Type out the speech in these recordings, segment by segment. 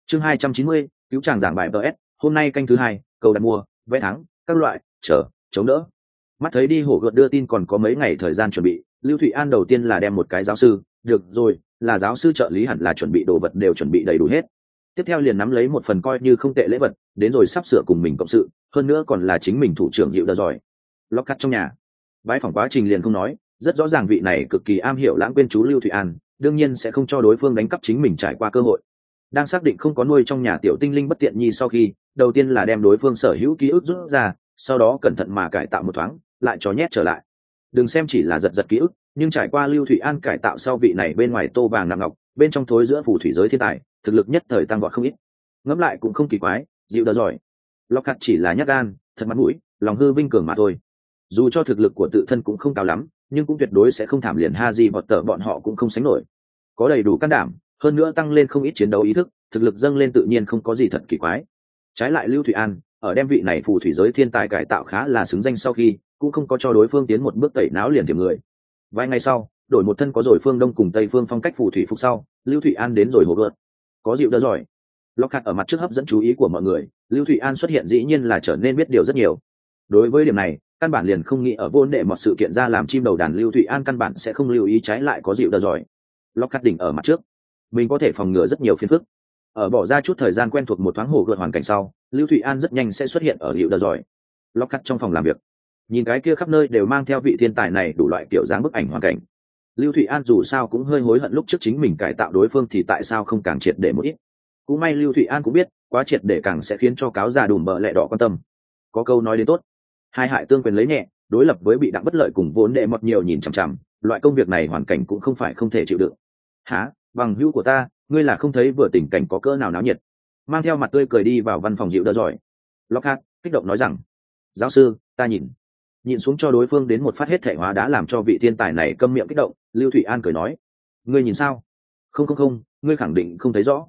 Chương 290, cứu chàng giảng bài DS, hôm nay canh thứ 2, cầu đặt mua, vé thắng, các loại, chống đỡ. Mắt thấy đi hổ gợt đưa tin còn có mấy ngày thời gian chuẩn bị, Lưu Thụy An đầu tiên là đem một cái giáo sư, được rồi, là giáo sư trợ lý hẳn là chuẩn bị đồ vật đều chuẩn bị đầy đủ hết. Tiếp theo liền nắm lấy một phần coi như không tệ lễ vật, đến rồi sắp sửa cùng mình cộng sự, hơn nữa còn là chính mình thủ trưởng dịu đờ giỏi. Lockhart trong nhà. Bái phỏng quá trình liền không nói, rất rõ ràng vị này cực kỳ am hiểu lãng quên chú Lưu Thụy An, đương nhiên sẽ không cho đối phương đánh cắp chính mình trải qua cơ hội. Đang xác định không có nuôi trong nhà tiểu tinh linh bất tiện nhi sau khi, đầu tiên là đem đối phương sở hữu ký ức rút ra, sau đó cẩn thận mà cải tạo một thoáng, lại cho nhét trở lại. Đừng xem chỉ là giật ký ức, nhưng trải qua Lưu Thụy An cải tạo sau vị này bên ngoài tô vàng nặng ngọc, bên trong thối giữa phù thủy giới thiên tài, thực lực nhất thời tăng vọt không ít. Ngẫm lại cũng không kỳ quái, dịu đỡ giỏi. Lockhart chỉ là nhát gan, thật mặt mũi, lòng hư vinh cường mà thôi. Dù cho thực lực của tự thân cũng không cao lắm, nhưng cũng tuyệt đối sẽ không thảm liền Haji vọt tở bọn họ cũng không sánh nổi. Có đầy đủ can đảm, hơn nữa tăng lên không ít chiến đấu ý thức, thực lực dâng lên tự nhiên không có gì thật kỳ quái. Trái lại Lưu Thụy An, ở đem vị này phù thủy giới thiên tài cải tạo khá là xứng danh sau khi, cũng không có cho đối phương tiến một bước tẩy não liền tìm người. Vài ngày sau, đổi một thân có rồi phương đông cùng tây phương phong cách phù thủy phục sau, Lưu Thụy An đến rồi hồ vượt. Có dịu đỡ giỏi. Lockhart ở mặt trước hấp dẫn chú ý của mọi người, Lưu Thụy An xuất hiện dĩ nhiên là trở nên biết điều rất nhiều. Đối với điểm này, căn bản liền không nghĩ ở vô đệ một sự kiện ra làm chim đầu đàn, Lưu Thụy An căn bản sẽ không lưu ý, trái lại có dịu đỡ giỏi. Lockhart đỉnh ở mặt trước, mình có thể phòng ngừa rất nhiều phiền phức. Ở bỏ ra chút thời gian quen thuộc một thoáng hồ gợt hoàn cảnh sau, Lưu Thụy An rất nhanh sẽ xuất hiện ở dịu đỡ giỏi. Lockhart trong phòng làm việc, nhìn cái kia khắp nơi đều mang theo vị thiên tài này đủ loại kiểu dáng bức ảnh hoàn cảnh. Lưu Thụy An dù sao cũng hơi hối hận lúc trước chính mình cải tạo đối phương thì tại sao không càng triệt để một ít. Cũng may Lưu Thụy An cũng biết, quá triệt để càng sẽ khiến cho cáo già đùm bợ lẹ đỏ quan tâm. Có câu nói đến tốt, hai hại tương quyền lấy nhẹ, đối lập với bị đặng bất lợi cùng vốn đệ mọt nhiều nhìn chằm chằm, loại công việc này hoàn cảnh cũng không phải không thể chịu đựng. Hả, bằng hữu của ta, ngươi là không thấy vừa tình cảnh có cỡ nào náo nhiệt? Mang theo mặt tươi cười đi vào văn phòng dịu đỡ giỏi. Lockhart kích động nói rằng, giáo sư, ta nhìn xuống cho đối phương đến một phát hết thể hóa đã làm cho vị thiên tài này câm miệng kích động. Lưu Thụy An cười nói, ngươi nhìn sao? Không, ngươi khẳng định không thấy rõ.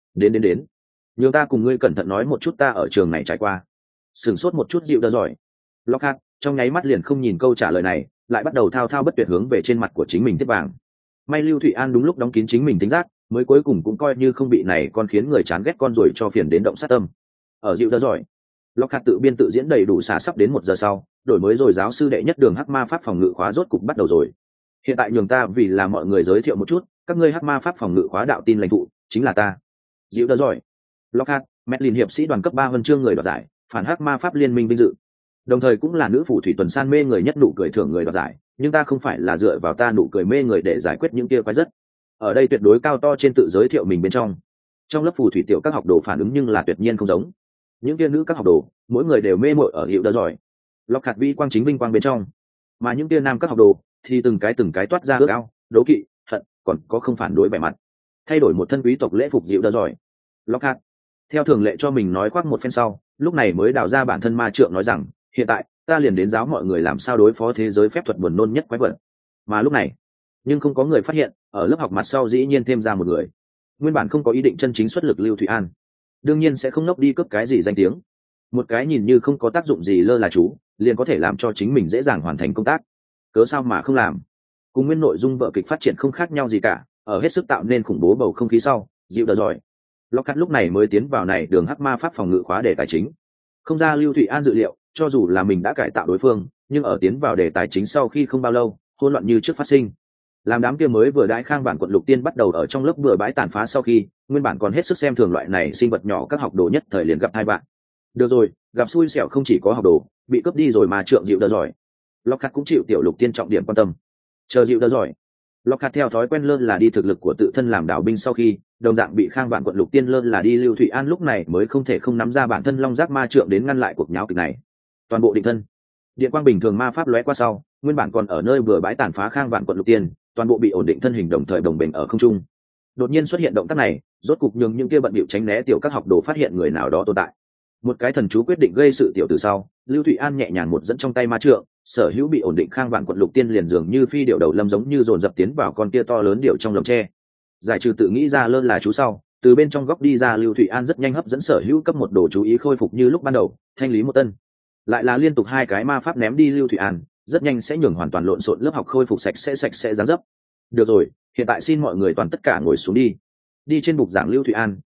Đến nhường ta cùng ngươi cẩn thận nói một chút ta ở trường này trải qua. Sửng sốt một chút dịu đỡ giỏi. Lockhart trong nháy mắt liền không nhìn câu trả lời này, lại bắt đầu thao thao bất tuyệt hướng về trên mặt của chính mình tiếp vàng. May Lưu Thụy An đúng lúc đóng kín chính mình tính giác, mới cuối cùng cũng coi như không bị này con khiến người chán ghét con ruồi cho phiền đến động sát tâm. Ở dịu đỡ giỏi, Lockhart tự biên tự diễn đầy đủ xả sắp đến 1 giờ sau, đổi mới rồi giáo sư đệ nhất đường hắc ma pháp phòng ngự khóa rốt cục bắt đầu rồi. Hiện tại nhường ta vì là mọi người giới thiệu một chút, các ngươi hắc ma pháp phòng ngự khóa đạo tin lãnh tụ chính là ta. Dịu đỡ giỏi. Lockhart, Medlin hiệp sĩ đoàn cấp 3 huân chương người đoạt giải, phản hắc ma pháp liên minh vinh dự. Đồng thời cũng là nữ phù thủy tuần san mê người nhất nụ cười thưởng người đoạt giải, nhưng ta không phải là dựa vào ta nụ cười mê người để giải quyết những kia quái rất. Ở đây tuyệt đối cao to trên tự giới thiệu mình bên trong. Trong lớp phù thủy tiểu các học đồ phản ứng nhưng là tuyệt nhiên không giống. Những kia nữ các học đồ, mỗi người đều mê mội ở hiệu đỡ giỏi. Lockhart vi quang chính vinh quang bên trong, mà những kia nam các học đồ thì từng cái toát ra ước ao, đố kỵ, hận, còn có không phản đối vẻ mặt. Thay đổi một thân quý tộc lễ phục dịu đỡ giỏi. Lockhart theo thường lệ cho mình nói khoác một phen sau, lúc này mới đào ra bản thân ma trượng nói rằng, hiện tại ta liền đến giáo mọi người làm sao đối phó thế giới phép thuật buồn nôn nhất quái vật. Mà lúc này, nhưng không có người phát hiện, ở lớp học mặt sau dĩ nhiên thêm ra một người. Nguyên bản không có ý định chân chính xuất lực Lưu Thụy An, đương nhiên sẽ không nốc đi cướp cái gì danh tiếng. Một cái nhìn như không có tác dụng gì lơ là chú, liền có thể làm cho chính mình dễ dàng hoàn thành công tác. Cớ sao mà không làm? Cùng nguyên nội dung vở kịch phát triển không khác nhau gì cả, ở hết sức tạo nên khủng bố bầu không khí sau, dịu đỡ giỏi. Lockhart lúc này mới tiến vào này đường hắc ma pháp phòng ngự khóa đề tài chính. Không ra Lưu Thụy An dự liệu, cho dù là mình đã cải tạo đối phương, nhưng ở tiến vào đề tài chính sau khi không bao lâu, hỗn loạn như trước phát sinh. Làm đám kia mới vừa đãi khang bản quận lục tiên bắt đầu ở trong lớp bừa bãi tàn phá sau khi, nguyên bản còn hết sức xem thường loại này sinh vật nhỏ các học đồ nhất thời liền gặp hai bạn. Được rồi, gặp xui xẻo không chỉ có học đồ, bị cướp đi rồi mà trượng dịu đỡ giỏi. Lockhart cũng chịu tiểu lục tiên trọng điểm quan tâm. Chờ dịu đỡ giỏi. Lockhart theo thói quen lơn là đi thực lực của tự thân làm đảo binh sau khi, đồng dạng bị khang bản quận lục tiên lơn là đi Lưu Thụy An lúc này mới không thể không nắm ra bản thân long giác ma trượng đến ngăn lại cuộc nháo kịch này. Toàn bộ định thân. Điện quang bình thường ma pháp lóe qua sau, nguyên bản còn ở nơi vừa bãi tàn phá khang vạn quận lục tiên, toàn bộ bị ổn định thân hình đồng thời đồng bền ở không trung. Đột nhiên xuất hiện động tác này, rốt cục nhường những kia bận bịu tránh né tiểu các học đồ phát hiện người nào đó tồn tại. Một cái thần chú quyết định gây sự tiểu từ sau, Lưu Thụy An nhẹ nhàng một dẫn trong tay ma trượng, sở hữu bị ổn định khang vạn quận lục tiên liền dường như phi điệu đầu lâm giống như dồn dập tiến vào con kia to lớn điệu trong lồng tre. Giải trừ tự nghĩ ra lơ là chú sau, từ bên trong góc đi ra Lưu Thụy An rất nhanh hấp dẫn sở hữu cấp một đồ chú ý khôi phục như lúc ban đầu, thanh lý một tân. Lại là liên tục 2 cái ma pháp ném đi Lưu Thụy An, rất nhanh sẽ nhường hoàn toàn lộn xộn lớp học khôi phục sạch sẽ dáng dấp. Được rồi, hiện tại xin mọi người toàn tất cả ngồi xuống đi. Đi trên bục giảng Lưu Thụy An,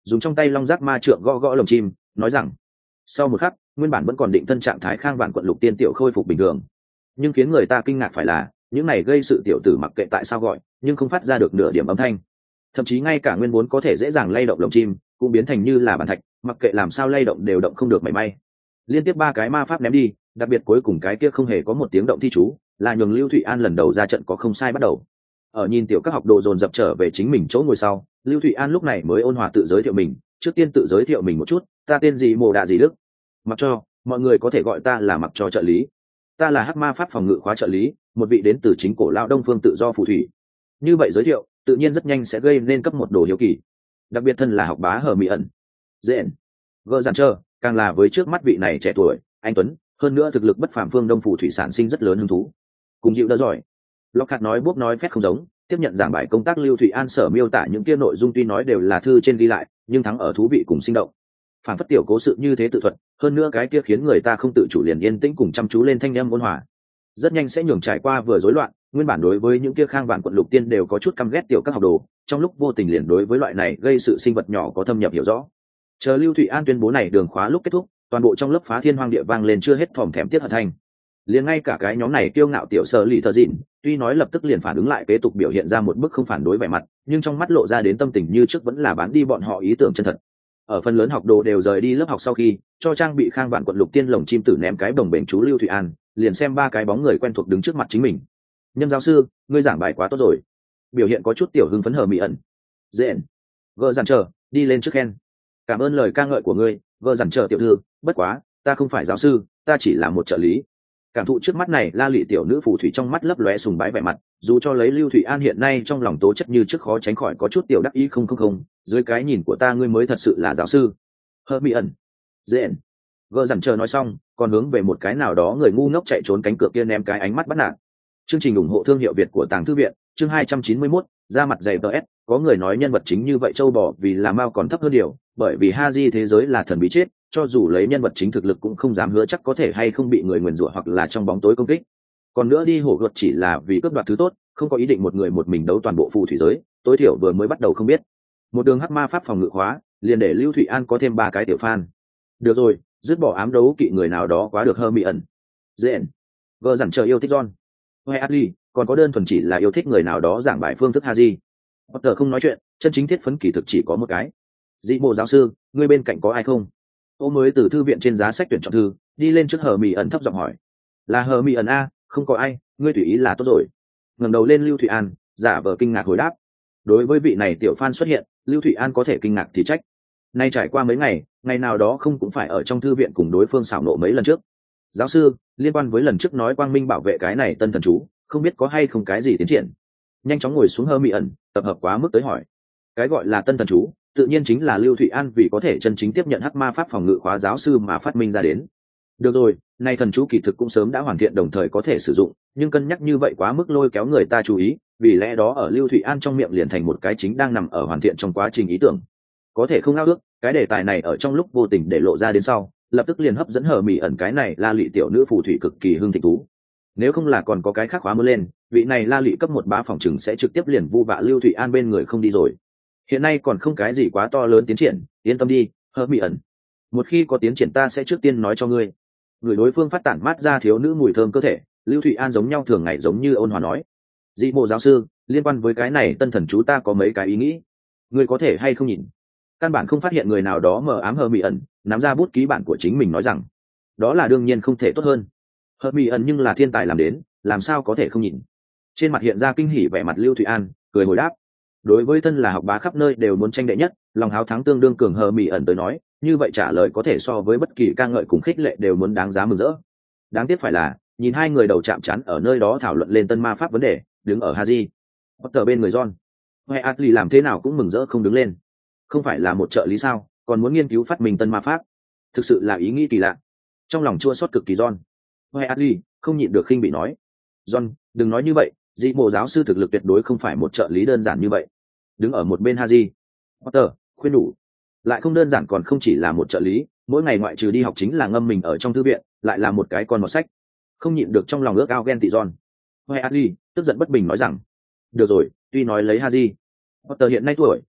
dùng trong tay long giác ma trượng gõ gõ lồng chim nói rằng sau một khắc nguyên bản vẫn còn định thân trạng thái Khang Vạn Quận Lục Tiên tiểu khôi phục bình thường, nhưng khiến người ta kinh ngạc phải là những này gây sự tiểu tử mặc kệ tại sao gọi nhưng không phát ra được nửa điểm âm thanh, thậm chí ngay cả nguyên vốn có thể dễ dàng lay động lồng chim cũng biến thành như là bàn thạch, mặc kệ làm sao lay động đều động không được mảy may. Liên tiếp 3 cái ma pháp ném đi, đặc biệt cuối cùng cái kia không hề có một tiếng động thi chú, là nhường Lưu Thụy An lần đầu ra trận có không sai bắt đầu. Ở nhìn tiểu các học đồ dồn dập trở về chính mình chỗ ngồi sau, Lưu Thụy An lúc này mới ôn hòa tự giới thiệu mình. Trước tiên tự giới thiệu mình một chút, ta tên gì Mộ Đạ gì Đức, mặc cho mọi người có thể gọi ta là mặc cho trợ lý. Ta là hắc ma pháp phòng ngự khóa trợ lý, một vị đến từ chính cổ lao Đông Phương tự do phù thủy. Như vậy giới thiệu tự nhiên rất nhanh sẽ gây nên cấp một đồ hiếu kỳ, đặc biệt thân là học bá hờ mỹ ẩn dện gỡ dàn trơ càng là với trước mắt vị này trẻ tuổi anh tuấn, hơn nữa thực lực bất phàm phương Đông phù thủy sản sinh rất lớn hứng thú. Cùng dịu đỡ giỏi Lockhart nói bốc nói phét không giống, tiếp nhận giảng bài công tác Lưu Thụy An sở miêu tả những kia nội dung tuy nói đều là thư trên ghi lại, nhưng thắng ở thú vị cùng sinh động. Phản phất tiểu cố sự như thế tự thuật, hơn nữa cái kia khiến người ta không tự chủ liền yên tĩnh cùng chăm chú lên thanh âm ôn hòa. Rất nhanh sẽ nhường trải qua vừa rối loạn, nguyên bản đối với những kia Khang Vạn Quận Lục Tiên đều có chút căm ghét tiểu các học đồ, trong lúc vô tình liền đối với loại này gây sự sinh vật nhỏ có thâm nhập hiểu rõ. Chờ Lưu Thụy An tuyên bố này đường khóa lúc kết thúc, toàn bộ trong lớp phá thiên hoang địa vang lên chưa hết thòm thèm tiết hận thanh. Liền ngay cả cái nhóm này kiêu ngạo tiểu sở lì thờ dịn, tuy nói lập tức liền phản ứng lại kế tục biểu hiện ra một bức không phản đối vẻ mặt, nhưng trong mắt lộ ra đến tâm tình như trước vẫn là bán đi bọn họ ý tưởng chân thật. Ở phần lớn học đồ đều rời đi lớp học sau khi cho trang bị Khang Vạn Quận Lục Tiên lồng chim tử ném cái bồng bềnh chú Lưu Thụy An liền xem 3 cái bóng người quen thuộc đứng trước mặt chính mình. Nhâm giáo sư, ngươi giảng bài quá tốt rồi. Biểu hiện có chút tiểu hưng phấn hờ mị ẩn dện gỡ dằn chờ đi lên trước khen. Cảm ơn lời ca ngợi của ngươi, gỡ dằn chờ tiểu thư, bất quá ta không phải giáo sư, ta chỉ là một trợ lý. Cảm thụ trước mắt này la lị tiểu nữ phù thủy trong mắt lấp lóe sùng bái vẻ mặt, dù cho lấy Lưu Thụy An hiện nay trong lòng tố chất như trước khó tránh khỏi có chút tiểu đắc ý không, dưới cái nhìn của ta ngươi mới thật sự là giáo sư. Hơ mỹ ẩn dện gỡ dằn chờ nói xong còn hướng về một cái nào đó người ngu ngốc chạy trốn cánh cửa kia ném cái ánh mắt bắt nạt. Chương trình ủng hộ thương hiệu Việt của Tàng Thư viện, chương 291, ra mặt dày TS, có người nói nhân vật chính như vậy châu bò vì là mao còn thấp hơn điều, bởi vì Haji thế giới là thần bí chết, cho dù lấy nhân vật chính thực lực cũng không dám hứa chắc có thể hay không bị người nguyền rủa hoặc là trong bóng tối công kích. Còn nữa đi hổ gợt chỉ là vì cướp đoạt thứ tốt, không có ý định một người một mình đấu toàn bộ phù thủy giới, tối thiểu vừa mới bắt đầu không biết. Một đường hắc ma pháp phòng ngự khóa, liền để Lưu Thụy An có thêm 3 cái tiểu fan. Được rồi, dứt bỏ ám đấu kỵ người nào đó quá được hơ mị ẩn dện gờ dằn chờ yêu thích John hay Adley, còn có đơn thuần chỉ là yêu thích người nào đó giảng bài phương thức Haji. Potter không nói chuyện, chân chính thiết phấn kỳ thực chỉ có một cái. Dị Mộ giáo sư, ngươi bên cạnh có ai không? Ô mới từ thư viện trên giá sách tuyển chọn thư đi lên trước hờ mị ẩn thấp giọng hỏi. Là hờ mị ẩn a, không có ai, ngươi tùy ý là tốt rồi. Ngẩng đầu lên Lưu Thụy An giả vờ kinh ngạc hồi đáp. Đối với vị này tiểu fan xuất hiện, Lưu Thụy An có thể kinh ngạc thì trách. Nay trải qua mấy ngày, ngày nào đó không cũng phải ở trong thư viện cùng đối phương xảo nộ mấy lần trước. Giáo sư, liên quan với lần trước nói quang minh bảo vệ cái này tân thần chú, không biết có hay không cái gì tiến triển. Nhanh chóng ngồi xuống hơ mị ẩn tập hợp quá mức tới hỏi. Cái gọi là tân thần chú tự nhiên chính là Lưu Thụy An vì có thể chân chính tiếp nhận hắc ma pháp phòng ngự khóa giáo sư mà phát minh ra đến. Được rồi, nay thần chú kỳ thực cũng sớm đã hoàn thiện đồng thời có thể sử dụng, nhưng cân nhắc như vậy quá mức lôi kéo người ta chú ý, vì lẽ đó ở Lưu Thụy An trong miệng liền thành một cái chính đang nằm ở hoàn thiện trong quá trình ý tưởng. Có thể không ao ước, cái đề tài này ở trong lúc vô tình để lộ ra đến sau, lập tức liền hấp dẫn hờ mị ẩn cái này la lị tiểu nữ phù thủy cực kỳ hưng thịnh tú. Nếu không là còn có cái khác khóa mới lên, vị này la lị cấp 1 bá phòng chừng sẽ trực tiếp liền vu vạ Lưu Thụy An bên người không đi rồi. Hiện nay còn không cái gì quá to lớn tiến triển, yên tâm đi, hờ mị ẩn. Một khi có tiến triển ta sẽ trước tiên nói cho ngươi. Người đối phương phát tản mát ra thiếu nữ mùi thơm cơ thể, Lưu Thụy An giống nhau thường ngày giống như ôn hòa nói. Dị Mộ giáo sư, liên quan với cái này tân thần chú ta có mấy cái ý nghĩ, ngươi có thể hay không nhìn? Căn bản không phát hiện người nào đó mờ ám hờ mị ẩn nắm ra bút ký bản của chính mình nói rằng đó là đương nhiên không thể tốt hơn. Hờ mị ẩn nhưng là thiên tài làm đến, làm sao có thể không nhìn. Trên mặt hiện ra kinh hỉ vẻ mặt Lưu Thụy An cười hồi đáp. Đối với thân là học bá khắp nơi đều muốn tranh đệ nhất, lòng háo thắng tương đương cường hờ mị ẩn tới nói, như vậy trả lời có thể so với bất kỳ ca ngợi cùng khích lệ đều muốn đáng giá mừng rỡ. Đáng tiếc phải là nhìn hai người đầu chạm trán ở nơi đó thảo luận lên tân ma pháp vấn đề, đứng ở Haji Potter bên người John hay Adley làm thế nào cũng mừng rỡ không đứng lên. Không phải là một trợ lý sao, còn muốn nghiên cứu phát minh tân ma pháp, thực sự là ý nghĩ kỳ lạ. Trong lòng chua xót cực kỳ John hay Adley không nhịn được khinh bị nói. John, đừng nói như vậy, Dị Mộ giáo sư thực lực tuyệt đối không phải một trợ lý đơn giản như vậy. Đứng ở một bên Haji Potter khuyên đủ. Lại không đơn giản, còn không chỉ là một trợ lý, mỗi ngày ngoại trừ đi học chính là ngâm mình ở trong thư viện, lại là một cái con mọt sách. Không nhịn được trong lòng ước ao ghen tị John hay Adley tức giận bất bình nói rằng. Được rồi, tuy nói lấy Haji Potter hiện nay tuổi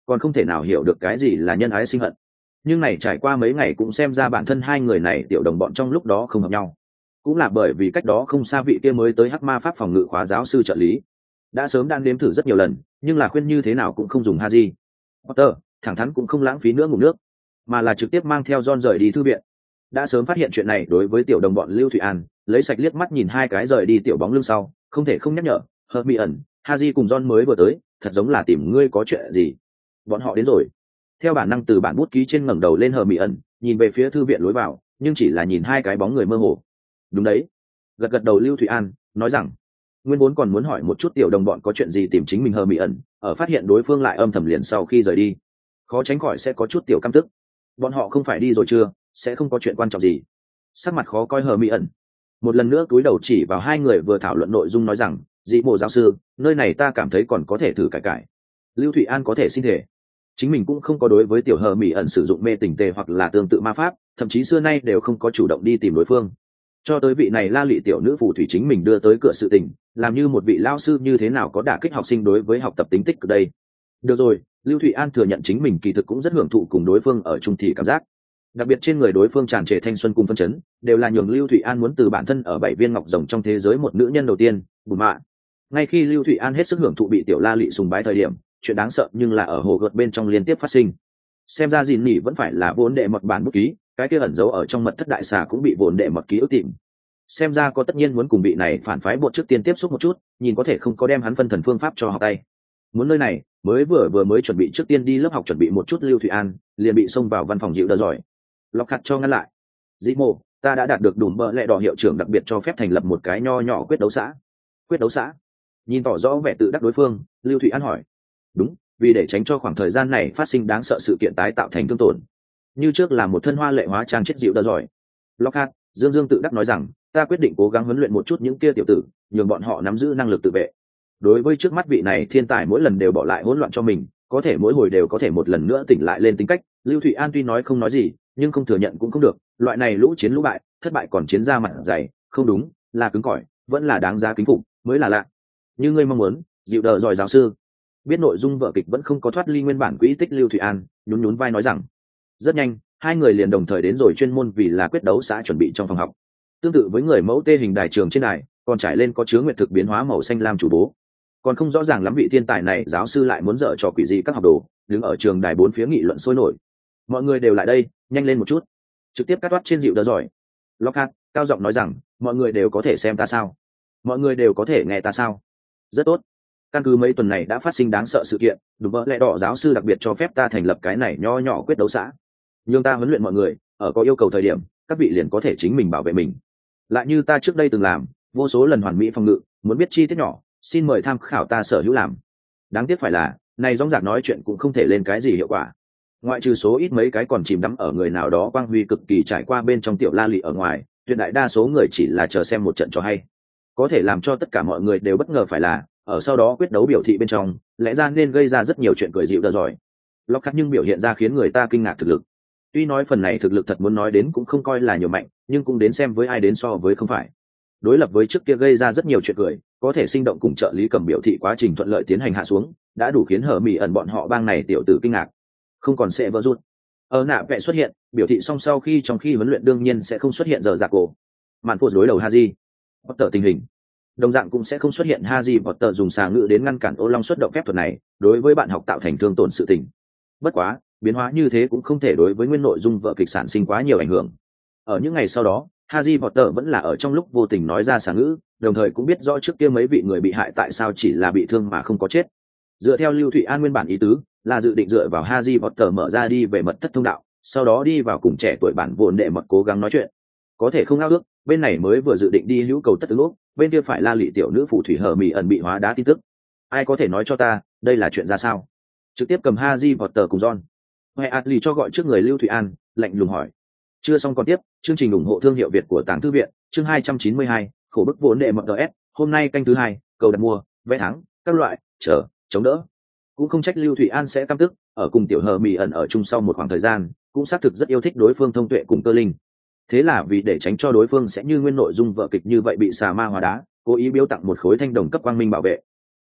còn không thể nào hiểu được cái gì là nhân ái sinh hận. Nhưng này trải qua mấy ngày cũng xem ra bản thân hai người này tiểu đồng bọn trong lúc đó không hợp nhau, cũng là bởi vì cách đó không xa vị kia mới tới hắc ma pháp phòng ngự khóa giáo sư trợ lý đã sớm đang nếm thử rất nhiều lần, nhưng là khuyên như thế nào cũng không dùng Haji Potter, thẳng thắn cũng không lãng phí nữa ngủ nước, mà là trực tiếp mang theo John rời đi thư viện. Đã sớm phát hiện chuyện này đối với tiểu đồng bọn Lưu Thụy An, lấy sạch liếc mắt nhìn hai cái rời đi tiểu bóng lưng sau, không thể không nhắc nhở, Hermione, Haji cùng John mới vừa tới, thật giống là tìm ngươi có chuyện gì. Bọn họ đến rồi. Theo bản năng từ bản bút ký trên ngẩng đầu lên Hermione, nhìn về phía thư viện lối vào, nhưng chỉ là nhìn hai cái bóng người mơ hồ. Đúng đấy. Gật gật đầu Lưu Thụy An, nói rằng, nguyên vốn còn muốn hỏi một chút tiểu đồng bọn có chuyện gì tìm chính mình Hermione, ở phát hiện đối phương lại âm thầm liền sau khi rời đi, khó tránh khỏi sẽ có chút tiểu căm tức. Bọn họ không phải đi rồi chưa, sẽ không có chuyện quan trọng gì. Sắc mặt khó coi Hermione một lần nữa cúi đầu chỉ vào hai người vừa thảo luận nội dung nói rằng, dị mộ giáo sư, nơi này ta cảm thấy còn có thể thử cải. Lưu Thụy An có thể xin thể, chính mình cũng không có đối với tiểu Hermione sử dụng mê tình tề hoặc là tương tự ma pháp, thậm chí xưa nay đều không có chủ động đi tìm đối phương. Cho tới vị này la lị tiểu nữ phù thủy chính mình đưa tới cửa sự tình, làm như một vị lao sư như thế nào có đả kích học sinh đối với học tập tính tích cực đây. Được rồi, Lưu Thụy An thừa nhận chính mình kỳ thực cũng rất hưởng thụ cùng đối phương ở chung thì cảm giác, đặc biệt trên người đối phương tràn trề thanh xuân cùng phân chấn, đều là nhường Lưu Thụy An muốn từ bản thân ở 7 viên ngọc rồng trong thế giới một nữ nhân đầu tiên, Bùn Mạ. Ngay khi Lưu Thụy An hết sức hưởng thụ bị tiểu la lị sùng bái thời điểm, chuyện đáng sợ nhưng là ở hồ gợt bên trong liên tiếp phát sinh. Xem ra gìn nhỉ vẫn phải là vốn đệ mật bản bút ký, cái kia ẩn giấu ở trong mật thất đại xà cũng bị vốn đệ mật ký ức tìm. Xem ra có tất nhiên muốn cùng vị này phản phái bột trước tiên tiếp xúc một chút, nhìn có thể không có đem hắn phân thần phương pháp cho học tay. Muốn nơi này mới chuẩn bị trước tiên đi lớp học chuẩn bị một chút Lưu Thụy An liền bị xông vào văn phòng dịu đỡ giỏi. Lọc hạt cho ngăn lại. Dĩ mô, ta đã đạt được đủ bợ lẹ đỏ hiệu trưởng đặc biệt cho phép thành lập một cái nho nhỏ quyết đấu xã. Quyết đấu xã? Nhìn tỏ rõ vẻ tự đắc đối phương, Lưu Thụy An hỏi. Đúng, vì để tránh cho khoảng thời gian này phát sinh đáng sợ sự kiện tái tạo thành thương tổn. Như trước là một thân hoa lệ hóa trang chết dịu đỡ giỏi. Lọc hạt, Dương tự đắc nói rằng, ta quyết định cố gắng huấn luyện một chút những kia tiểu tử, nhường bọn họ nắm giữ năng lực tự vệ. Đối với trước mắt vị này thiên tài mỗi lần đều bỏ lại hỗn loạn cho mình, có thể mỗi hồi đều có thể một lần nữa tỉnh lại lên tính cách, Lưu Thụy An tuy nói không nói gì, nhưng không thừa nhận cũng không được, loại này lũ chiến lũ bại, thất bại còn chiến ra mặt dày, không đúng, là cứng cỏi, vẫn là đáng giá kính phục, mới là lạ. Như ngươi mong muốn, dịu đỡ giỏi giáo sư. Biết nội dung vở kịch vẫn không có thoát ly nguyên bản quỹ tích, Lưu Thụy An nhún vai nói rằng, rất nhanh, hai người liền đồng thời đến rồi chuyên môn vì là quyết đấu xã chuẩn bị trong phòng học. Tương tự với người mẫu tê hình đài trường trên đài, còn trải lên có chứa nguyệt thực biến hóa màu xanh lam chủ bố. Còn không rõ ràng lắm vị thiên tài này giáo sư lại muốn dở trò quỷ gì các học đồ, đứng ở trường đài bốn phía nghị luận sôi nổi. Mọi người đều lại đây, nhanh lên một chút. Trực tiếp cắt toát trên dịu đỡ giỏi. Lockhart cao giọng nói rằng, mọi người đều có thể xem ta sao? Mọi người đều có thể nghe ta sao? Rất tốt. Căn cứ mấy tuần này đã phát sinh đáng sợ sự kiện, đúng vợ lẽ đỏ giáo sư đặc biệt cho phép ta thành lập cái này nho nhỏ quyết đấu xã. Nhưng ta huấn luyện mọi người, ở có yêu cầu thời điểm, các vị liền có thể chính mình bảo vệ mình. Lại như ta trước đây từng làm, vô số lần hoàn mỹ phòng ngự, muốn biết chi tiết nhỏ, xin mời tham khảo ta sở hữu làm. Đáng tiếc phải là, này rõng rạc nói chuyện cũng không thể lên cái gì hiệu quả. Ngoại trừ số ít mấy cái còn chìm đắm ở người nào đó quang huy cực kỳ trải qua bên trong tiểu la lị ở ngoài, tuyệt đại đa số người chỉ là chờ xem một trận cho hay. Có thể làm cho tất cả mọi người đều bất ngờ phải là, ở sau đó quyết đấu biểu thị bên trong, lẽ ra nên gây ra rất nhiều chuyện cười dịu đỡ giỏi. Lockhart nhưng biểu hiện ra khiến người ta kinh ngạc thực lực. Tuy nói phần này thực lực thật muốn nói đến cũng không coi là nhiều mạnh, nhưng cũng đến xem với ai đến so với không phải. Đối lập với trước kia gây ra rất nhiều chuyện cười, có thể sinh động cùng trợ lý cầm biểu thị quá trình thuận lợi tiến hành hạ xuống, đã đủ khiến Hermione bọn họ bang này tiểu tử kinh ngạc. Không còn sẽ vỡ rút. Ở nạ vẽ xuất hiện, biểu thị xong sau khi trong khi huấn luyện đương nhiên sẽ không xuất hiện giờ giặc cổ. Màn phô đối đầu Haji Potter tình hình. Đồng dạng cũng sẽ không xuất hiện Haji Potter dùng xà ngữ đến ngăn cản Ô Long xuất động phép thuật này, đối với bạn học tạo thành thương tổn sự tình. Bất quá, biến hóa như thế cũng không thể đối với nguyên nội dung vở kịch sản sinh quá nhiều ảnh hưởng. Ở những ngày sau đó, Haji Potter vẫn là ở trong lúc vô tình nói ra xà ngữ, đồng thời cũng biết rõ trước kia mấy vị người bị hại tại sao chỉ là bị thương mà không có chết. Dựa theo Lưu Thụy An nguyên bản ý tứ, là dự định dựa vào Haji Potter mở ra đi về mật thất thông đạo, sau đó đi vào cùng trẻ tuổi bản vốn để mật cố gắng nói chuyện. Có thể không ao ước, bên này mới vừa dự định đi hữu cầu tất ứng lúc, bên kia phải la lị tiểu nữ phù thủy Hermione bị hóa đá tin tức. Ai có thể nói cho ta, đây là chuyện ra sao? Trực tiếp cầm Haji Potter cùng John. Heatley cho gọi trước người Lưu Thụy An, lạnh lùng hỏi. Chưa xong còn tiếp, chương trình ủng hộ thương hiệu Việt của Tàng Thư viện, chương 292, khổ bức vốn đệ mật DS, hôm nay canh thứ 2, cầu đặt mua, vé thắng, các loại, chống đỡ. Cũng không trách Lưu Thụy An sẽ căm tức, ở cùng tiểu Hermione ở chung sau một khoảng thời gian, cũng xác thực rất yêu thích đối phương thông tuệ cùng cơ linh. Thế là vì để tránh cho đối phương sẽ như nguyên nội dung vở kịch như vậy bị xà ma hóa đá, cố ý biếu tặng một khối thanh đồng cấp quang minh bảo vệ.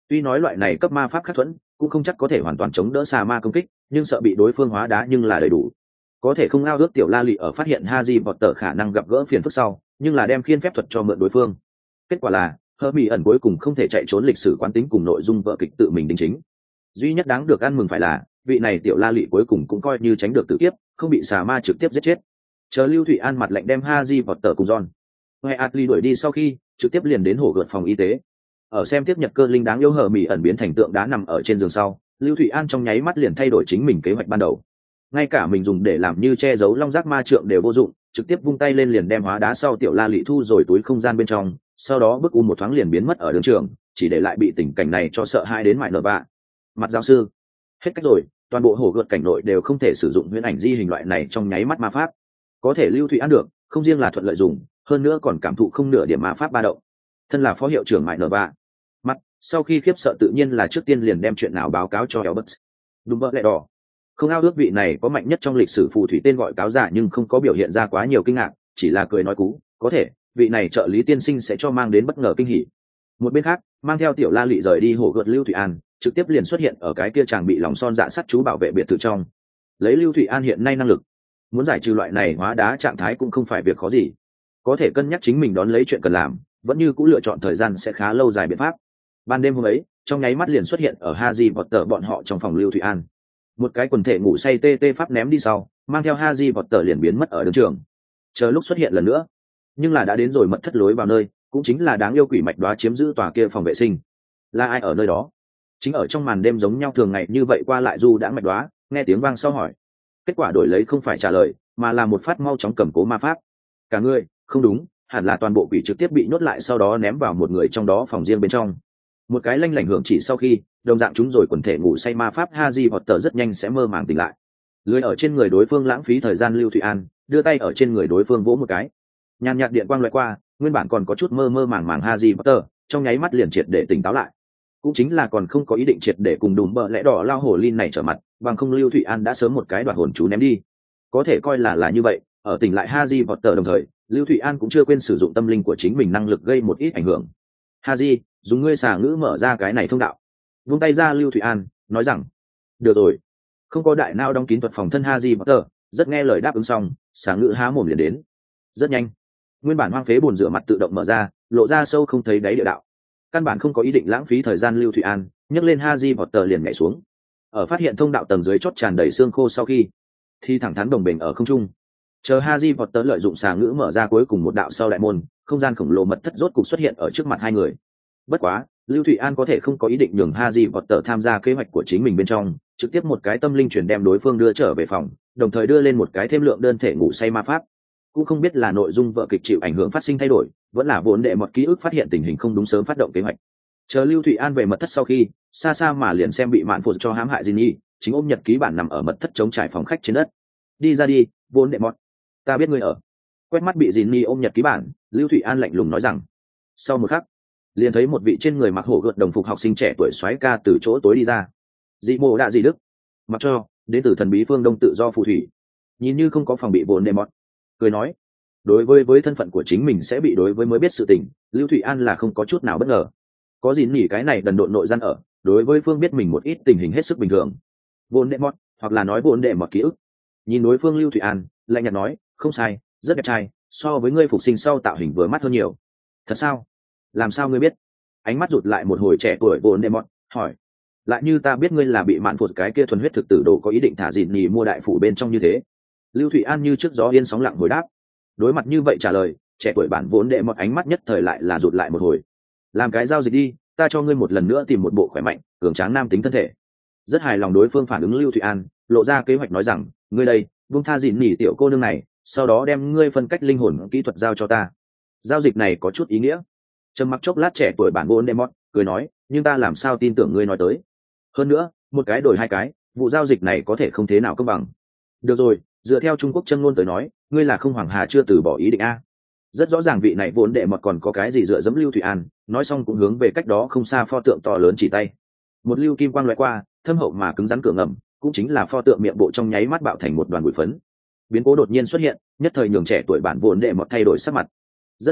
Tuy nói loại này cấp ma pháp khắc thuẫn cũng không chắc có thể hoàn toàn chống đỡ xà ma công kích, nhưng sợ bị đối phương hóa đá nhưng là đầy đủ. Có thể không ao ước tiểu La Lị ở phát hiện Harry Potter khả năng gặp gỡ phiền phức sau, nhưng là đem khiên phép thuật cho mượn đối phương. Kết quả là Hermione cuối cùng không thể chạy trốn lịch sử quán tính cùng nội dung vở kịch tự mình đính chính. Duy nhất đáng được ăn mừng phải là vị này tiểu La Lị cuối cùng cũng coi như tránh được tử kiếp, không bị xà ma trực tiếp giết chết. Chờ Lưu Thụy An mặt lạnh đem Harry Potter cùng Ron Weasley đuổi đi sau khi, trực tiếp liền đến hổ gợt phòng y tế. Ở xem tiếp nhật cơ linh đáng yêu Hermione biến thành tượng đá nằm ở trên giường sau, Lưu Thụy An trong nháy mắt liền thay đổi chính mình kế hoạch ban đầu. Ngay cả mình dùng để làm như che giấu long giác ma trượng đều vô dụng, trực tiếp vung tay lên liền đem hóa đá sau tiểu La Lị thu rồi túi không gian bên trong, sau đó bức một thoáng liền biến mất ở đường trường, chỉ để lại bị tình cảnh này cho sợ hãi đến mại nở bạ. Mặt giáo sư, hết cách rồi, toàn bộ hổ gợt cảnh nội đều không thể sử dụng huyễn ảnh di hình loại này trong nháy mắt ma pháp. Có thể Lưu Thụy An được, không riêng là thuận lợi dùng, hơn nữa còn cảm thụ không nửa điểm ma pháp ba động. Thân là phó hiệu trưởng mại nở bạ, mặt sau khi khiếp sợ tự nhiên là trước tiên liền đem chuyện nào báo cáo cho Albert. Đúng vậy lẹ đỏ. Không ao ước vị này có mạnh nhất trong lịch sử phù thủy tên gọi cáo giả nhưng không có biểu hiện ra quá nhiều kinh ngạc, chỉ là cười nói cú, có thể vị này trợ lý tiên sinh sẽ cho mang đến bất ngờ kinh hỉ. Một bên khác, mang theo tiểu La Lị rời đi hổ gợt Lưu Thụy An, trực tiếp liền xuất hiện ở cái kia chàng bị lòng son dạ sắt chú bảo vệ biệt thự trong. Lấy Lưu Thụy An hiện nay năng lực, muốn giải trừ loại này hóa đá trạng thái cũng không phải việc khó gì. Có thể cân nhắc chính mình đón lấy chuyện cần làm, vẫn như cũng lựa chọn thời gian sẽ khá lâu dài biện pháp. Ban đêm hôm ấy, trong nháy mắt liền xuất hiện ở Harry Potter bọn họ trong phòng Lưu Thụy An. Một cái quần thể ngủ say tê tê pháp ném đi sau, mang theo Harry Potter liền biến mất ở đường trường. Chờ lúc xuất hiện lần nữa, nhưng là đã đến rồi mật thất lối vào nơi, cũng chính là đáng yêu quỷ mạch đóa chiếm giữ tòa kia phòng vệ sinh. Là ai ở nơi đó? Chính ở trong màn đêm giống nhau thường ngày như vậy qua lại du đã mạch đóa, nghe tiếng vang sau hỏi. Kết quả đổi lấy không phải trả lời, mà là một phát mau chóng cầm cố ma pháp. Cả người, không đúng, hẳn là toàn bộ quỷ trực tiếp bị nhốt lại sau đó ném vào một người trong đó phòng riêng bên trong. Một cái lanh lảnh hưởng chỉ sau khi đồng dạng chúng rồi quần thể ngủ say ma pháp Harry Potter rất nhanh sẽ mơ màng tỉnh lại. Lưới ở trên người đối phương lãng phí thời gian Lưu Thụy An đưa tay ở trên người đối phương vỗ một cái, nhàn nhạt điện quang loại qua, nguyên bản còn có chút mơ mơ màng màng Harry Potter trong nháy mắt liền triệt để tỉnh táo lại. Cũng chính là còn không có ý định triệt để cùng đùm bợ lẽ đỏ lao hổ lin này trở mặt, bằng không Lưu Thụy An đã sớm một cái đoạt hồn chú ném đi. Có thể coi là như vậy, ở tỉnh lại Harry Potter đồng thời, Lưu Thụy An cũng chưa quên sử dụng tâm linh của chính mình năng lực gây một ít ảnh hưởng. Harry, dùng ngươi xà ngữ mở ra cái này thông đạo. Vung tay ra Lưu Thụy An, nói rằng, được rồi. Không có đại não đóng kín thuật phòng thân Harry Potter, rất nghe lời đáp ứng xong, xà ngữ há mồm liền đến. Rất nhanh, nguyên bản hoang phế bồn rửa mặt tự động mở ra, lộ ra sâu không thấy đáy địa đạo. Căn bản không có ý định lãng phí thời gian Lưu Thụy An, nhấc lên Harry Potter liền nhảy xuống. Ở phát hiện thông đạo tầng dưới chót tràn đầy xương khô sau khi, thì thẳng thắn đồng bình ở không trung. Chờ Harry Potter lợi dụng xà ngữ mở ra cuối cùng một đạo sau đại môn, không gian khổng lồ mật thất rốt cục xuất hiện ở trước mặt hai người. Bất quá, Lưu Thụy An có thể không có ý định nhường Harry Potter tham gia kế hoạch của chính mình bên trong, trực tiếp một cái tâm linh chuyển đem đối phương đưa trở về phòng, đồng thời đưa lên một cái thêm lượng đơn thể ngủ say ma pháp. Cũng không biết là nội dung vở kịch chịu ảnh hưởng phát sinh thay đổi, vẫn là vốn đệ một ký ức phát hiện tình hình không đúng sớm phát động kế hoạch. Chờ Lưu Thụy An về mật thất sau khi, xa xa mà liền xem bị mạn phụ cho hãm hại Ginny, chính ôm nhật ký bản nằm ở mật thất chống trải phòng khách trên đất. Đi ra đi, vốn đệ một, ta biết ngươi ở. Quét mắt bị Ginny ôm nhật ký bản, Lưu Thụy An lạnh lùng nói rằng. Sau một khắc, liền thấy một vị trên người mặc hổ gợt đồng phục học sinh trẻ tuổi xoáy ca từ chỗ tối đi ra. Dị mộ đạ dị đức, mặc cho đến từ thần bí phương đông tự do phù thủy, nhìn như không có phòng bị vốn đệ một, cười nói. Đối với thân phận của chính mình sẽ bị đối với mới biết sự tình, Lưu Thụy An là không có chút nào bất ngờ. Có gì nhỉ, cái này đần độn nội gian ở, đối với phương biết mình một ít tình hình hết sức bình thường. Vốn đệ một, hoặc là nói vốn đệ một ký ức. Nhìn đối phương Lưu Thụy An, lạnh nhạt nói, không sai, rất đẹp trai, so với ngươi phục sinh sau tạo hình vừa mắt hơn nhiều. Thật sao? Làm sao ngươi biết? Ánh mắt rụt lại một hồi trẻ tuổi vốn đệ một, hỏi. Lại như ta biết ngươi là bị mạn phụt cái kia thuần huyết thực tử đồ có ý định thả dịn nhì mua đại phủ bên trong như thế. Lưu Thụy An như trước gió yên sóng lặng hồi đáp. Đối mặt như vậy trả lời, trẻ tuổi bản vốn đệ một ánh mắt nhất thời lại là rụt lại một hồi. Làm cái giao dịch đi, ta cho ngươi một lần nữa tìm một bộ khỏe mạnh cường tráng nam tính thân thể. Rất hài lòng đối phương phản ứng Lưu Thụy An, lộ ra kế hoạch nói rằng, ngươi đây, buông tha dịn nhì tiểu cô nương này, sau đó đem ngươi phân cách linh hồn kỹ thuật giao cho ta. Giao dịch này có chút ý nghĩa. Trầm mặc chốc lát trẻ tuổi bản vốn đệ một cười nói, nhưng ta làm sao tin tưởng ngươi nói tới. Hơn nữa, một cái đổi hai cái, vụ giao dịch này có thể không thế nào công bằng. Được rồi, dựa theo Trung Quốc châm ngôn tới nói, ngươi là không hoàng hà chưa từ bỏ ý định a. Rất rõ ràng vị này vốn đệ mọt còn có cái gì dựa dẫm Lưu Thụy An, nói xong cũng hướng về cách đó không xa pho tượng to lớn chỉ tay. Một lưu kim quang lóe qua, thâm hậu mà cứng rắn cửa ngầm, cũng chính là pho tượng miệng bộ trong nháy mắt bạo thành một đoàn bụi phấn. Biến cố đột nhiên xuất hiện, nhất thời nhường trẻ tuổi bản vốn đệ mọt thay đổi sắc mặt. Rất nhanh,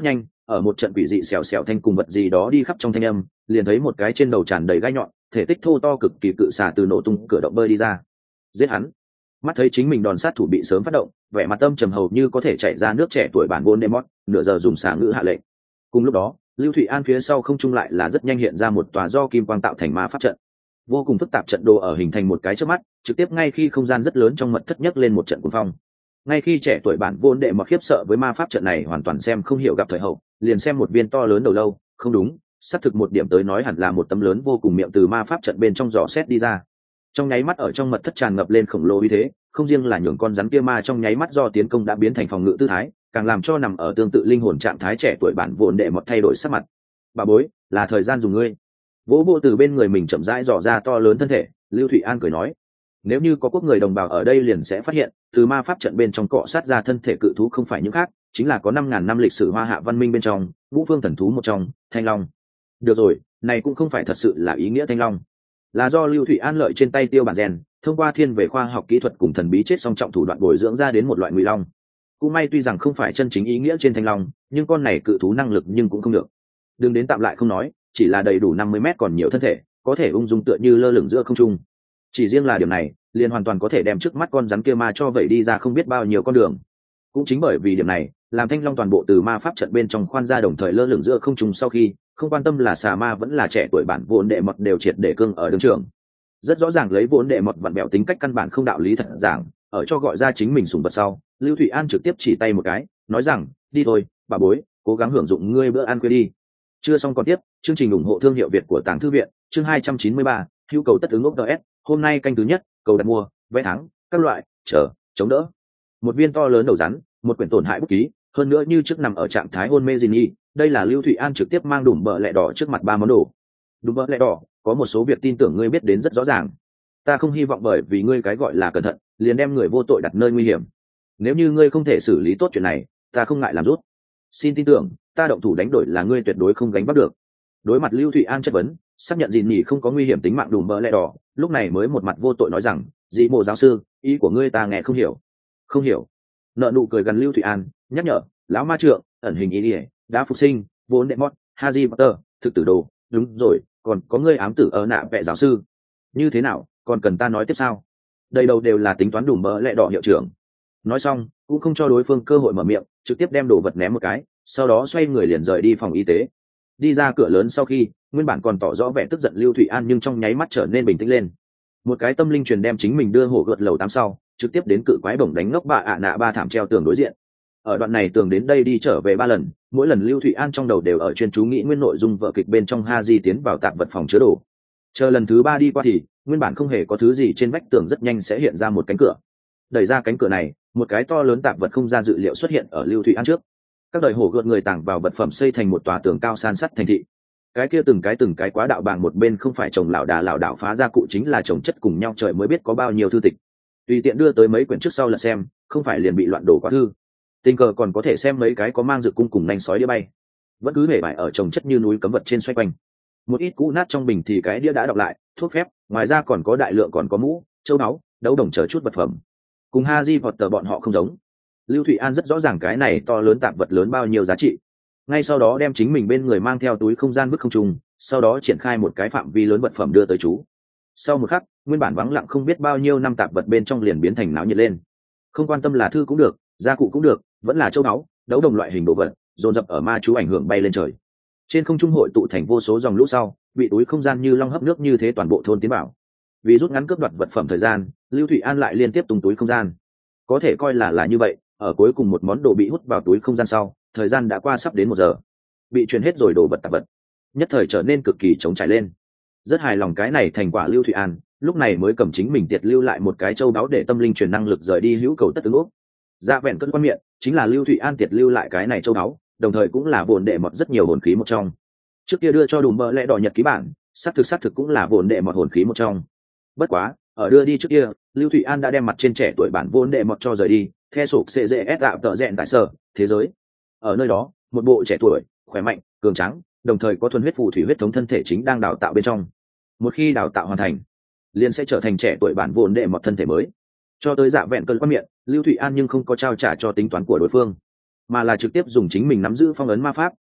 ở một trận quỷ dị xèo xèo thanh cùng vật gì đó đi khắp trong thanh âm, liền thấy một cái trên đầu tràn đầy gai nhọn, thể tích thô to cực kỳ cự xà từ nổ tung cửa động bơi đi ra. Giết hắn! Mắt thấy chính mình đòn sát thủ bị sớm phát động, vẻ mặt tâm trầm hầu như có thể chảy ra nước trẻ tuổi bản Voldemort, nửa giờ dùng xà ngữ hạ lệnh. Cùng lúc đó, Lưu Thụy An phía sau không trung lại là rất nhanh hiện ra một tòa do kim quang tạo thành ma pháp trận. Vô cùng phức tạp trận đồ ở hình thành một cái chớp mắt, trực tiếp ngay khi không gian rất lớn trong mật thất nhấc lên một trận cuồng phong. Ngay khi trẻ tuổi bản Voldemort khiếp sợ với ma pháp trận này hoàn toàn xem không hiểu gặp thời hậu, liền xem một viên to lớn đầu lâu, không đúng, xác thực một điểm tới nói hẳn là một tấm lớn vô cùng miệng từ ma pháp trận bên trong dò xét đi ra. Trong nháy mắt ở trong mật thất tràn ngập lên khổng lồ uy thế, không riêng là nhường con rắn kia ma trong nháy mắt do tiến công đã biến thành phòng ngự tư thái, càng làm cho nằm ở tương tự linh hồn trạng thái trẻ tuổi bản Voldemort thay đổi sắc mặt. Bà bối, là thời gian dùng ngươi. Vỗ vô từ bên người mình chậm rãi dò ra to lớn thân thể, Lưu Thụy An cười nói, nếu như có quốc người đồng bào ở đây liền sẽ phát hiện, từ ma pháp trận bên trong cọ sát ra thân thể cự thú không phải những khác, chính là có 5.000 năm lịch sử Hoa Hạ văn minh bên trong, ngũ phương thần thú một trong, Thanh Long. Được rồi, này cũng không phải thật sự là ý nghĩa Thanh Long, là do Lưu Thụy An lợi trên tay tiêu bản rèn, thông qua thiên về khoa học kỹ thuật cùng thần bí chết song trọng thủ đoạn bồi dưỡng ra đến một loại ngụy long. Cũng may tuy rằng không phải chân chính ý nghĩa trên Thanh Long, nhưng con này cự thú năng lực nhưng cũng không được. Đừng đến tạm lại không nói, chỉ là đầy đủ 50 mét còn nhiều thân thể, có thể ung dung tựa như lơ lửng giữa không trung. Chỉ riêng là điểm này, liền hoàn toàn có thể đem trước mắt con rắn kia ma cho vẩy đi ra không biết bao nhiêu con đường. Cũng chính bởi vì điểm này, làm Thanh Long toàn bộ từ ma pháp trận bên trong khoan ra đồng thời lơ lửng giữa không trung sau khi, không quan tâm là xà ma vẫn là trẻ tuổi bản Voldemort đều triệt để cương ở đường trường. Rất rõ ràng lấy Voldemort vặn bẹo tính cách căn bản không đạo lý thật giảng, ở cho gọi ra chính mình sùng vật sau, Lưu Thụy An trực tiếp chỉ tay một cái, nói rằng, đi thôi, bà bối, cố gắng hưởng dụng ngươi bữa ăn khuya đi. Chưa xong còn tiếp, chương trình ủng hộ thương hiệu Việt của Tàng Thư viện, chương 293, nhu cầu tất ứng ốc DS, hôm nay canh thứ nhất, cầu đặt mua, vé thắng, các loại, chờ, chống đỡ. Một viên to lớn đầu rắn, một quyển tổn hại bút ký, hơn nữa như trước nằm ở trạng thái hôn mê Ginny, đây là Lưu Thụy An trực tiếp mang đùm bợ lẹ đỏ trước mặt ba món đồ. Đùm bợ lẹ đỏ, có một số việc tin tưởng ngươi biết đến rất rõ ràng. Ta không hy vọng bởi vì ngươi cái gọi là cẩn thận, liền đem người vô tội đặt nơi nguy hiểm. Nếu như ngươi không thể xử lý tốt chuyện này, ta không ngại làm rút. Xin tin tưởng, ta động thủ đánh đổi là ngươi tuyệt đối không gánh vác được. Đối mặt Lưu Thụy An chất vấn, xác nhận Ginny không có nguy hiểm tính mạng đùm bợ lẹ đỏ, lúc này mới một mặt vô tội nói rằng, dị mộ giáo sư, ý của ngươi ta nghe không hiểu. Không hiểu. Nợ nụ cười gần Lưu Thụy An, nhắc nhở, lão ma trượng, ẩn hình ý ỉa, đã phục sinh, Voldemort, Harry Potter, thực tử đồ, đúng rồi, còn có ngươi ám tử ở nạ vẽ giáo sư. Như thế nào, còn cần ta nói tiếp sao? Đây đầu đều là tính toán đùm bợ lẹ đỏ hiệu trưởng. Nói xong, cũng không cho đối phương cơ hội mở miệng, trực tiếp đem đồ vật ném một cái, sau đó xoay người liền rời đi phòng y tế. Đi ra cửa lớn sau khi, nguyên bản còn tỏ rõ vẻ tức giận Lưu Thụy An nhưng trong nháy mắt trở nên bình tĩnh lên. Một cái tâm linh truyền đem chính mình đưa hổ gợt lầu 8 sau, trực tiếp đến cự quái bổng đánh ngốc bà ạ nạ ba thảm treo tường đối diện. Ở đoạn này tường đến đây đi trở về 3 lần, mỗi lần Lưu Thụy An trong đầu đều ở chuyên chú nghĩ nguyên nội dung vở kịch bên trong Haji tiến vào tạp vật phòng chứa đồ. Chờ lần thứ 3 đi qua thì, nguyên bản không hề có thứ gì trên vách tường rất nhanh sẽ hiện ra một cánh cửa. Đẩy ra cánh cửa này, một cái to lớn tạp vật không ra dự liệu xuất hiện ở Lưu Thụy An trước. Các đời hổ gợt người tàng vào vật phẩm xây thành một tòa tường cao san sắt thành thị. Cái kia từng cái quá đạo bàng một bên không phải chồng lão đảo phá ra cụ chính là chồng chất cùng nhau trời mới biết có bao nhiêu thư tịch. Tùy tiện đưa tới mấy quyển trước sau là xem, không phải liền bị loạn đổ quá thư. Tình cờ còn có thể xem mấy cái có mang dược cung cùng nanh sói đĩa bay. Vẫn cứ hề bại ở chồng chất như núi cấm vật trên xoay quanh. Một ít cũ nát trong bình thì cái đĩa đã đọc lại, thuốc phép, ngoài ra còn có đại lượng còn có mũ, châu báu, đấu đồng chờ chút vật phẩm. Cùng Harry Potter bọn họ không giống. Lưu Thụy An rất rõ ràng cái này to lớn tạp vật lớn bao nhiêu giá trị. Ngay sau đó đem chính mình bên người mang theo túi không gian vứt không trùng, sau đó triển khai một cái phạm vi lớn vật phẩm đưa tới chú. Sau một khắc, nguyên bản vắng lặng không biết bao nhiêu năm tạp vật bên trong liền biến thành náo nhiệt lên. Không quan tâm là thư cũng được, gia cụ cũng được, vẫn là châu báu, đấu đồng loại hình đồ vật, dồn dập ở ma chú ảnh hưởng bay lên trời. Trên không trung hội tụ thành vô số dòng lũ sau, bị túi không gian như long hấp nước như thế toàn bộ thôn tiến vào. Vì rút ngắn cướp đoạt vật phẩm thời gian, Lưu Thụy An lại liên tiếp tung túi không gian. Có thể coi là như vậy, ở cuối cùng một món đồ bị hút vào túi không gian sau, thời gian đã qua sắp đến 1 giờ. Bị truyền hết rồi đồ vật tạp vật, nhất thời trở nên cực kỳ trống trải lên. Rất hài lòng cái này thành quả Lưu Thụy An, lúc này mới cầm chính mình tiệt lưu lại một cái châu báu để tâm linh truyền năng lực rời đi hữu cầu tất ứng ốc. Dạ vẹn cơn quan miệng, chính là Lưu Thụy An tiệt lưu lại cái này châu báu, đồng thời cũng là vốn đệ mọt rất nhiều hồn khí một trong. Trước kia đưa cho đùm bợ lẽ đỏ nhật ký bản, xác thực cũng là vốn đệ mọt hồn khí một trong. Bất quá, ở đưa đi trước kia, Lưu Thụy An đã đem mặt trên trẻ tuổi bản vốn đệ mọt cho rời đi, theo sổ CGS tạo tợ rèn tại sở thế giới. Ở nơi đó, một bộ trẻ tuổi, khỏe mạnh, cường tráng, đồng thời có thuần huyết phù thủy huyết thống thân thể chính đang đào tạo bên trong. Một khi đào tạo hoàn thành, liền sẽ trở thành trẻ tuổi bản vốn đệ mọt thân thể mới. Cho tới dạ vẹn cơn quan miệng, Lưu Thụy An nhưng không có trao trả cho tính toán của đối phương, mà là trực tiếp dùng chính mình nắm giữ phong ấn ma pháp,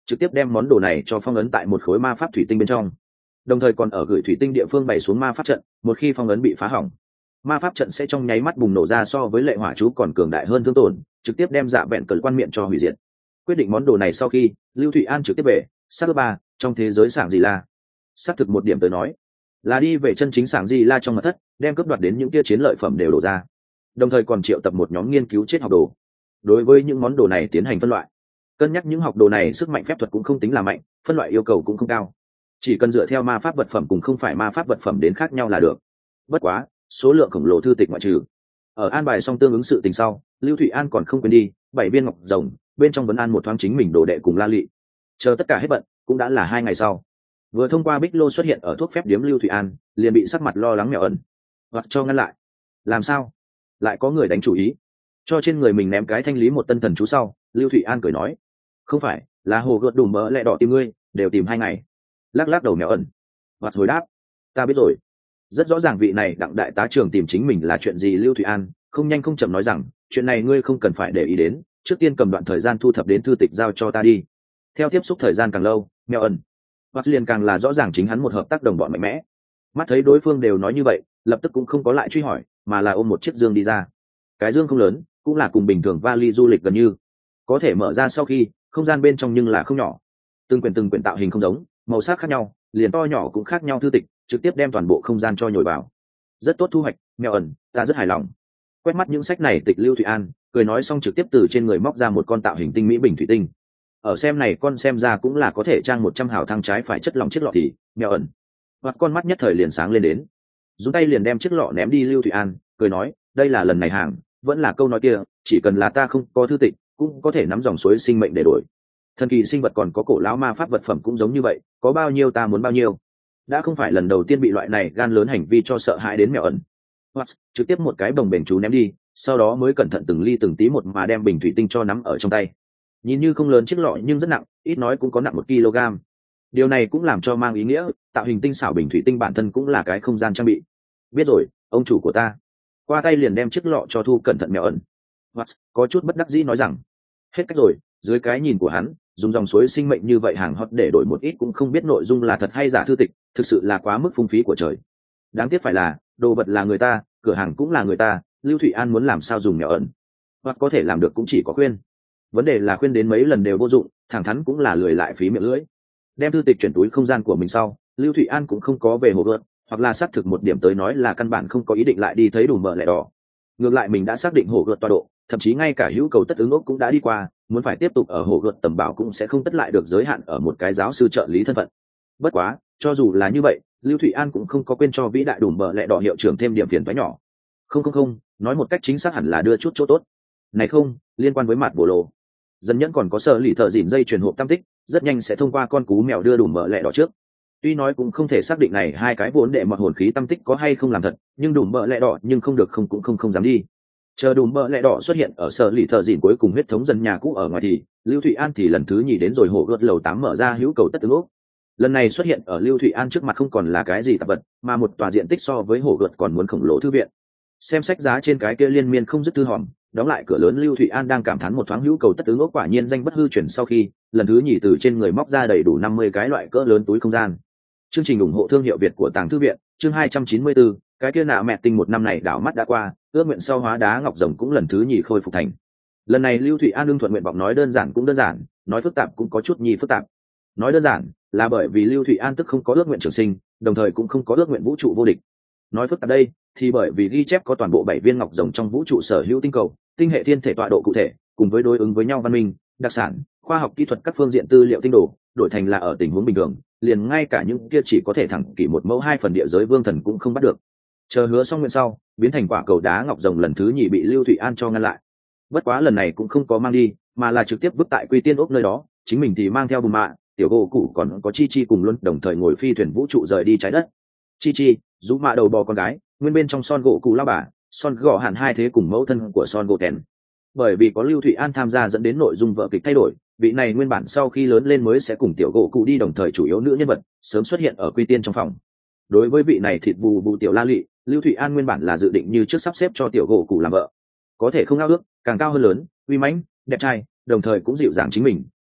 trực tiếp đem món đồ này cho phong ấn tại một khối ma pháp thủy tinh bên trong, đồng thời còn ở gửi thủy tinh địa phương bày xuống ma pháp trận. Một khi phong ấn bị phá hỏng, ma pháp trận sẽ trong nháy mắt bùng nổ ra so với lệ hỏa chú còn cường đại hơn thương tổn, trực tiếp đem dạ vẹn cẩn quan miệng cho hủy diệt. Quyết định món đồ này sau khi, Lưu Thụy An trực tiếp về sát ba trong thế giới sảng gì la. Xác thực một điểm tới nói là đi về chân chính sảng gì la trong mật thất, đem cướp đoạt đến những kia chiến lợi phẩm đều đổ ra, đồng thời còn triệu tập một nhóm nghiên cứu chết học đồ, đối với những món đồ này tiến hành phân loại. Cân nhắc những học đồ này sức mạnh phép thuật cũng không tính là mạnh, phân loại yêu cầu cũng không cao, chỉ cần dựa theo ma pháp vật phẩm cùng không phải ma pháp vật phẩm đến khác nhau là được. Bất quá số lượng khổng lồ thư tịch ngoại trừ. Ở an bài xong tương ứng sự tình sau, Lưu Thụy An còn không quên đi 7 viên ngọc rồng, bên trong vấn an một thoáng chính mình đồ đệ cùng La Lị. Chờ tất cả hết bận cũng đã là 2 ngày sau. Vừa thông qua bích lô xuất hiện ở thuốc phép điếm Lưu Thụy An, liền bị sắc mặt lo lắng mèo ẩn hoặc cho ngăn lại. Làm sao lại có người đánh chủ ý cho trên người mình ném cái thanh lý một tân thần chú sau, Lưu Thụy An cười nói, không phải là hồ gợt đùm mỡ lẹ đỏ tìm ngươi, đều tìm 2 ngày. Lắc lắc đầu mèo ẩn hoặc hồi đáp, ta biết rồi. Rất rõ ràng vị này đặng đại tá trưởng tìm chính mình là chuyện gì. Lưu Thụy An không nhanh không chậm nói rằng, chuyện này ngươi không cần phải để ý đến, trước tiên cầm đoạn thời gian thu thập đến thư tịch giao cho ta đi. Theo tiếp xúc thời gian càng lâu, mèo ẩn hoặc liền càng là rõ ràng chính hắn một hợp tác đồng bọn mạnh mẽ. Mắt thấy đối phương đều nói như vậy, lập tức cũng không có lại truy hỏi, mà là ôm một chiếc dương đi ra. Cái dương không lớn, cũng là cùng bình thường vali du lịch gần như, có thể mở ra sau khi không gian bên trong nhưng là không nhỏ. Từng quyển tạo hình không giống, màu sắc khác nhau, liền to nhỏ cũng khác nhau thư tịch, trực tiếp đem toàn bộ không gian cho nhồi vào. Rất tốt thu hoạch, mèo ẩn, ta rất hài lòng. Quét mắt những sách này tịch, Lưu Thụy An cười nói xong trực tiếp từ trên người móc ra một con tạo hình tinh mỹ bình thủy tinh. Ở xem này con xem ra cũng là có thể trang 100 hào thang trái phải chất lỏng chiếc lọ thì mèo ẩn hoặc con mắt nhất thời liền sáng lên đến, dùng tay liền đem chiếc lọ ném đi. Lưu Thụy An cười nói, đây là lần này hàng, vẫn là câu nói kia, chỉ cần là ta không có thư tịch cũng có thể nắm dòng suối sinh mệnh để đổi. Thần kỳ sinh vật còn có cổ lão ma pháp vật phẩm cũng giống như vậy, có bao nhiêu ta muốn bao nhiêu. Đã không phải lần đầu tiên bị loại này gan lớn hành vi cho sợ hãi đến mèo ẩn hoặc trực tiếp một cái bồng bềnh chú ném đi, sau đó mới cẩn thận từng ly từng tí một mà đem bình thủy tinh cho nắm ở trong tay. Nhìn như không lớn chiếc lọ nhưng rất nặng, ít nói cũng có nặng 1 kg. Điều này cũng làm cho mang ý nghĩa tạo hình tinh xảo bình thủy tinh bản thân cũng là cái không gian trang bị. Biết rồi, ông chủ của ta. Qua tay liền đem chiếc lọ cho thu cẩn thận mèo ẩn hoặc có chút bất đắc dĩ nói rằng, hết cách rồi. Dưới cái nhìn của hắn, dùng dòng suối sinh mệnh như vậy hàng hot để đổi một ít cũng không biết nội dung là thật hay giả thư tịch, thực sự là quá mức phung phí của trời. Đáng tiếc phải là đồ vật là người ta, cửa hàng cũng là người ta. Lưu Thụy An muốn làm sao dùng mèo ẩn hoặc có thể làm được cũng chỉ có khuyên. Vấn đề là khuyên đến mấy lần đều vô dụng, thẳng thắn cũng là lười lại phí miệng lưỡi. Đem thư tịch chuyển túi không gian của mình sau, Lưu Thụy An cũng không có về hồ gợt, hoặc là xác thực một điểm tới nói là căn bản không có ý định lại đi thấy đủ mỡ lẻ đỏ. Ngược lại mình đã xác định hồ gợt tọa độ, thậm chí ngay cả hữu cầu tất ứng ốc cũng đã đi qua, muốn phải tiếp tục ở hồ gợt tầm bảo cũng sẽ không tất lại được giới hạn ở một cái giáo sư trợ lý thân phận. Bất quá cho dù là như vậy, Lưu Thụy An cũng không có quên cho vĩ đại đủ mỡ lẻ đỏ hiệu trưởng thêm điểm phiền toái nhỏ. Không, nói một cách chính xác hẳn là đưa chút chỗ tốt. Này không, liên quan với mặt bồ lô, dần nhẫn còn có sở lì thợ dỉn dây truyền hộp tam tích, rất nhanh sẽ thông qua con cú mèo đưa đủ mỡ lẹ đỏ trước. Tuy nói cũng không thể xác định này 2 cái vốn đệ mọt hồn khí tam tích có hay không làm thật, nhưng đủ mỡ lẹ đỏ nhưng không được cũng không dám đi. Chờ đủ mỡ lẹ đỏ xuất hiện ở sở lì thợ dỉn cuối cùng huyết thống dân nhà cũ ở ngoài thì Lưu Thụy An thì lần thứ nhì đến rồi hổ gợt lầu 8 mở ra hữu cầu tất ứng ốc. Lần này xuất hiện ở Lưu Thụy An trước mặt không còn là cái gì tạp vật, mà một tòa diện tích so với hổ gợt còn muốn khổng lồ thư viện. Xem sách giá trên cái kia liên miên không dứt thư hòm, đóng lại cửa lớn, Lưu Thụy An đang cảm thán một thoáng hữu cầu tất ứng ốc quả nhiên danh bất hư truyền sau khi lần thứ nhì từ trên người móc ra đầy đủ 50 cái loại cỡ lớn túi không gian. Chương trình ủng hộ thương hiệu Việt của Tàng Thư viện, chương 294, cái kia nạ mẹ tinh một năm này đảo mắt đã qua, ước nguyện sau hóa đá ngọc rồng cũng lần thứ nhì khôi phục thành. Lần này Lưu Thụy An ưng thuận nguyện vọng, nói đơn giản cũng đơn giản, nói phức tạp cũng có chút nhi phức tạp. Nói đơn giản là bởi vì Lưu Thụy An tức không có ước nguyện trường sinh, đồng thời cũng không có ước nguyện vũ trụ vô địch. Nói phức tạp đây thì bởi vì ghi chép có toàn bộ 7 viên ngọc rồng trong vũ trụ sở hữu tinh cầu, tinh hệ thiên thể tọa độ cụ thể, cùng với đối ứng với nhau văn minh, đặc sản, khoa học kỹ thuật các phương diện tư liệu tinh đồ, đổi thành là ở tình huống bình thường, liền ngay cả những kia chỉ có thể thẳng kỷ một mẫu 2 phần địa giới vương thần cũng không bắt được. Chờ hứa xong nguyện sau, biến thành quả cầu đá ngọc rồng lần thứ nhì bị Lưu Thụy An cho ngăn lại. Bất quá lần này cũng không có mang đi, mà là trực tiếp vứt tại Quy Tiên ốc nơi đó, chính mình thì mang theo Bùm Mạ, Tiểu Gỗ Cụ còn có Chi Chi cùng luôn đồng thời ngồi phi thuyền vũ trụ rời đi trái đất. Chi Chi, rũ mạ đầu bò con gái, nguyên bên trong Son Gỗ Cụ lao bà, Son Gỗ Hàn hai thế cùng mẫu thân của Son Gỗ Tèn. Bởi vì có Lưu Thụy An tham gia dẫn đến nội dung vở kịch thay đổi, vị này nguyên bản sau khi lớn lên mới sẽ cùng Tiểu Gỗ Cụ đi đồng thời chủ yếu nữ nhân vật, sớm xuất hiện ở Quy Tiên trong phòng. Đối với vị này thịt bù bù tiểu la lị, Lưu Thụy An nguyên bản là dự định như trước sắp xếp cho Tiểu Gỗ Cụ làm vợ, có thể không ao ước, càng cao hơn lớn, uy mãnh, đẹp trai, đồng thời cũng dịu dàng chính mình,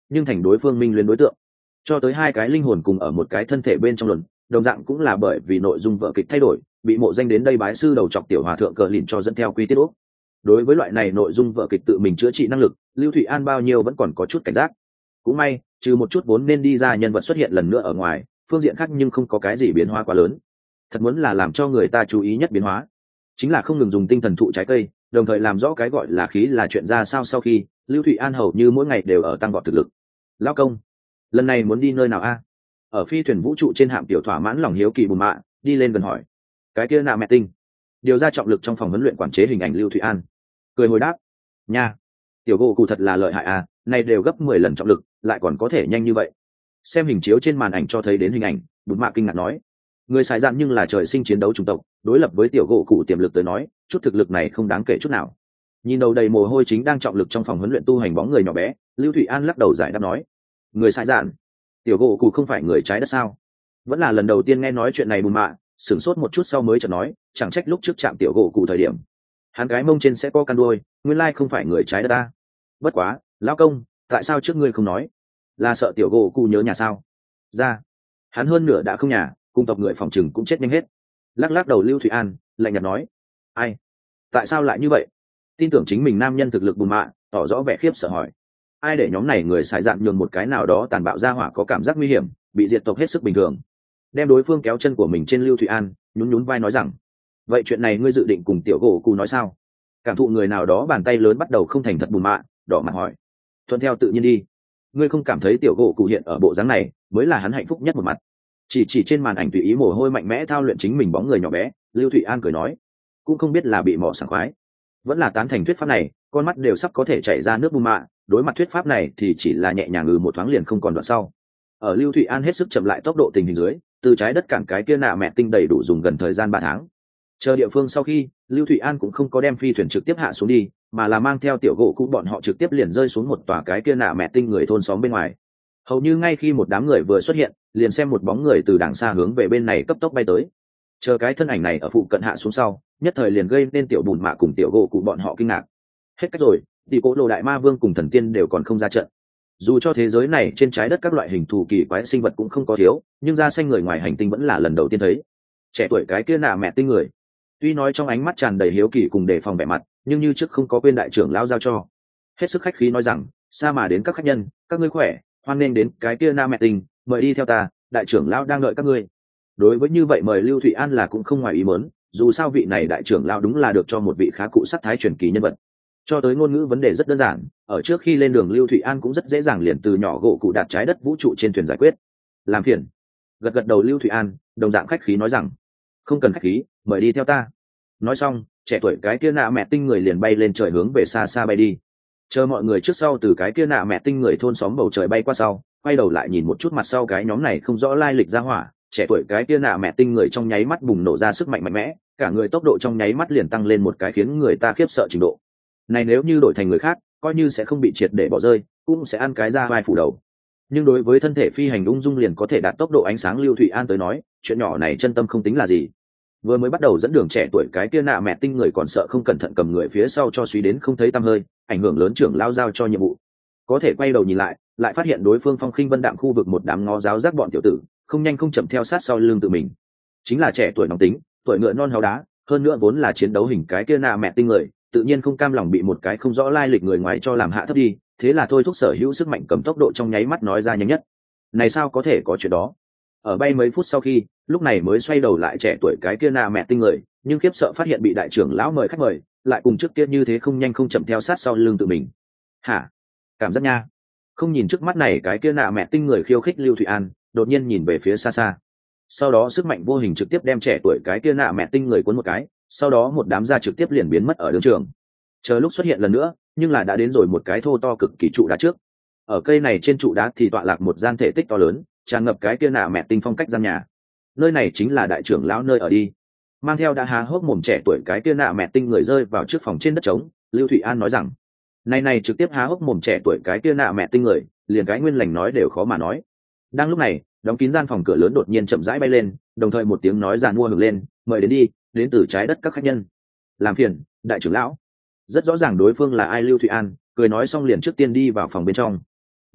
nhưng thành đối phương minh luyến đối tượng. Cho tới hai cái linh hồn cùng ở một cái thân thể bên trong luận, đồng dạng cũng là bởi vì nội dung vở kịch thay đổi, bị mộ danh đến đây bái sư đầu chọc tiểu hòa thượng cờ lìn cho dẫn theo quy tiết ốc. Đối với loại này nội dung vở kịch tự mình chữa trị năng lực, Lưu Thụy An bao nhiêu vẫn còn có chút cảnh giác. Cũng may, trừ một chút vốn nên đi ra nhân vật xuất hiện lần nữa ở ngoài, phương diện khác nhưng không có cái gì biến hóa quá lớn. Thật muốn là làm cho người ta chú ý nhất biến hóa, chính là không ngừng dùng tinh thần thụ trái cây, đồng thời làm rõ cái gọi là khí là chuyện ra sao. Sau khi Lưu Thụy An hầu như mỗi ngày đều ở tăng vọt thực lực. Lão công, lần này muốn đi nơi nào a? Ở phi thuyền vũ trụ trên hạm tiểu thỏa mãn lòng hiếu kỳ bùn mạ đi lên gần hỏi. Cái kia nạ mẹ tinh điều ra trọng lực trong phòng huấn luyện quản chế hình ảnh. Lưu Thụy An cười hồi đáp, nha, tiểu gỗ cụ thật là lợi hại à, này đều gấp 10 lần trọng lực lại còn có thể nhanh như vậy. Xem hình chiếu trên màn ảnh cho thấy đến hình ảnh, bùn mạ kinh ngạc nói, người xài dạn nhưng là trời sinh chiến đấu chủng tộc, đối lập với tiểu gỗ cụ tiềm lực tới nói, chút thực lực này không đáng kể chút nào. Nhìn đầu đầy mồ hôi chính đang trọng lực trong phòng huấn luyện tu hành bóng người nhỏ bé, Lưu Thụy An lắc đầu giải đáp nói, người xài dạn, tiểu gỗ cụ không phải người trái đất sao? Vẫn là lần đầu tiên nghe nói chuyện này. Bùn mạ sửng sốt một chút sau mới chợt nói, chẳng trách lúc trước chạm tiểu gỗ cụ thời điểm hắn cái mông trên sẽ có căn đuôi, nguyên lai không phải người trái đất ta. Bất quá, lão công, tại sao trước ngươi không nói? Là sợ tiểu gỗ cụ nhớ nhà sao? Ra, hắn hơn nửa đã không nhà, cùng tộc người phòng chừng cũng chết nhanh hết. Lắc lắc đầu Lưu Thụy An lạnh nhạt nói, ai, tại sao lại như vậy? Tin tưởng chính mình nam nhân thực lực. Bùn mạ tỏ rõ vẻ khiếp sợ hỏi, ai để nhóm này người xài dạn nhường một cái nào đó tàn bạo ra hỏa có cảm giác nguy hiểm, bị diệt tộc hết sức bình thường. Đem đối phương kéo chân của mình trên. Lưu Thụy An nhún nhún vai nói rằng, vậy chuyện này ngươi dự định cùng tiểu gỗ cụ nói sao? Cảm thụ người nào đó bàn tay lớn bắt đầu không thành thật. Bùn mạ đỏ mặt hỏi, thuận theo tự nhiên đi, ngươi không cảm thấy tiểu gỗ cụ hiện ở bộ dáng này mới là hắn hạnh phúc nhất một mặt? Chỉ trên màn ảnh tùy ý mồ hôi mạnh mẽ thao luyện chính mình bóng người nhỏ bé, Lưu Thụy An cười nói, cũng không biết là bị mỏ sảng khoái vẫn là tán thành thuyết pháp này, con mắt đều sắp có thể chảy ra nước. Bùn mạ đối mặt thuyết pháp này thì chỉ là nhẹ nhàng một thoáng liền không còn đoạn sau. Ở Lưu Thụy An hết sức chậm lại tốc độ tình hình dưới, từ trái đất cản cái kia nạ mẹ tinh đầy đủ dùng gần thời gian 3 tháng. Chờ địa phương sau khi, Lưu Thụy An cũng không có đem phi thuyền trực tiếp hạ xuống đi, mà là mang theo tiểu gỗ cụ bọn họ trực tiếp liền rơi xuống một tòa cái kia nạ mẹ tinh người thôn xóm bên ngoài. Hầu như ngay khi một đám người vừa xuất hiện, liền xem một bóng người từ đằng xa hướng về bên này cấp tốc bay tới. Chờ cái thân ảnh này ở phụ cận hạ xuống sau, nhất thời liền gây nên tiểu bùn mạ cùng tiểu gỗ cụ bọn họ kinh ngạc. Hết cách rồi, tỷ cố đồ đại ma vương cùng thần tiên đều còn không ra trận. Dù cho thế giới này trên trái đất các loại hình thù kỳ quái sinh vật cũng không có thiếu, nhưng da xanh người ngoài hành tinh vẫn là lần đầu tiên thấy. Trẻ tuổi cái kia nạ mẹ tinh người, tuy nói trong ánh mắt tràn đầy hiếu kỳ cùng đề phòng vẻ mặt, nhưng như trước không có quên đại trưởng lão giao cho. Hết sức khách khí nói rằng, xa mà đến các khách nhân, các ngươi khỏe, hoan nên đến cái kia nạ mẹ tinh, mời đi theo ta, đại trưởng lão đang đợi các ngươi. Đối với như vậy mời Lưu Thụy An là cũng không ngoài ý muốn, dù sao vị này đại trưởng lão đúng là được cho một vị khá cụ sát thái truyền kỳ nhân vật. Cho tới ngôn ngữ vấn đề rất đơn giản, ở trước khi lên đường Lưu Thụy An cũng rất dễ dàng liền từ nhỏ gỗ cụ đạt trái đất vũ trụ trên thuyền giải quyết. Làm phiền. Gật gật đầu Lưu Thụy An đồng dạng khách khí nói rằng, không cần khách khí, mời đi theo ta. Nói xong, trẻ tuổi cái kia nạ mẹ tinh người liền bay lên trời hướng về xa xa bay đi. Chờ mọi người trước sau từ cái kia nạ mẹ tinh người thôn xóm bầu trời bay qua sau, quay đầu lại nhìn một chút mặt sau cái nhóm này không rõ lai lịch ra hỏa, trẻ tuổi cái kia nạ mẹ tinh người trong nháy mắt bùng nổ ra sức mạnh mạnh mẽ, cả người tốc độ trong nháy mắt liền tăng lên một cái khiến người ta khiếp sợ trình độ. Này nếu như đổi thành người khác, coi như sẽ không bị triệt để bỏ rơi, cũng sẽ ăn cái ra vai phủ đầu. Nhưng đối với thân thể phi hành ung dung liền có thể đạt tốc độ ánh sáng Lưu Thụy An tới nói, chuyện nhỏ này chân tâm không tính là gì. Vừa mới bắt đầu dẫn đường trẻ tuổi cái kia nạ mẹ tinh người còn sợ không cẩn thận cầm người phía sau cho suy đến không thấy tăm hơi, ảnh hưởng lớn trưởng lao giao cho nhiệm vụ. Có thể quay đầu nhìn lại, lại phát hiện đối phương phong khinh vân đạm khu vực một đám ngó giáo giác bọn tiểu tử, không nhanh không chậm theo sát sau lưng tự mình. Chính là trẻ tuổi nóng tính, tuổi ngựa non háu đá, hơn nữa vốn là chiến đấu hình cái kia nạ mẹ tinh người, tự nhiên không cam lòng bị một cái không rõ lai lịch người ngoài cho làm hạ thấp đi, thế là thôi thúc sở hữu sức mạnh cầm tốc độ trong nháy mắt nói ra nhanh nhất. Này sao có thể có chuyện đó? Ở bay mấy phút sau khi, lúc này mới xoay đầu lại trẻ tuổi cái kia nạ mẹ tinh người, nhưng khiếp sợ phát hiện bị đại trưởng lão mời khách mời, lại cùng trước kia như thế không nhanh không chậm theo sát sau lưng tự mình. Hả? Cảm giác nha. Không nhìn trước mắt này cái kia nạ mẹ tinh người khiêu khích Lưu Thụy An, đột nhiên nhìn về phía xa xa. Sau đó sức mạnh vô hình trực tiếp đem trẻ tuổi cái kia nạ mẹ tinh người cuốn một cái, sau đó một đám da trực tiếp liền biến mất ở đường trường. Chờ lúc xuất hiện lần nữa, nhưng là đã đến rồi một cái thô to cực kỳ trụ đá trước. Ở cây này trên trụ đá thì tọa lạc một gian thể tích to lớn, tràn ngập cái kia nạ mẹ tinh phong cách gian nhà. Nơi này chính là đại trưởng lão nơi ở đi. Mang theo đã há hốc mồm trẻ tuổi cái kia nạ mẹ tinh người rơi vào trước phòng trên đất trống, Lưu Thụy An nói rằng, này trực tiếp há hốc mồm trẻ tuổi cái kia nạ mẹ tinh người, liền cái nguyên lành nói đều khó mà nói. Đang lúc này, đóng kín gian phòng cửa lớn đột nhiên chậm rãi bay lên, đồng thời một tiếng nói giàn mua hưởng lên, mời đến đi, đến từ trái đất các khách nhân. Làm phiền, đại trưởng lão. Rất rõ ràng đối phương là ai. Lưu Thụy An cười nói xong liền trước tiên đi vào phòng bên trong.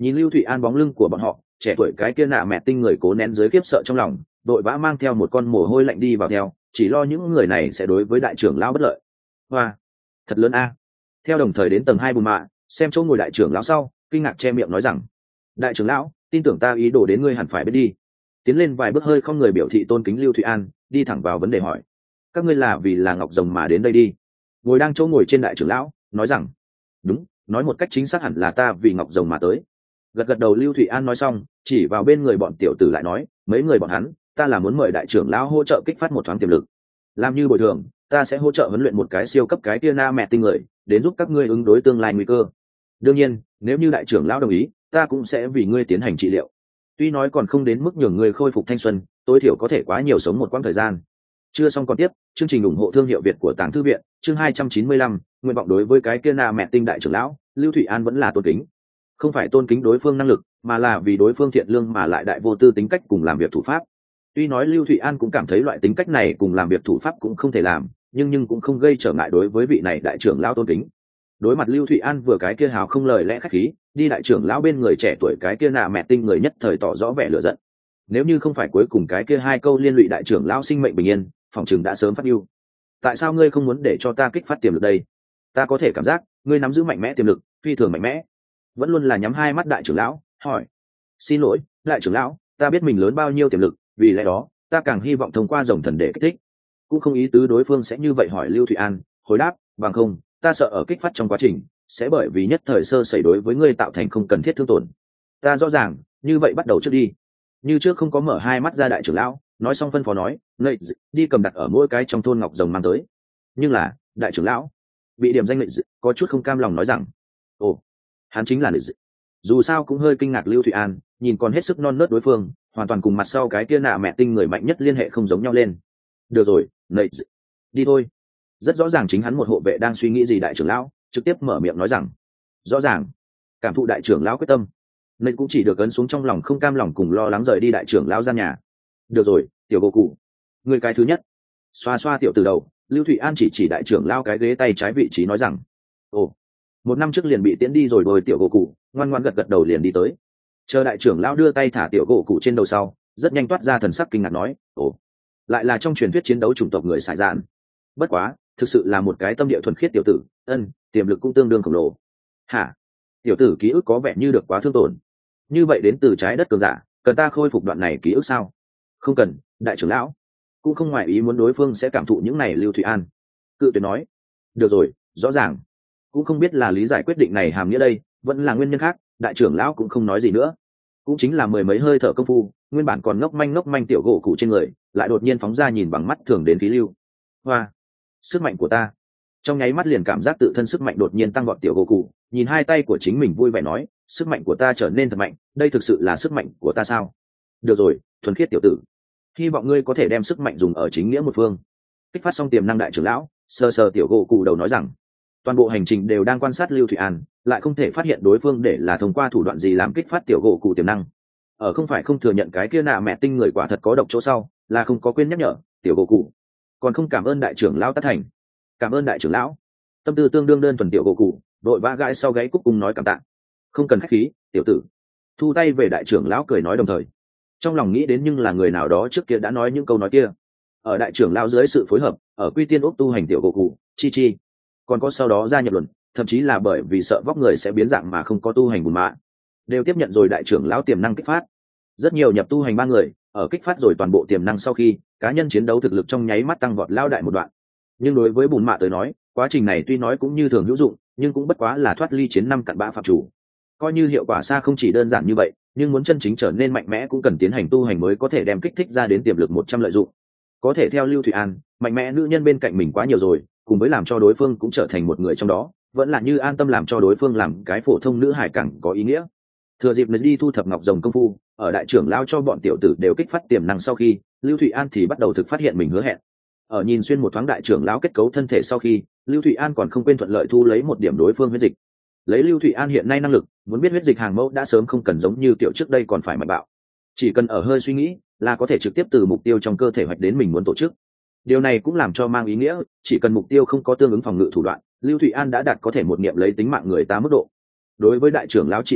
Nhìn Lưu Thụy An bóng lưng của bọn họ, trẻ tuổi cái kia nạ mẹ tinh người cố nén dưới khiếp sợ trong lòng, đội vã mang theo một con mồ hôi lạnh đi vào theo, chỉ lo những người này sẽ đối với đại trưởng lão bất lợi. Hoa, thật lớn a. Theo đồng thời đến tầng 2 bùn mạ, xem chỗ ngồi đại trưởng lão sau, kinh ngạc che miệng nói rằng: đại trưởng lão, tin tưởng ta ý đồ đến ngươi hẳn phải biết đi. Tiến lên vài bước hơi không người biểu thị tôn kính Lưu Thụy An, đi thẳng vào vấn đề hỏi: các ngươi là vì là Ngọc Rồng mà đến đây đi? Ngồi đang chỗ ngồi trên đại trưởng lão nói rằng: đúng, nói một cách chính xác hẳn là ta vì Ngọc Rồng mà tới. Gật gật đầu Lưu Thụy An nói xong, chỉ vào bên người bọn tiểu tử lại nói: mấy người bọn hắn, ta là muốn mời đại trưởng lão hỗ trợ kích phát một thoáng tiềm lực. Làm như bồi thường, ta sẽ hỗ trợ huấn luyện một cái siêu cấp cái kia na mẹ tinh người, đến giúp các ngươi ứng đối tương lai nguy cơ. Đương nhiên, nếu như đại trưởng lão đồng ý, ta cũng sẽ vì ngươi tiến hành trị liệu. Tuy nói còn không đến mức nhường ngươi khôi phục thanh xuân, tối thiểu có thể quá nhiều sống một quãng thời gian. Chưa xong còn tiếp, chương trình ủng hộ thương hiệu Việt của Tàng Thư viện, chương 295, nguyện vọng đối với cái kia na mẹ tinh đại trưởng lão, Lưu Thụy An vẫn là tôn kính. Không phải tôn kính đối phương năng lực, mà là vì đối phương thiện lương mà lại đại vô tư tính cách cùng làm việc thủ pháp. Tuy nói Lưu Thụy An cũng cảm thấy loại tính cách này cùng làm việc thủ pháp cũng không thể làm, nhưng cũng không gây trở ngại đối với vị này đại trưởng lão tôn kính. Đối mặt Lưu Thụy An vừa cái kia hào không lời lẽ khách khí, đi đại trưởng lão bên người trẻ tuổi cái kia nạ mẹ tinh người nhất thời tỏ rõ vẻ lửa giận. Nếu như không phải cuối cùng cái kia hai câu liên lụy đại trưởng lão sinh mệnh bình yên, phòng chừng đã sớm phát yêu. Tại sao ngươi không muốn để cho ta kích phát tiềm lực đây? Ta có thể cảm giác ngươi nắm giữ mạnh mẽ tiềm lực, phi thường mạnh mẽ. Vẫn luôn là nhắm hai mắt đại trưởng lão hỏi: xin lỗi đại trưởng lão, ta biết mình lớn bao nhiêu tiềm lực, vì lẽ đó ta càng hy vọng thông qua rồng thần để kích thích. Cũng không ý tứ đối phương sẽ như vậy hỏi Lưu Thụy An, hồi đáp: bằng không ta sợ ở kích phát trong quá trình sẽ bởi vì nhất thời sơ sẩy đối với ngươi tạo thành không cần thiết thương tổn. Ta rõ ràng, như vậy bắt đầu trước đi. Như trước không có mở hai mắt ra đại trưởng lão nói xong phân phó nói: lợi đi cầm đặt ở mỗi cái trong thôn ngọc rồng mang tới. Nhưng là đại trưởng lão bị điểm danh lợi có chút không cam lòng nói rằng: ồ, hắn chính là lợi. Dù sao cũng hơi kinh ngạc Lưu Thụy An, nhìn còn hết sức non nớt đối phương, hoàn toàn cùng mặt sau cái kia nạ mẹ tinh người mạnh nhất liên hệ không giống nhau lên. Được rồi, lợi, đi thôi. Rất rõ ràng chính hắn một hộ vệ đang suy nghĩ gì đại trưởng lão trực tiếp mở miệng nói rằng: rõ ràng. Cảm thụ đại trưởng lão quyết tâm, nên cũng chỉ được ấn xuống trong lòng không cam lòng cùng lo lắng rời đi đại trưởng lão ra nhà. Được rồi, tiểu vô cụ, người cái thứ nhất. Xoa xoa tiểu từ đầu, Lưu Thụy An chỉ đại trưởng lão cái ghế tay trái vị trí nói rằng: ồ, một năm trước liền bị tiễn đi rồi đôi tiểu gỗ cụ, ngoan ngoan gật gật đầu liền đi tới. Chờ đại trưởng lão đưa tay thả tiểu gỗ cụ trên đầu sau, rất nhanh toát ra thần sắc kinh ngạc nói: ồ, lại là trong truyền thuyết chiến đấu chủng tộc người sải dạn. Bất quá, thực sự là một cái tâm địa thuần khiết tiểu tử, tiềm lực cũng tương đương khổng lồ. Hả? Tiểu tử ký ức có vẻ như được quá thương tổn. Như vậy đến từ trái đất cường giả, cần ta khôi phục đoạn này ký ức sao? Không cần, đại trưởng lão. Cũng không ngoại ý muốn đối phương sẽ cảm thụ những này Lưu Thụy An. Cự tuyệt nói: được rồi, rõ ràng. Cũng không biết là lý giải quyết định này hàm nghĩa đây, vẫn là nguyên nhân khác, đại trưởng lão cũng không nói gì nữa. Cũng chính là mười mấy hơi thở công phu, nguyên bản còn ngốc manh tiểu gỗ cụ trên người, lại đột nhiên phóng ra nhìn bằng mắt thường đến khí lưu. Hoa, sức mạnh của ta. Trong nháy mắt liền cảm giác tự thân sức mạnh đột nhiên tăng vọt tiểu gỗ cụ, nhìn hai tay của chính mình vui vẻ nói: sức mạnh của ta trở nên thật mạnh, đây thực sự là sức mạnh của ta sao? Được rồi, thuần khiết tiểu tử, hy vọng ngươi có thể đem sức mạnh dùng ở chính nghĩa một phương. Kích phát xong tiềm năng đại trưởng lão sờ sờ tiểu gỗ cụ đầu nói rằng: toàn bộ hành trình đều đang quan sát Lưu Thụy An, lại không thể phát hiện đối phương để là thông qua thủ đoạn gì làm kích phát tiểu gỗ cụ tiềm năng. Ở không phải không thừa nhận cái kia nạ mẹ tinh người quả thật có độc chỗ sau, là không có quên nhắc nhở tiểu gỗ cụ, còn không cảm ơn đại trưởng lão tất thành. Cảm ơn đại trưởng lão. Tâm tư tương đương đơn thuần tiểu gỗ cụ đội vã gãi sau gáy cúc cung nói cảm tạ. Không cần khách khí, tiểu tử. Thu tay về đại trưởng lão cười nói, đồng thời trong lòng nghĩ đến nhưng là người nào đó trước kia đã nói những câu nói kia. Ở đại trưởng lão dưới sự phối hợp, ở quy tiên ốc tu hành tiểu gỗ cụ chi còn có sau đó gia nhập luận, thậm chí là bởi vì sợ vóc người sẽ biến dạng mà không có tu hành bùn mạ, đều tiếp nhận rồi đại trưởng lão tiềm năng kích phát. Rất nhiều nhập tu hành ba người ở kích phát rồi toàn bộ tiềm năng sau khi, cá nhân chiến đấu thực lực trong nháy mắt tăng vọt lao đại một đoạn. Nhưng đối với bùn mạ tới nói, quá trình này tuy nói cũng như thường hữu dụng, nhưng cũng bất quá là thoát ly chiến năm cặn bã phạm chủ. Coi như hiệu quả xa không chỉ đơn giản như vậy, nhưng muốn chân chính trở nên mạnh mẽ cũng cần tiến hành tu hành mới có thể đem kích thích ra đến tiềm lực 100 lợi dụng. Có thể theo Lưu Thụy An, mạnh mẽ nữ nhân bên cạnh mình quá nhiều rồi, cùng với làm cho đối phương cũng trở thành một người trong đó, vẫn là như an tâm làm cho đối phương làm cái phổ thông nữ hải càng có ý nghĩa. Thừa dịp đi thu thập ngọc rồng công phu, ở đại trưởng lao cho bọn tiểu tử đều kích phát tiềm năng sau khi, Lưu Thụy An thì bắt đầu thực phát hiện mình hứa hẹn. Ở nhìn xuyên một thoáng đại trưởng lão kết cấu thân thể sau khi, Lưu Thụy An còn không quên thuận lợi thu lấy một điểm đối phương huyết dịch. Lấy Lưu Thụy An hiện nay năng lực, muốn biết huyết dịch hàng mẫu đã sớm không cần giống như tiểu trước đây còn phải mạnh bạo, chỉ cần ở hơi suy nghĩ là có thể trực tiếp từ mục tiêu trong cơ thể hoạch đến mình muốn tổ chức. Điều này cũng làm cho mang ý nghĩa, chỉ cần mục tiêu không có tương ứng phòng ngự thủ đoạn, Lưu Thụy An đã đạt có thể một niệm lấy tính mạng người ta mức độ. Đối với đại trưởng lão trị liệu,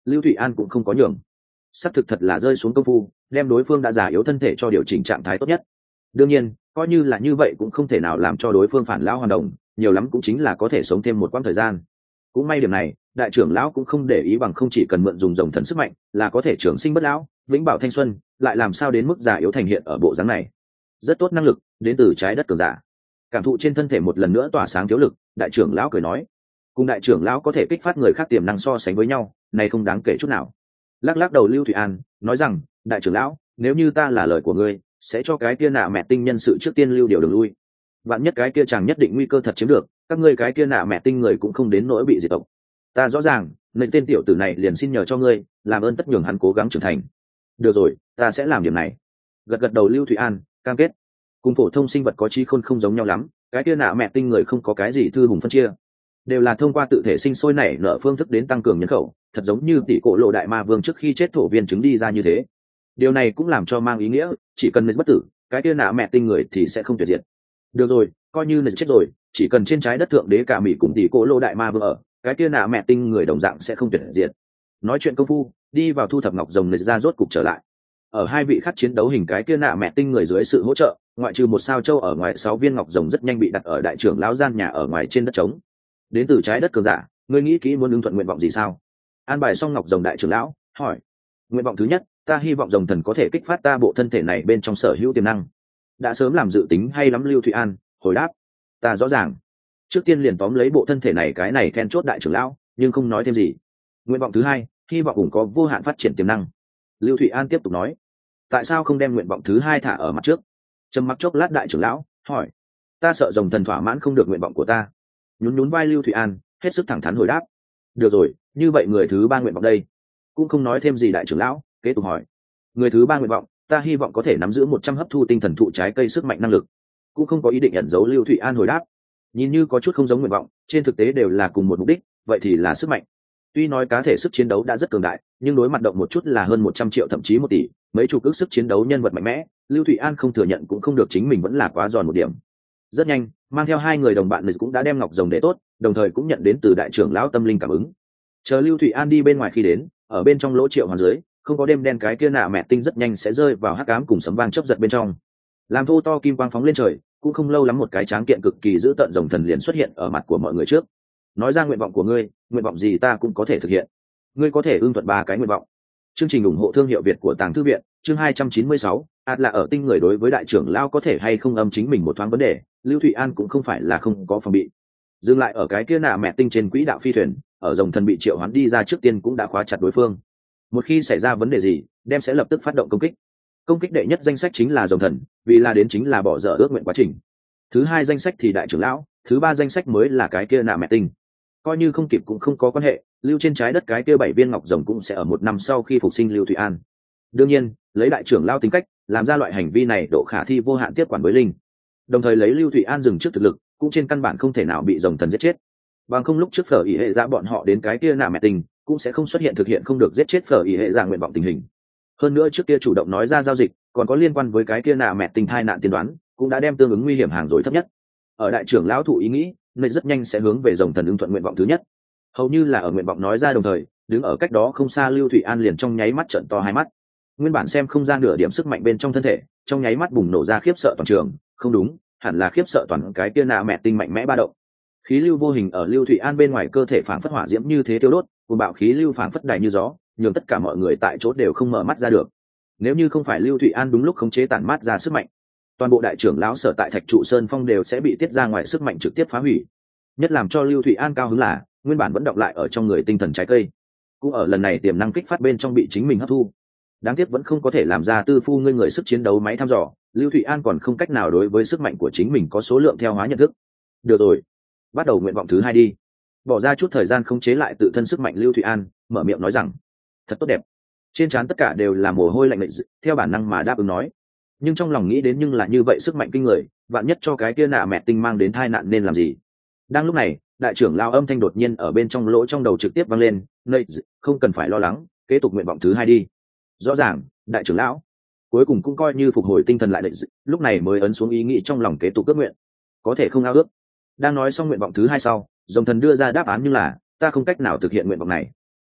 Lưu Thụy An cũng không có nhường, xác thực thật là rơi xuống công phu đem đối phương đã già yếu thân thể cho điều chỉnh trạng thái tốt nhất. Đương nhiên coi như là như vậy cũng không thể nào làm cho đối phương phản lão hoàn đồng, nhiều lắm cũng chính là có thể sống thêm một quãng thời gian. Cũng may điểm này đại trưởng lão cũng không để ý, bằng không chỉ cần mượn dùng rồng thần sức mạnh là có thể trường sinh bất lão, vĩnh bảo thanh xuân, lại làm sao đến mức già yếu thành hiện ở bộ dáng này. Rất tốt năng lực đến từ trái đất cường giả, cảm thụ trên thân thể một lần nữa tỏa sáng thiếu lực, đại trưởng lão cười nói, cùng đại trưởng lão có thể kích phát người khác tiềm năng so sánh với nhau này không đáng kể chút nào. Lắc lắc đầu Lưu Thụy An nói rằng, đại trưởng lão, nếu như ta là lời của ngươi, sẽ cho cái kia nạ mẹ tinh nhân sự trước tiên lưu điều đường lui. Vạn nhất cái kia chàng nhất định nguy cơ thật chiếm được, các ngươi cái kia nạ mẹ tinh người cũng không đến nỗi bị diệt tộc. Ta rõ ràng nên tên tiểu tử này liền xin nhờ cho ngươi làm ơn tất nhường hắn cố gắng trưởng thành. Được rồi, ta sẽ làm điểm này. Gật gật đầu Lưu Thụy An cam kết. Cùng phổ thông sinh vật có trí khôn không giống nhau lắm, cái kia nạ mẹ tinh người không có cái gì thư hùng phân chia, đều là thông qua tự thể sinh sôi nảy nở phương thức đến tăng cường nhân khẩu, thật giống như tỷ cổ lộ đại ma vương trước khi chết thổ viên trứng đi ra như thế. Điều này cũng làm cho mang ý nghĩa chỉ cần bất tử, cái kia nạ mẹ tinh người thì sẽ không tuyệt diệt. Được rồi, coi như chết rồi, chỉ cần trên trái đất thượng đế cả mỹ cùng tỷ cổ lộ đại ma vương ở, cái kia nạ mẹ tinh người đồng dạng sẽ không tuyệt diệt. Nói chuyện công phu đi vào thu thập ngọc rồng này ra rốt cục trở lại. Ở hai vị khác chiến đấu hình cái kia nạ mẹ tinh người dưới sự hỗ trợ, ngoại trừ một sao châu ở ngoài 6 viên ngọc rồng rất nhanh bị đặt ở đại trưởng lão gian nhà ở ngoài trên đất trống. Đến từ trái đất cường giả, ngươi nghĩ kỹ muốn ứng thuận nguyện vọng gì sao? An bài xong ngọc rồng đại trưởng lão hỏi. Nguyện vọng thứ nhất, ta hy vọng rồng thần có thể kích phát ta bộ thân thể này bên trong sở hữu tiềm năng. Đã sớm làm dự tính hay lắm Lưu Thụy An hồi đáp. Ta rõ ràng. Trước tiên liền tóm lấy bộ thân thể này, cái này then chốt đại trưởng lão nhưng không nói thêm gì. Nguyện vọng thứ hai, hy vọng cũng có vô hạn phát triển tiềm năng. Lưu Thụy An tiếp tục nói. Tại sao không đem nguyện vọng thứ hai thả ở mặt trước? Trầm mặc chốc lát đại trưởng lão hỏi. Ta sợ rồng thần thỏa mãn không được nguyện vọng của ta. Nhún nhún vai Lưu Thụy An hết sức thẳng thắn hồi đáp. Được rồi, như vậy người thứ ba nguyện vọng đây? Cũng không nói thêm gì đại trưởng lão kế tục hỏi. Người thứ ba nguyện vọng, ta hy vọng có thể nắm giữ 100 hấp thu tinh thần thụ trái cây sức mạnh năng lực. Cũng không có ý định ẩn giấu Lưu Thụy An hồi đáp. Nhìn như có chút không giống nguyện vọng, trên thực tế đều là cùng một mục đích, vậy thì là sức mạnh. Tuy nói cá thể sức chiến đấu đã rất cường đại, nhưng đối mặt động một chút là hơn 100 triệu thậm chí 1 tỷ, mấy chục ức sức chiến đấu nhân vật mạnh mẽ, Lưu Thụy An không thừa nhận cũng không được, chính mình vẫn là quá giòn một điểm. Rất nhanh, mang theo hai người đồng bạn này cũng đã đem ngọc rồng để tốt, đồng thời cũng nhận đến từ đại trưởng lão tâm linh cảm ứng. Chờ Lưu Thụy An đi bên ngoài khi đến, ở bên trong lỗ triệu hoàn dưới, không có đêm đen cái kia nạ mẹ tinh rất nhanh sẽ rơi vào hắc ám cùng sấm vang chớp giật bên trong. Làm thô to kim quang phóng lên trời, cũng không lâu lắm một cái tráng kiện cực kỳ dữ tợn rồng thần liền xuất hiện ở mặt của mọi người trước. Nói ra nguyện vọng của ngươi, nguyện vọng gì ta cũng có thể thực hiện. Ngươi có thể ưng thuận 3 cái nguyện vọng. Chương trình ủng hộ thương hiệu Việt của Tàng Thư viện, chương 296, là ở tinh người đối với đại trưởng lão có thể hay không âm chính mình một thoáng vấn đề, Lưu Thụy An cũng không phải là không có phòng bị. Dừng lại ở cái kia nạ mẹ tinh trên quỹ đạo phi thuyền, ở rồng thần bị triệu hoán đi ra trước tiên cũng đã khóa chặt đối phương. Một khi xảy ra vấn đề gì, đem sẽ lập tức phát động công kích. Công kích đệ nhất danh sách chính là rồng thần, vì là đến chính là bỏ dở ước nguyện quá trình. Thứ hai danh sách thì đại trưởng lão, thứ ba danh sách mới là cái kia nạ mẹ tinh. Coi như không kịp cũng không có quan hệ, lưu trên trái đất cái kia 7 viên ngọc rồng cũng sẽ ở 1 năm sau khi phục sinh Lưu Thụy An. Đương nhiên, lấy đại trưởng lão tính cách, làm ra loại hành vi này độ khả thi vô hạn tiếp quản với linh. Đồng thời lấy Lưu Thụy An dừng trước thực lực, cũng trên căn bản không thể nào bị rồng thần giết chết. Bằng không lúc trước Phở Ý hệ dạ bọn họ đến cái kia nạ mẹ tình, cũng sẽ không xuất hiện thực hiện không được giết chết Phở Ý hệ dạ nguyện vọng tình hình. Hơn nữa trước kia chủ động nói ra giao dịch, còn có liên quan với cái kia nạ mẹ tình thai nạn tiên đoán, cũng đã đem tương ứng nguy hiểm hàng rồi thấp nhất. Ở đại trưởng lão thụ ý nghĩ, nơi rất nhanh sẽ hướng về rồng thần ứng thuận nguyện vọng thứ nhất. Hầu như là ở nguyện vọng nói ra đồng thời, đứng ở cách đó không xa Lưu Thụy An liền trong nháy mắt trợn to hai mắt. Nguyên bản xem không ra nửa điểm sức mạnh bên trong thân thể, trong nháy mắt bùng nổ ra khiếp sợ toàn trường, không đúng, hẳn là khiếp sợ toàn cái kia nạ mẹ tinh mạnh mẽ ba động. Khí lưu vô hình ở Lưu Thụy An bên ngoài cơ thể phảng phất hỏa diễm như thế tiêu đốt, cuồng bạo khí lưu phảng phất đài như gió, nhường tất cả mọi người tại chỗ đều không mở mắt ra được. Nếu như không phải Lưu Thụy An đúng lúc khống chế tản mát ra sức mạnh, toàn bộ đại trưởng lão sở tại Thạch Trụ Sơn Phong đều sẽ bị tiết ra ngoài sức mạnh trực tiếp phá hủy. Nhất làm cho Lưu Thụy An cao hứng là, nguyên bản vẫn đọng lại ở trong người tinh thần trái cây, cũng ở lần này tiềm năng kích phát bên trong bị chính mình hấp thu. Đáng tiếc vẫn không có thể làm ra tư phu ngươi người sức chiến đấu máy thăm dò, Lưu Thụy An còn không cách nào đối với sức mạnh của chính mình có số lượng theo hóa nhận thức. Được rồi, bắt đầu nguyện vọng thứ hai đi. Bỏ ra chút thời gian khống chế lại tự thân sức mạnh, Lưu Thụy An mở miệng nói rằng, thật tốt đẹp. Trên trán tất cả đều là mồ hôi lạnh lạnh, theo bản năng mà đáp ứng nói. Nhưng trong lòng nghĩ đến nhưng là như vậy sức mạnh kinh người, vạn nhất cho cái kia nạ mẹ tinh mang đến tai nạn nên làm gì. Đang lúc này, đại trưởng lao âm thanh đột nhiên ở bên trong lỗ trong đầu trực tiếp vang lên, "Nate, không cần phải lo lắng, kế tục nguyện vọng thứ hai đi." Rõ ràng, đại trưởng lão cuối cùng cũng coi như phục hồi tinh thần lại, lúc này mới ấn xuống ý nghĩ trong lòng kế tục ước nguyện. Có thể không ao ước. Đang nói xong nguyện vọng thứ hai sau, Rồng Thần đưa ra đáp án, nhưng là ta không cách nào thực hiện nguyện vọng này.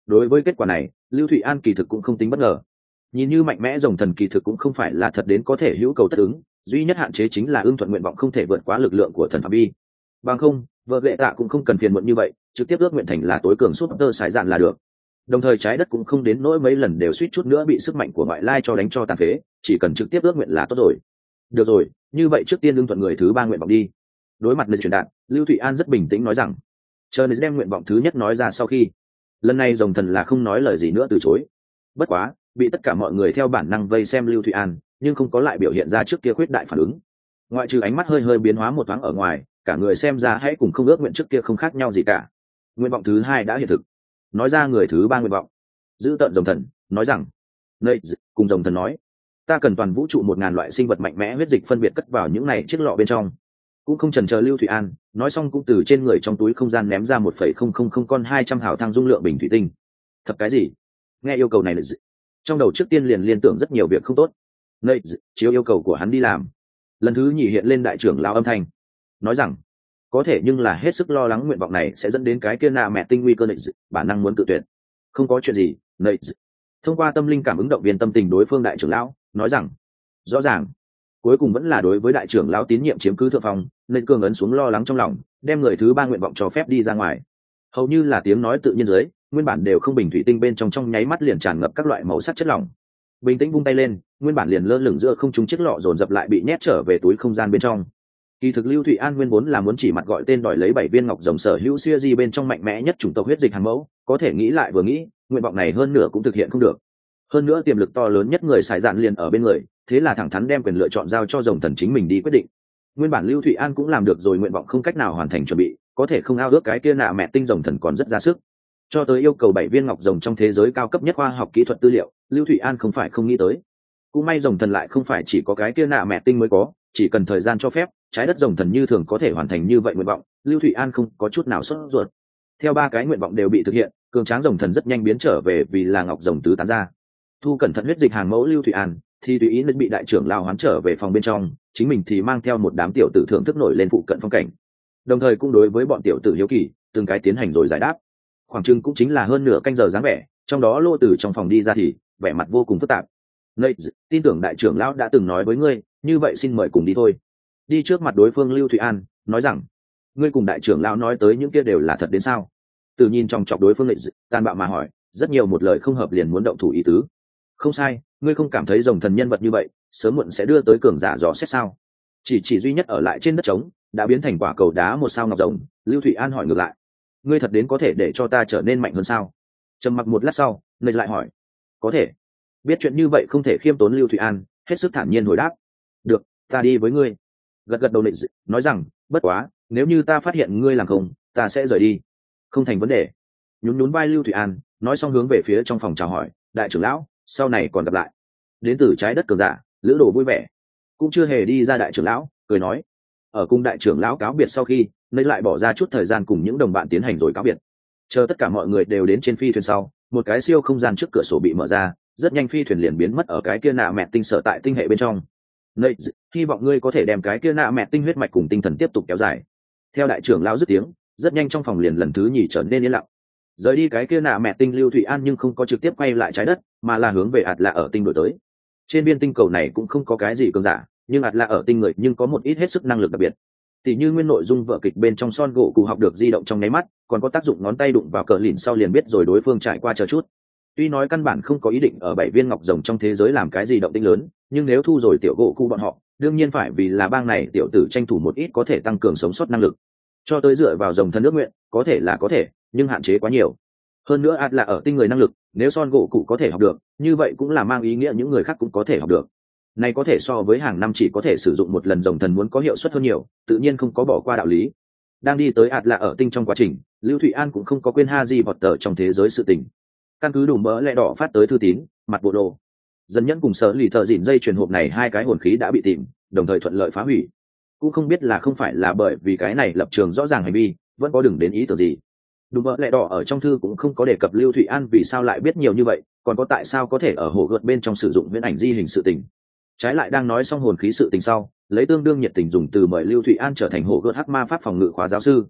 Đối với kết quả này, Lưu Thụy An kỳ thực cũng không tính bất ngờ. Nhìn như mạnh mẽ rồng thần kỳ thực cũng không phải là thật đến có thể hữu cầu tất ứng, duy nhất hạn chế chính là ưng thuận nguyện vọng không thể vượt quá lực lượng của thần phạm vi. Bằng không, vợ lệ tạ cũng không cần phiền muộn như vậy, trực tiếp ước nguyện thành là tối cường súp tơ sải dạn là được. Đồng thời trái đất cũng không đến nỗi mấy lần đều suýt chút nữa bị sức mạnh của ngoại lai cho đánh cho tàn phế, chỉ cần trực tiếp ước nguyện là tốt rồi. Được rồi, như vậy trước tiên ưng thuận người thứ ba nguyện vọng đi. Đối mặt lời truyền đạt, Lưu Thụy An rất bình tĩnh nói rằng, chờ nên đem nguyện vọng thứ nhất nói ra sau khi, lần này rồng thần là không nói lời gì nữa từ chối. Bất quá, bị tất cả mọi người theo bản năng vây xem Lưu Thụy An, nhưng không có lại biểu hiện ra trước kia khuyết đại phản ứng. Ngoại trừ ánh mắt hơi hơi biến hóa một thoáng ở ngoài, cả người xem ra hãy cùng không ước nguyện trước kia không khác nhau gì cả. Nguyện vọng thứ hai đã hiện thực. Nói ra người thứ ba nguyện vọng. Giữ tận rồng thần nói rằng, nơi cùng rồng thần nói, ta cần toàn vũ trụ 1000 loại sinh vật mạnh mẽ huyết dịch phân biệt cất vào những này chiếc lọ bên trong. Cũng không chần chờ Lưu Thụy An, nói xong cũng từ trên người trong túi không gian ném ra 1,000 con 200 hào thang dung lượng bình thủy tinh. Thật cái gì? Nghe yêu cầu này trong đầu trước tiên liền liên tưởng rất nhiều việc không tốt. Nơi chiếu yêu cầu của hắn đi làm. Lần thứ nhì hiện lên đại trưởng lão âm thanh, nói rằng, có thể nhưng là hết sức lo lắng nguyện vọng này sẽ dẫn đến cái kia nạ mẹ tinh nguy cơ nệ bản năng muốn tự tuyệt. Không có chuyện gì, nệ thông qua tâm linh cảm ứng động viên tâm tình đối phương đại trưởng lão, nói rằng, rõ ràng cuối cùng vẫn là đối với đại trưởng lão tín nhiệm chiếm cứ thượng phong, nên cường ấn xuống lo lắng trong lòng, đem người thứ ba nguyện vọng cho phép đi ra ngoài. Hầu như là tiếng nói tự nhiên dưới, nguyên bản đều không bình thủy tinh bên trong nháy mắt liền tràn ngập các loại màu sắc chất lỏng. Bình tĩnh vung tay lên, nguyên bản liền lơ lửng giữa không trung chiếc lọ dồn dập lại bị nhét trở về túi không gian bên trong. Kỳ thực Lưu Thụy An nguyên vốn là muốn chỉ mặt gọi tên đòi lấy 7 viên ngọc rồng sở hữu siêu di bên trong mạnh mẽ nhất chủng tộc huyết dịch hàng mẫu, có thể nghĩ lại vừa nghĩ, nguyện vọng này hơn nửa cũng thực hiện không được. Hơn nữa tiềm lực to lớn nhất người xài dạn liền ở bên người, thế là thẳng thắn đem quyền lựa chọn giao cho rồng thần chính mình đi quyết định. Nguyên bản Lưu Thụy An cũng làm được rồi nguyện vọng không cách nào hoàn thành chuẩn bị, có thể không ao ước cái kia nạ mẹ tinh rồng thần còn rất ra sức. Cho tới yêu cầu 7 viên ngọc rồng trong thế giới cao cấp nhất khoa học kỹ thuật tư liệu, Lưu Thụy An không phải không nghĩ tới. Cũng may rồng thần lại không phải chỉ có cái kia nạ mẹ tinh mới có, chỉ cần thời gian cho phép, trái đất rồng thần như thường có thể hoàn thành như vậy nguyện vọng, Lưu Thụy An không có chút nào sốt ruột. Theo 3 cái nguyện vọng đều bị thực hiện, cường tráng rồng thần rất nhanh biến trở về vì là ngọc rồng tứ tán ra. Thu cẩn thận huyết dịch hàng mẫu Lưu Thụy An, thì tùy ý nên bị đại trưởng lao hoán trở về phòng bên trong, chính mình thì mang theo một đám tiểu tử thưởng thức nổi lên phụ cận phong cảnh. Đồng thời cũng đối với bọn tiểu tử hiếu kỳ, từng cái tiến hành rồi giải đáp. Khoảng chừng cũng chính là hơn nửa canh giờ dáng vẻ, trong đó Lô từ trong phòng đi ra thì vẻ mặt vô cùng phức tạp. Nate, tin tưởng đại trưởng lão đã từng nói với ngươi, như vậy xin mời cùng đi thôi. Đi trước mặt đối phương Lưu Thụy An, nói rằng, ngươi cùng đại trưởng lão nói tới những kia đều là thật đến sao? Từ nhìn trong chọc đối phương Nate, tàn bạo mà hỏi, rất nhiều một lời không hợp liền muốn động thủ ý tứ. Không sai, ngươi không cảm thấy rồng thần nhân vật như vậy, sớm muộn sẽ đưa tới cường giả dò xét sao? Chỉ duy nhất ở lại trên đất trống, đã biến thành quả cầu đá một sao ngọc rồng. Lưu Thụy An hỏi ngược lại, ngươi thật đến có thể để cho ta trở nên mạnh hơn sao? Trầm mặc một lát sau, Nate lại hỏi, có thể. Biết chuyện như vậy không thể khiêm tốn Lưu Thụy An, hết sức thản nhiên hồi đáp, được, ta đi với ngươi. Gật gật đầu Nate, nói rằng, bất quá, nếu như ta phát hiện ngươi làm không, ta sẽ rời đi. Không thành vấn đề. Nhún nhún vai Lưu Thụy An, nói xong hướng về phía trong phòng chào hỏi, đại trưởng lão, sau này còn gặp lại. Đến từ trái đất cường giả, lữ đồ vui vẻ, cũng chưa hề đi ra đại trưởng lão, cười nói. Ở cung đại trưởng lão cáo biệt sau khi, Nate lại bỏ ra chút thời gian cùng những đồng bạn tiến hành rồi cáo biệt. Chờ tất cả mọi người đều đến trên phi thuyền sau, một cái siêu không gian trước cửa sổ bị mở ra, rất nhanh phi thuyền liền biến mất ở cái kia nạ mẹ tinh sở tại tinh hệ bên trong. Nate, hy vọng ngươi có thể đem cái kia nạ mẹ tinh huyết mạch cùng tinh thần tiếp tục kéo dài. Theo đại trưởng lão dứt tiếng, rất nhanh trong phòng liền lần thứ nhì trở nên yên lặng. Rời đi cái kia nạ mẹ tinh Lưu Thụy An nhưng không có trực tiếp quay lại trái đất, mà là hướng về ạt lạ ở tinh đổi tới. Trên biên tinh cầu này cũng không có cái gì cường giả, nhưng ạt lạ ở tinh người nhưng có một ít hết sức năng lực đặc biệt. Tỷ như nguyên nội dung vở kịch bên trong Son gỗ cụ học được di động trong nháy mắt, còn có tác dụng ngón tay đụng vào cờ lìn sau liền biết rồi đối phương trải qua chờ chút. Tuy nói căn bản không có ý định ở 7 viên ngọc rồng trong thế giới làm cái gì động tĩnh lớn, nhưng nếu thu rồi tiểu gỗ cụ bọn họ, đương nhiên phải vì là bang này tiểu tử tranh thủ một ít có thể tăng cường sống sót năng lực. Cho tới dựa vào rồng thân nước nguyện, có thể là có thể, nhưng hạn chế quá nhiều. Hơn nữa ạt là ở tinh người năng lực, nếu Son gỗ cụ có thể học được, như vậy cũng là mang ý nghĩa những người khác cũng có thể học được. Này có thể so với hàng năm chỉ có thể sử dụng một lần rồng thần muốn có hiệu suất hơn nhiều, tự nhiên không có bỏ qua đạo lý. Đang đi tới ạt là ở tinh trong quá trình, Lưu Thụy An cũng không có quên Harry Potter trong thế giới sự tình. Căn cứ đủ mỡ lẽ đỏ phát tới thư tín, mặt bộ đồ. Dân nhẫn cùng sở lì thợ dịn dây truyền hộp này hai cái hồn khí đã bị tìm, đồng thời thuận lợi phá hủy. Cũng không biết là không phải là bởi vì cái này lập trường rõ ràng hành vi, vẫn có đừng đến ý tưởng gì. Đủ mỡ lẽ đỏ ở trong thư cũng không có đề cập Lưu Thụy An vì sao lại biết nhiều như vậy, còn có tại sao có thể ở hồ gợt bên trong sử dụng viễn ảnh di hình sự tình. Trái lại đang nói xong hồn khí sự tình sau, lấy tương đương nhiệt tình dùng từ mời Lưu Thụy An trở thành hồ gợt hắc ma pháp phòng ngự khóa giáo sư.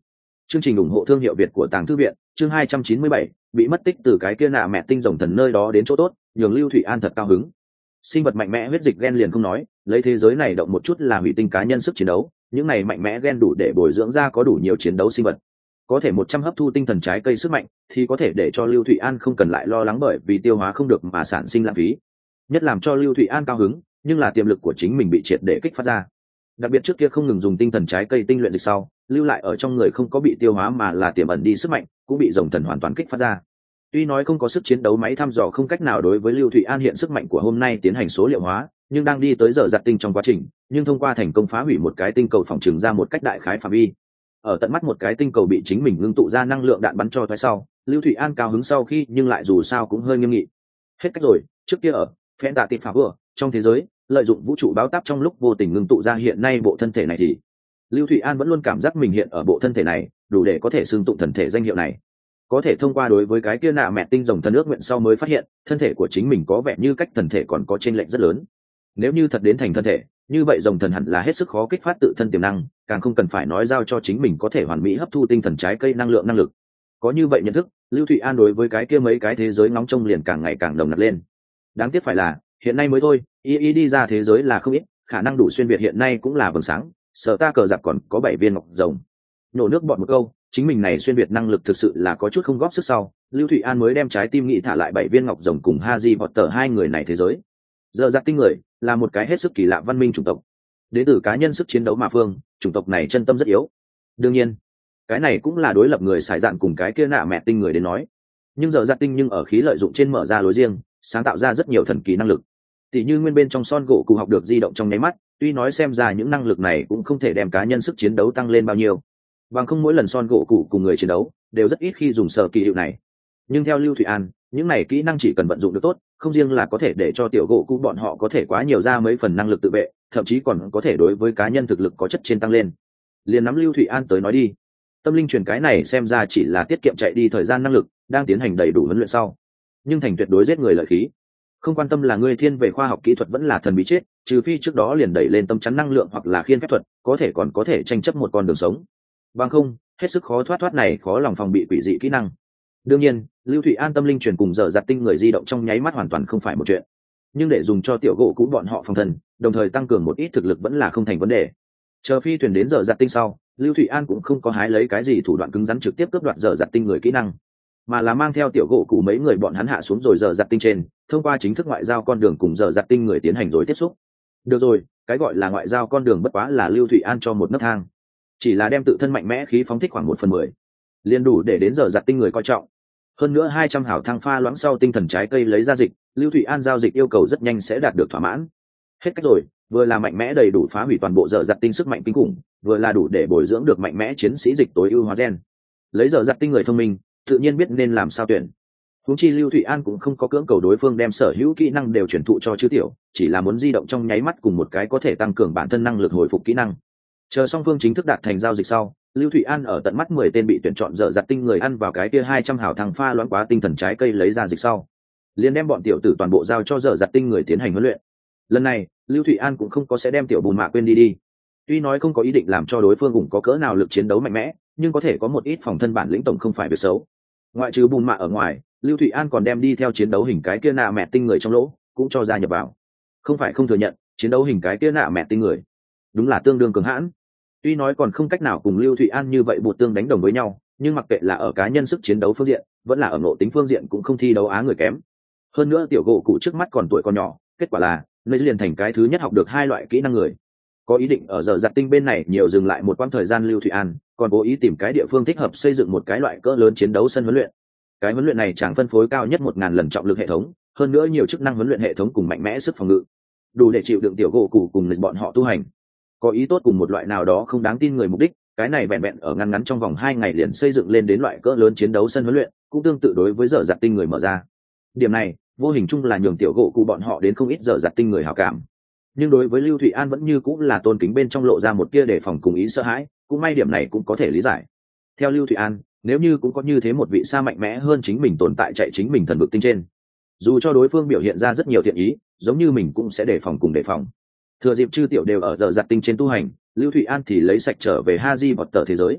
Chương trình ủng hộ thương hiệu Việt của Tàng Thư viện, chương 297, bị mất tích từ cái kia nạ mẹ tinh rồng thần nơi đó đến chỗ tốt, nhường Lưu Thụy An thật cao hứng. Sinh vật mạnh mẽ huyết dịch gen liền không nói, lấy thế giới này động một chút là hủy tinh cá nhân sức chiến đấu, những này mạnh mẽ gen đủ để bồi dưỡng ra có đủ nhiều chiến đấu sinh vật. Có thể 100 hấp thu tinh thần trái cây sức mạnh, thì có thể để cho Lưu Thụy An không cần lại lo lắng bởi vì tiêu hóa không được mà sản sinh lãng phí. Nhất làm cho Lưu Thụy An cao hứng, nhưng là tiềm lực của chính mình bị triệt để kích phát ra. Đặc biệt trước kia không ngừng dùng tinh thần trái cây tinh luyện dịch sau, lưu lại ở trong người không có bị tiêu hóa mà là tiềm ẩn đi sức mạnh, cũng bị rồng thần hoàn toàn kích phát ra. Tuy nói không có sức chiến đấu máy thăm dò không cách nào đối với Lưu Thụy An hiện sức mạnh của hôm nay tiến hành số liệu hóa, nhưng đang đi tới giờ giặt tinh trong quá trình, nhưng thông qua thành công phá hủy một cái tinh cầu phòng trừng ra một cách đại khái phạm vi. Ở tận mắt một cái tinh cầu bị chính mình ngưng tụ ra năng lượng đạn bắn cho thoái sau, Lưu Thụy An cao hứng sau khi nhưng lại dù sao cũng hơi nghiêm nghị. Hết cách rồi, trước kia ở phen tạ tịt phá vừa trong thế giới, lợi dụng vũ trụ báo táp trong lúc vô tình ngưng tụ ra hiện nay bộ thân thể này thì Lưu Thụy An vẫn luôn cảm giác mình hiện ở bộ thân thể này, đủ để có thể xưng tụng thần thể danh hiệu này. Có thể thông qua đối với cái kia nạ mẹ tinh rồng thần ước nguyện sau mới phát hiện, thân thể của chính mình có vẻ như cách thần thể còn có chênh lệch rất lớn. Nếu như thật đến thành thân thể, như vậy rồng thần hẳn là hết sức khó kích phát tự thân tiềm năng, càng không cần phải nói giao cho chính mình có thể hoàn mỹ hấp thu tinh thần trái cây năng lượng năng lực. Có như vậy nhận thức, Lưu Thụy An đối với cái kia mấy cái thế giới ngóng trông liền càng ngày càng nồng nặc lên. Đáng tiếc phải là, hiện nay mới thôi, y đi ra thế giới là không ít, khả năng đủ xuyên việt hiện nay cũng là vầng sáng, sợ ta cờ giặc còn có 7 viên ngọc rồng. Nhổ nước bọt một câu, chính mình này xuyên việt năng lực thực sự là có chút không góp sức sau, Lưu Thụy An mới đem trái tim nghĩ thả lại 7 viên ngọc rồng cùng Haji Potter hai người này thế giới. Giờ giặc tinh người là một cái hết sức kỳ lạ văn minh chủng tộc. Đến từ cá nhân sức chiến đấu mà phương, chủng tộc này chân tâm rất yếu. Đương nhiên, cái này cũng là đối lập người xài dạn cùng cái kia nạ mẹ tinh người đến nói. Nhưng giờ giặc tinh nhưng ở khí lợi dụng trên mở ra lối riêng, sáng tạo ra rất nhiều thần kỳ năng lực. Tỷ như nguyên bên trong son gỗ cụ học được di động trong nháy mắt, tuy nói xem ra những năng lực này cũng không thể đem cá nhân sức chiến đấu tăng lên bao nhiêu. Bằng không mỗi lần son gỗ cụ cùng người chiến đấu đều rất ít khi dùng sở kỳ hiệu này. Nhưng theo Lưu Thụy An, những này kỹ năng chỉ cần vận dụng được tốt, không riêng là có thể để cho tiểu gỗ cụ bọn họ có thể quá nhiều ra mấy phần năng lực tự vệ, thậm chí còn có thể đối với cá nhân thực lực có chất trên tăng lên. Liền nắm Lưu Thụy An tới nói đi, tâm linh truyền cái này xem ra chỉ là tiết kiệm chạy đi thời gian năng lực, đang tiến hành đầy đủ huấn luyện sau, nhưng thành tuyệt đối giết người lợi khí. Không quan tâm là ngươi thiên về khoa học kỹ thuật vẫn là thần bí chết, trừ phi trước đó liền đẩy lên tâm chắn năng lượng hoặc là khiên phép thuật, có thể còn có thể tranh chấp một con đường sống. Bằng không, hết sức khó thoát này khó lòng phòng bị quỷ dị kỹ năng. Đương nhiên, Lưu Thụy An tâm linh truyền cùng giờ giặt tinh người di động trong nháy mắt hoàn toàn không phải một chuyện. Nhưng để dùng cho tiểu gỗ cũ bọn họ phòng thân, đồng thời tăng cường một ít thực lực vẫn là không thành vấn đề. Chờ phi thuyền đến giờ giặt tinh sau, Lưu Thụy An cũng không có hái lấy cái gì thủ đoạn cứng rắn trực tiếp cướp đoạt giờ giặt tinh người kỹ năng, mà là mang theo tiểu gỗ cũ mấy người bọn hắn hạ xuống rồi giờ giặt tinh trên, thông qua chính thức ngoại giao con đường cùng giờ giặt tinh người tiến hành rồi tiếp xúc. Được rồi, cái gọi là ngoại giao con đường bất quá là Lưu Thụy An cho một nấc thang, chỉ là đem tự thân mạnh mẽ khí phóng thích khoảng 1/10, liền đủ để đến giờ giặt tinh người coi trọng. Hơn nữa 200 hảo thăng pha loãng sau tinh thần trái cây lấy ra dịch, Lưu Thụy An giao dịch yêu cầu rất nhanh sẽ đạt được thỏa mãn. Hết cách rồi, vừa là mạnh mẽ đầy đủ phá hủy toàn bộ giờ giặt tinh sức mạnh kinh khủng, vừa là đủ để bồi dưỡng được mạnh mẽ chiến sĩ dịch tối ưu hóa gen. Lấy giờ giặt tinh người thông minh, tự nhiên biết nên làm sao tuyển. Huống chi Lưu Thụy An cũng không có cưỡng cầu đối phương đem sở hữu kỹ năng đều truyền thụ cho chư tiểu, chỉ là muốn di động trong nháy mắt cùng một cái có thể tăng cường bản thân năng lực hồi phục kỹ năng. Chờ song phương chính thức đạt thành giao dịch sau, Lưu Thụy An ở tận mắt 10 tên bị tuyển chọn dở dặt tinh người ăn vào cái kia 200 hảo thằng pha loãng quá tinh thần trái cây lấy ra dịch sau, liền đem bọn tiểu tử toàn bộ giao cho dở dặt tinh người tiến hành huấn luyện. Lần này, Lưu Thụy An cũng không có sẽ đem tiểu bùn mạ quên đi. Tuy nói không có ý định làm cho đối phương cũng có cỡ nào lực chiến đấu mạnh mẽ, nhưng có thể có một ít phòng thân bản lĩnh tổng không phải việc xấu. Ngoại trừ bùn mạ ở ngoài, Lưu Thụy An còn đem đi theo chiến đấu hình cái kia nạ mẹ tinh người trong lỗ, cũng cho gia nhập vào. Không phải không thừa nhận, chiến đấu hình cái kia nạ mẹ tinh người đúng là tương đương cường hãn. Tuy nói còn không cách nào cùng Lưu Thụy An như vậy bột tương đánh đồng với nhau, nhưng mặc kệ là ở cá nhân sức chiến đấu phương diện, vẫn là ở ngộ tính phương diện cũng không thi đấu á người kém. Hơn nữa tiểu gỗ cụ trước mắt còn tuổi còn nhỏ, kết quả là nơi liền thành cái thứ nhất học được 2 loại kỹ năng người. Có ý định ở giờ giặt tinh bên này nhiều dừng lại một quãng thời gian Lưu Thụy An, còn cố ý tìm cái địa phương thích hợp xây dựng một cái loại cỡ lớn chiến đấu sân huấn luyện. Cái huấn luyện này chẳng phân phối cao nhất 1000 lần trọng lực hệ thống, hơn nữa nhiều chức năng huấn luyện hệ thống cùng mạnh mẽ sức phòng ngự, đủ để chịu đựng tiểu gỗ cụ cùng bọn họ tu hành. Có ý tốt cùng một loại nào đó không đáng tin người mục đích, cái này vẹn vẹn ở ngắn trong vòng 2 ngày liền xây dựng lên đến loại cỡ lớn chiến đấu sân huấn luyện, cũng tương tự đối với giờ giặt tinh người mở ra. Điểm này vô hình chung là nhường tiểu gỗ cụ bọn họ đến không ít giờ giặt tinh người hảo cảm. Nhưng đối với Lưu Thụy An vẫn như cũng là tôn kính bên trong lộ ra một tia đề phòng cùng ý sợ hãi, cũng may điểm này cũng có thể lý giải. Theo Lưu Thụy An, nếu như cũng có như thế một vị xa mạnh mẽ hơn chính mình tồn tại chạy chính mình thần vực tinh trên, dù cho đối phương biểu hiện ra rất nhiều thiện ý, giống như mình cũng sẽ đề phòng cùng đề phòng. Thừa dịp chư tiểu đều ở giờ giặt tinh trên tu hành, Lưu Thụy An thì lấy sạch trở về Haji Potter thế giới.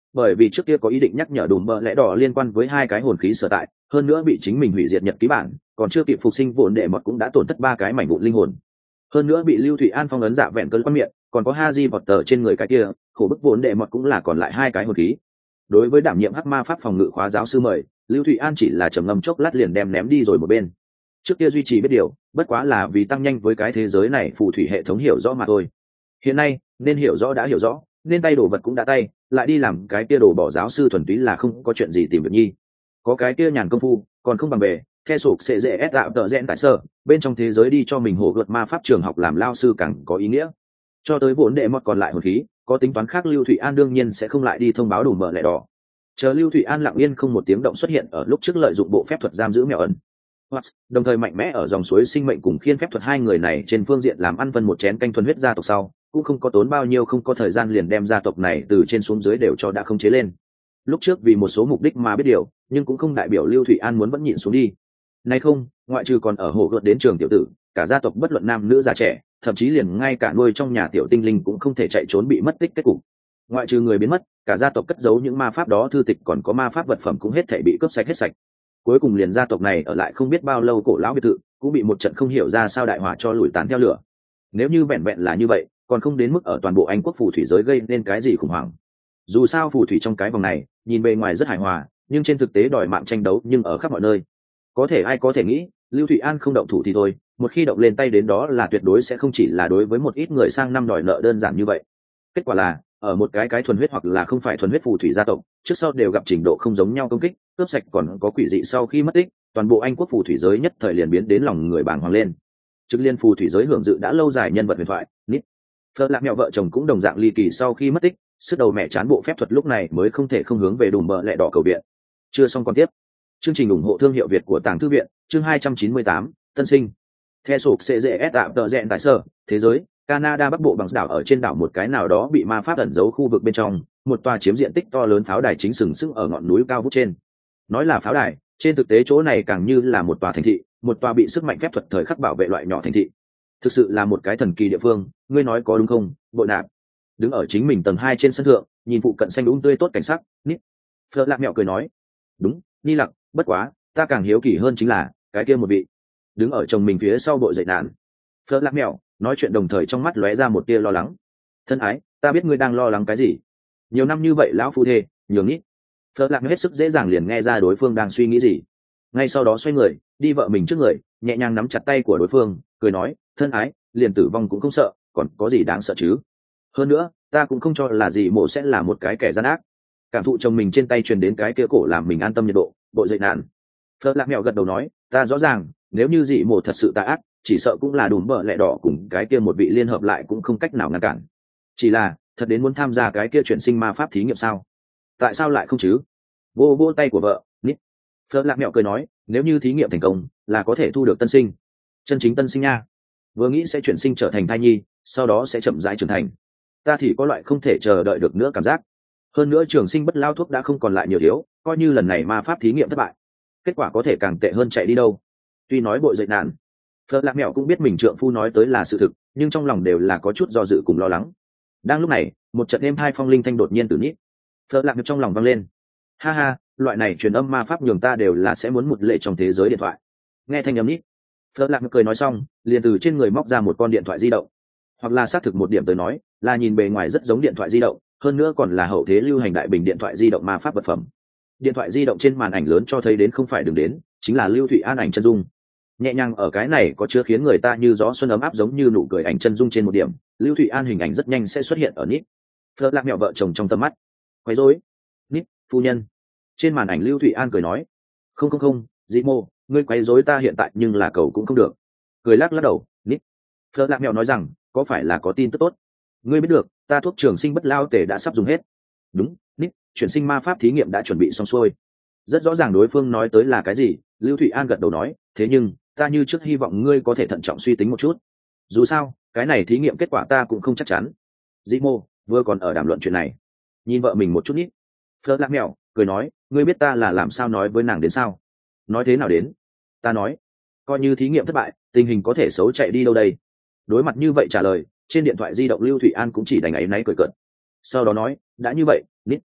bởi vì trước kia có ý định nhắc nhở đùm bợ lẽ đỏ liên quan với hai cái hồn khí sở tại, hơn nữa bị chính mình hủy diệt nhật ký bản, còn chưa kịp phục sinh vụn đệ mọt cũng đã tổn thất 3 cái mảnh vụn linh hồn. Hơn nữa bị Lưu Thụy An phong ấn dạ vẹn cơn quan miệng, còn có Haji Potter trên người cái kia, khổ bức vụn đệ mọt cũng là còn lại 2 cái hồn khí. Đối với đảm nhiệm hắc ma pháp phòng ngự khóa giáo sư mời, Lưu Thụy An chỉ là trầm ngâm chốc lát liền đem ném đi rồi một bên. Trước kia duy trì biết điều, bất quá là vì tăng nhanh với cái thế giới này phù thủy hệ thống hiểu rõ mà thôi. Hiện nay nên hiểu rõ đã hiểu rõ, nên tay đổ vật cũng đã tay, lại đi làm cái kia đổ bỏ giáo sư thuần túy là không có chuyện gì tìm được nhi. Có cái kia nhàn công phu còn không bằng bề theo sụp sẽ dễ ép tạo tợ rẽn tại sơ bên trong thế giới đi cho mình hổ luật ma pháp trường học làm lao sư càng có ý nghĩa. Cho tới vốn đệ mọt còn lại hồn khí có tính toán khác, Lưu Thụy An đương nhiên sẽ không lại đi thông báo đủ mở lẻ đỏ. Chờ Lưu Thụy An lặng yên không một tiếng động xuất hiện ở lúc trước lợi dụng bộ phép thuật giam giữ mèo ẩn, đồng thời mạnh mẽ ở dòng suối sinh mệnh cùng khiên phép thuật hai người này trên phương diện làm ăn phân một chén canh thuần huyết gia tộc sau, cũng không có tốn bao nhiêu không có thời gian liền đem gia tộc này từ trên xuống dưới đều cho đã không chế lên. Lúc trước vì một số mục đích mà biết điều, nhưng cũng không đại biểu Lưu Thụy An muốn vẫn nhịn xuống đi. Nay không, ngoại trừ còn ở hồ gợt đến trường tiểu tử, cả gia tộc bất luận nam nữ già trẻ, thậm chí liền ngay cả nuôi trong nhà tiểu tinh linh cũng không thể chạy trốn bị mất tích kết cục. Ngoại trừ người biến mất, cả gia tộc cất giấu những ma pháp đó thư tịch còn có ma pháp vật phẩm cũng hết thảy bị cướp sạch hết sạch. Cuối cùng liền gia tộc này ở lại không biết bao lâu cổ lão biệt thự, cũng bị một trận không hiểu ra sao đại hỏa cho lùi tán theo lửa. Nếu như vẹn vẹn là như vậy, còn không đến mức ở toàn bộ Anh quốc phù thủy giới gây nên cái gì khủng hoảng. Dù sao phù thủy trong cái vòng này, nhìn bề ngoài rất hài hòa, nhưng trên thực tế đòi mạng tranh đấu nhưng ở khắp mọi nơi. Có thể ai có thể nghĩ, Lưu Thụy An không động thủ thì thôi, một khi động lên tay đến đó là tuyệt đối sẽ không chỉ là đối với một ít người sang năm đòi nợ đơn giản như vậy. Kết quả là, ở một cái thuần huyết hoặc là không phải thuần huyết phù thủy gia tộc, trước sau đều gặp trình độ không giống nhau công kích, cướp sạch còn có quỷ dị sau khi mất tích, toàn bộ Anh quốc phù thủy giới nhất thời liền biến đến lòng người bàng hoàng lên. Trực liên phù thủy giới hưởng dự đã lâu dài nhân vật huyền thoại, Nít. Phật lạc mẹo vợ chồng cũng đồng dạng ly kỳ sau khi mất tích, sức đầu mẹ chán bộ phép thuật lúc này mới không thể không hướng về đùm bờ lẹ đỏ cầu viện. Chưa xong còn tiếp. Chương trình ủng hộ thương hiệu Việt của Tàng Thư viện, chương 298, Tân sinh. Theo sụp CGS tạm tờ rẹn tại sở, thế giới, Canada bắc bộ bằng đảo ở trên đảo một cái nào đó bị ma pháp ẩn giấu khu vực bên trong, một tòa chiếm diện tích to lớn pháo đài chính sừng sững ở ngọn núi cao vút trên. Nói là pháo đài, trên thực tế chỗ này càng như là một tòa thành thị, một tòa bị sức mạnh phép thuật thời khắc bảo vệ loại nhỏ thành thị. Thực sự là một cái thần kỳ địa phương, ngươi nói có đúng không, Bội Nạp? Đứng ở chính mình tầng 2 trên sân thượng, nhìn phụ cận xanh tươi tốt cảnh sắc, Nít. Phật lạc mẹo cười nói, đúng, Ni Lặc, bất quá, ta càng hiếu kỳ hơn chính là cái kia một vị đứng ở chồng mình phía sau bội dậy nạn. Phật lạc mẹo nói chuyện đồng thời trong mắt lóe ra một tia lo lắng. Thân ái, ta biết ngươi đang lo lắng cái gì. Nhiều năm như vậy lão phu thê, nhường ít. Phật lạc hết sức dễ dàng liền nghe ra đối phương đang suy nghĩ gì. Ngay sau đó xoay người, đi vợ mình trước người, nhẹ nhàng nắm chặt tay của đối phương, cười nói, thân ái, liền tử vong cũng không sợ, còn có gì đáng sợ chứ? Hơn nữa, ta cũng không cho là gì mộ sẽ là một cái kẻ gian ác. Cảm thụ chồng mình trên tay truyền đến cái kia cổ làm mình an tâm nhiệt độ, bội dậy nạn. Phật lạc mẹo gật đầu nói, ta rõ ràng, nếu như dị mộ thật sự tà ác, chỉ sợ cũng là đùm bờ lẹ đỏ cùng cái kia một vị liên hợp lại cũng không cách nào ngăn cản. Chỉ là thật đến muốn tham gia cái kia chuyển sinh ma pháp thí nghiệm sao? Tại sao lại không chứ? Vô vô tay của vợ, Nít. Phật lạc mẹo cười nói, nếu như thí nghiệm thành công là có thể thu được tân sinh, chân chính tân sinh nha. Vừa nghĩ sẽ chuyển sinh trở thành thai nhi, sau đó sẽ chậm rãi trưởng thành, ta thì có loại không thể chờ đợi được nữa cảm giác. Hơn nữa trường sinh bất lao thuốc đã không còn lại nhiều thiếu, coi như lần này ma pháp thí nghiệm thất bại, kết quả có thể càng tệ hơn chạy đi đâu. Tuy nói bội dậy nạn, Phật lạc mẹo cũng biết mình trượng phu nói tới là sự thực, nhưng trong lòng đều là có chút do dự cùng lo lắng. Đang lúc này, một trận êm hai phong linh thanh đột nhiên từ Nít. Phật lạc mẹo trong lòng vang lên, ha ha, loại này truyền âm ma pháp nhường ta đều là sẽ muốn một lệ trong thế giới điện thoại. Nghe thanh âm Nít, Phật lạc mẹo cười nói xong, liền từ trên người móc ra một con điện thoại di động, hoặc là xác thực một điểm tới nói, là nhìn bề ngoài rất giống điện thoại di động, hơn nữa còn là hậu thế lưu hành đại bình điện thoại di động ma pháp vật phẩm. Điện thoại di động trên màn ảnh lớn cho thấy đến không phải đường đến, chính là Lưu Thụy An ảnh chân dung. Nhẹ nhàng ở cái này có chứa khiến người ta như gió xuân ấm áp giống như nụ cười ảnh chân dung trên một điểm, Lưu Thụy An hình ảnh rất nhanh sẽ xuất hiện ở Nít. Phật lạc mẹo vợ chồng trong tầm mắt. Quấy rối. Nít, phu nhân. Trên màn ảnh Lưu Thụy An cười nói, không không không, dị mô, ngươi quấy rối ta hiện tại nhưng là cầu cũng không được. Cười lắc lắc đầu, Nít. Phật lạc mẹo nói rằng, có phải là có tin tức tốt? Ngươi biết được, ta thuốc trường sinh bất lao tể đã sắp dùng hết. Đúng, Nít, chuyển sinh ma pháp thí nghiệm đã chuẩn bị xong xuôi. Rất rõ ràng đối phương nói tới là cái gì, Lưu Thụy An gật đầu nói, thế nhưng ta như trước hy vọng ngươi có thể thận trọng suy tính một chút. Dù sao, cái này thí nghiệm kết quả ta cũng không chắc chắn. Dĩ mô vừa còn ở đàm luận chuyện này, nhìn vợ mình một chút Nít. Phật lạc mẹo cười nói, ngươi biết ta là làm sao nói với nàng đến sao? Nói thế nào đến? Ta nói, coi như thí nghiệm thất bại, tình hình có thể xấu chạy đi đâu đây? Đối mặt như vậy trả lời, trên điện thoại di động Lưu Thụy An cũng chỉ đành áy náy cười cợt. Sau đó nói, đã như vậy, Nít,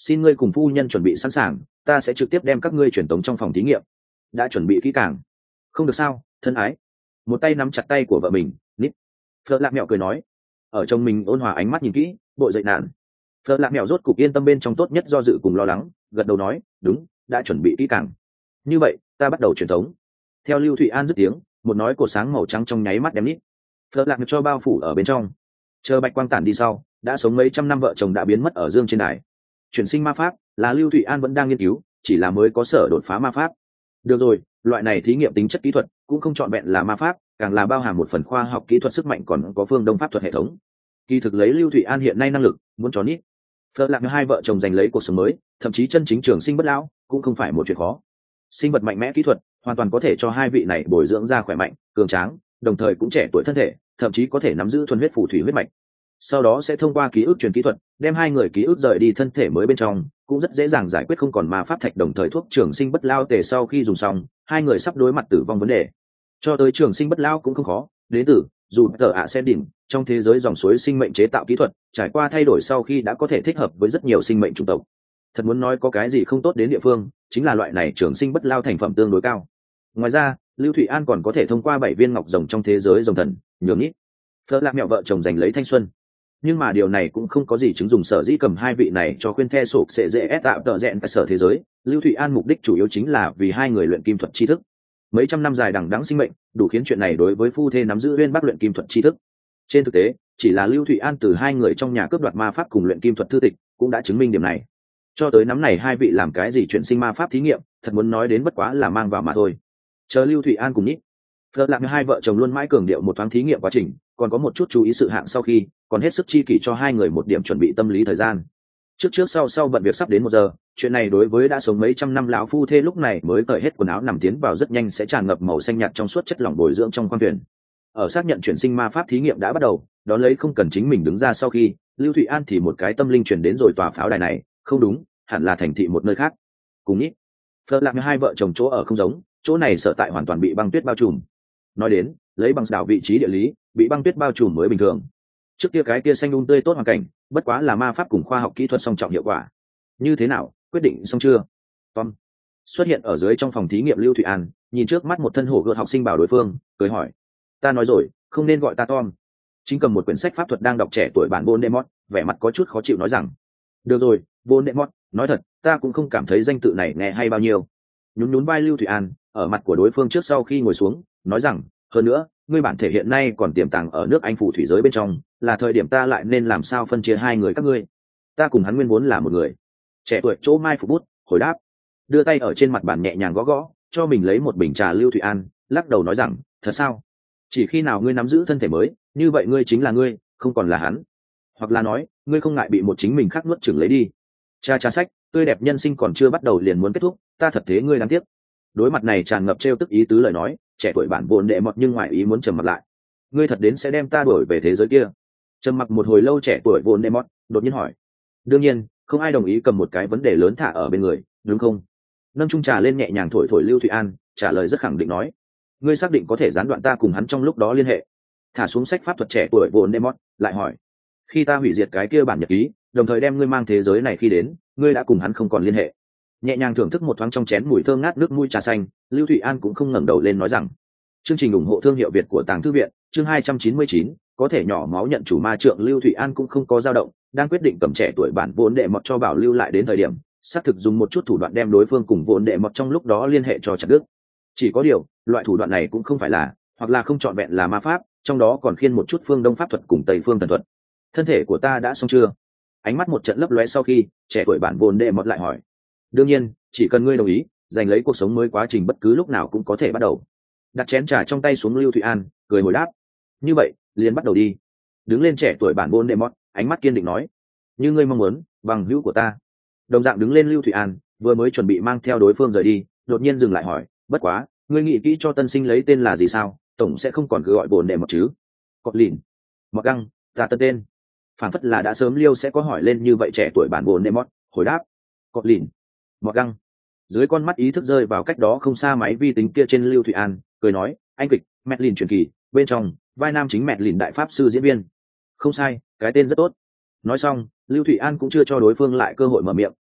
xin ngươi cùng phu nhân chuẩn bị sẵn sàng, ta sẽ trực tiếp đem các ngươi truyền tống trong phòng thí nghiệm. Đã chuẩn bị kỹ càng. Không được sao, thân ái. Một tay nắm chặt tay của vợ mình, nít. Phật lạc mẹo cười nói. Ở trong mình ôn hòa ánh mắt nhìn kỹ, bộ dậy nạn. Phật lạc mẹo rốt cục yên tâm bên trong tốt nhất do dự cùng lo lắng, gật đầu nói, đúng, đã chuẩn bị kỹ càng. Như vậy, ta bắt đầu truyền tống. Theo Lưu Thụy An dứt tiếng, một nói cột sáng màu trắng trong nháy mắt đem nít. Phật lạc cho bao phủ ở bên trong. Chờ bạch quang tản đi sau, đã sống mấy trăm năm vợ chồng đã biến mất ở dương trên đài. Chuyển sinh ma pháp là Lưu Thụy An vẫn đang nghiên cứu, chỉ là mới có sở đột phá ma pháp. Được rồi, loại này thí nghiệm tính chất kỹ thuật cũng không trọn vẹn là ma pháp, càng là bao hàm một phần khoa học kỹ thuật sức mạnh còn có phương đông pháp thuật hệ thống. Kỳ thực lấy Lưu Thụy An hiện nay năng lực, muốn cho nít Phật lạc hai vợ chồng giành lấy cuộc sống mới, thậm chí chân chính trường sinh bất lão, cũng không phải một chuyện khó. Sinh vật mạnh mẽ kỹ thuật hoàn toàn có thể cho hai vị này bồi dưỡng ra khỏe mạnh, cường tráng, đồng thời cũng trẻ tuổi thân thể, thậm chí có thể nắm giữ thuần huyết phù thủy huyết mạch. Sau đó sẽ thông qua ký ức truyền kỹ thuật đem hai người ký ức rời đi thân thể mới bên trong, cũng rất dễ dàng giải quyết không còn ma pháp thạch đồng thời thuốc trường sinh bất lao tề sau khi dùng xong hai người sắp đối mặt tử vong vấn đề. Cho tới trường sinh bất lao cũng không khó, đến từ dù tờ ạ sẽ đỉnh trong thế giới dòng suối sinh mệnh chế tạo kỹ thuật trải qua thay đổi sau khi đã có thể thích hợp với rất nhiều sinh mệnh chủng tộc. Thật muốn nói có cái gì không tốt đến địa phương, chính là loại này trường sinh bất lao thành phẩm tương đối cao. Ngoài ra Lưu Thụy An còn có thể thông qua 7 viên ngọc rồng trong thế giới rồng thần nhường ít Phật lạc mẹo vợ chồng giành lấy thanh xuân. Nhưng mà điều này cũng không có gì chứng dùng sở dĩ cầm hai vị này cho khuyên the sổ sẽ dễ ép tạo tợ rẽn tại sở thế giới. Lưu Thụy An mục đích chủ yếu chính là vì hai người luyện kim thuật tri thức. Mấy trăm năm dài đằng đẵng sinh mệnh đủ khiến chuyện này đối với phu thê nắm giữ uyên bác luyện kim thuật tri thức. Trên thực tế chỉ là Lưu Thụy An từ hai người trong nhà cướp đoạt ma pháp cùng luyện kim thuật thư tịch cũng đã chứng minh điểm này. Cho tới nắm này hai vị làm cái gì chuyện sinh ma pháp thí nghiệm, thật muốn nói đến bất quá là mang vào mà thôi. Chờ Lưu Thụy An cùng nhít Phật lạc hai vợ chồng luôn mãi cường điệu một thoáng thí nghiệm quá trình, còn có một chút chú ý sự hạng sau khi, còn hết sức chi kỷ cho hai người một điểm chuẩn bị tâm lý thời gian. Trước sau bận việc sắp đến 1 giờ, chuyện này đối với đã sống mấy trăm năm lão phu thê lúc này mới cởi hết quần áo nằm tiến vào rất nhanh sẽ tràn ngập màu xanh nhạt trong suốt chất lỏng bồi dưỡng trong khoang thuyền. Ở xác nhận chuyển sinh ma pháp thí nghiệm đã bắt đầu, đón lấy không cần chính mình đứng ra sau khi, Lưu Thụy An thì một cái tâm linh truyền đến rồi tòa pháo đài này, không đúng, hẳn là thành thị một nơi khác. Cùng ít, Phật lạc hai vợ chồng chỗ ở không giống, chỗ này sở tại hoàn toàn bị băng tuyết bao trùm. Nói đến lấy bằng đảo vị trí địa lý bị băng tuyết bao trùm mới bình thường, trước kia cái kia xanh tươi tốt hoàn cảnh bất quá là ma pháp cùng khoa học kỹ thuật song trọng hiệu quả. Như thế nào, quyết định xong chưa? Tom xuất hiện ở dưới trong phòng thí nghiệm. Lưu Thụy An nhìn trước mắt một thân hổ gợt học sinh bảo đối phương cười hỏi, ta nói rồi không nên gọi ta Tom. Chính cầm một quyển sách pháp thuật đang đọc trẻ tuổi bản Voldemort, vẻ mặt có chút khó chịu nói rằng, được rồi Voldemort, nói thật ta cũng không cảm thấy danh tự này nghe hay bao nhiêu. Nhún vai Lưu Thụy An ở mặt của đối phương trước sau khi ngồi xuống nói rằng, hơn nữa ngươi bản thể hiện nay còn tiềm tàng ở nước Anh phù thủy giới bên trong, là thời điểm ta lại nên làm sao phân chia hai người các ngươi. Ta cùng hắn nguyên vốn là một người. Trẻ tuổi chỗ mai phục bút hồi đáp, đưa tay ở trên mặt bàn nhẹ nhàng gõ gõ cho mình lấy một bình trà. Lưu Thụy An lắc đầu nói rằng, thật sao? Chỉ khi nào ngươi nắm giữ thân thể mới, như vậy ngươi chính là ngươi, không còn là hắn. Hoặc là nói ngươi không ngại bị một chính mình khác nuốt chửng lấy đi. Cha sách tươi đẹp nhân sinh còn chưa bắt đầu liền muốn kết thúc, ta thật thế ngươi đáng tiếc. Đối mặt này tràn ngập trêu tức ý tứ lời nói, trẻ tuổi bản vốn đệ mọt nhưng ngoài ý muốn trầm mặt lại. Ngươi thật đến sẽ đem ta đuổi về thế giới kia? Trầm mặc một hồi lâu trẻ tuổi vốn đệ mọt đột nhiên hỏi. Đương nhiên không ai đồng ý cầm một cái vấn đề lớn thả ở bên người, đúng không? Nâng chung trà lên nhẹ nhàng thổi thổi. Lưu Thụy An trả lời rất khẳng định nói, ngươi xác định có thể gián đoạn ta cùng hắn trong lúc đó liên hệ? Thả xuống sách pháp thuật trẻ tuổi vốn đệ mọt lại hỏi, khi ta hủy diệt cái kia bản nhật ký đồng thời đem ngươi mang thế giới này khi đến, ngươi đã cùng hắn không còn liên hệ? Nhẹ nhàng thưởng thức một thoáng trong chén mùi thơm ngát nước mũi trà xanh, Lưu Thụy An cũng không ngẩng đầu lên nói rằng, chương trình ủng hộ thương hiệu Việt của Tàng Thư viện, chương 299, có thể nhỏ máu nhận chủ ma trượng. Lưu Thụy An cũng không có dao động, đang quyết định cầm trẻ tuổi bản vốn đệ mọt cho bảo lưu lại đến thời điểm, xác thực dùng một chút thủ đoạn đem đối phương cùng vốn đệ mọt trong lúc đó liên hệ cho chặt đứt. Chỉ có điều, loại thủ đoạn này cũng không phải là, hoặc là không trọn vẹn là ma pháp, trong đó còn khiên một chút phương đông pháp thuật cùng tây phương thần thuật. Thân thể của ta đã xong chưa? Ánh mắt một trận lấp lóe sau khi, trẻ tuổi bản vốn đệ mọt lại hỏi. Đương nhiên, chỉ cần ngươi đồng ý, giành lấy cuộc sống mới quá trình bất cứ lúc nào cũng có thể bắt đầu. Đặt chén trà trong tay xuống. Lưu Thụy An cười hồi đáp, như vậy liền bắt đầu đi. Đứng lên trẻ tuổi bản vốn đệ mọt ánh mắt kiên định nói, như ngươi mong muốn, bằng hữu của ta. Đồng dạng đứng lên Lưu Thụy An vừa mới chuẩn bị mang theo đối phương rời đi, đột nhiên dừng lại hỏi, bất quá ngươi nghĩ kỹ cho tân sinh lấy tên là gì sao? Tổng sẽ không còn cứ gọi vốn đệ mọt chứ? Cọt lìn, mọt găng, ta tân tên. Phản phất là đã sớm Liêu sẽ có hỏi lên như vậy. Trẻ tuổi bản vốn đệ mọt hồi đáp, cọt lìn, mọt găng. Dưới con mắt ý thức rơi vào cách đó không xa máy vi tính kia trên, Lưu Thụy An cười nói, anh kịch Madeline truyền kỳ bên trong vai nam chính Madeline đại pháp sư diễn viên. Không sai, cái tên rất tốt. Nói xong Lưu Thụy An cũng chưa cho đối phương lại cơ hội mở miệng,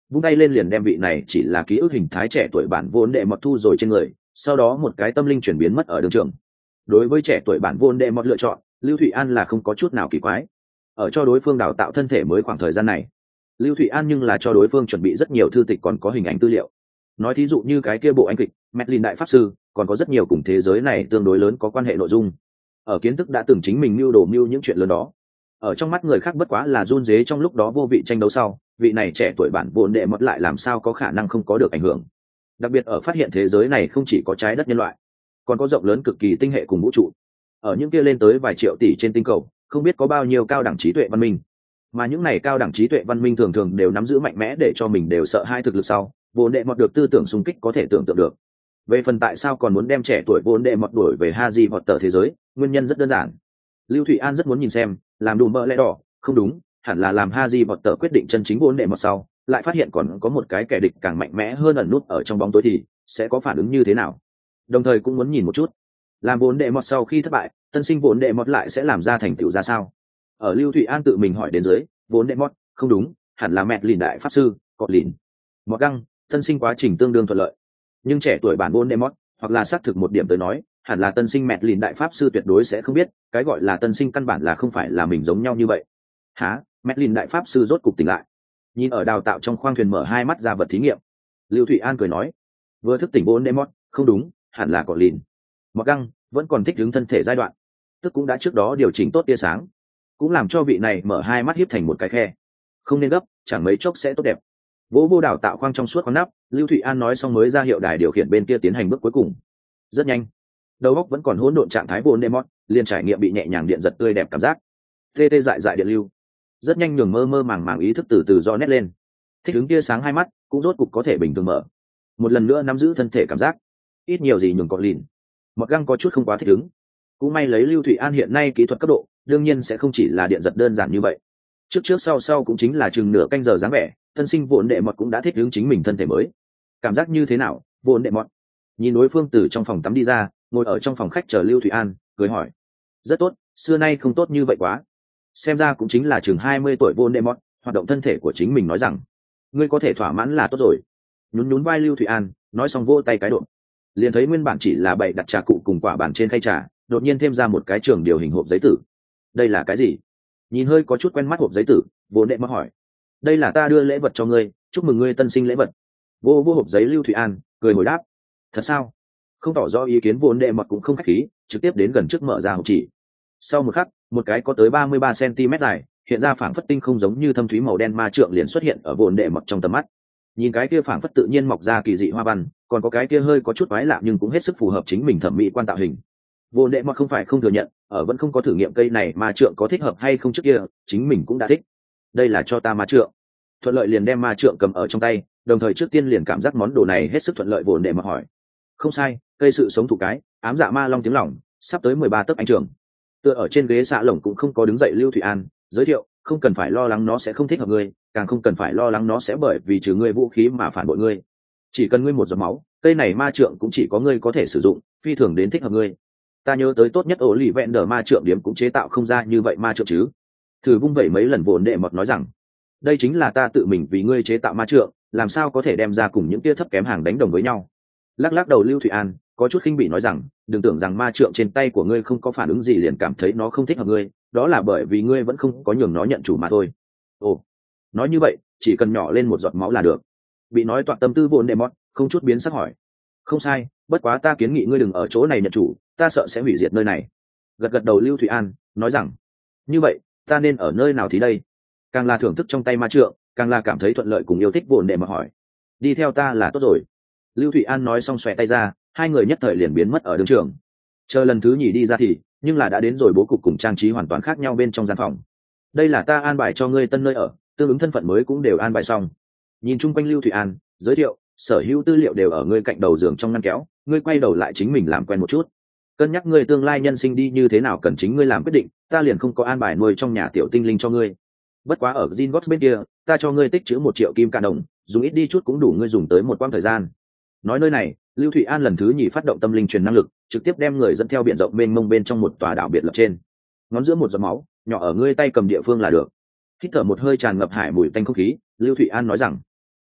vung tay lên liền đem vị này chỉ là ký ức hình thái trẻ tuổi bản vô đệ mọt thu rồi trên người, sau đó một cái tâm linh chuyển biến mất ở đường trường. Đối với trẻ tuổi bản vô đệ mọt lựa chọn, Lưu Thụy An là không có chút nào kỳ quái. Ở cho đối phương đào tạo thân thể mới khoảng thời gian này, Lưu Thụy An nhưng là cho đối phương chuẩn bị rất nhiều thư tịch còn có hình ảnh tư liệu. Nói thí dụ như cái kia bộ anh kịch Merlin đại pháp sư, còn có rất nhiều cùng thế giới này tương đối lớn có quan hệ nội dung. Ở kiến thức đã từng chính mình mưu đồ mưu những chuyện lớn đó. Ở trong mắt người khác bất quá là run rế trong lúc đó vô vị tranh đấu sau, vị này trẻ tuổi bản vô đệ mọt lại làm sao có khả năng không có được ảnh hưởng. Đặc biệt ở phát hiện thế giới này không chỉ có trái đất nhân loại, còn có rộng lớn cực kỳ tinh hệ cùng vũ trụ. Ở những kia lên tới vài triệu tỷ trên tinh cầu, không biết có bao nhiêu cao đẳng trí tuệ văn minh. Mà những này cao đẳng trí tuệ văn minh thường thường đều nắm giữ mạnh mẽ để cho mình đều sợ hai thực lực sau, vô đệ mọt được tư tưởng xung kích có thể tưởng tượng được. Về phần tại sao còn muốn đem trẻ tuổi vô đệ mọt đuổi về Harry Potter thế giới, nguyên nhân rất đơn giản. Lưu Thụy An rất muốn nhìn xem, làm đùm bợ lẽ đỏ, không đúng, hẳn là làm Harry Potter quyết định chân chính vô đệ mọt sau, lại phát hiện còn có một cái kẻ địch càng mạnh mẽ hơn ẩn nút ở trong bóng tối thì sẽ có phản ứng như thế nào. Đồng thời cũng muốn nhìn một chút, làm vốn đệ mọt sau khi thất bại, tân sinh vốn đệ mọt lại sẽ làm ra thành tựu ra sao. Ở Lưu Thụy An tự mình hỏi đến dưới, vốn đệ mọt, không đúng, hẳn là mẹ lìn đại pháp sư, cọt lìn mọt găng, tân sinh quá trình tương đương thuận lợi. Nhưng trẻ tuổi bản vốn đệ mọt, hoặc là xác thực một điểm tới nói, hẳn là tân sinh mẹ lìn đại pháp sư tuyệt đối sẽ không biết, cái gọi là tân sinh căn bản là không phải là mình giống nhau như vậy. Hả? Mẹ lìn đại pháp sư rốt cục tỉnh lại, nhìn ở đào tạo trong khoang thuyền mở hai mắt ra vật thí nghiệm. Lưu Thụy An cười nói, vừa thức tỉnh vốn đệ mọt, không đúng, hẳn là cọt lìn mọt găng, vẫn còn thích ứng thân thể giai đoạn, tức cũng đã trước đó điều chỉnh tốt tia sáng, cũng làm cho vị này mở hai mắt hiếp thành một cái khe. Không nên gấp, chẳng mấy chốc sẽ tốt đẹp. Vô vô đào tạo khoang trong suốt khoang nắp, Lưu Thụy An nói xong mới ra hiệu đài điều khiển bên kia tiến hành bước cuối cùng. Rất nhanh, đầu óc vẫn còn hỗn độn trạng thái vốn demot, liền trải nghiệm bị nhẹ nhàng điện giật tươi đẹp cảm giác, tê tê dại dại điện lưu. Rất nhanh nhường mơ mơ màng màng ý thức từ từ do nét lên, thích ứng tia sáng hai mắt cũng rốt cục có thể bình thường mở. Một lần nữa nắm giữ thân thể cảm giác, ít nhiều gì nhường cọt lìn mọt găng có chút không quá thích ứng. Cũng may lấy Lưu Thụy An hiện nay kỹ thuật cấp độ, đương nhiên sẽ không chỉ là điện giật đơn giản như vậy. Trước sau cũng chính là chừng nửa canh giờ dáng vẻ, tân sinh vốn đệ mọt cũng đã thích ứng chính mình thân thể mới. Cảm giác như thế nào, vốn đệ mọt? Nhìn đối phương từ trong phòng tắm đi ra, ngồi ở trong phòng khách chờ Lưu Thụy An, cười hỏi. Rất tốt, xưa nay không tốt như vậy quá. Xem ra cũng chính là chừng 20 tuổi vốn đệ mọt, hoạt động thân thể của chính mình nói rằng, ngươi có thể thỏa mãn là tốt rồi. Nhún vai Lưu Thụy An, nói xong vỗ tay cái độ. Liền thấy nguyên bản chỉ là bày đặt trà cụ cùng quả bàn trên khay trà, đột nhiên thêm ra một cái trường điều hình hộp giấy tử. Đây là cái gì? Nhìn hơi có chút quen mắt hộp giấy tử, vốn đệ mọt hỏi. Đây là ta đưa lễ vật cho ngươi, chúc mừng ngươi tân sinh lễ vật. Vô hộp giấy Lưu Thụy An cười hồi đáp. Thật sao? Không tỏ rõ ý kiến vốn đệ mọt cũng không khách khí, trực tiếp đến gần trước mở ra hộp chỉ. Sau một khắc, một cái có tới 33 cm dài, hiện ra phảng phất tinh không giống như thâm thúy màu đen ma trượng liền xuất hiện ở vốn đệ mọt trong tầm mắt. Nhìn cái kia phảng phất tự nhiên mọc ra kỳ dị hoa văn, còn có cái kia hơi có chút quái lạ nhưng cũng hết sức phù hợp chính mình thẩm mỹ quan tạo hình. Vô đệ mọt không phải không thừa nhận, ở vẫn không có thử nghiệm cây này ma trượng có thích hợp hay không trước kia, chính mình cũng đã thích. Đây là cho ta ma trượng. Thuận lợi liền đem ma trượng cầm ở trong tay, đồng thời trước tiên liền cảm giác món đồ này hết sức thuận lợi. Vô đệ mọt hỏi. Không sai, cây sự sống thủ cái, ám dạ ma long tiếng lỏng, sắp tới 13 tấc anh trường. Tựa ở trên ghế xạ lồng cũng không có đứng dậy Lưu Thụy An, giới thiệu, không cần phải lo lắng nó sẽ không thích hợp ngươi, càng không cần phải lo lắng nó sẽ bởi vì trừ ngươi vũ khí mà phản bội ngươi. Chỉ cần ngươi một giọt máu, cây này ma trượng cũng chỉ có ngươi có thể sử dụng, phi thường đến thích hợp ngươi. Ta nhớ tới tốt nhất ổ lì vẹn đờ ma trượng điểm cũng chế tạo không ra như vậy ma trượng chứ. Thử vung vẩy mấy lần vốn đệ mọt nói rằng, đây chính là ta tự mình vì ngươi chế tạo ma trượng, làm sao có thể đem ra cùng những kia thấp kém hàng đánh đồng với nhau. Lắc đầu Lưu Thụy An có chút khinh bỉ nói rằng, đừng tưởng rằng ma trượng trên tay của ngươi không có phản ứng gì liền cảm thấy nó không thích hợp ngươi, đó là bởi vì ngươi vẫn không có nhường nó nhận chủ mà thôi. Ồ, nói như vậy chỉ cần nhỏ lên một giọt máu là được. Bị nói toạc tâm tư vốn đệ mọt không chút biến sắc hỏi. Không sai, bất quá ta kiến nghị ngươi đừng ở chỗ này nhận chủ, ta sợ sẽ hủy diệt nơi này. Gật đầu Lưu Thụy An nói rằng, như vậy ta nên ở nơi nào thì đây? Càng là thưởng thức trong tay ma trượng, càng là cảm thấy thuận lợi cùng yêu thích vốn đệ mọt hỏi. Đi theo ta là tốt rồi. Lưu Thụy An nói xong xòe tay ra, hai người nhất thời liền biến mất ở đường trường. Chờ lần thứ nhì đi ra thì, nhưng là đã đến rồi, bố cục cùng trang trí hoàn toàn khác nhau bên trong gian phòng. Đây là ta an bài cho ngươi tân nơi ở, tương ứng thân phận mới cũng đều an bài xong. Nhìn chung quanh Lưu Thụy An, giới thiệu, sở hữu tư liệu đều ở ngươi cạnh đầu giường trong ngăn kéo, ngươi quay đầu lại chính mình làm quen một chút. Cân nhắc ngươi tương lai nhân sinh đi như thế nào cần chính ngươi làm quyết định, ta liền không có an bài nuôi trong nhà tiểu tinh linh cho ngươi. Bất quá ở Gringotts bên kia, ta cho ngươi tích trữ 1 triệu kim cạn đồng, dùng ít đi chút cũng đủ ngươi dùng tới một quãng thời gian. Nói nơi này, Lưu Thụy An lần thứ nhì phát động tâm linh truyền năng lực, trực tiếp đem người dẫn theo biển rộng mênh mông bên trong một tòa đảo biệt lập trên. Ngón giữa một giọt máu, nhỏ ở ngươi tay cầm địa phương là được. Hít thở một hơi tràn ngập hải mùi tanh không khí, Lưu Thụy An nói rằng,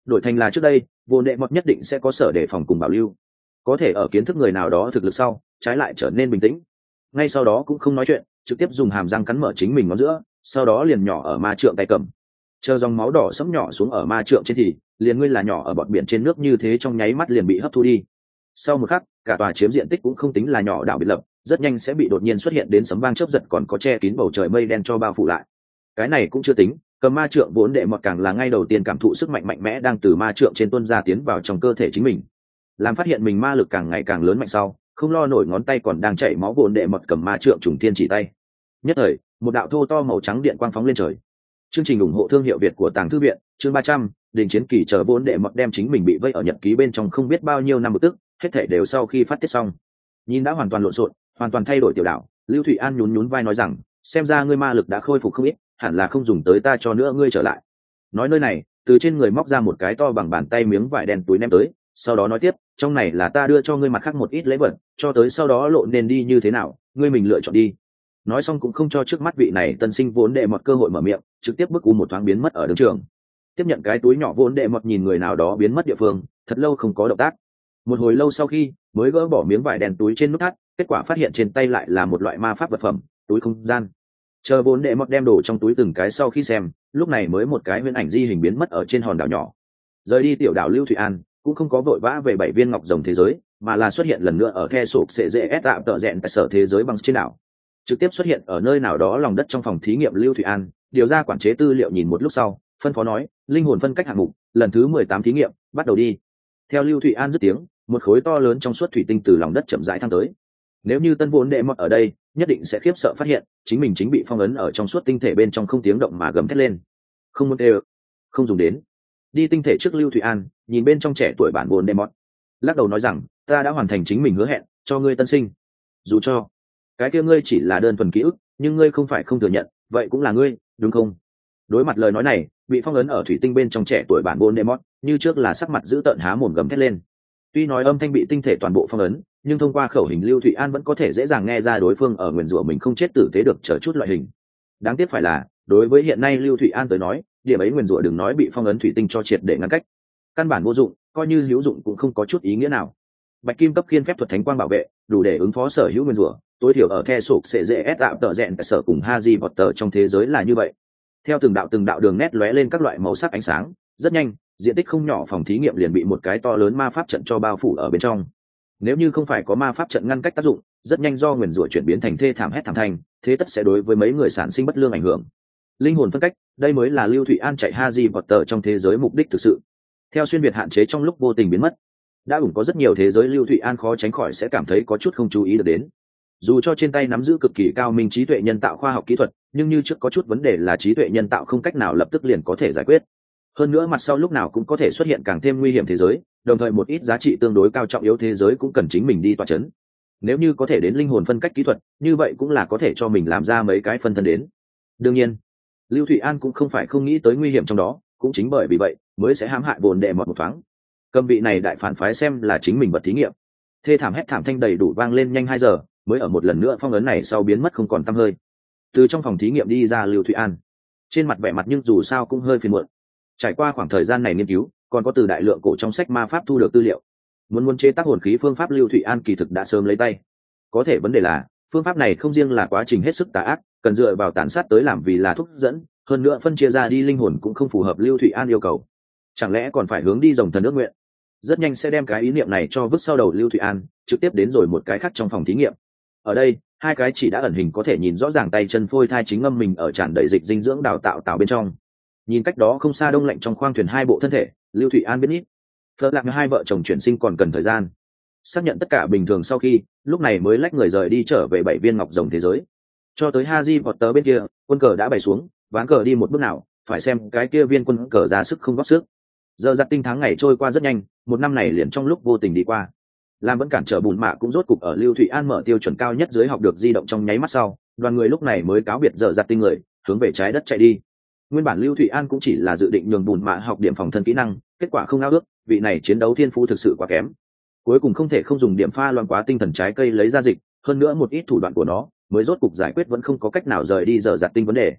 đổi thành là trước đây vô đệ mọt nhất định sẽ có sở đề phòng cùng bảo lưu, có thể ở kiến thức người nào đó thực lực sau trái lại trở nên bình tĩnh, ngay sau đó cũng không nói chuyện, trực tiếp dùng hàm răng cắn mở chính mình ngón giữa, sau đó liền nhỏ ở ma trượng tay cầm, chờ dòng máu đỏ sẫm nhỏ xuống ở ma trượng trên thì liền nguyên là nhỏ ở bọt biển trên nước như thế trong nháy mắt liền bị hấp thu đi. Sau một khắc cả tòa chiếm diện tích cũng không tính là nhỏ đảo biệt lập rất nhanh sẽ bị đột nhiên xuất hiện đến sấm vang chớp giật còn có che kín bầu trời mây đen cho bao phủ lại. Cái này cũng chưa tính, cầm ma trượng vốn đệ mọt càng là ngay đầu tiên cảm thụ sức mạnh mạnh mẽ đang từ ma trượng trên tuôn ra tiến vào trong cơ thể chính mình, làm phát hiện mình ma lực càng ngày càng lớn mạnh sau, không lo nổi ngón tay còn đang chảy máu vốn đệ mọt cầm ma trượng trùng thiên chỉ tay, nhất thời một đạo thô to màu trắng điện quang phóng lên trời. Chương trình ủng hộ thương hiệu Việt của Tàng Thư viện, chương 300, đình chiến kỳ chờ vốn đệ mọt đem chính mình bị vây ở nhật ký bên trong không biết bao nhiêu năm bực tức, hết thảy đều sau khi phát tiết xong. Nhìn đã hoàn toàn lộn xộn, hoàn toàn thay đổi tiểu đảo, Lưu Thụy An nhún nhún vai nói rằng, xem ra ngươi ma lực đã khôi phục không ít, hẳn là không dùng tới ta cho nữa ngươi trở lại. Nói nơi này, từ trên người móc ra một cái to bằng bàn tay miếng vải đen túi ném tới, sau đó nói tiếp, trong này là ta đưa cho ngươi mặt khác một ít lễ vật, cho tới sau đó lộ nên đi như thế nào, ngươi mình lựa chọn đi. Nói xong cũng không cho trước mắt vị này tân sinh vốn đệ mọt cơ hội mở miệng, trực tiếp bước một thoáng biến mất ở đường trường. Tiếp nhận cái túi nhỏ vốn đệ mọt nhìn người nào đó biến mất địa phương, thật lâu không có động tác. Một hồi lâu sau khi mới gỡ bỏ miếng vải đen túi trên nút thắt, kết quả phát hiện trên tay lại là một loại ma pháp vật phẩm, túi không gian. Chờ vốn đệ mọt đem đồ trong túi từng cái sau khi xem, lúc này mới một cái nguyên ảnh di hình biến mất ở trên hòn đảo nhỏ. Rời đi tiểu đảo Lưu Thụy An cũng không có vội vã về 7 viên ngọc rồng thế giới, mà là xuất hiện lần nữa ở the sụp sẽ dễ tạm tợ rẽn tại sở thế giới bằng trên đảo, trực tiếp xuất hiện ở nơi nào đó lòng đất trong phòng thí nghiệm Lưu Thụy An điều ra quản chế tư liệu nhìn một lúc sau phân phó nói, linh hồn phân cách hạng mục lần thứ 18 thí nghiệm bắt đầu đi. Theo Lưu Thụy An dứt tiếng, một khối to lớn trong suốt thủy tinh từ lòng đất chậm rãi thăng tới. Nếu như tân vốn đệ mọt ở đây nhất định sẽ khiếp sợ phát hiện chính mình chính bị phong ấn ở trong suốt tinh thể bên trong không tiếng động mà gầm thét lên, không muốn đều không dùng đến. Đi tinh thể trước Lưu Thụy An nhìn bên trong trẻ tuổi bản vốn đệ mọt, lắc đầu nói rằng, ta đã hoàn thành chính mình hứa hẹn cho ngươi tân sinh, dù cho cái kia ngươi chỉ là đơn thuần ký ức, nhưng ngươi không phải không thừa nhận, vậy cũng là ngươi, đúng không? Đối mặt lời nói này, bị phong ấn ở thủy tinh bên trong trẻ tuổi bản vốn đệ mọt như trước là sắc mặt giữ tợn há mồm gầm thét lên. Tuy nói âm thanh bị tinh thể toàn bộ phong ấn, nhưng thông qua khẩu hình Lưu Thụy An vẫn có thể dễ dàng nghe ra đối phương ở nguyền rủa mình không chết tử tế được chờ chút loại hình. Đáng tiếc phải là, đối với hiện nay Lưu Thụy An tới nói, điểm ấy nguyền rủa đừng nói bị phong ấn thủy tinh cho triệt để ngăn cách, căn bản vô dụng, coi như hữu dụng cũng không có chút ý nghĩa nào. Bạch kim cấp khiên phép thuật thánh quang bảo vệ, đủ để ứng phó sở hữu nguyền rủa, tối thiểu ở the sụp sẽ dễ tạm tợ rẽn tại sở cùng Harry Potter trong thế giới là như vậy. Theo từng đạo đường nét lóe lên các loại màu sắc ánh sáng, rất nhanh diện tích không nhỏ phòng thí nghiệm liền bị một cái to lớn ma pháp trận cho bao phủ ở bên trong. Nếu như không phải có ma pháp trận ngăn cách tác dụng, rất nhanh do nguyền rủa chuyển biến thành thê thảm hét thảm thành, thế tất sẽ đối với mấy người sản sinh bất lương ảnh hưởng. Linh hồn phân cách, đây mới là Lưu Thụy An chạy Harry Potter trong thế giới mục đích thực sự. Theo xuyên việt hạn chế trong lúc vô tình biến mất, đã cũng có rất nhiều thế giới Lưu Thụy An khó tránh khỏi sẽ cảm thấy có chút không chú ý được đến. Dù cho trên tay nắm giữ cực kỳ cao minh trí tuệ nhân tạo khoa học kỹ thuật, nhưng như trước có chút vấn đề là trí tuệ nhân tạo không cách nào lập tức liền có thể giải quyết. Hơn nữa mặt sau lúc nào cũng có thể xuất hiện càng thêm nguy hiểm thế giới, đồng thời một ít giá trị tương đối cao trọng yếu thế giới cũng cần chính mình đi tọa chấn. Nếu như có thể đến linh hồn phân cách kỹ thuật, như vậy cũng là có thể cho mình làm ra mấy cái phân thân đến. Đương nhiên, Lưu Thụy An cũng không phải không nghĩ tới nguy hiểm trong đó, cũng chính bởi vì vậy mới sẽ hãm hại vồn đệ một thoáng. Cầm vị này đại phản phái xem là chính mình vật thí nghiệm. Thê thảm hét thảm thanh đầy đủ vang lên nhanh 2 giờ, mới ở một lần nữa phong ấn này sau biến mất không còn tăm hơi. Từ trong phòng thí nghiệm đi ra Lưu Thụy An, trên mặt vẻ mặt nhưng dù sao cũng hơi phiền muộn. Trải qua khoảng thời gian này nghiên cứu, còn có từ đại lượng cổ trong sách ma pháp thu được tư liệu, muốn chế tác hồn khí phương pháp Lưu Thụy An kỳ thực đã sớm lấy tay. Có thể vấn đề là phương pháp này không riêng là quá trình hết sức tà ác, cần dựa vào tàn sát tới làm vì là thúc dẫn, hơn nữa phân chia ra đi linh hồn cũng không phù hợp Lưu Thụy An yêu cầu. Chẳng lẽ còn phải hướng đi rồng thần ước nguyện? Rất nhanh sẽ đem cái ý niệm này cho vứt sau đầu Lưu Thụy An, trực tiếp đến rồi một cái khác trong phòng thí nghiệm. Ở đây, hai cái chỉ đã ẩn hình có thể nhìn rõ ràng tay chân phôi thai chính ngâm mình ở tràn đầy dịch dinh dưỡng đào tạo bên trong. Nhìn cách đó không xa đông lạnh trong khoang thuyền hai bộ thân thể, Lưu Thụy An biết ít. Phớt lạc hai vợ chồng chuyển sinh còn cần thời gian. Xác nhận tất cả bình thường sau khi, lúc này mới lách người rời đi trở về 7 viên ngọc rồng thế giới. Cho tới Harry Potter bên kia, quân cờ đã bày xuống, ván cờ đi một bước nào, phải xem cái kia viên quân cờ ra sức không góp sức. Giờ giặt tinh tháng ngày trôi qua rất nhanh, một năm này liền trong lúc vô tình đi qua. Lam vẫn cản trở bùn mạ cũng rốt cục ở Lưu Thụy An mở tiêu chuẩn cao nhất dưới học được di động trong nháy mắt sau, đoàn người lúc này mới cáo biệt giờ giặt tinh người, hướng về trái đất chạy đi. Nguyên bản Lưu Thụy An cũng chỉ là dự định nhường bùn mạ học điểm phòng thân kỹ năng, kết quả không ao ước, vị này chiến đấu thiên phú thực sự quá kém. Cuối cùng không thể không dùng điểm pha loãng quá tinh thần trái cây lấy ra dịch, hơn nữa một ít thủ đoạn của nó, mới rốt cục giải quyết vẫn không có cách nào rời đi giờ giặt tinh vấn đề.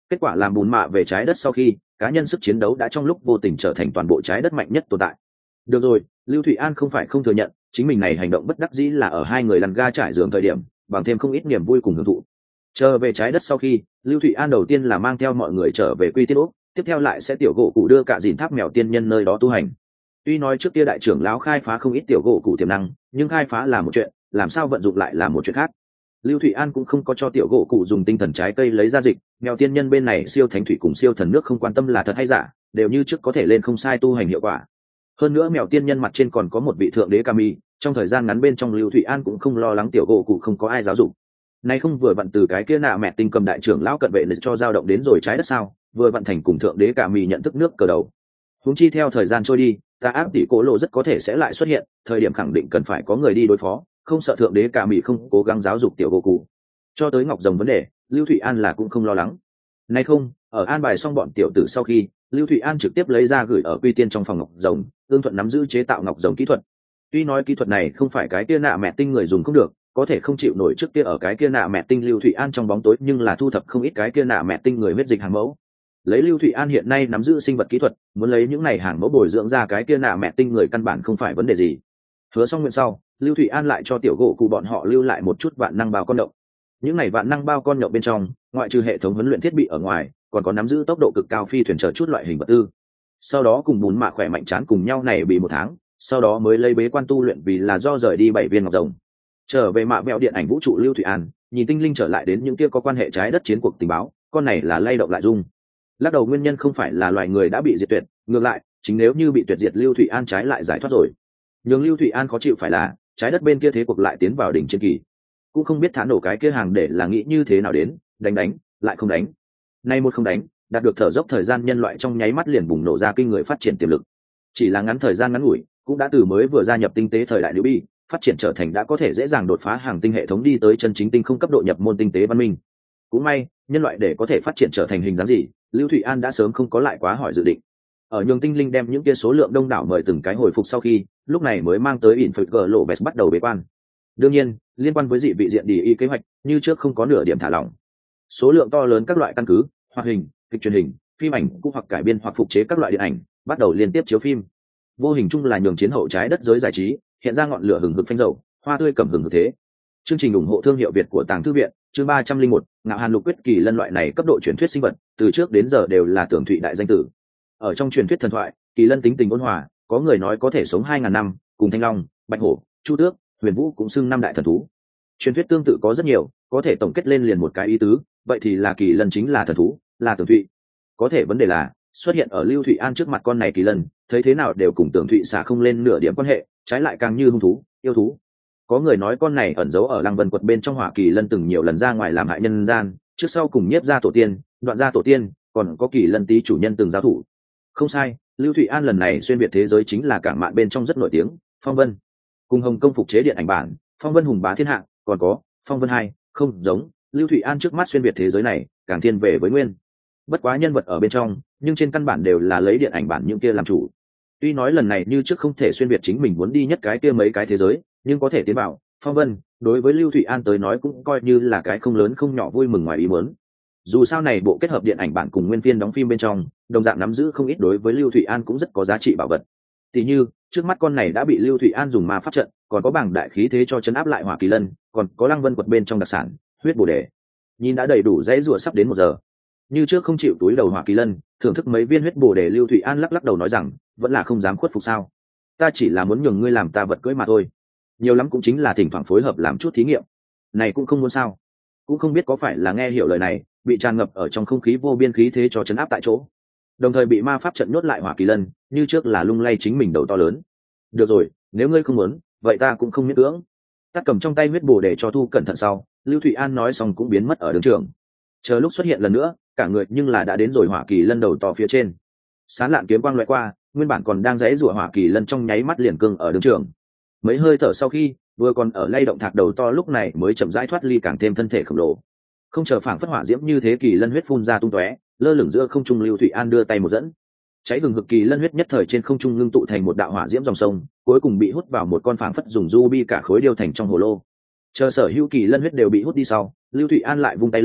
Kết quả làm bùn mạ về trái đất sau khi cá nhân sức chiến đấu đã trong lúc vô tình trở thành toàn bộ trái đất mạnh nhất tồn tại. Được rồi, Lưu Thụy An không phải không thừa nhận chính mình này hành động bất đắc dĩ là ở hai người lăn ga trải giường thời điểm bằng thêm không ít niềm vui cùng hưởng thụ. Trở về trái đất sau khi Lưu Thụy An đầu tiên là mang theo mọi người trở về Quy Tiên Úc, tiếp theo lại sẽ tiểu gỗ cụ đưa cả dìn tháp mèo tiên nhân nơi đó tu hành. Tuy nói trước kia đại trưởng lão khai phá không ít tiểu gỗ cụ tiềm năng, nhưng khai phá là một chuyện, làm sao vận dụng lại là một chuyện khác. Lưu Thụy An cũng không có cho tiểu gỗ cụ dùng tinh thần trái cây lấy ra dịch, mèo tiên nhân bên này siêu thánh thủy cùng siêu thần nước không quan tâm là thật hay giả, đều như trước có thể lên không sai tu hành hiệu quả. Hơn nữa mèo tiên nhân mặt trên còn có một vị thượng đế Kami, trong thời gian ngắn bên trong Lưu Thụy An cũng không lo lắng tiểu gỗ cụ không có ai giáo dục. Nay không vừa vặn từ cái kia nạ mẹ tinh cầm đại trưởng lão cận vệ lịch cho dao động đến rồi trái đất sao, vừa vặn thành cùng thượng đế Kami nhận thức nước cờ đầu. Huống chi theo thời gian trôi đi, ta áp tỷ cổ lộ rất có thể sẽ lại xuất hiện, thời điểm khẳng định cần phải có người đi đối phó, không sợ thượng đế Kami không cố gắng giáo dục tiểu gỗ cụ. Cho tới ngọc rồng vấn đề, Lưu Thụy An là cũng không lo lắng. Nay không, ở an bài xong bọn tiểu tử sau khi Lưu Thụy An trực tiếp lấy ra gửi ở Quy Tiên trong phòng ngọc rồng, ương thuận nắm giữ chế tạo ngọc rồng kỹ thuật. Tuy nói kỹ thuật này không phải cái kia nạ mẹ tinh người dùng không được, có thể không chịu nổi trước kia ở cái kia nạ mẹ tinh Lưu Thụy An trong bóng tối, nhưng là thu thập không ít cái kia nạ mẹ tinh người huyết dịch hàng mẫu. Lấy Lưu Thụy An hiện nay nắm giữ sinh vật kỹ thuật, muốn lấy những này hàng mẫu bồi dưỡng ra cái kia nạ mẹ tinh người căn bản không phải vấn đề gì. Hứa xong nguyện sau, Lưu Thụy An lại cho tiểu gỗ cụ bọn họ lưu lại một chút vạn năng bao con động. Những này vạn năng bao con nhậu bên trong, ngoại trừ hệ thống huấn luyện thiết bị ở ngoài, còn có nắm giữ tốc độ cực cao phi thuyền chờ chút loại hình vật tư. Sau đó cùng bún mạ khỏe mạnh chán cùng nhau này bị 1 tháng, sau đó mới lấy bế quan tu luyện vì là do rời đi 7 viên ngọc rồng. Trở về mạ vẹo điện ảnh vũ trụ Lưu Thụy An, nhìn tinh linh trở lại đến những kia có quan hệ trái đất chiến cuộc tình báo, con này là lay động lại dung. Lắc đầu nguyên nhân không phải là loài người đã bị diệt tuyệt, ngược lại, chính nếu như bị tuyệt diệt Lưu Thụy An trái lại giải thoát rồi. Nhưng Lưu Thụy An khó chịu phải là, trái đất bên kia thế cuộc lại tiến vào đỉnh chiến kỳ. Cũng không biết thả nổ cái kia hàng để là nghĩ như thế nào đến, đánh lại không đánh. Nay một không đánh, đạt được thở dốc thời gian nhân loại trong nháy mắt liền bùng nổ ra kinh người phát triển tiềm lực. Chỉ là ngắn thời gian ngắn ngủi, cũng đã từ mới vừa gia nhập tinh tế thời đại Liễu Bi, phát triển trở thành đã có thể dễ dàng đột phá hàng tinh hệ thống đi tới chân chính tinh không cấp độ nhập môn tinh tế văn minh. Cũng may, nhân loại để có thể phát triển trở thành hình dáng gì, Lưu Thụy An đã sớm không có lại quá hỏi dự định. Ở nhường tinh linh đem những kia số lượng đông đảo mời từng cái hồi phục sau khi, lúc này mới mang tới Infinite Globes bắt đầu bế quan. Đương nhiên, liên quan với dị vị diện đi y kế hoạch, như trước không có nửa điểm thả lỏng. Số lượng to lớn các loại căn cứ, hoạt hình, kịch truyền hình, phim ảnh cũng hoặc cải biên hoặc phục chế các loại điện ảnh, bắt đầu liên tiếp chiếu phim. Vô hình chung là nhường chiến hậu trái đất giới giải trí, hiện ra ngọn lửa hừng hực phanh dầu, hoa tươi cầm hừng hực thế. Chương trình ủng hộ thương hiệu Việt của Tàng Thư viện, chương 301, Ngạo Hàn Lục Quyết Kỳ Lân loại này cấp độ truyền thuyết sinh vật, từ trước đến giờ đều là tưởng thụy đại danh tử. Ở trong truyền thuyết thần thoại, Kỳ Lân tính tình ôn hòa, có người nói có thể sống 2000 năm, cùng Thanh Long, Bạch Hổ, Chu Tước, Huyền Vũ cũng xưng 5 đại thần thú. Truyền thuyết tương tự có rất nhiều, có thể tổng kết lên liền một cái ý tứ, vậy thì là Kỳ Lân chính là thần thú, là tưởng thụy. Có thể vấn đề là, xuất hiện ở Lưu Thụy An trước mặt con này Kỳ Lân, thấy thế nào đều cùng tưởng thụy xả không lên nửa điểm quan hệ, trái lại càng như hung thú, yêu thú. Có người nói con này ẩn giấu ở Lăng Vân quật bên trong Hỏa Kỳ Lân từng nhiều lần ra ngoài làm hại nhân gian, trước sau cùng nhiếp ra tổ tiên, đoạn ra tổ tiên, còn có Kỳ Lân tí chủ nhân từng giao thủ. Không sai, Lưu Thụy An lần này xuyên việt thế giới chính là cảng mạn bên trong rất nổi tiếng, Phong Vân. Cùng Hồng Công phục chế điện ảnh bản, Phong Vân hùng bá thiên hạ, còn có Phong Vân 2, không giống, Lưu Thụy An trước mắt xuyên việt thế giới này, càng thiên về với nguyên. Bất quá nhân vật ở bên trong, nhưng trên căn bản đều là lấy điện ảnh bản những kia làm chủ. Tuy nói lần này như trước không thể xuyên việt chính mình muốn đi nhất cái kia mấy cái thế giới, nhưng có thể tiến vào Phong Vân, đối với Lưu Thụy An tới nói cũng coi như là cái không lớn không nhỏ vui mừng ngoài ý muốn. Dù sao này bộ kết hợp điện ảnh bản cùng nguyên phiên đóng phim bên trong, đồng dạng nắm giữ không ít đối với Lưu Thụy An cũng rất có giá trị bảo vật. Tỷ như, trước mắt con này đã bị Lưu Thụy An dùng ma pháp trận, còn có bảng đại khí thế cho chấn áp lại Hỏa Kỳ Lân, còn có Lăng Vân quật bên trong đặc sản, huyết bổ đề. Nhìn đã đầy đủ dãy rùa sắp đến 1 giờ. Như trước không chịu túi đầu Hỏa Kỳ Lân, thưởng thức mấy viên huyết bổ đề, Lưu Thụy An lắc lắc đầu nói rằng, vẫn là không dám khuất phục sao? Ta chỉ là muốn nhường ngươi làm ta vật cưỡi mà thôi. Nhiều lắm cũng chính là thỉnh thoảng phối hợp làm chút thí nghiệm. Này cũng không muốn sao? Cũng không biết có phải là nghe hiểu lời này, bị tràn ngập ở trong không khí vô biên khí thế cho chấn áp tại chỗ. Đồng thời bị ma pháp trận nhốt lại Hỏa Kỳ Lân, như trước là lung lay chính mình đầu to lớn. Được rồi, nếu ngươi không muốn, vậy ta cũng không miễn cưỡng. Ta cầm trong tay huyết bổ để cho thu cẩn thận sau, Lưu Thụy An nói xong cũng biến mất ở đường trường. Chờ lúc xuất hiện lần nữa, cả người nhưng là đã đến rồi Hỏa Kỳ Lân đầu to phía trên. Sán lạn kiếm quang loại qua, nguyên bản còn đang giãy giụa Hỏa Kỳ Lân trong nháy mắt liền cương ở đường trường. Mấy hơi thở sau khi, vừa còn ở lay động thạc đầu to lúc này mới chậm rãi thoát ly càng thêm thân thể khổng lồ. Không chờ phảng phất hỏa diễm như thế, Kỳ Lân huyết phun ra tung tóe, lơ lửng giữa không trung. Lưu Thụy An đưa tay một dẫn, cháy hừng hực Kỳ Lân huyết nhất thời trên không trung ngưng tụ thành một đạo hỏa diễm dòng sông, cuối cùng bị hút vào một con phảng phất dùng ruby cả khối điêu thành trong hồ lô. Chờ sở hữu Kỳ Lân huyết đều bị hút đi sau, Lưu Thụy An lại vung tay lên,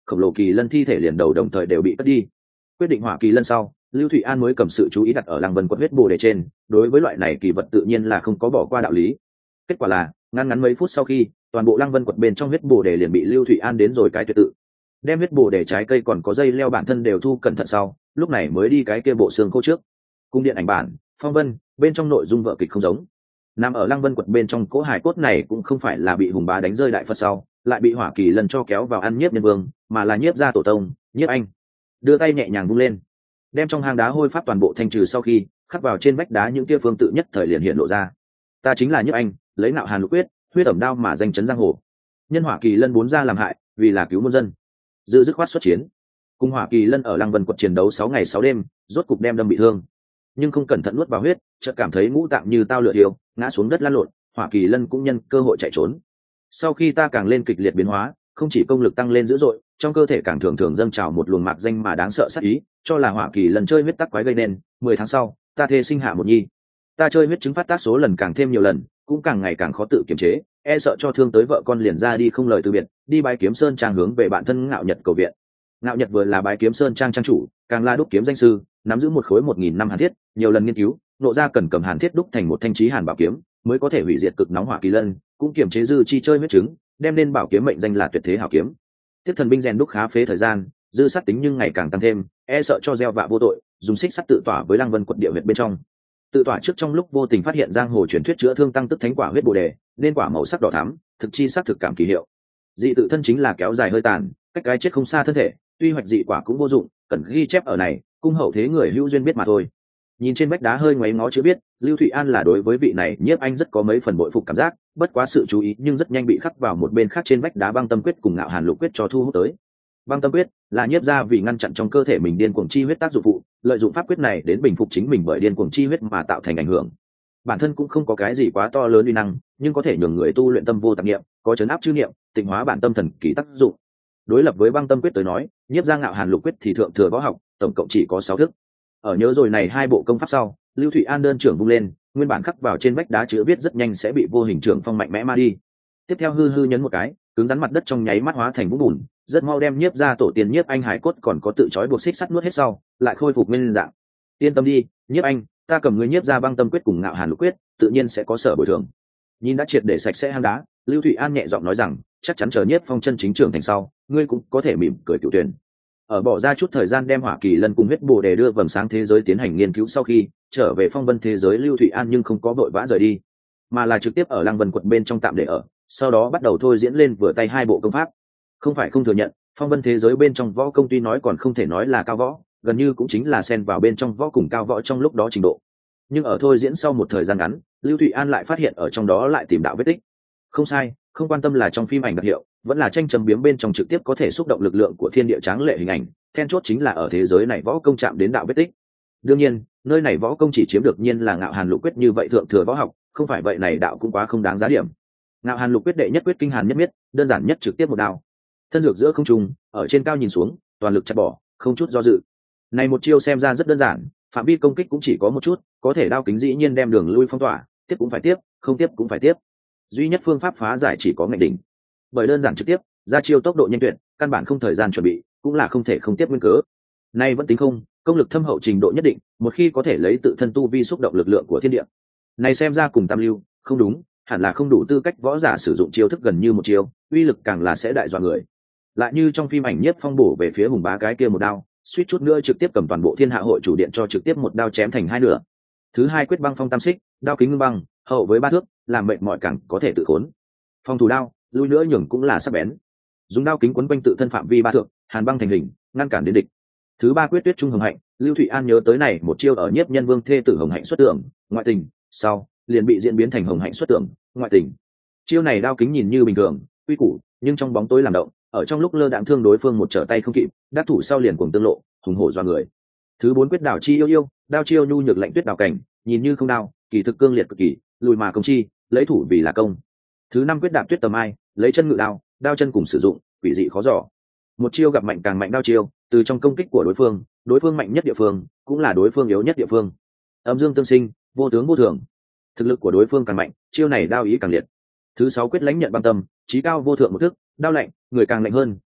khổng lồ kỳ lân thi thể liền đầu đồng thời đều bị cất đi. Quyết định hỏa kỳ lân sau, Lưu Thụy An mới cầm sự chú ý đặt ở Lăng Vân quận huyết bồ đề trên. Đối với loại này kỳ vật tự nhiên là không có bỏ qua đạo lý. Kết quả là ngắn mấy phút sau khi, toàn bộ Lăng Vân quận bên trong huyết bồ đề liền bị Lưu Thụy An đến rồi cái tuyệt tự. Đem huyết bồ đề trái cây còn có dây leo bản thân đều thu cẩn thận sau, lúc này mới đi cái kia bộ xương khô trước. Cung điện ảnh bản, phong vân, bên trong nội dung vở kịch không giống. Nằm ở Lăng Vân quận bên trong cỗ hài cốt này cũng không phải là bị hùng bá đánh rơi đại Phật sau, lại bị hỏa kỳ lân cho kéo vào ăn nhiếp nhân vương, mà là nhiếp gia tổ tông, nhiếp anh. Đưa tay nhẹ nhàng vung lên, đem trong hang đá hôi pháp toàn bộ thanh trừ sau khi khắc vào trên vách đá những kia phương tự nhất thời liền hiện lộ ra. Ta chính là nhiếp anh, lấy nạo hàn lục quyết, huyết ẩm đao mà danh chấn giang hồ. Nhân hỏa kỳ lân bốn ra làm hại, vì là cứu muôn dân, dự dứt khoát xuất chiến. Cùng hỏa kỳ lân ở Lăng Vân quận chiến đấu 6 ngày 6 đêm, rốt cục đem đâm bị thương, nhưng không cẩn thận nuốt vào huyết, chợt cảm thấy ngũ tạng như tao lửa thiêu, ngã xuống đất lăn lộn. Hỏa kỳ lân cũng nhân cơ hội chạy trốn. Sau khi ta càng lên kịch liệt biến hóa, không chỉ công lực tăng lên dữ dội, trong cơ thể càng thường dâng trào một luồng mạc danh mà đáng sợ sát ý, cho là hỏa kỳ lân chơi huyết tắc quái gây nên. 10 tháng sau, ta thê sinh hạ một nhi. Ta chơi huyết chứng phát tác số lần càng thêm nhiều lần, cũng càng ngày càng khó tự kiềm chế, e sợ cho thương tới vợ con liền ra đi không lời từ biệt, đi Bái Kiếm Sơn trang hướng về bạn thân Ngạo Nhật cầu viện. Ngạo Nhật vừa là Bái Kiếm Sơn trang trang chủ, càng là đúc kiếm danh sư, nắm giữ một khối 1000 năm hàn thiết, nhiều lần nghiên cứu, nộ ra cần cầm hàn thiết đúc thành một thanh chí hàn bảo kiếm, mới có thể hủy diệt cực nóng hỏa kỳ lân, cũng kiềm chế dư chi chơi huyết chứng, đem nên bảo kiếm mệnh danh là tuyệt thế hảo kiếm. Tiếp thần binh rèn đúc khá phế thời gian, dư sát tính nhưng ngày càng tăng thêm, e sợ cho gieo vạ vô tội, dùng xích sắt tự tỏa với Lăng Vân quận địa huyệt bên trong. Tự tỏa trước trong lúc vô tình phát hiện giang hồ truyền thuyết chữa thương tăng tức thánh quả huyết bồ đề, nên quả màu sắc đỏ thắm, thực chi sắc thực cảm kỳ hiệu. Dị tự thân chính là kéo dài hơi tàn, cách cái chết không xa thân thể, tuy hoạch dị quả cũng vô dụng, cần ghi chép ở này, cung hậu thế người hữu duyên biết mà thôi. Nhìn trên vách đá hơi ngoáy ngó chưa biết, Lưu Thụy An là đối với vị này nhiếp anh rất có mấy phần bội phục cảm giác, bất quá sự chú ý nhưng rất nhanh bị khắc vào một bên khác trên vách đá băng tâm quyết cùng Ngạo Hàn lục quyết cho thu hút tới. Băng tâm quyết là nhiếp ra vì ngăn chặn trong cơ thể mình điên cuồng chi huyết tác dụng phụ, lợi dụng pháp quyết này đến bình phục chính mình bởi điên cuồng chi huyết mà tạo thành ảnh hưởng. Bản thân cũng không có cái gì quá to lớn uy năng, nhưng có thể nhường người tu luyện tâm vô tạp niệm, có chấn áp chư niệm, tịnh hóa bản tâm thần kỳ tác dụng. Đối lập với băng tâm quyết tới nói, nhiếp ra Ngạo Hàn lục quyết thì thượng thừa võ học, tổng cộng chỉ có 6 thức. Ở nhớ rồi này hai bộ công pháp sau, Lưu Thụy An đơn trưởng vung lên, nguyên bản khắc vào trên vách đá chữ viết rất nhanh sẽ bị vô hình trưởng phong mạnh mẽ ma đi. Tiếp theo hư nhấn một cái, cứng rắn mặt đất trong nháy mắt hóa thành vũng bùn, rất mau đem nhiếp ra tổ tiên nhiếp anh hải cốt còn có tự trói buộc xích sắt nuốt hết sau, lại khôi phục nguyên dạng. Yên tâm đi, nhiếp anh, ta cầm người nhiếp ra băng tâm quyết cùng Ngạo Hàn lục quyết, tự nhiên sẽ có sở bồi thường. Nhìn đã triệt để sạch sẽ hang đá, Lưu Thụy An nhẹ giọng nói rằng, chắc chắn chờ nhiếp phong chân chính trưởng thành sau, ngươi cũng có thể mỉm cười cựu tuyển. Ở bỏ ra chút thời gian đem hỏa kỳ lân cùng huyết bồ đề đưa vầng sáng thế giới tiến hành nghiên cứu sau khi trở về phong vân thế giới, Lưu Thụy An nhưng không có vội vã rời đi, mà là trực tiếp ở Lăng Vân quận bên trong tạm để ở, sau đó bắt đầu thôi diễn lên vừa tay hai bộ công pháp. Không phải không thừa nhận, phong vân thế giới bên trong võ công tuy nói còn không thể nói là cao võ, gần như cũng chính là xen vào bên trong võ cùng cao võ trong lúc đó trình độ, nhưng ở thôi diễn sau một thời gian ngắn, Lưu Thụy An lại phát hiện ở trong đó lại tìm đạo vết tích. Không sai, không quan tâm là trong phim ảnh đặc hiệu, vẫn là tranh châm biếm bên trong trực tiếp có thể xúc động lực lượng của thiên địa tráng lệ hình ảnh, then chốt chính là ở thế giới này võ công chạm đến đạo vết tích. Đương nhiên, nơi này võ công chỉ chiếm được nhiên là Ngạo Hàn lục quyết như vậy thượng thừa võ học, không phải vậy này đạo cũng quá không đáng giá điểm. Ngạo Hàn lục quyết đệ nhất quyết kinh hàn nhất miết, đơn giản nhất trực tiếp một đao. Thân dược giữa không trung, ở trên cao nhìn xuống, toàn lực chặt bỏ, không chút do dự. Này một chiêu xem ra rất đơn giản, phạm vi công kích cũng chỉ có một chút, có thể đao kính dĩ nhiên đem đường lui phong tỏa, tiếp cũng phải tiếp, không tiếp cũng phải tiếp. Duy nhất phương pháp phá giải chỉ có ngạnh đỉnh. Bởi đơn giản trực tiếp, ra chiêu tốc độ nhanh tuyệt, căn bản không thời gian chuẩn bị, cũng là không thể không tiếp nguyên cớ. Nay vẫn tính không, công lực thâm hậu trình độ nhất định, một khi có thể lấy tự thân tu vi xúc động lực lượng của thiên địa. Này xem ra cùng tam lưu, không đúng, hẳn là không đủ tư cách võ giả sử dụng chiêu thức gần như một chiêu, uy lực càng là sẽ đại dọa người. Lại như trong phim ảnh Nhiếp Phong bổ về phía hùng bá cái kia một đao, suýt chút nữa trực tiếp cầm toàn bộ thiên hạ hội chủ điện cho trực tiếp một đao chém thành hai nửa. Thứ hai quyết băng phong tam xích, đao kính ngưng băng, hậu với ba thước, làm mệt mỏi càng có thể tự khốn. Phong thủ đao, lui nữa nhường cũng là sắc bén. Dùng đao kính quấn quanh tự thân phạm vi ba thước, hàn băng thành hình, ngăn cản đến địch. Thứ ba quyết tuyết trung hồng hạnh, Lưu Thụy An nhớ tới này một chiêu ở Nhiếp Nhân Vương thê tử hồng hạnh xuất tưởng, ngoại tình, sau liền bị diễn biến thành hồng hạnh xuất tưởng, ngoại tình. Chiêu này đao kính nhìn như bình thường, quy củ, nhưng trong bóng tối làm động, ở trong lúc lơ đãng thương đối phương một trở tay không kịp, đắc thủ sau liền cuồng tương lộ, hùng hổ doa người. Thứ bốn quyết đảo chi yêu yêu, đao chiêu nhu nhược lạnh tuyết đảo cảnh, nhìn như không đao, kỳ thực cương liệt cực kỳ, lùi mà công chi, lấy thủ vì là công. Thứ năm quyết đạp tuyết tầm ai, lấy chân ngự đao, đao chân cùng sử dụng, quỷ dị khó dò. Một chiêu gặp mạnh càng mạnh đao chiêu, từ trong công kích của đối phương mạnh nhất địa phương, cũng là đối phương yếu nhất địa phương. Âm dương tương sinh, vô tướng vô thường. Thực lực của đối phương càng mạnh, chiêu này đao ý càng liệt. Thứ sáu quyết lãnh nhận băng tâm, chí cao vô thượng một thức, đao lạnh, người càng lạnh hơn, lạnh nhất,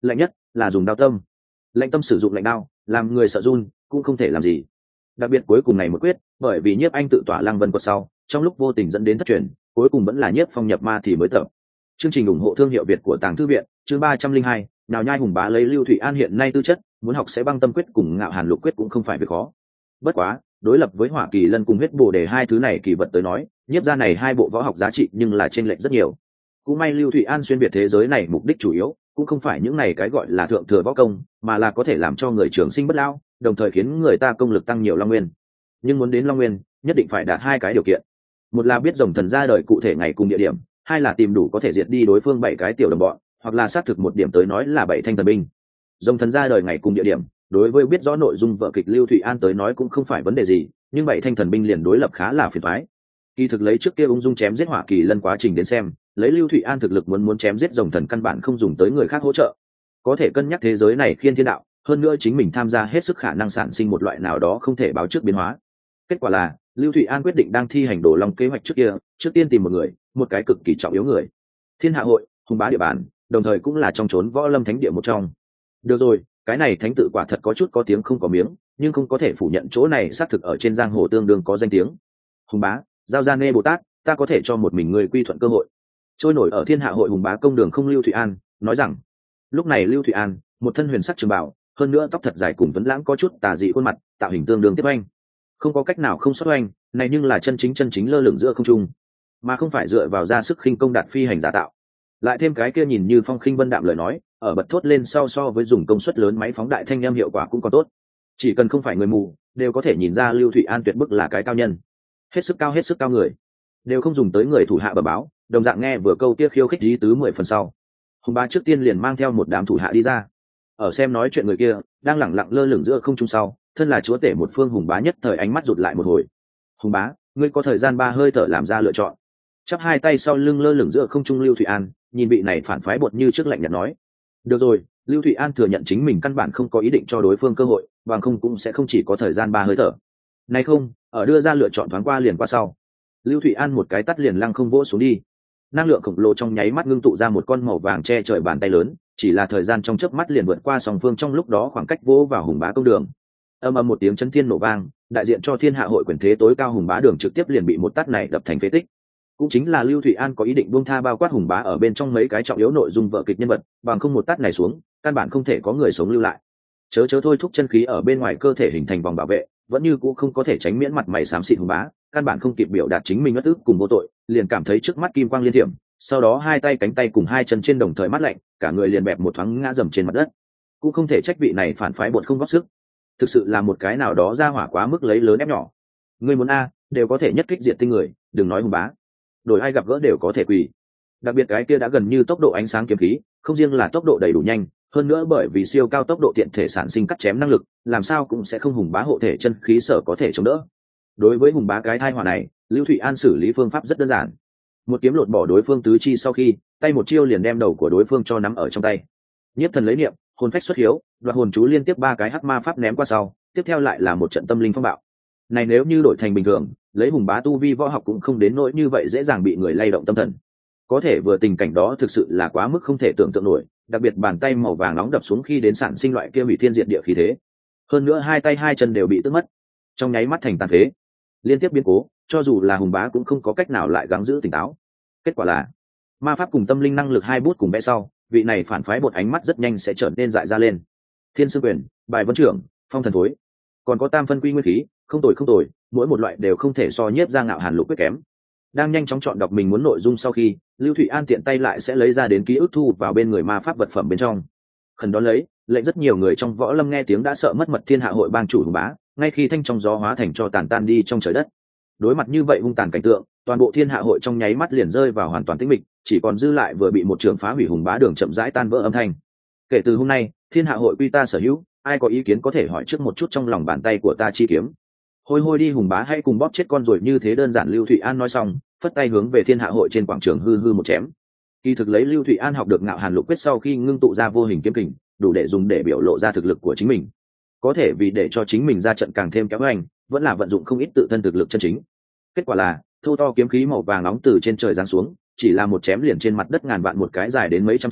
là dùng đao tâm. Lạnh tâm sử dụng lạnh đao, làm người sợ run cũng không thể làm gì. Đặc biệt cuối cùng này một quyết, bởi vì Nhiếp Anh tự tỏa Lăng Vân quật sau, trong lúc vô tình dẫn đến thất truyền, cuối cùng vẫn là Nhiếp Phong nhập ma thì mới tập. Chương trình ủng hộ thương hiệu Việt của Tàng Thư viện, chương 302, nào nhai hùng bá lấy Lưu Thụy An hiện nay tư chất, muốn học sẽ băng tâm quyết cùng Ngạo Hàn Lục quyết cũng không phải việc khó. Bất quá, đối lập với Hỏa Kỳ Lân cùng Huyết Bồ Đề hai thứ này kỳ vật tới nói, nhiếp ra này hai bộ võ học giá trị nhưng là chênh lệch rất nhiều. Cũng may Lưu Thụy An xuyên việt thế giới này mục đích chủ yếu cũng không phải những này cái gọi là thượng thừa võ công, mà là có thể làm cho người trường sinh bất lão, đồng thời khiến người ta công lực tăng nhiều long nguyên. Nhưng muốn đến long nguyên, nhất định phải đạt hai cái điều kiện. Một là biết rồng thần ra đời cụ thể ngày cùng địa điểm, hai là tìm đủ có thể diệt đi đối phương bảy cái tiểu đồng bọn, hoặc là xác thực một điểm tới nói là bảy thanh thần binh. Rồng thần ra đời ngày cùng địa điểm, đối với biết rõ nội dung vở kịch Lưu Thụy An tới nói cũng không phải vấn đề gì, nhưng bảy thanh thần binh liền đối lập khá là phiền toái. Kỳ thực lấy trước kia ung dung chém giết Hỏa Kỳ Lân quá trình đến xem, lấy Lưu Thụy An thực lực muốn chém giết rồng thần căn bản không dùng tới người khác hỗ trợ. Có thể cân nhắc thế giới này khiên thiên đạo, hơn nữa chính mình tham gia hết sức khả năng sản sinh một loại nào đó không thể báo trước biến hóa. Kết quả là Lưu Thụy An quyết định đang thi hành Đổ Long kế hoạch trước kia, trước tiên tìm một cái cực kỳ trọng yếu người. Thiên Hạ hội, hùng bá địa bàn, đồng thời cũng là trong chốn võ lâm thánh địa một trong. Được rồi, cái này thánh tự quả thật có chút có tiếng không có miếng, nhưng không có thể phủ nhận chỗ này xác thực ở trên giang hồ tương đương có danh tiếng. Hùng bá, giao ra Nê Bồ Tát, ta có thể cho một mình người quy thuận cơ hội. Trôi nổi ở Thiên Hạ hội hùng bá công đường không Lưu Thụy An nói rằng. Lúc này Lưu Thụy An, một thân huyền sắc trường bào, hơn nữa tóc thật dài cùng vấn lãng có chút tà dị khuôn mặt, tạo hình tương đương tiếp anh. Không có cách nào không xuất oanh, này nhưng là chân chính lơ lửng giữa không trung, mà không phải dựa vào ra sức khinh công đạt phi hành giả tạo. Lại thêm cái kia nhìn như phong khinh vân đạm lời nói, ở bật thốt lên so với dùng công suất lớn máy phóng đại thanh âm hiệu quả cũng còn tốt. Chỉ cần không phải người mù, đều có thể nhìn ra Lưu Thụy An tuyệt bức là cái cao nhân. Hết sức cao người, đều không dùng tới người thủ hạ bờ báo, đồng dạng nghe vừa câu kia khiêu khích ý tứ 10 phần sau. Hùng bá trước tiên liền mang theo một đám thủ hạ đi ra. Ở xem nói chuyện người kia, đang lẳng lặng lơ lửng giữa không trung sau, thân là chúa tể một phương hùng bá nhất thời ánh mắt rụt lại một hồi. Hùng bá, ngươi có thời gian 3 hơi thở làm ra lựa chọn. Chắp hai tay sau lưng lơ lửng giữa không trung Lưu Thụy An, nhìn vị này phản phái bột như trước lạnh nhạt nói. Được rồi, Lưu Thụy An thừa nhận chính mình căn bản không có ý định cho đối phương cơ hội, bằng không cũng sẽ không chỉ có thời gian 3 hơi thở. Này không, ở đưa ra lựa chọn thoáng qua liền qua sau. Lưu Thụy An một cái tắt liền lăng không vỗ xuống đi. Năng lượng khổng lồ trong nháy mắt ngưng tụ ra một con màu vàng che trời bàn tay lớn, chỉ là thời gian trong chớp mắt liền vượt qua song phương trong lúc đó khoảng cách vỗ vào hùng bá công đường. Ầm ầm một tiếng chấn thiên nổ vang, đại diện cho Thiên Hạ hội quyền thế tối cao hùng bá đường trực tiếp liền bị một tát này đập thành phế tích. Cũng chính là Lưu Thụy An có ý định buông tha bao quát hùng bá ở bên trong mấy cái trọng yếu nội dung vở kịch nhân vật, bằng không một tát này xuống, căn bản không thể có người sống lưu lại. Chớ thôi thúc chân khí ở bên ngoài cơ thể hình thành vòng bảo vệ, vẫn như cũ không có thể tránh miễn mặt mày xám xịt hùng bá, căn bản không kịp biểu đạt chính mình ngất ức cùng vô tội, liền cảm thấy trước mắt kim quang liên thiểm, sau đó hai tay cánh tay cùng hai chân trên đồng thời mát lạnh, cả người liền bẹp một thoáng ngã dầm trên mặt đất. Cũng không thể trách vị này phản phái bột không góp sức, thực sự là một cái nào đó ra hỏa quá mức lấy lớn ép nhỏ. Người muốn a, đều có thể nhất kích diệt tinh người, đừng nói hùng bá, đổi ai gặp gỡ đều có thể quỳ. Đặc biệt cái kia đã gần như tốc độ ánh sáng kiếm khí, không riêng là tốc độ đầy đủ nhanh, hơn nữa bởi vì siêu cao tốc độ tiện thể sản sinh cắt chém năng lực, làm sao cũng sẽ không hùng bá hộ thể chân khí sở có thể chống đỡ. Đối với hùng bá cái thai họa này, Lưu Thụy An xử lý phương pháp rất đơn giản. Một kiếm lột bỏ đối phương tứ chi sau khi, tay một chiêu liền đem đầu của đối phương cho nắm ở trong tay. Nhiếp thần lấy niệm, hồn phách xuất hiếu, đoạt hồn chú liên tiếp 3 cái hắc ma pháp ném qua sau, tiếp theo lại là một trận tâm linh phong bạo. Này nếu như đổi thành bình thường, lấy hùng bá tu vi võ học cũng không đến nỗi như vậy dễ dàng bị người lay động tâm thần. Có thể vừa tình cảnh đó thực sự là quá mức không thể tưởng tượng nổi, đặc biệt bàn tay màu vàng nóng đập xuống khi đến sản sinh loại kia hủy thiên diệt địa khí thế. Hơn nữa hai tay hai chân đều bị tước mất, trong nháy mắt thành tàn phế. Liên tiếp biến cố, cho dù là hùng bá cũng không có cách nào lại gắng giữ tỉnh táo. Kết quả là ma pháp cùng tâm linh năng lực hai bút cùng vẽ sau, vị này phản phái một ánh mắt rất nhanh sẽ trở nên dại ra lên. Thiên Sương Quyền, Bài Vân Trưởng, Phong Thần Thối, còn có Tam Phân Quy Nguyên Khí, không tồi, mỗi một loại đều không thể so nhiếp ra Ngạo Hàn Lục quyết kém. Đang nhanh chóng chọn đọc mình muốn nội dung sau khi, Lưu Thụy An tiện tay lại sẽ lấy ra đến ký ức thu vào bên người ma pháp vật phẩm bên trong. Khẩn đón lấy, lệnh rất nhiều người trong võ lâm nghe tiếng đã sợ mất mật Thiên Hạ hội bang chủ hùng bá, ngay khi thanh trong gió hóa thành cho tàn tan đi trong trời đất. Đối mặt như vậy hung tàn cảnh tượng, toàn bộ Thiên Hạ hội trong nháy mắt liền rơi vào hoàn toàn tĩnh mịch, chỉ còn dư lại vừa bị một trường phá hủy hùng bá đường chậm rãi tan vỡ âm thanh. Kể từ hôm nay, Thiên Hạ hội quy ta sở hữu, ai có ý kiến có thể hỏi trước một chút trong lòng bàn tay của ta chi kiếm. Hôi đi hùng bá hãy cùng bóp chết con rồi, như thế đơn giản. Lưu Thụy An nói xong, phất tay hướng về Thiên Hạ hội trên quảng trường hư một chém. Kỳ thực lấy Lưu Thụy An học được Ngạo Hàn Lục quyết sau khi ngưng tụ ra vô hình kiếm kình, đủ để dùng để biểu lộ ra thực lực của chính mình. Có thể vì để cho chính mình ra trận càng thêm kéo hành, vẫn là vận dụng không ít tự thân thực lực chân chính. Kết quả là thô to kiếm khí màu vàng nóng từ trên trời giáng xuống, chỉ là một chém liền trên mặt đất ngàn vạn một cái dài đến mấy trăm trượng,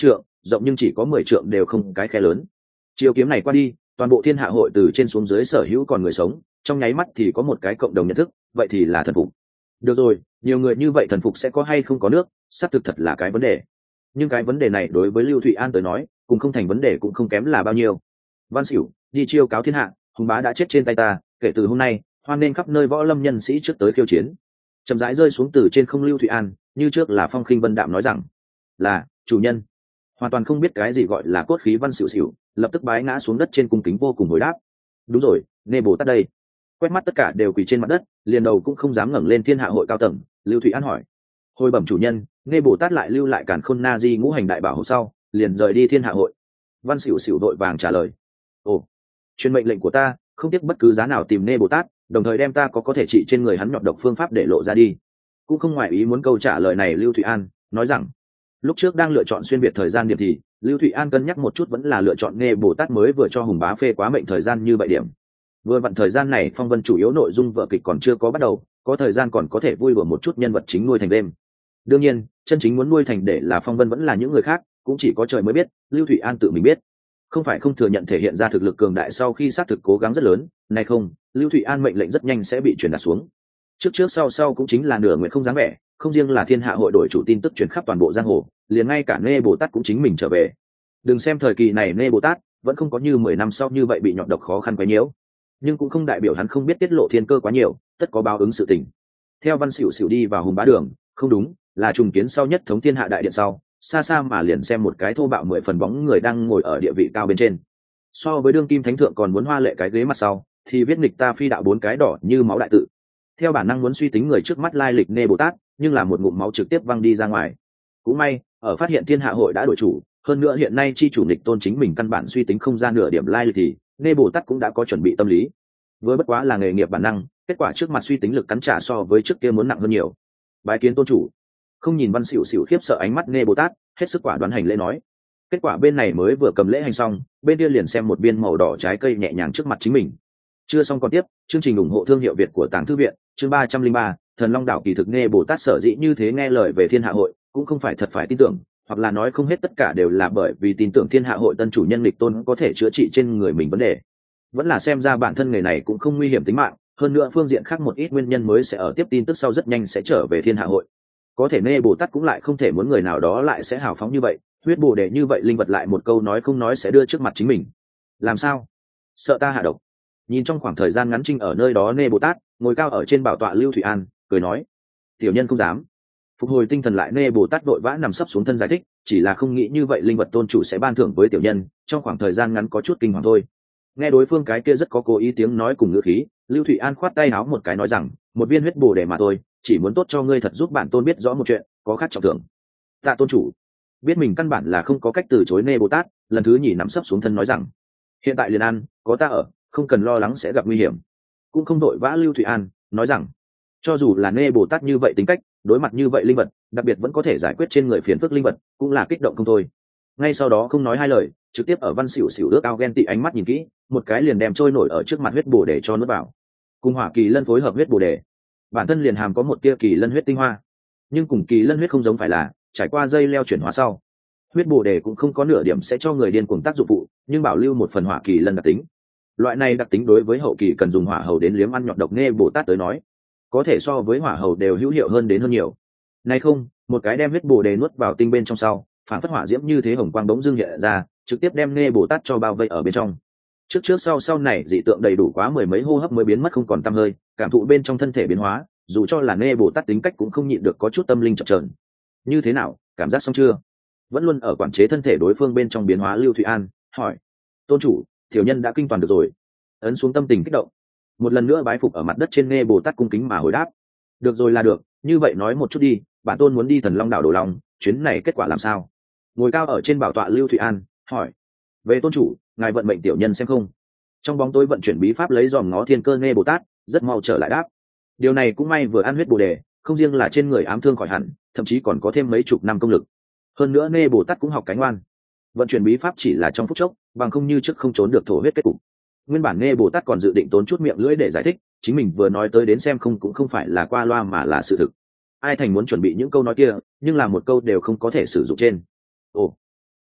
rộng nhưng chỉ có 10 trượng đều không cái khe lớn. Chiêu kiếm này qua đi, toàn bộ thiên hạ hội từ trên xuống dưới sở hữu còn người sống, trong nháy mắt thì có một cái cộng đồng nhận thức, vậy thì là thần phục. Được rồi, nhiều người như vậy thần phục sẽ có hay không có nước, xác thực thật là cái vấn đề. Nhưng cái vấn đề này đối với Lưu Thụy An tới nói, cũng không thành vấn đề cũng không kém là bao nhiêu. Văn Xỉu, đi chiêu cáo thiên hạ, Hùng bá đã chết trên tay ta, kể từ hôm nay, hoan nên khắp nơi võ lâm nhân sĩ trước tới khiêu chiến. Chậm rãi rơi xuống từ trên không. Lưu Thụy An, như trước là phong khinh vân đạm nói rằng, là chủ nhân. Hoàn toàn không biết cái gì gọi là cốt khí Văn Xỉu xỉu, lập tức bái ngã xuống đất trên cung kính vô cùng hồi đáp. Đúng rồi, Nê Bồ Tát đây. Quét mắt tất cả đều quỳ trên mặt đất, liền đầu cũng không dám ngẩng lên thiên hạ hội cao tầng. Lưu Thụy An hỏi, hồi bẩm chủ nhân, Nê Bồ Tát lại lưu lại Càn Khôn Na Di ngũ hành đại bảo hộ sau, liền rời đi thiên hạ hội. Văn Xỉu xỉu đội vàng trả lời, ồ, truyền mệnh lệnh của ta, không tiếc bất cứ giá nào tìm Nê Bồ Tát, đồng thời đem ta có thể trị trên người hắn nhọt độc phương pháp để lộ ra đi. Cũng không ngoại ý muốn câu trả lời này. Lưu Thụy An nói rằng, lúc trước đang lựa chọn xuyên việt thời gian điểm thì Lưu Thụy An cân nhắc một chút vẫn là lựa chọn Nê Bồ Tát mới vừa cho Hùng bá phê quá mệnh thời gian như vậy điểm. Vừa vặn thời gian này phong vân chủ yếu nội dung vở kịch còn chưa có bắt đầu, có thời gian còn có thể vui đùa một chút nhân vật chính nuôi thành đêm. Đương nhiên, chân chính muốn nuôi thành để là phong vân vẫn là những người khác, cũng chỉ có trời mới biết, Lưu Thụy An tự mình biết. Không phải không thừa nhận thể hiện ra thực lực cường đại sau khi xác thực cố gắng rất lớn, này không, Lưu Thụy An mệnh lệnh rất nhanh sẽ bị truyền đạt xuống. Trước sau cũng chính là nửa nguyện không dáng vẻ, không riêng là thiên hạ hội đổi chủ tin tức truyền khắp toàn bộ giang hồ, liền ngay cả Nê Bồ Tát cũng chính mình trở về. Đừng xem thời kỳ này Nê Bồ Tát vẫn không có như 10 năm sau như vậy bị nhọt độc khó khăn quấy nhiễu, nhưng cũng không đại biểu hắn không biết tiết lộ thiên cơ quá nhiều, tất có báo ứng sự tình. Theo Văn Xỉu xỉu đi vào Hùng bá đường, không đúng, là trùng kiến sau nhất thống thiên hạ đại điện sau, xa xa mà liền xem một cái thô bạo 10 phần bóng người đang ngồi ở địa vị cao bên trên. So với đương kim thánh thượng còn muốn hoa lệ cái ghế mặt sau, thì viết nghịch ta phi đạo 4 cái đỏ như máu đại tự. Theo bản năng muốn suy tính người trước mắt lai lịch Nê Bồ Tát, nhưng là một ngụm máu trực tiếp văng đi ra ngoài. Cũng may, ở phát hiện thiên hạ hội đã đổi chủ, hơn nữa hiện nay chi chủ nghịch tôn chính mình căn bản suy tính không ra nửa điểm lai lịch thì Nê Bồ Tát cũng đã có chuẩn bị tâm lý. Với bất quá là nghề nghiệp bản năng, kết quả trước mặt suy tính lực cắn trả so với trước kia muốn nặng hơn nhiều. Bái kiến tôn chủ. Không nhìn Văn Xỉu xỉu khiếp sợ ánh mắt Nê Bồ Tát, hết sức quả đoán hành lễ nói. Kết quả bên này mới vừa cầm lễ hành xong, bên kia liền xem một viên màu đỏ trái cây nhẹ nhàng trước mặt chính mình. Chưa xong còn tiếp, chương trình ủng hộ thương hiệu Việt của Tàng Thư viện, chương 303, Thần Long Đảo kỳ thực Nê Bồ Tát sở dĩ như thế nghe lời về thiên hạ hội, cũng không phải thật phải tin tưởng, hoặc là nói không hết tất cả đều là bởi vì tin tưởng thiên hạ hội tân chủ nhân lịch tôn có thể chữa trị trên người mình vấn đề. Vẫn là xem ra bản thân nghề này cũng không nguy hiểm tính mạng, hơn nữa phương diện khác một ít nguyên nhân mới sẽ ở tiếp tin tức sau rất nhanh sẽ trở về thiên hạ hội. Có thể Nê Bồ Tát cũng lại không thể muốn người nào đó lại sẽ hào phóng như vậy, huyết bồ đề như vậy linh vật lại một câu nói không nói sẽ đưa trước mặt chính mình. Làm sao? Sợ ta hạ độc? Nhìn trong khoảng thời gian ngắn trinh ở nơi đó Nê Bồ Tát ngồi cao ở trên bảo tọa Lưu Thụy An cười nói, tiểu nhân không dám. Phục hồi tinh thần lại Nê Bồ Tát vội vã nằm sấp xuống thân giải thích, chỉ là không nghĩ như vậy linh vật tôn chủ sẽ ban thưởng với tiểu nhân, trong khoảng thời gian ngắn có chút kinh hoàng thôi. Nghe đối phương cái kia rất có cố ý tiếng nói cùng ngữ khí, Lưu Thụy An khoát tay áo một cái nói rằng, một viên huyết bồ đề mà thôi, chỉ muốn tốt cho ngươi thật giúp bản tôn biết rõ một chuyện, có khác trọng thưởng. Tạ tôn chủ. Biết mình căn bản là không có cách từ chối Nê Bồ Tát, lần thứ nhì nằm sấp xuống thân nói rằng, hiện tại liền ăn, có ta ở, không cần lo lắng sẽ gặp nguy hiểm. Cũng không đội vã Lưu Thụy An nói rằng, cho dù là Nê Bồ Tát như vậy tính cách, đối mặt như vậy linh vật, đặc biệt vẫn có thể giải quyết trên người phiền phức linh vật, cũng là kích động không thôi. Ngay sau đó không nói hai lời, trực tiếp ở Văn Xỉu xỉu ước ao ghen tị ánh mắt nhìn kỹ, một cái liền đem trôi nổi ở trước mặt huyết bồ đề cho nuốt vào. Cùng hỏa kỳ lân phối hợp huyết bồ đề, bản thân liền hàm có một tia kỳ lân huyết tinh hoa, nhưng cùng kỳ lân huyết không giống phải là trải qua dây leo chuyển hóa sau, huyết bồ đề cũng không có nửa điểm sẽ cho người điên cuồng tác dụng phụ, nhưng bảo lưu một phần hỏa kỳ lân đặc tính. Loại này đặc tính đối với hậu kỳ cần dùng hỏa hầu đến liếm ăn nhọt độc Nê Bồ Tát tới nói, có thể so với hỏa hầu đều hữu hiệu hơn đến hơn nhiều. Này không, một cái đem huyết bồ đề nuốt vào tinh bên trong sau, phản phất hỏa diễm như thế hồng quang bỗng dưng hiện ra, trực tiếp đem Nê Bồ Tát cho bao vây ở bên trong. Trước sau này dị tượng đầy đủ quá 10 mấy hô hấp mới biến mất không còn tăm hơi, cảm thụ bên trong thân thể biến hóa, dù cho là Nê Bồ Tát tính cách cũng không nhịn được có chút tâm linh chập chờn. Như thế nào, cảm giác xong chưa? Vẫn luôn ở quản chế thân thể đối phương bên trong biến hóa Lưu Thụy An hỏi. Tôn chủ, tiểu nhân đã kinh toàn được rồi. Ấn xuống tâm tình kích động, một lần nữa bái phục ở mặt đất trên Nê Bồ Tát cung kính mà hồi đáp. Được rồi là được, như vậy nói một chút đi, bản tôn muốn đi Thần Long đảo Đồ Long, chuyến này kết quả làm sao? Ngồi cao ở trên bảo tọa Lưu Thụy An hỏi. Về tôn chủ, ngài vận mệnh tiểu nhân xem không? Trong bóng tối vận chuyển bí pháp lấy dòm ngó thiên cơ Nê Bồ Tát rất mau trở lại đáp. Điều này cũng may vừa ăn huyết bồ đề, không riêng là trên người ám thương khỏi hẳn, thậm chí còn có thêm mấy chục năm công lực. Hơn nữa Nê Bồ Tát cũng học cánh ngoan, vận chuyển bí pháp chỉ là trong phút chốc, bằng không như trước không trốn được thổ huyết kết cục. Nguyên bản Nê Bồ Tát còn dự định tốn chút miệng lưỡi để giải thích, chính mình vừa nói tới đến xem không cũng không phải là qua loa mà là sự thực. Ai thành muốn chuẩn bị những câu nói kia, nhưng là một câu đều không có thể sử dụng trên. Ồ,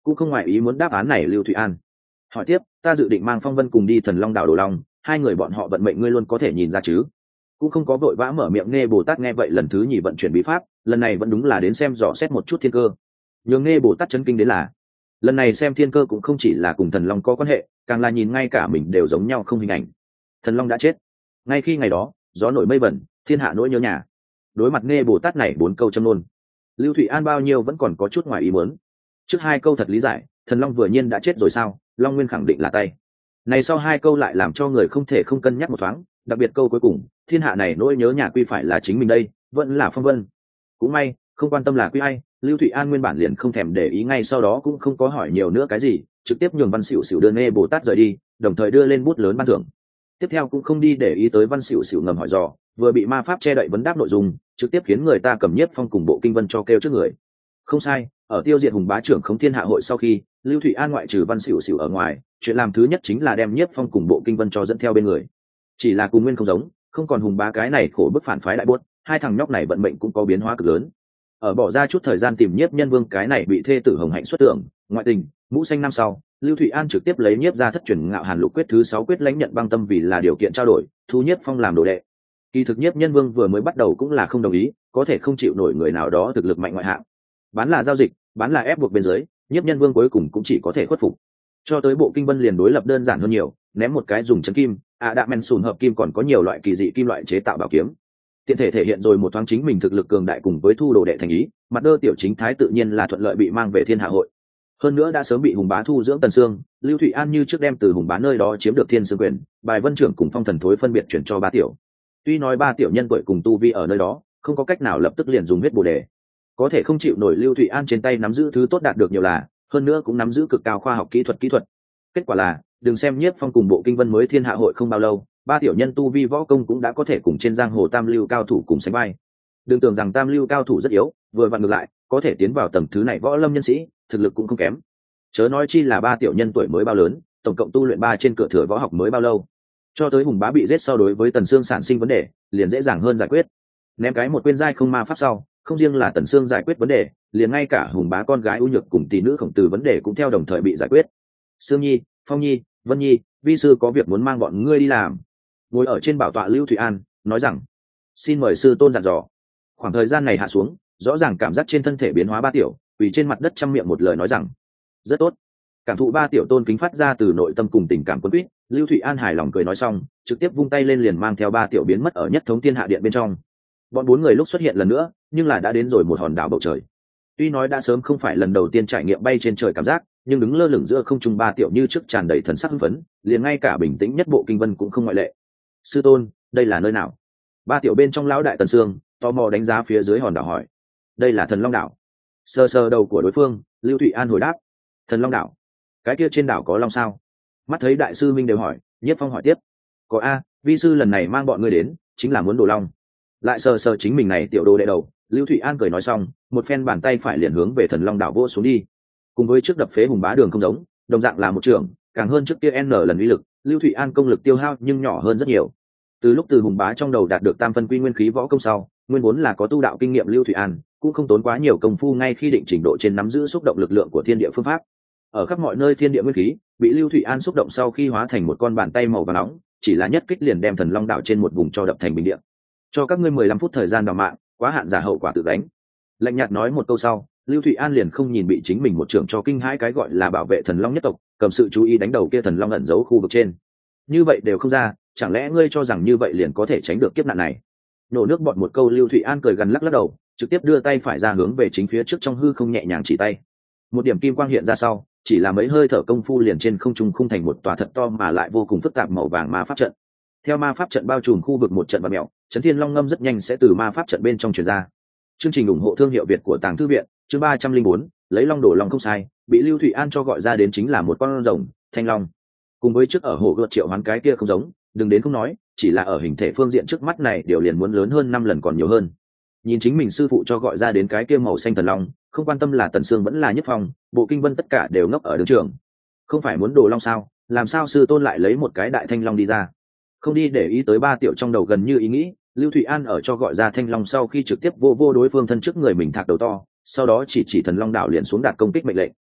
cũng không ngoại ý muốn đáp án này. Lưu Thụy An hỏi tiếp, ta dự định mang Phong Vân cùng đi Thần Long đảo Đồ Long, hai người bọn họ vận mệnh ngươi luôn có thể nhìn ra chứ? Cũng không có vội vã mở miệng. Nghe Bồ Tát nghe vậy lần thứ nhì vận chuyển bí pháp, lần này vẫn đúng là đến xem dò xét một chút thiên cơ. Nhường Nghe Bồ Tát chấn kinh đến là lần này xem thiên cơ cũng không chỉ là cùng Thần Long có quan hệ, càng là nhìn ngay cả mình đều giống nhau không hình ảnh. Thần Long đã chết ngay khi ngày đó, gió nổi mây vẩn, thiên hạ nỗi nhớ nhà. Đối mặt Nghe Bồ Tát này 4 câu châm ngôn, Lưu Thụy An bao nhiêu vẫn còn có chút ngoài ý muốn. Trước 2 câu thật lý giải, Thần Long vừa nhiên đã chết rồi sao, Long Nguyên khẳng định là tay. Này sau 2 câu lại làm cho người không thể không cân nhắc một thoáng, đặc biệt câu cuối cùng, thiên hạ này nỗi nhớ nhà quy phải là chính mình đây, vẫn là Phong Vân. Cũng may, không quan tâm là quy ai, Lưu Thụy An nguyên bản liền không thèm để ý, ngay sau đó cũng không có hỏi nhiều nữa cái gì, trực tiếp nhường Văn Sửu Sửu đưa Nghe Bồ Tát rời đi, đồng thời đưa lên bút lớn ban thưởng. Tiếp theo cũng không đi để ý tới Văn Sửu Sửu ngầm hỏi dò, vừa bị ma pháp che đậy vấn đáp nội dung, trực tiếp khiến người ta cầm Nhiếp Phong cùng Bộ Kinh Vân cho kêu trước người. Không sai, ở tiêu diệt Hùng Bá trưởng Khống Thiên Hạ hội sau khi, Lưu Thụy An ngoại trừ Văn Sửu Sửu ở ngoài, chuyện làm thứ nhất chính là đem Nhiếp Phong cùng Bộ Kinh Vân cho dẫn theo bên người. Chỉ là cùng nguyên không giống, không còn Hùng Bá cái này khổ bức phản phái đại buốt, hai thằng nhóc này vận mệnh cũng có biến hóa cực lớn. Ở bỏ ra chút thời gian tìm Nhiếp Nhân Vương cái này bị thê tử Hồng Hạnh xuất tưởng, ngoại tình, mũ xanh năm sau, Lưu Thụy An trực tiếp lấy Nhiếp ra thất truyền Ngạo Hàn Lục quyết thứ 6 quyết lãnh nhận băng tâm vì là điều kiện trao đổi, thu Nhiếp Phong làm đồ đệ. Kỳ thực Nhiếp Nhân Vương vừa mới bắt đầu cũng là không đồng ý, có thể không chịu nổi người nào đó thực lực mạnh ngoại hạng. Bán là giao dịch, bán là ép buộc bên dưới, Nhiếp Nhân Vương cuối cùng cũng chỉ có thể khuất phục. Cho tới Bộ Kinh Vân liền đối lập đơn giản hơn nhiều, ném một cái dùng chấn kim, đạm men sùn hợp kim, còn có nhiều loại kỳ dị kim loại chế tạo bảo kiếm. Tiện thể thể hiện rồi một thoáng chính mình thực lực cường đại cùng với thu đồ đệ thành ý, mặt đơ tiểu chính thái tự nhiên là thuận lợi bị mang về Thiên Hạ hội. Hơn nữa đã sớm bị Hùng Bá thu dưỡng Tần Sương, Lưu Thụy An như trước đem từ Hùng Bá nơi đó chiếm được Thiên Sương quyền, bài Vân trưởng cùng Phong Thần Thối phân biệt chuyển cho ba tiểu. Tuy nói ba tiểu nhân tuổi cùng tu vi ở nơi đó, không có cách nào lập tức liền dùng huyết bổ đề, có thể không chịu nổi Lưu Thụy An trên tay nắm giữ thứ tốt đạt được nhiều là, hơn nữa cũng nắm giữ cực cao khoa học kỹ thuật. Kết quả là, đừng xem Nhiếp Phong cùng Bộ Kinh Vân mới Thiên Hạ hội không bao lâu, ba tiểu nhân tu vi võ công cũng đã có thể cùng trên giang hồ tam lưu cao thủ cùng sánh vai. Đừng tưởng rằng tam lưu cao thủ rất yếu, vừa vặn ngược lại, có thể tiến vào tầng thứ này võ lâm nhân sĩ, thực lực cũng không kém. Chớ nói chi là ba tiểu nhân tuổi mới bao lớn, tổng cộng tu luyện 3 trên cửa thừa võ học mới bao lâu. Cho tới Hùng Bá bị giết sau đối với Tần Sương sản sinh vấn đề, liền dễ dàng hơn giải quyết. Ném cái một quên giai không ma pháp sau, không riêng là Tần Sương giải quyết vấn đề, liền ngay cả Hùng Bá con gái U Nhược cùng tỷ nữ Khổng Tử vấn đề cũng theo đồng thời bị giải quyết. Sương Nhi, Phong Nhi, Vân Nhi, vi sư có việc muốn mang bọn ngươi đi làm. Ngồi ở trên bảo tọa Lưu Thụy An nói rằng, xin mời sư tôn dặn dò. Khoảng thời gian này hạ xuống, rõ ràng cảm giác trên thân thể biến hóa ba tiểu, quỳ trên mặt đất chăm miệng một lời nói rằng, rất tốt. Cảm thụ ba tiểu tôn kính phát ra từ nội tâm cùng tình cảm quân quýt, Lưu Thụy An hài lòng cười nói xong, trực tiếp vung tay lên liền mang theo ba tiểu biến mất ở Nhất Thống Thiên Hạ điện bên trong. Bọn 4 người lúc xuất hiện lần nữa, nhưng là đã đến rồi một hòn đảo bầu trời. Tuy nói đã sớm không phải lần đầu tiên trải nghiệm bay trên trời cảm giác, nhưng đứng lơ lửng giữa không trung ba tiểu như trước tràn đầy thần sắc hưng phấn, liền ngay cả bình tĩnh nhất Bộ Kinh Vân cũng không ngoại lệ. Sư tôn, đây là nơi nào? Ba tiểu bên trong lão đại Tần Sương tò mò đánh giá phía dưới hòn đảo hỏi. Đây là Thần Long đảo. Sờ sờ đầu của đối phương, Lưu Thụy An hồi đáp. Thần Long đảo? Cái kia trên đảo có long sao? Mắt thấy đại sư minh đều hỏi, Nhiếp Phong hỏi tiếp. Có a, vi sư lần này mang bọn ngươi đến, chính là muốn đồ long. Lại sờ sờ chính mình này tiểu đồ đệ đầu, Lưu Thụy An cười nói xong, một phen bàn tay phải liền hướng về Thần Long đảo vỗ xuống đi. Cùng với trước đập phế Hùng Bá đường không giống, đồng dạng là một trường, càng hơn trước kia n lần uy lực, Lưu Thụy An công lực tiêu hao nhưng nhỏ hơn rất nhiều. Từ lúc từ Hùng Bá trong đầu đạt được tam phân quy nguyên khí võ công sau, nguyên vốn là có tu đạo kinh nghiệm Lưu Thụy An, cũng không tốn quá nhiều công phu ngay khi định trình độ trên nắm giữ xúc động lực lượng của thiên địa phương pháp. Ở khắp mọi nơi thiên địa nguyên khí bị Lưu Thụy An xúc động sau khi hóa thành một con bàn tay màu vàng nóng, chỉ là nhất kích liền đem Thần Long đảo trên một vùng cho đập thành bình địa. Cho các ngươi 15 phút thời gian đào mạng, quá hạn giả hậu quả tự đánh. Lạnh nhạt nói một câu sau, Lưu Thụy An liền không nhìn bị chính mình một trưởng cho kinh hãi cái gọi là bảo vệ Thần Long nhất tộc, cầm sự chú ý đánh đầu kia Thần Long ẩn giấu khu vực trên. Như vậy đều không ra, chẳng lẽ ngươi cho rằng như vậy liền có thể tránh được kiếp nạn này? Nổ nước bọt một câu, Lưu Thụy An cười gần lắc lắc đầu, trực tiếp đưa tay phải ra hướng về chính phía trước trong hư không nhẹ nhàng chỉ tay. Một điểm kim quang hiện ra sau, chỉ là mấy hơi thở công phu liền trên không trung khung thành một tòa thật to mà lại vô cùng phức tạp màu vàng ma pháp trận. Theo ma pháp trận bao trùm khu vực một trận và mèo, Chấn Thiên Long ngâm rất nhanh sẽ từ ma pháp trận bên trong truyền ra. Chương trình ủng hộ thương hiệu Việt của Tàng Thư viện, chương 304, lấy long đổ long không sai, bị Lưu Thụy An cho gọi ra đến chính là một con rồng, Thanh Long. Cùng với trước ở hồ gợt triệu hoán cái kia không giống, đừng đến không nói, chỉ là ở hình thể phương diện trước mắt này điều liền muốn lớn hơn 5 lần còn nhiều hơn. Nhìn chính mình sư phụ cho gọi ra đến cái kia màu xanh thần long, không quan tâm là Tần Sương vẫn là Nhất Phong, Bộ Kinh Vân tất cả đều ngốc ở đường trường. Không phải muốn đồ long sao, làm sao sư tôn lại lấy một cái đại thanh long đi ra? Không đi để ý tới ba tiểu trong đầu gần như ý nghĩ, Lưu Thụy An ở cho gọi ra thanh long sau khi trực tiếp vô đối phương thân trước người mình thạc đầu to, sau đó chỉ Thần Long đảo liền xuống đạt công kích mệnh lệnh.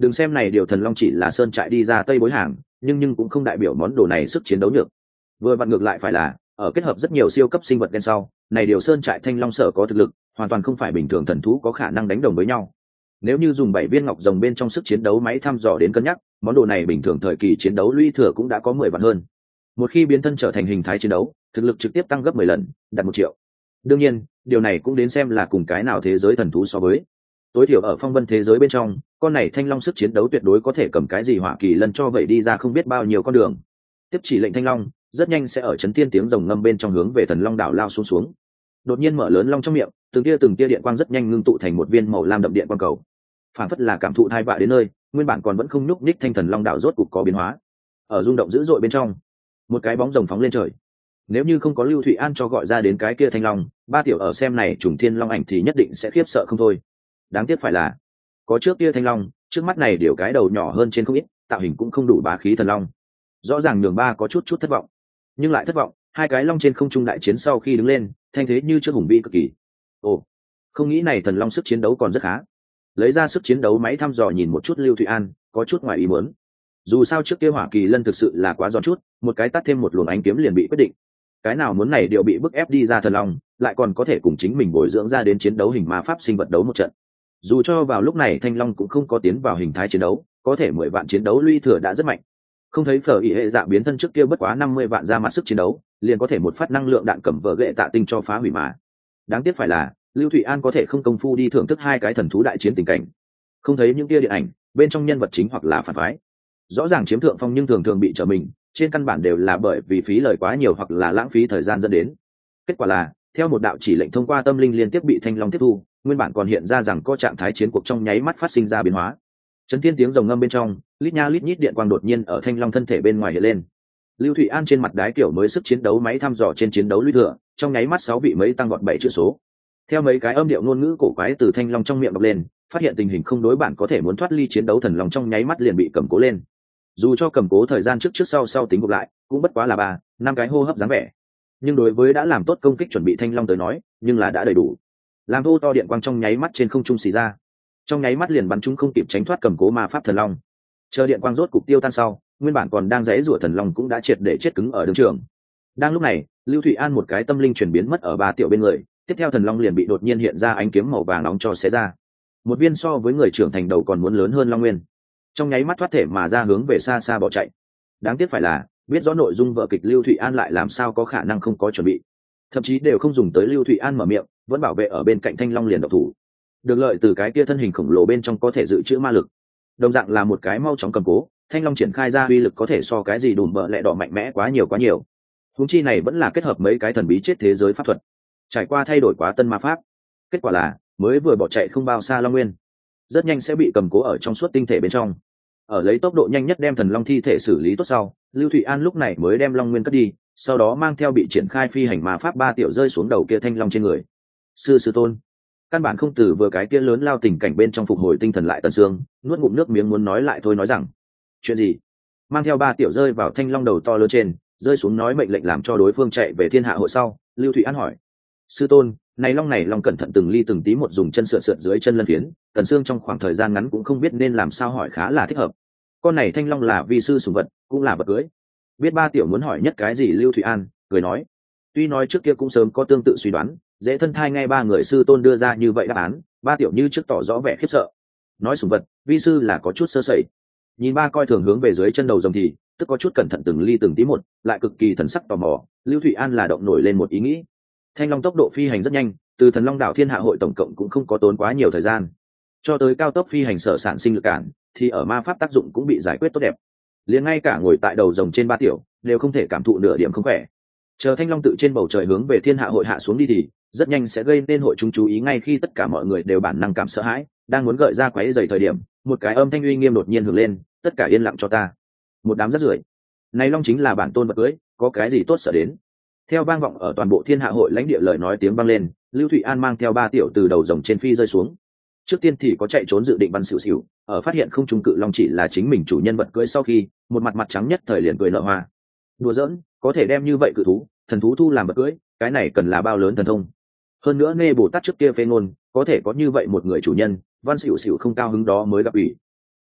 đừng xem này điều thần long chỉ là sơn trại đi ra tây bối hàng, nhưng cũng không đại biểu món đồ này sức chiến đấu nhược. Vừa vặn ngược lại phải là ở kết hợp rất nhiều siêu cấp sinh vật đen sau, này điều sơn trại thanh long sở có thực lực hoàn toàn không phải bình thường thần thú có khả năng đánh đồng với nhau. Nếu như dùng 7 viên ngọc rồng bên trong sức chiến đấu máy thăm dò đến cân nhắc, món đồ này bình thường thời kỳ chiến đấu lũy thừa cũng đã có 10 vạn hơn. Một khi biến thân trở thành hình thái chiến đấu, thực lực trực tiếp tăng gấp 10 lần, đạt 1 triệu. Đương nhiên, điều này cũng đến xem là cùng cái nào thế giới thần thú so với. Tối thiểu ở phong vân thế giới bên trong, con này thanh long sức chiến đấu tuyệt đối có thể cầm cái gì hỏa kỳ lân cho vậy đi ra không biết bao nhiêu con đường. Tiếp chỉ lệnh thanh long, rất nhanh sẽ ở chấn thiên tiếng rồng ngâm bên trong hướng về thần long đảo lao xuống. Đột nhiên mở lớn long trong miệng, từng tia điện quang rất nhanh ngưng tụ thành một viên màu lam đậm điện quang cầu. Phản phất là cảm thụ thai vạ đến nơi, nguyên bản còn vẫn không nhúc nhích thanh thần long đảo rốt cục có biến hóa. Ở rung động dữ dội bên trong, một cái bóng rồng phóng lên trời. Nếu như không có Lưu Thụy An cho gọi ra đến cái kia thanh long, ba tiểu ở xem này trùng thiên long ảnh thì nhất định sẽ khiếp sợ không thôi. Đáng tiếc phải là có trước kia thanh long, trước mắt này điều cái đầu nhỏ hơn trên không ít, tạo hình cũng không đủ bá khí thần long. Rõ ràng nhường ba có chút thất vọng, nhưng lại thất vọng, hai cái long trên không trung đại chiến sau khi đứng lên, thanh thế như chưa hùng vĩ cực kỳ. Ồ, không nghĩ này thần long sức chiến đấu còn rất khá. Lấy ra sức chiến đấu máy thăm dò nhìn một chút Lưu Thụy An, có chút ngoài ý muốn. Dù sao trước kia hỏa kỳ lân thực sự là quá giòn chút, một cái tắt thêm một luồng ánh kiếm liền bị quyết định. Cái nào muốn này đều bị bức ép đi ra thần long, lại còn có thể cùng chính mình bồi dưỡng ra đến chiến đấu hình ma pháp sinh vật đấu một trận. Dù cho vào lúc này thanh long cũng không có tiến vào hình thái chiến đấu, có thể 10 vạn chiến đấu lũy thừa đã rất mạnh. Không thấy phở ỉ hệ dạ biến thân trước kia bất quá 50 vạn ra mặt sức chiến đấu, liền có thể một phát năng lượng đạn cầm vỡ gệ tạ tinh cho phá hủy mà. Đáng tiếc phải là Lưu Thụy An có thể không công phu đi thưởng thức hai cái thần thú đại chiến tình cảnh, không thấy những kia điện ảnh bên trong nhân vật chính hoặc là phản phái rõ ràng chiếm thượng phong nhưng thường thường bị trở mình, trên căn bản đều là bởi vì phí lời quá nhiều hoặc là lãng phí thời gian dẫn đến. Kết quả là theo một đạo chỉ lệnh thông qua tâm linh liên tiếp bị thanh long tiếp thu, nguyên bản còn hiện ra rằng có trạng thái chiến cuộc trong nháy mắt phát sinh ra biến hóa. Chấn thiên tiếng rồng ngâm bên trong, lít nha lít nhít điện quang đột nhiên ở thanh long thân thể bên ngoài hiện lên. Lưu Thụy An trên mặt đái kiểu mới sức chiến đấu máy thăm dò trên chiến đấu lũy thừa, trong nháy mắt 6 vị mấy tăng vọt 7 chữ số. Theo mấy cái âm điệu ngôn ngữ cổ quái từ thanh long trong miệng đọc lên, phát hiện tình hình không đối bản có thể muốn thoát ly chiến đấu thần long trong nháy mắt liền bị cầm cố lên. Dù cho cầm cố thời gian trước sau tính gộp lại, cũng bất quá là 3-5 cái hô hấp dáng vẻ. Nhưng đối với đã làm tốt công kích chuẩn bị thanh long tới nói, nhưng là đã đầy đủ. Làm thô to điện quang trong nháy mắt trên không trung xì ra, trong nháy mắt liền bắn chúng không kịp tránh thoát cầm cố ma pháp thần long. Chờ điện quang rốt cục tiêu tan sau, nguyên bản còn đang giãy giụa thần long cũng đã triệt để chết cứng ở đường trường. Đang lúc này, Lưu Thụy An một cái tâm linh chuyển biến mất ở ba tiểu bên người, tiếp theo thần long liền bị đột nhiên hiện ra ánh kiếm màu vàng nóng cho xé ra. Một viên so với người trưởng thành đầu còn muốn lớn hơn long nguyên, trong nháy mắt thoát thể mà ra hướng về xa xa bỏ chạy. Đáng tiếc phải là biết rõ nội dung vở kịch Lưu Thụy An lại làm sao có khả năng không có chuẩn bị, thậm chí đều không dùng tới Lưu Thụy An mở miệng, vẫn bảo vệ ở bên cạnh thanh long liền độc thủ. Được lợi từ cái kia thân hình khổng lồ bên trong có thể dự trữ ma lực, đồng dạng là một cái mau chóng cầm cố, thanh long triển khai ra uy lực có thể so cái gì đùm bợ lẹ đỏ mạnh mẽ quá nhiều. Huống chi này vẫn là kết hợp mấy cái thần bí chết thế giới pháp thuật, trải qua thay đổi quá tân ma pháp. Kết quả là mới vừa bỏ chạy không bao xa long nguyên rất nhanh sẽ bị cầm cố ở trong suốt tinh thể bên trong. Ở lấy tốc độ nhanh nhất đem thần long thi thể xử lý tốt sau, Lưu Thụy An lúc này mới đem long nguyên cất đi, sau đó mang theo bị triển khai phi hành ma pháp ba tiểu rơi xuống đầu kia thanh long trên người. Sư tôn, căn bản không từ vừa cái kia lớn lao tình cảnh bên trong phục hồi tinh thần lại tần xương, nuốt ngụm nước miếng muốn nói lại thôi nói rằng chuyện gì. Mang theo ba tiểu rơi vào thanh long đầu to lớn trên, rơi xuống nói mệnh lệnh làm cho đối phương chạy về thiên hạ hội sau, Lưu Thụy An hỏi: sư tôn, này long cẩn thận từng ly từng tí một dùng chân sượt dưới chân lân phiến, tần xương trong khoảng thời gian ngắn cũng không biết nên làm sao hỏi khá là thích hợp. Con này thanh long là vi sư sủng vật, cũng là vật cưới. Biết ba tiểu muốn hỏi nhất cái gì, Lưu Thụy An cười nói. Tuy nói trước kia cũng sớm có tương tự suy đoán, dễ thân thai ngay ba người sư tôn đưa ra như vậy đáp án, ba tiểu như trước tỏ rõ vẻ khiếp sợ. Nói sủng vật, vi sư là có chút sơ sẩy. Nhìn ba coi thường hướng về dưới chân đầu rồng thì tức có chút cẩn thận từng ly từng tí một, lại cực kỳ thần sắc tò mò. Lưu Thụy An là động nổi lên một ý nghĩ. Thanh long tốc độ phi hành rất nhanh, từ thần long đảo thiên hạ hội tổng cộng cũng không có tốn quá nhiều thời gian, cho tới cao tốc phi hành sở sản sinh lực cản thì ở ma pháp tác dụng cũng bị giải quyết tốt đẹp. Liền ngay cả ngồi tại đầu rồng trên ba tiểu đều không thể cảm thụ nửa điểm không khỏe. Chờ thanh long tự trên bầu trời hướng về thiên hạ hội hạ xuống đi thì rất nhanh sẽ gây nên hội chúng chú ý, ngay khi tất cả mọi người đều bản năng cảm sợ hãi, đang muốn gợi ra quấy rầy thời điểm, một cái âm thanh uy nghiêm đột nhiên hưởng lên: tất cả yên lặng cho ta, một đám rác rưởi. Này long chính là bản tôn vật cưới, có cái gì tốt sợ đến. Theo vang vọng ở toàn bộ thiên hạ hội lãnh địa lời nói tiếng vang lên, Lưu Thụy An mang theo ba tiểu từ đầu rồng trên phi rơi xuống. Trước tiên thì có chạy trốn dự định Văn Sửu Sửu, ở phát hiện không trung cự long chỉ là chính mình chủ nhân vật cưới sau khi, một mặt trắng nhất thời liền cười nở hoa. Đùa giỡn, có thể đem như vậy cự thú, thần thú thu làm vật cưới, cái này cần là bao lớn thần thông. Hơn nữa Nê Bồ Tát trước kia phê ngôn, có thể có như vậy một người chủ nhân, Văn Sửu Sửu không cao hứng đó mới gặp ủy.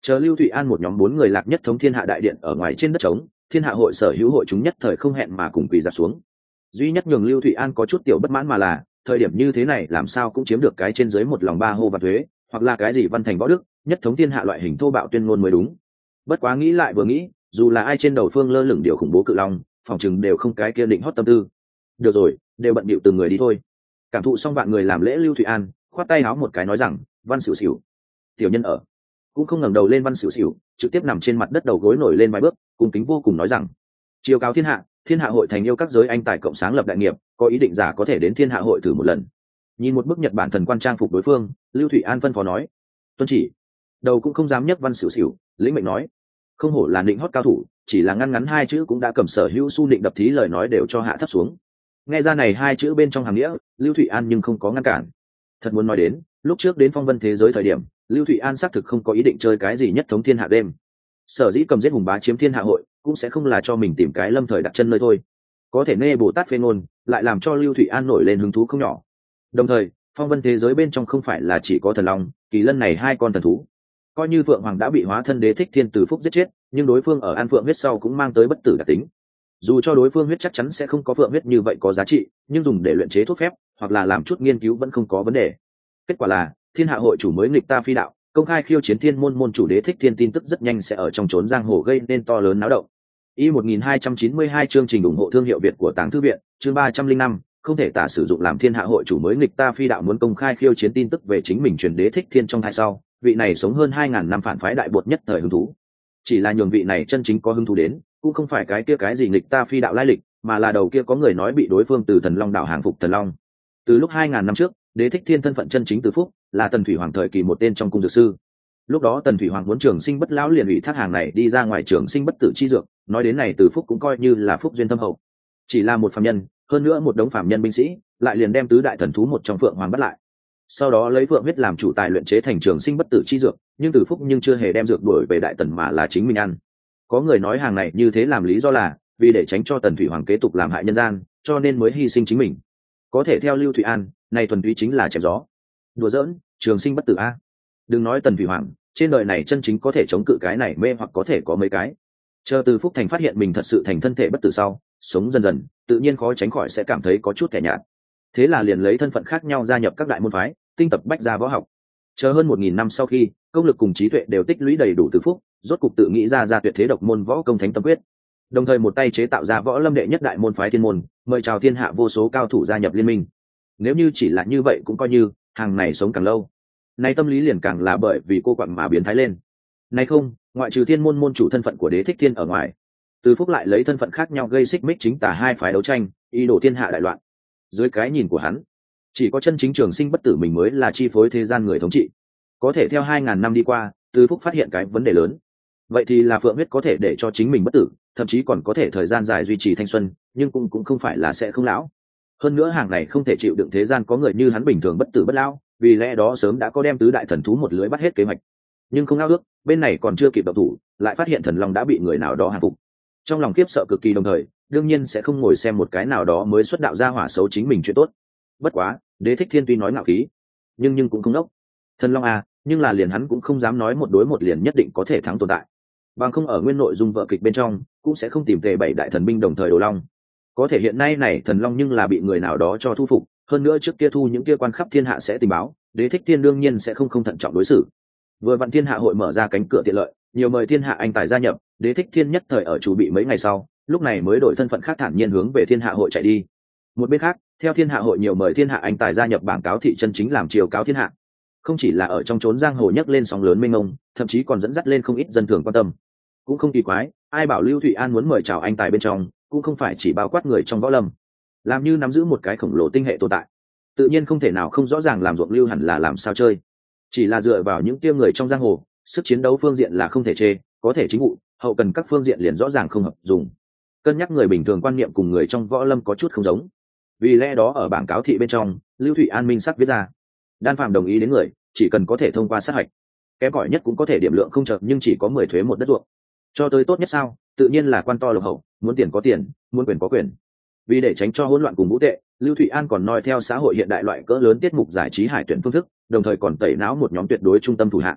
Chờ Lưu Thụy An một nhóm 4 người lạc nhất thống thiên hạ đại điện ở ngoài trên đất trống, thiên hạ hội sở hữu hội chúng nhất thời không hẹn mà cùng quỳ dạp xuống. Duy nhất nhường Lưu Thụy An có chút tiểu bất mãn mà là thời điểm như thế này làm sao cũng chiếm được cái trên dưới một lòng ba hô và thuế, hoặc là cái gì văn thành võ đức, nhất thống thiên hạ loại hình thô bạo tuyên ngôn mới đúng. Bất quá nghĩ lại vừa nghĩ, dù là ai trên đầu phương lơ lửng điều khủng bố cự long, phòng chừng đều không cái kia định hót tâm tư. Được rồi, đều bận bịu từng người đi thôi. Cảm thụ xong vạn người làm lễ, Lưu Thụy An khoát tay áo một cái nói rằng, Văn Xỉu Xỉu, tiểu nhân ở. Cũng không ngẩng đầu lên. Văn Xỉu Xỉu trực tiếp nằm trên mặt đất, đầu gối nổi lên vài bước, cung kính vô cùng nói rằng, chiêu cáo thiên hạ, thiên hạ hội thành yêu các giới anh tài cộng sáng lập đại nghiệp, có ý định giả có thể đến thiên hạ hội thử một lần. Nhìn một bức Nhật Bản thần quan trang phục đối phương, Lưu Thụy An phân phó nói, tuân chỉ. Đầu cũng không dám nhấc. Văn Xỉu Xỉu lĩnh mệnh nói, không hổ là định hót cao thủ, chỉ là ngăn ngắn 2 chữ cũng đã cầm sở hữu su định đập thí lời nói đều cho hạ thấp xuống. Nghe ra này 2 chữ bên trong hàng nghĩa, Lưu Thụy An nhưng không có ngăn cản. Thật muốn nói đến, lúc trước đến phong vân thế giới thời điểm, Lưu Thụy An xác thực không có ý định chơi cái gì nhất thống thiên hạ đêm. Sở dĩ cầm giết hùng bá chiếm thiên hạ hội, cũng sẽ không là cho mình tìm cái lâm thời đặt chân nơi thôi. Có thể nghe Bồ Tát phê ngôn, lại làm cho Lưu Thụy An nổi lên hứng thú không nhỏ. Đồng thời, phong vân thế giới bên trong không phải là chỉ có thần long, kỳ lân này 2 con thần thú. Coi như Phượng Hoàng đã bị hóa thân Đế Thích Thiên từ phúc giết chết, nhưng đối phương ở An Phượng huyết sau cũng mang tới bất tử đặc tính. Dù cho đối phương huyết chắc chắn sẽ không có phượng huyết như vậy có giá trị, nhưng dùng để luyện chế thuốc phép hoặc là làm chút nghiên cứu vẫn không có vấn đề. Kết quả là thiên hạ hội chủ mới nghịch ta phi đạo, công khai khiêu chiến thiên môn môn chủ Đế Thích Thiên tin tức rất nhanh sẽ ở trong chốn giang hồ gây nên to lớn náo động. Y 1292 chương trình ủng hộ thương hiệu Việt của Tàng Thư viện, chương 305, không thể tả sử dụng làm thiên hạ hội chủ mới nghịch ta phi đạo muốn công khai khiêu chiến tin tức về chính mình truyền Đế Thích Thiên trong hai sau, vị này sống hơn 2000 năm phản phái đại bột nhất thời hứng thú. Chỉ là nhường vị này chân chính có hứng thú đến, cũng không phải cái kia cái gì nghịch ta phi đạo lai lịch, mà là đầu kia có người nói bị đối phương từ thần long đạo hàng phục thần long. Từ lúc 2000 năm trước, Đế Thích Thiên thân phận chân chính từ phúc, là Tần Thủy Hoàng thời kỳ một tên trong cung dược sư. Lúc đó Tần Thủy Hoàng muốn trường sinh bất lão, liền ủy thác hàng này đi ra ngoài trường sinh bất tử chi dược, nói đến này từ phúc cũng coi như là phúc duyên thâm hậu. Chỉ là một phàm nhân, hơn nữa một đống phàm nhân binh sĩ, lại liền đem tứ đại thần thú một trong Phượng Hoàng bắt lại. Sau đó lấy Phượng huyết làm chủ tài luyện chế thành trường sinh bất tử chi dược, nhưng từ phúc nhưng chưa hề đem dược đuổi về đại tần mà là chính mình ăn. Có người nói hàng này như thế làm lý do là vì để tránh cho Tần Thủy Hoàng kế tục làm hại nhân gian, cho nên mới hy sinh chính mình. Có thể theo Lưu Thụy An, này thuần túy chính là chém gió. Đùa giỡn, trường sinh bất tử a. Đừng nói Tần Thủy Hoàng, trên đời này chân chính có thể chống cự cái này mê hoặc có thể có mấy cái. Chờ từ phúc thành phát hiện mình thật sự thành thân thể bất tử sau, sống dần dần, tự nhiên khó tránh khỏi sẽ cảm thấy có chút kẻ nhạt. Thế là liền lấy thân phận khác nhau gia nhập các đại môn phái, tinh tập bách gia võ học. Chờ hơn 1000 năm sau khi, công lực cùng trí tuệ đều tích lũy đầy đủ từ phúc, rốt cục tự nghĩ ra tuyệt thế độc môn võ công Thánh Tâm Quyết. Đồng thời một tay chế tạo ra võ lâm đệ nhất đại môn phái Thiên môn, mời chào thiên hạ vô số cao thủ gia nhập liên minh. Nếu như chỉ là như vậy cũng coi như, hàng này sống càng lâu. Nay tâm lý liền càng là bởi vì cô quặn mà biến thái lên. Nay không, ngoại trừ Thiên môn môn chủ thân phận của Đế Thích Thiên ở ngoài, từ phúc lại lấy thân phận khác nhau gây xích mích chính tả hai phái đấu tranh, ý đồ thiên hạ đại loạn. Dưới cái nhìn của hắn, chỉ có chân chính trường sinh bất tử mình mới là chi phối thế gian người thống trị. Có thể theo 2000 năm đi qua, từ phúc phát hiện cái vấn đề lớn. Vậy thì là phượng huyết có thể để cho chính mình bất tử, thậm chí còn có thể thời gian dài duy trì thanh xuân, nhưng cũng không phải là sẽ không lão. Hơn nữa hàng này không thể chịu đựng thế gian có người như hắn bình thường bất tử bất lão, vì lẽ đó sớm đã có đem tứ đại thần thú một lưới bắt hết kế hoạch. Nhưng không ao ước, bên này còn chưa kịp động thủ, lại phát hiện thần long đã bị người nào đó hàng phục. Trong lòng khiếp sợ cực kỳ, đồng thời đương nhiên sẽ không ngồi xem một cái nào đó mới xuất đạo ra hỏa xấu chính mình chuyện tốt. Bất quá Đế Thích Thiên tuy nói ngạo khí, nhưng cũng không đốc. Thần long à, nhưng là liền hắn cũng không dám nói một đối một liền nhất định có thể thắng tồn tại. Bằng không ở nguyên nội dung vở kịch bên trong cũng sẽ không tìm tề 7 đại thần binh đồng thời đồ long. Có thể hiện nay này thần long nhưng là bị người nào đó cho thu phục, hơn nữa trước kia thu những kia quan khắp thiên hạ sẽ tình báo, Đế Thích Thiên đương nhiên sẽ không thận trọng đối xử. Vừa vặn thiên hạ hội mở ra cánh cửa tiện lợi, nhiều mời thiên hạ anh tài gia nhập, Đế Thích Thiên nhất thời ở chủ bị mấy ngày sau, lúc này mới đổi thân phận khác thản nhiên hướng về thiên hạ hội chạy đi. Một bên khác, theo thiên hạ hội nhiều mời thiên hạ anh tài gia nhập bảng cáo thị chân chính làm chiều cáo thiên hạ, không chỉ là ở trong chốn giang hồ nhấc lên sóng lớn mênh mông, thậm chí còn dẫn dắt lên không ít dân thường quan tâm. Cũng không kỳ quái, ai bảo Lưu Thụy An muốn mời chào anh tài bên trong, cũng không phải chỉ bao quát người trong võ lâm. Làm như nắm giữ một cái khổng lồ tinh hệ tồn tại, tự nhiên không thể nào không rõ ràng làm ruộng lưu hẳn là làm sao chơi. Chỉ là dựa vào những kia người trong giang hồ, sức chiến đấu phương diện là không thể chê, có thể chính vụ, hậu cần các phương diện liền rõ ràng không hợp dùng. Cân nhắc người bình thường quan niệm cùng người trong võ lâm có chút không giống. Vì lẽ đó ở bảng cáo thị bên trong, Lưu Thụy An minh sắc viết ra, đan phạm đồng ý đến người, chỉ cần có thể thông qua sát hạch, kém cỏi nhất cũng có thể điểm lượng không chợt, nhưng chỉ có 10 thuế một đất ruộng. Cho tới tốt nhất sao, tự nhiên là quan to lộc hậu, muốn tiền có tiền, muốn quyền có quyền. Vì để tránh cho hỗn loạn cùng vũ tệ, Lưu Thụy An còn noi theo xã hội hiện đại loại cỡ lớn tiết mục giải trí hải tuyển phương thức, đồng thời còn tẩy não một nhóm tuyệt đối trung tâm thủ hạng.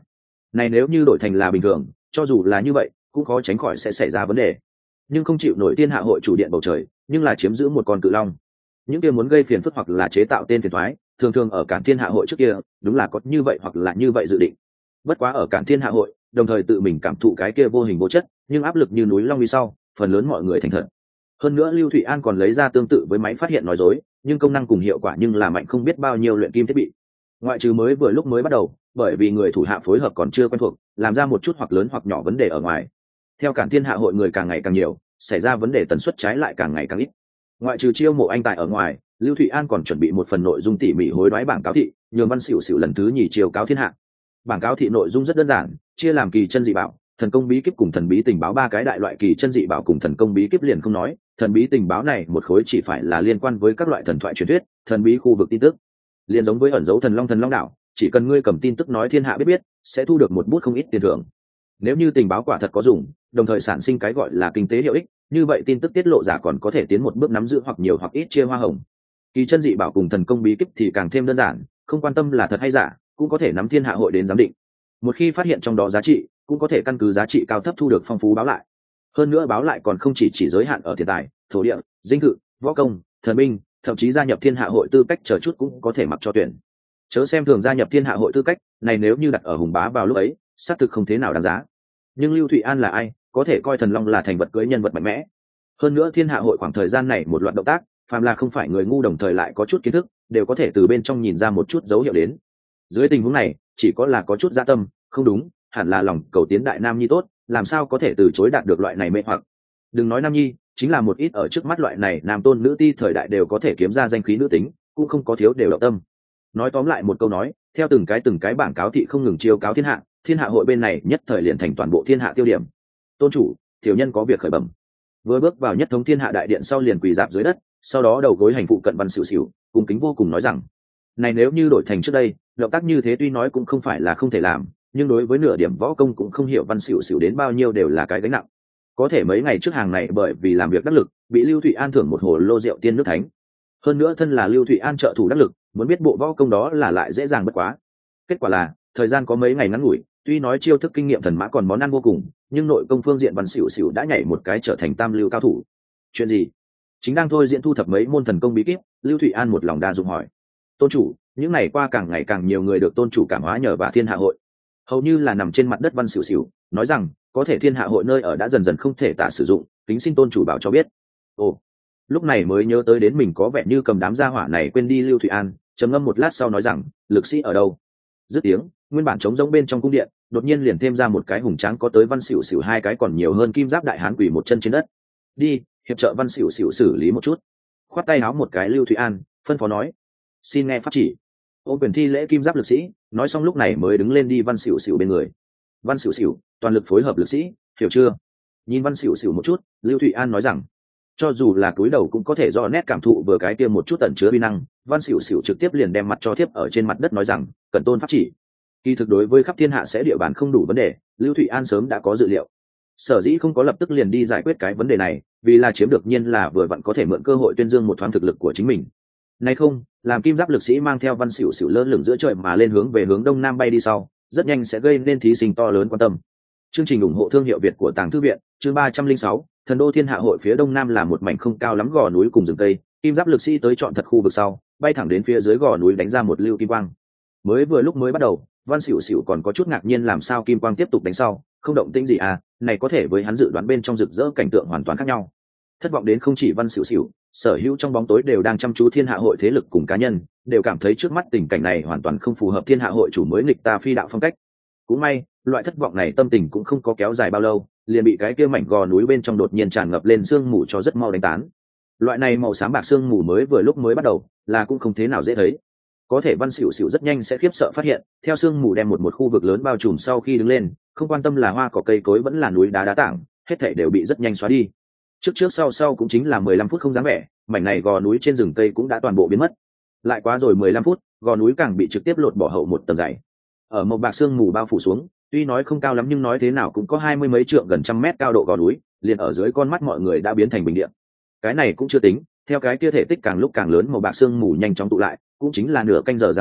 Này nếu như đổi thành là bình thường, cho dù là như vậy cũng khó tránh khỏi sẽ xảy ra vấn đề. Nhưng không chịu nổi thiên hạ hội chủ điện bầu trời, nhưng là chiếm giữ một con cự long. Những kia muốn gây phiền phức hoặc là chế tạo tên phiền toái, thường thường ở Cản Thiên Hạ hội trước kia, đúng là có như vậy hoặc là như vậy dự định. Bất quá ở Cản Thiên Hạ hội, đồng thời tự mình cảm thụ cái kia vô hình vô chất, nhưng áp lực như núi long uy sau, phần lớn mọi người thành thật. Hơn nữa Lưu Thụy An còn lấy ra tương tự với máy phát hiện nói dối, nhưng công năng cùng hiệu quả nhưng là mạnh không biết bao nhiêu luyện kim thiết bị. Ngoại trừ mới vừa lúc mới bắt đầu, bởi vì người thủ hạ phối hợp còn chưa quen thuộc, làm ra một chút hoặc lớn hoặc nhỏ vấn đề ở ngoài. Theo Cản Thiên Hạ hội người càng ngày càng nhiều, xảy ra vấn đề tần suất trái lại càng ngày càng ít. Ngoại trừ chiêu mộ anh tài ở ngoài, Lưu Thụy An còn chuẩn bị một phần nội dung tỉ mỉ hối đoái bảng cáo thị, nhường Văn Xỉu Xỉu lần thứ nhì chiêu cáo thiên hạ. Bảng cáo thị nội dung rất đơn giản, chia làm kỳ chân dị bảo, thần công bí kíp cùng thần bí tình báo ba cái đại loại. Kỳ chân dị bảo cùng thần công bí kíp liền không nói, thần bí tình báo này một khối chỉ phải là liên quan với các loại thần thoại truyền thuyết, thần bí khu vực tin tức. Liên giống với ẩn dấu thần long đảo, chỉ cần ngươi cầm tin tức nói thiên hạ biết, sẽ thu được một bút không ít tiền thưởng. Nếu như tình báo quả thật có dùng, đồng thời sản sinh cái gọi là kinh tế hiệu ích, như vậy tin tức tiết lộ giả còn có thể tiến một bước nắm giữ hoặc nhiều hoặc ít chia hoa hồng. Kỳ chân dị bảo cùng thần công bí kíp thì càng thêm đơn giản, không quan tâm là thật hay giả, cũng có thể nắm thiên hạ hội đến giám định. Một khi phát hiện trong đó giá trị, cũng có thể căn cứ giá trị cao thấp thu được phong phú báo lại. Hơn nữa báo lại còn không chỉ giới hạn ở tiền tài, thổ địa, dinh thự, võ công, thần binh, thậm chí gia nhập thiên hạ hội tư cách chờ chút cũng có thể mặc cho tuyển. Chớ xem thường gia nhập thiên hạ hội tư cách này, nếu như đặt ở Hùng Bá vào lúc ấy, xác thực không thế nào đáng giá. Nhưng Lưu Thụy An là ai, có thể coi thần long là thành vật cưới nhân vật mạnh mẽ. Hơn nữa thiên hạ hội khoảng thời gian này một loạt động tác, phàm là không phải người ngu đồng thời lại có chút kiến thức, đều có thể từ bên trong nhìn ra một chút dấu hiệu đến. Dưới tình huống này, chỉ có là có chút dạ tâm, không đúng, hẳn là lòng cầu tiến đại nam nhi tốt, làm sao có thể từ chối đạt được loại này mê hoặc. Đừng nói nam nhi, chính là một ít ở trước mắt loại này nam tôn nữ ti thời đại đều có thể kiếm ra danh khí nữ tính, cũng không có thiếu đều động tâm. Nói tóm lại một câu nói, theo từng cái bảng cáo thị không ngừng chiêu cáo thiên hạ hội bên này nhất thời liền thành toàn bộ thiên hạ tiêu điểm. Tôn chủ, tiểu nhân có việc khởi bẩm. Vừa bước vào nhất thống thiên hạ đại điện sau liền quỳ dạp dưới đất, sau đó đầu gối hành phụ cận Văn Xỉu Xỉu, cung kính vô cùng nói rằng: này nếu như đổi thành trước đây, động tác như thế tuy nói cũng không phải là không thể làm, nhưng đối với nửa điểm võ công cũng không hiểu Văn Xỉu Xỉu đến bao nhiêu đều là cái gánh nặng. Có thể mấy ngày trước hàng này bởi vì làm việc đắc lực, bị Lưu Thụy An thưởng một hồ lô rượu tiên nước thánh. Hơn nữa thân là Lưu Thụy An trợ thủ đắc lực, muốn biết bộ võ công đó là lại dễ dàng bất quá. Kết quả là thời gian có mấy ngày ngắn ngủi, tuy nói chiêu thức kinh nghiệm thần mã còn món ăn vô cùng, nhưng nội công phương diện Văn Xỉu Xỉu đã nhảy một cái trở thành tam lưu cao thủ. Chuyện gì? Chính đang thôi diễn thu thập mấy môn thần công bí kíp, Lưu Thụy An một lòng đa dụng hỏi: tôn chủ, những ngày qua càng ngày càng nhiều người được tôn chủ cảm hóa nhờ và thiên hạ hội. Hầu như là nằm trên mặt đất Văn Xỉu Xỉu nói rằng có thể thiên hạ hội nơi ở đã dần dần không thể tả sử dụng, kính xin tôn chủ bảo cho biết. Ồ, lúc này mới nhớ tới đến mình có vẻ như cầm đám gia hỏa này quên đi. Lưu Thụy An trầm ngâm một lát sau nói rằng: lực sĩ ở đâu? Dứt tiếng, nguyên bản trống rỗng bên trong cung điện đột nhiên liền thêm ra một cái hùng tráng có tới Văn Xỉu Xỉu hai cái còn nhiều hơn kim giáp đại hán quỳ một chân trên đất. Đi, hiệp trợ Văn Xỉu Xỉu xử lý một chút. Khoát tay áo một cái Lưu Thụy An phân phó nói: xin nghe pháp chỉ. Ô quyền thi lễ kim giáp lực sĩ, nói xong lúc này mới đứng lên đi Văn Xỉu Xỉu bên người. Văn Xỉu Xỉu, toàn lực phối hợp lực sĩ, hiểu chưa? Nhìn Văn Xỉu Xỉu một chút, Lưu Thụy An nói rằng cho dù là cúi đầu cũng có thể do nét cảm thụ vừa cái kia một chút tẩn chứa uy năng. Văn Xỉu Xỉu trực tiếp liền đem mặt cho thiếp ở trên mặt đất nói rằng cần tôn pháp chỉ. Kỳ thực đối với khắp thiên hạ sẽ địa bàn không đủ vấn đề, Lưu Thụy An sớm đã có dự liệu. Sở dĩ không có lập tức liền đi giải quyết cái vấn đề này, vì là chiếm được nhiên là vừa vặn có thể mượn cơ hội tuyên dương một thoáng thực lực của chính mình. Này không, làm kim giáp lực sĩ mang theo Văn Xỉu Xỉu lơ lửng giữa trời mà lên hướng về hướng đông nam bay đi sau, rất nhanh sẽ gây nên thí sinh to lớn quan tâm. Chương trình ủng hộ thương hiệu Việt của Tàng Thư viện, chương 306, Thần đô thiên hạ hội phía đông nam là một mảnh không cao lắm gò núi cùng rừng cây, kim giáp lực sĩ tới chọn thật khu vực sau, bay thẳng đến phía dưới gò núi đánh ra một lưu kim quang. Mới vừa lúc mới bắt đầu, Văn Xỉu Xỉu còn có chút ngạc nhiên làm sao kim quang tiếp tục đánh sau, không động tĩnh gì à, này có thể với hắn dự đoán bên trong rực rỡ cảnh tượng hoàn toàn khác nhau. Thất vọng đến không chỉ Văn Xỉu Xỉu, sở hữu trong bóng tối đều đang chăm chú thiên hạ hội thế lực cùng cá nhân, đều cảm thấy trước mắt tình cảnh này hoàn toàn không phù hợp thiên hạ hội chủ mới nghịch ta phi đạo phong cách. Cũng may, loại thất vọng này tâm tình cũng không có kéo dài bao lâu, liền bị cái kia mảnh gò núi bên trong đột nhiên tràn ngập lên sương mù cho rất mau đánh tán. Loại này màu xám bạc sương mù mới vừa lúc mới bắt đầu là cũng không thế nào dễ thấy. Có thể Văn Xỉu Xỉu rất nhanh sẽ khiếp sợ phát hiện, theo sương mù đem một khu vực lớn bao trùm sau khi đứng lên, không quan tâm là hoa cỏ cây cối vẫn là núi đá đá tảng, hết thảy đều bị rất nhanh xóa đi. Trước sau cũng chính là 15 phút không dáng vẻ, mảnh này gò núi trên rừng cây cũng đã toàn bộ biến mất. Lại quá rồi 15 phút, gò núi càng bị trực tiếp lột bỏ hậu một tầng dày. Ở một bạc sương mù bao phủ xuống, tuy nói không cao lắm nhưng nói thế nào cũng có 20 mấy trượng gần trăm mét cao độ gò núi, liền ở dưới con mắt mọi người đã biến thành bình địa. Cái này cũng chưa tính, theo cái kia thể tích càng lúc càng lớn màu bạc sương mù nhanh chóng tụ lại, cũng chính là nửa canh giờ dáng vẻ,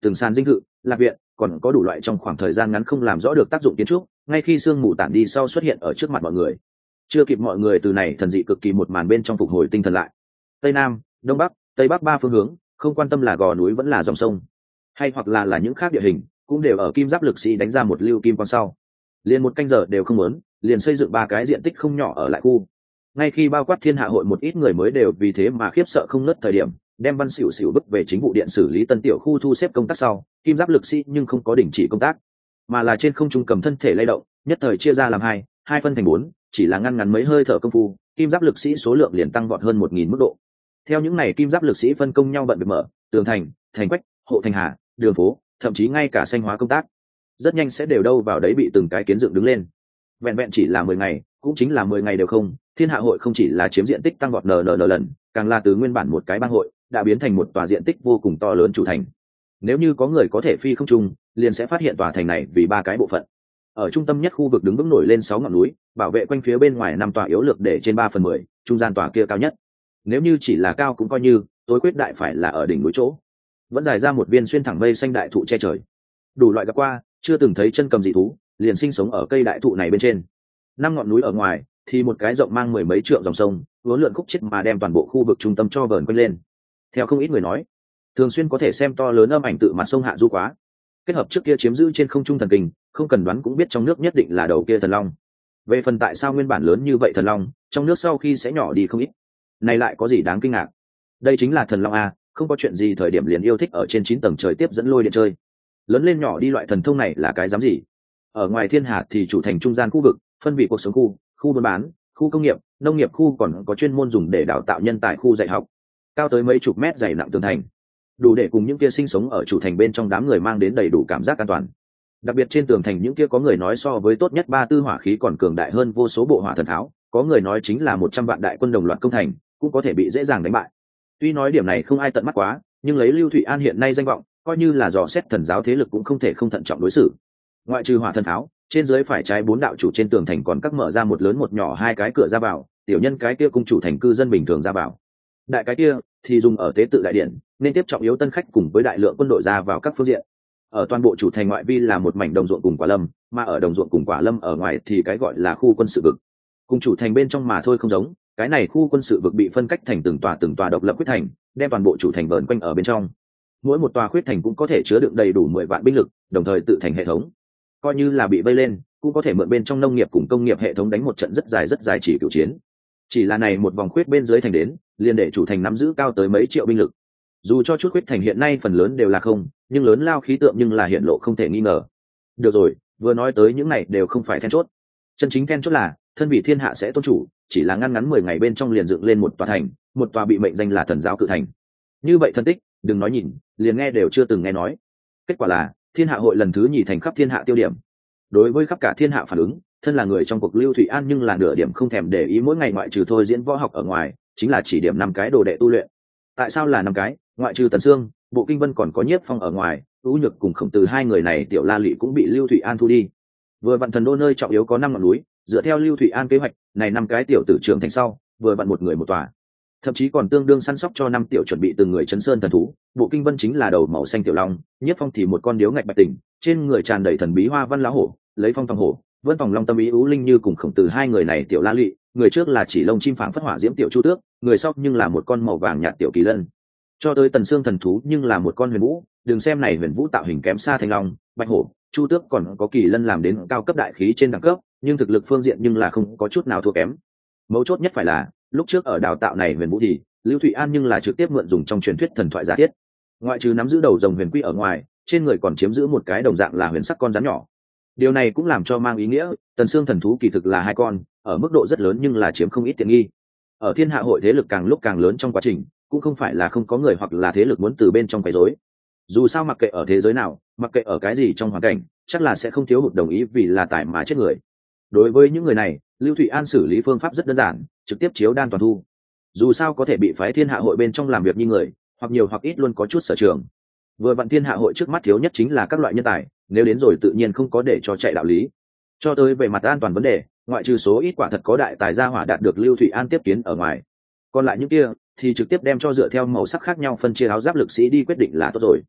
từng sàn dinh thự, lạc viện, còn có đủ loại trong khoảng thời gian ngắn không làm rõ được tác dụng kiến trúc, ngay khi sương mù tản đi sau xuất hiện ở trước mặt mọi người. Chưa kịp mọi người từ này thần dị cực kỳ một màn bên trong phục hồi tinh thần lại. Tây Nam, Đông Bắc, Tây Bắc ba phương hướng, không quan tâm là gò núi vẫn là dòng sông, hay hoặc là những khác địa hình, cũng đều ở kim giáp lực sĩ đánh ra một lưu kim quang sau. Liền một canh giờ đều không muốn, liền xây dựng ba cái diện tích không nhỏ ở lại khu. Ngay khi bao quát thiên hạ hội một ít người mới đều vì thế mà khiếp sợ không ngớt thời điểm, đem Văn Xỉu Xỉu bức về chính vụ điện xử lý tân tiểu khu thu xếp công tác sau, kim giáp lực sĩ nhưng không có đình chỉ công tác, mà là trên không trung cầm thân thể lay động, nhất thời chia ra làm hai phân thành bốn, chỉ là ngăn ngắn mấy hơi thở công phu, kim giáp lực sĩ số lượng liền tăng vọt hơn 1000 mức độ. Theo những này kim giáp lực sĩ phân công nhau bận việc mở tường thành, thành quách, hộ thành hà, đường phố, thậm chí ngay cả xanh hóa công tác, rất nhanh sẽ đều đâu vào đấy bị từng cái kiến dựng đứng lên. Vẹn vẹn chỉ là 10 ngày, cũng chính là 10 ngày đều không, thiên hạ hội không chỉ là chiếm diện tích tăng vọt nn lần, càng là từ nguyên bản một cái bang hội đã biến thành một tòa diện tích vô cùng to lớn chủ thành. Nếu như có người có thể phi không trung, liền sẽ phát hiện tòa thành này vì ba cái bộ phận. Ở trung tâm nhất khu vực đứng vững nổi lên 6 ngọn núi, bảo vệ quanh phía bên ngoài 5 tòa yếu lược để trên 3/10, trung gian tòa kia cao nhất. Nếu như chỉ là cao cũng coi như, tối quyết đại phải là ở đỉnh núi chỗ, vẫn dài ra một viên xuyên thẳng mây xanh đại thụ che trời. Đủ loại gặp qua, chưa từng thấy chân cầm dị thú, liền sinh sống ở cây đại thụ này bên trên. 5 ngọn núi ở ngoài thì một cái rộng mang 10 mấy trượng dòng sông, uốn lượn khúc chết mà đem toàn bộ khu vực trung tâm cho vờn quanh lên. Theo không ít người nói, thường xuyên có thể xem to lớn âm ảnh tự mặt sông hạ du quá. Kết hợp trước kia chiếm giữ trên không trung thần kình, không cần đoán cũng biết trong nước nhất định là đầu kia thần long. Về phần tại sao nguyên bản lớn như vậy thần long, trong nước sau khi sẽ nhỏ đi không ít. Này lại có gì đáng kinh ngạc? Đây chính là thần long a, không có chuyện gì thời điểm liền yêu thích ở trên 9 tầng trời tiếp dẫn lôi điện chơi. Lớn lên nhỏ đi loại thần thông này là cái dám gì? Ở ngoài thiên hà thì chủ thành trung gian khu vực, phân vị cuộc sống khu, khu buôn bán, khu công nghiệp, nông nghiệp khu, còn có chuyên môn dùng để đào tạo nhân tài khu dạy học. Cao tới mấy chục mét dày nặng tường thành, đủ để cùng những kia sinh sống ở chủ thành bên trong đám người mang đến đầy đủ cảm giác an toàn. Đặc biệt trên tường thành những kia có người nói so với tốt nhất 3 tư hỏa khí còn cường đại hơn vô số bộ hỏa thần tháo, có người nói chính là 100 vạn đại quân đồng loạt công thành, cũng có thể bị dễ dàng đánh bại. Tuy nói điểm này không ai tận mắt quá, nhưng lấy Lưu Thụy An hiện nay danh vọng, coi như là dò xét thần giáo thế lực cũng không thể không thận trọng đối xử. Ngoại trừ hỏa thần tháo, trên dưới phải trái 4 đạo chủ trên tường thành còn các mở ra một lớn một nhỏ 2 cái cửa ra vào, tiểu nhân cái kia cung chủ thành cư dân bình thường ra vào. Đại cái kia thì dùng ở tế tự đại điện, nên tiếp trọng yếu tân khách cùng với đại lượng quân đội ra vào các phương diện. Ở toàn bộ chủ thành ngoại vi là một mảnh đồng ruộng cùng quả lâm, mà ở đồng ruộng cùng quả lâm ở ngoài thì cái gọi là khu quân sự vực. Cùng chủ thành bên trong mà thôi không giống, cái này khu quân sự vực bị phân cách thành từng tòa độc lập khuyết thành, đem toàn bộ chủ thành vờn quanh ở bên trong. Mỗi một tòa khuyết thành cũng có thể chứa đựng đầy đủ 10 vạn binh lực, đồng thời tự thành hệ thống. Coi như là bị vây lên, cũng có thể mượn bên trong nông nghiệp cùng công nghiệp hệ thống đánh một trận rất dài chỉ cửu chiến. Chỉ là này một vòng khuyết bên dưới thành đến, liền để chủ thành nắm giữ cao tới mấy triệu binh lực. Dù cho chút khuyết thành hiện nay phần lớn đều là không, nhưng lớn lao khí tượng nhưng là hiện lộ không thể nghi ngờ. Được rồi, vừa nói tới những này đều không phải then chốt. Chân chính then chốt là thân vị thiên hạ sẽ tôn chủ, chỉ là ngăn ngắn 10 ngày bên trong liền dựng lên một tòa thành, một tòa bị mệnh danh là thần giáo cự thành. Như vậy thân tích, đừng nói nhìn, liền nghe đều chưa từng nghe nói. Kết quả là thiên hạ hội lần thứ nhì thành khắp thiên hạ tiêu điểm. Đối với khắp cả thiên hạ phản ứng, thân là người trong cuộc Lưu Thụy An nhưng là nửa điểm không thèm để ý, mỗi ngày ngoại trừ thôi diễn võ học ở ngoài, chính là chỉ điểm 5 cái đồ đệ tu luyện. Tại sao là 5 cái? Ngoại trừ Tần Sương, Bộ Kinh Vân còn có Nhiếp Phong ở ngoài, Ưu Nhược cùng Khổng Tử hai người này tiểu La Lị cũng bị Lưu Thụy An thu đi. Vừa vặn thần đô nơi trọng yếu có 5 ngọn núi, dựa theo Lưu Thụy An kế hoạch, này 5 cái tiểu tử trưởng thành sau, vừa vặn một người một tòa. Thậm chí còn tương đương săn sóc cho 5 tiểu chuẩn bị từng người chấn sơn thần thú. Bộ Kinh Vân chính là đầu màu xanh tiểu long, Nhiếp Phong thì một con điếu ngạch bạch tình, trên người tràn đầy thần bí hoa văn lá hổ, lấy phong tòng hổ, vân phòng long tâm ý ú linh như cùng Khổng Tử hai người này tiểu La Lị, người trước là chỉ lông chim phảng phất hỏa diễm tiểu chu tước, người sau nhưng là một con màu vàng nhạt tiểu kỳ lân. Cho tới Tần Sương thần thú nhưng là một con huyền vũ, đừng xem này huyền vũ tạo hình kém xa thanh long, bạch hổ, chu tước còn có kỳ lân làm đến cao cấp đại khí trên đẳng cấp, nhưng thực lực phương diện nhưng là không có chút nào thua kém. Mấu chốt nhất phải là lúc trước ở đào tạo này huyền vũ thì Lưu Thụy An nhưng là trực tiếp mượn dùng trong truyền thuyết thần thoại giả thiết. Ngoại trừ nắm giữ đầu rồng huyền quy ở ngoài, trên người còn chiếm giữ một cái đồng dạng là huyền sắc con rắn nhỏ. Điều này cũng làm cho mang ý nghĩa Tần Sương thần thú kỳ thực là 2 con, ở mức độ rất lớn nhưng là chiếm không ít tiện nghi. Ở thiên hạ hội thế lực càng lúc càng lớn trong quá trình, cũng không phải là không có người hoặc là thế lực muốn từ bên trong quấy rối. Dù sao mặc kệ ở thế giới nào, mặc kệ ở cái gì trong hoàn cảnh, chắc là sẽ không thiếu hụt đồng ý vì là tài mà chết người. Đối với những người này, Lưu Thụy An xử lý phương pháp rất đơn giản, trực tiếp chiếu đan toàn thu. Dù sao có thể bị phái thiên hạ hội bên trong làm việc như người, hoặc nhiều hoặc ít luôn có chút sở trường. Vừa vặn thiên hạ hội trước mắt thiếu nhất chính là các loại nhân tài, nếu đến rồi tự nhiên không có để cho chạy đạo lý. Cho tới về mặt an toàn vấn đề, ngoại trừ số ít quả thật có đại tài gia hỏa đạt được Lưu Thụy An tiếp kiến ở ngoài, còn lại những kia thì trực tiếp đem cho dựa theo màu sắc khác nhau phân chia áo giáp lực sĩ đi quyết định là tốt rồi.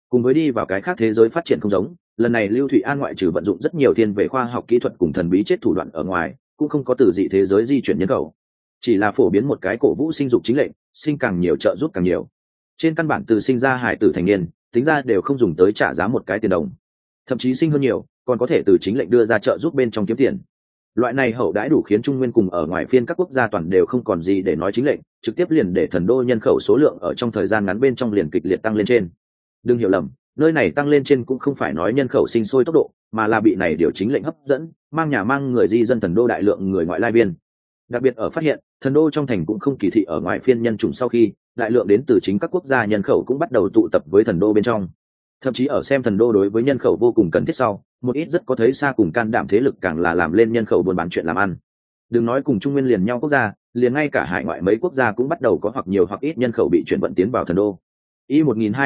Cùng với đi vào cái khác thế giới phát triển không giống, lần này Lưu Thụy An ngoại trừ vận dụng rất nhiều thiên về khoa học kỹ thuật cùng thần bí chết thủ đoạn ở ngoài, cũng không có từ dị thế giới di chuyển nhân khẩu, chỉ là phổ biến một cái cổ vũ sinh dục chính lệnh, sinh càng nhiều trợ giúp càng nhiều. Trên căn bản từ sinh ra hải tử thành niên, tính ra đều không dùng tới trả giá một cái tiền đồng, thậm chí sinh hơn nhiều, còn có thể từ chính lệnh đưa ra trợ giúp bên trong kiếm tiền. Loại này hậu đãi đủ khiến Trung Nguyên cùng ở ngoài phiên các quốc gia toàn đều không còn gì để nói chính lệnh, trực tiếp liền để thần đô nhân khẩu số lượng ở trong thời gian ngắn bên trong liền kịch liệt tăng lên trên. Đừng hiểu lầm, nơi này tăng lên trên cũng không phải nói nhân khẩu sinh sôi tốc độ, mà là bị này điều chính lệnh hấp dẫn, mang nhà mang người di dân thần đô đại lượng người ngoại lai biên. Đặc biệt ở phát hiện, thần đô trong thành cũng không kỳ thị ở ngoài phiên nhân chủng sau khi, đại lượng đến từ chính các quốc gia nhân khẩu cũng bắt đầu tụ tập với thần đô bên trong. Thậm chí ở xem thần đô đối với nhân khẩu vô cùng cần thiết sau, một ít rất có thấy xa cùng can đảm thế lực càng là làm lên nhân khẩu buôn bán chuyện làm ăn. Đừng nói cùng Trung Nguyên liền nhau quốc gia, liền ngay cả hải ngoại mấy quốc gia cũng bắt đầu có hoặc nhiều hoặc ít nhân khẩu bị chuyển vận tiến vào thần đô. Y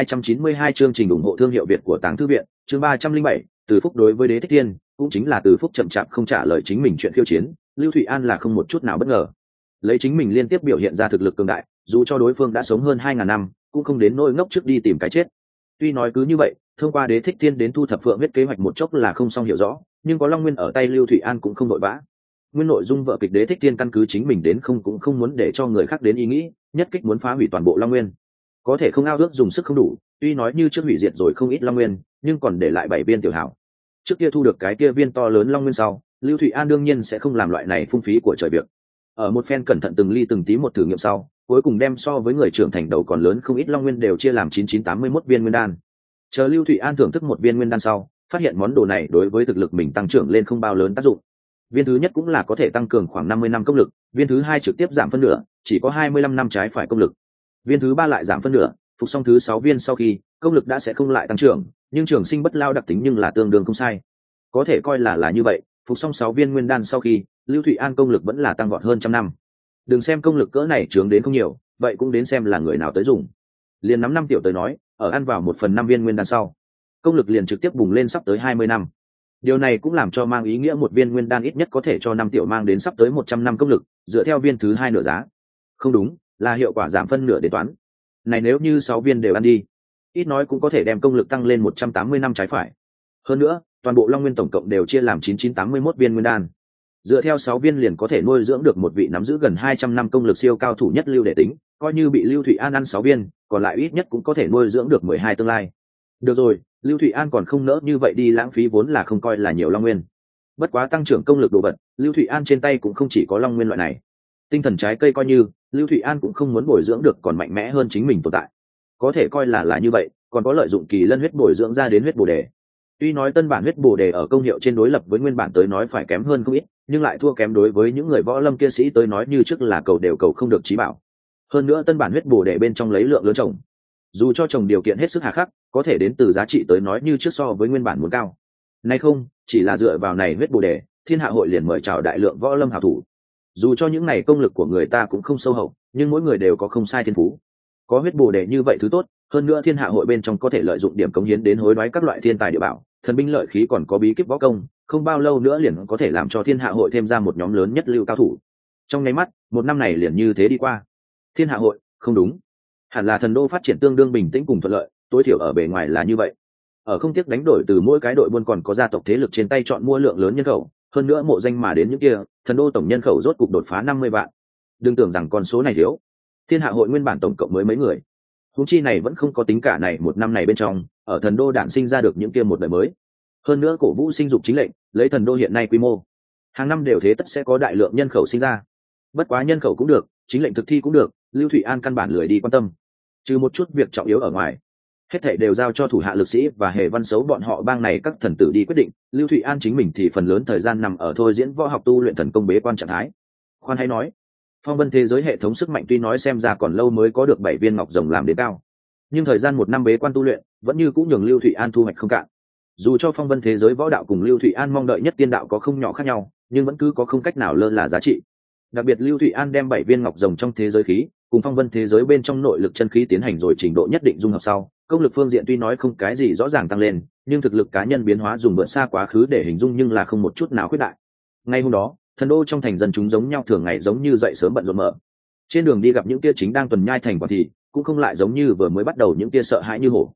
1292 chương trình ủng hộ thương hiệu Việt của Tàng Thư viện, chương 307, Từ Phúc đối với Đế Thích Thiên, cũng chính là Từ Phúc chậm chạp không trả lời chính mình chuyện khiêu chiến, Lưu Thụy An là không một chút nào bất ngờ. Lấy chính mình liên tiếp biểu hiện ra thực lực cường đại, dù cho đối phương đã sống hơn 2000 năm, cũng không đến nỗi ngốc trước đi tìm cái chết. Tuy nói cứ như vậy, thông qua Đế Thích Thiên đến thu thập Phượng huyết kế hoạch một chốc là không xong hiểu rõ, nhưng có Long Nguyên ở tay Lưu Thụy An cũng không vội vã. Nguyên nội dung vở kịch Đế Thích Thiên căn cứ chính mình đến không cũng không muốn để cho người khác đến ý nghĩ, nhất kích muốn phá hủy toàn bộ Long Nguyên. Có thể không ao ước dùng sức không đủ, tuy nói như trước hủy diệt rồi không ít Long Nguyên, nhưng còn để lại 7 viên tiểu hảo. Trước kia thu được cái kia viên to lớn Long Nguyên sau, Lưu Thụy An đương nhiên sẽ không làm loại này phung phí của trời việc. Ở một phen cẩn thận từng ly từng tí một thử nghiệm sau, cuối cùng đem so với người trưởng thành đầu còn lớn không ít Long Nguyên đều chia làm 9981 viên nguyên đan. Chờ Lưu Thụy An thưởng thức một viên nguyên đan sau, phát hiện món đồ này đối với thực lực mình tăng trưởng lên không bao lớn tác dụng. Viên thứ nhất cũng là có thể tăng cường khoảng 50 năm công lực, viên thứ hai trực tiếp giảm phân nửa, chỉ có 25 năm trái phải công lực. Viên thứ ba lại giảm phân nửa, phục xong thứ 6 viên sau khi, công lực đã sẽ không lại tăng trưởng, nhưng trường sinh bất lao đặc tính nhưng là tương đương không sai. Có thể coi là như vậy, phục xong 6 viên nguyên đan sau khi, Lưu Thụy An công lực vẫn là tăng vọt hơn trăm năm. Đừng xem công lực cỡ này chướng đến không nhiều, vậy cũng đến xem là người nào tới dùng. Liền nắm 5 tiểu tới nói, ở ăn vào 1/5 viên nguyên đan sau, công lực liền trực tiếp bùng lên sắp tới 20 năm. Điều này cũng làm cho mang ý nghĩa một viên nguyên đan ít nhất có thể cho 5 tiểu mang đến sắp tới 100 năm công lực, dựa theo viên thứ hai nửa giá. Không đúng, là hiệu quả giảm phân nửa để toán. Này nếu như 6 viên đều ăn đi, ít nói cũng có thể đem công lực tăng lên 180 năm trái phải. Hơn nữa, toàn bộ Long Nguyên tổng cộng đều chia làm 9981 viên nguyên đan. Dựa theo 6 viên liền có thể nuôi dưỡng được một vị nắm giữ gần 200 năm công lực siêu cao thủ nhất Lưu Đệ Tính, coi như bị Lưu Thụy An ăn 6 viên, còn lại ít nhất cũng có thể nuôi dưỡng được 12 tương lai. Được rồi, Lưu Thụy An còn không nỡ như vậy đi lãng phí vốn là không coi là nhiều Long Nguyên. Bất quá tăng trưởng công lực đồ vật, Lưu Thụy An trên tay cũng không chỉ có Long Nguyên loại này. Tinh thần trái cây coi như, Lưu Thụy An cũng không muốn bồi dưỡng được còn mạnh mẽ hơn chính mình tồn tại. Có thể coi là như vậy, còn có lợi dụng kỳ lân huyết bồi dưỡng ra đến huyết bồ đề. Tuy nói tân bản huyết bồ đề ở công hiệu trên đối lập với nguyên bản tới nói phải kém hơn không ít, nhưng lại thua kém đối với những người võ lâm kia sĩ tới nói như trước là cầu đều cầu không được chí bảo. Hơn nữa tân bản huyết bồ đề bên trong lấy lượng lớn trồng, dù cho trồng điều kiện hết sức hà khắc, có thể đến từ giá trị tới nói như trước so với nguyên bản muốn cao. Nay không, chỉ là dựa vào này huyết bồ đề, Thiên Hạ hội liền mời chào đại lượng võ lâm hảo thủ. Dù cho những này công lực của người ta cũng không sâu hậu, nhưng mỗi người đều có không sai thiên phú. Có huyết bồ đề như vậy thứ tốt, hơn nữa Thiên Hạ hội bên trong có thể lợi dụng điểm cống hiến đến hối đoái các loại thiên tài địa bảo, thần binh lợi khí còn có bí kíp võ công, không bao lâu nữa liền có thể làm cho Thiên Hạ hội thêm ra một nhóm lớn nhất lưu cao thủ. Trong nháy mắt, một năm này liền như thế đi qua. Thiên Hạ hội, không đúng, hẳn là thần đô phát triển tương đương bình tĩnh cùng thuận lợi, tối thiểu ở bề ngoài là như vậy. Ở không tiếc đánh đổi từ mỗi cái đội buôn còn có gia tộc thế lực trên tay chọn mua lượng lớn nhân khẩu, hơn nữa mộ danh mà đến những kia, thần đô tổng nhân khẩu rốt cục đột phá 50 vạn. Đừng tưởng rằng con số này thiếu. Thiên Hạ hội nguyên bản tổng cộng mới mấy người. Huống chi này vẫn không có tính cả này một năm này bên trong, ở thần đô đản sinh ra được những kia một đời mới. Hơn nữa cổ vũ sinh dục chính lệnh, lấy thần đô hiện nay quy mô, hàng năm đều thế tất sẽ có đại lượng nhân khẩu sinh ra. Bất quá nhân khẩu cũng được, chính lệnh thực thi cũng được, Lưu Thụy An căn bản lười đi quan tâm. Trừ một chút việc trọng yếu ở ngoài, hết thảy đều giao cho thủ hạ lực sĩ và Hề Văn Sấu bọn họ bang này các thần tử đi quyết định. Lưu Thụy An chính mình thì phần lớn thời gian nằm ở thôi diễn võ học tu luyện thần công bế quan trạng thái. Khoan hay nói, phong vân thế giới hệ thống sức mạnh tuy nói xem ra còn lâu mới có được 7 viên ngọc rồng làm đến cao, nhưng thời gian 1 năm bế quan tu luyện vẫn như cũng nhường Lưu Thụy An thu hoạch không cạn. Dù cho phong vân thế giới võ đạo cùng Lưu Thụy An mong đợi nhất tiên đạo có không nhỏ khác nhau, nhưng vẫn cứ có không cách nào lơ là giá trị. Đặc biệt Lưu Thụy An đem 7 viên ngọc rồng trong thế giới khí cùng phong vân thế giới bên trong nội lực chân khí tiến hành rồi trình độ nhất định dung hợp sau, công lực phương diện tuy nói không cái gì rõ ràng tăng lên, nhưng thực lực cá nhân biến hóa dùng vượt xa quá khứ để hình dung nhưng là không một chút nào khuyết đại. Ngay hôm đó, thần đô trong thành dân chúng giống nhau thường ngày giống như dậy sớm bận rộn mở. Trên đường đi gặp những kia chính đang tuần nhai thành quản thì cũng không lại giống như vừa mới bắt đầu những kia sợ hãi như hổ.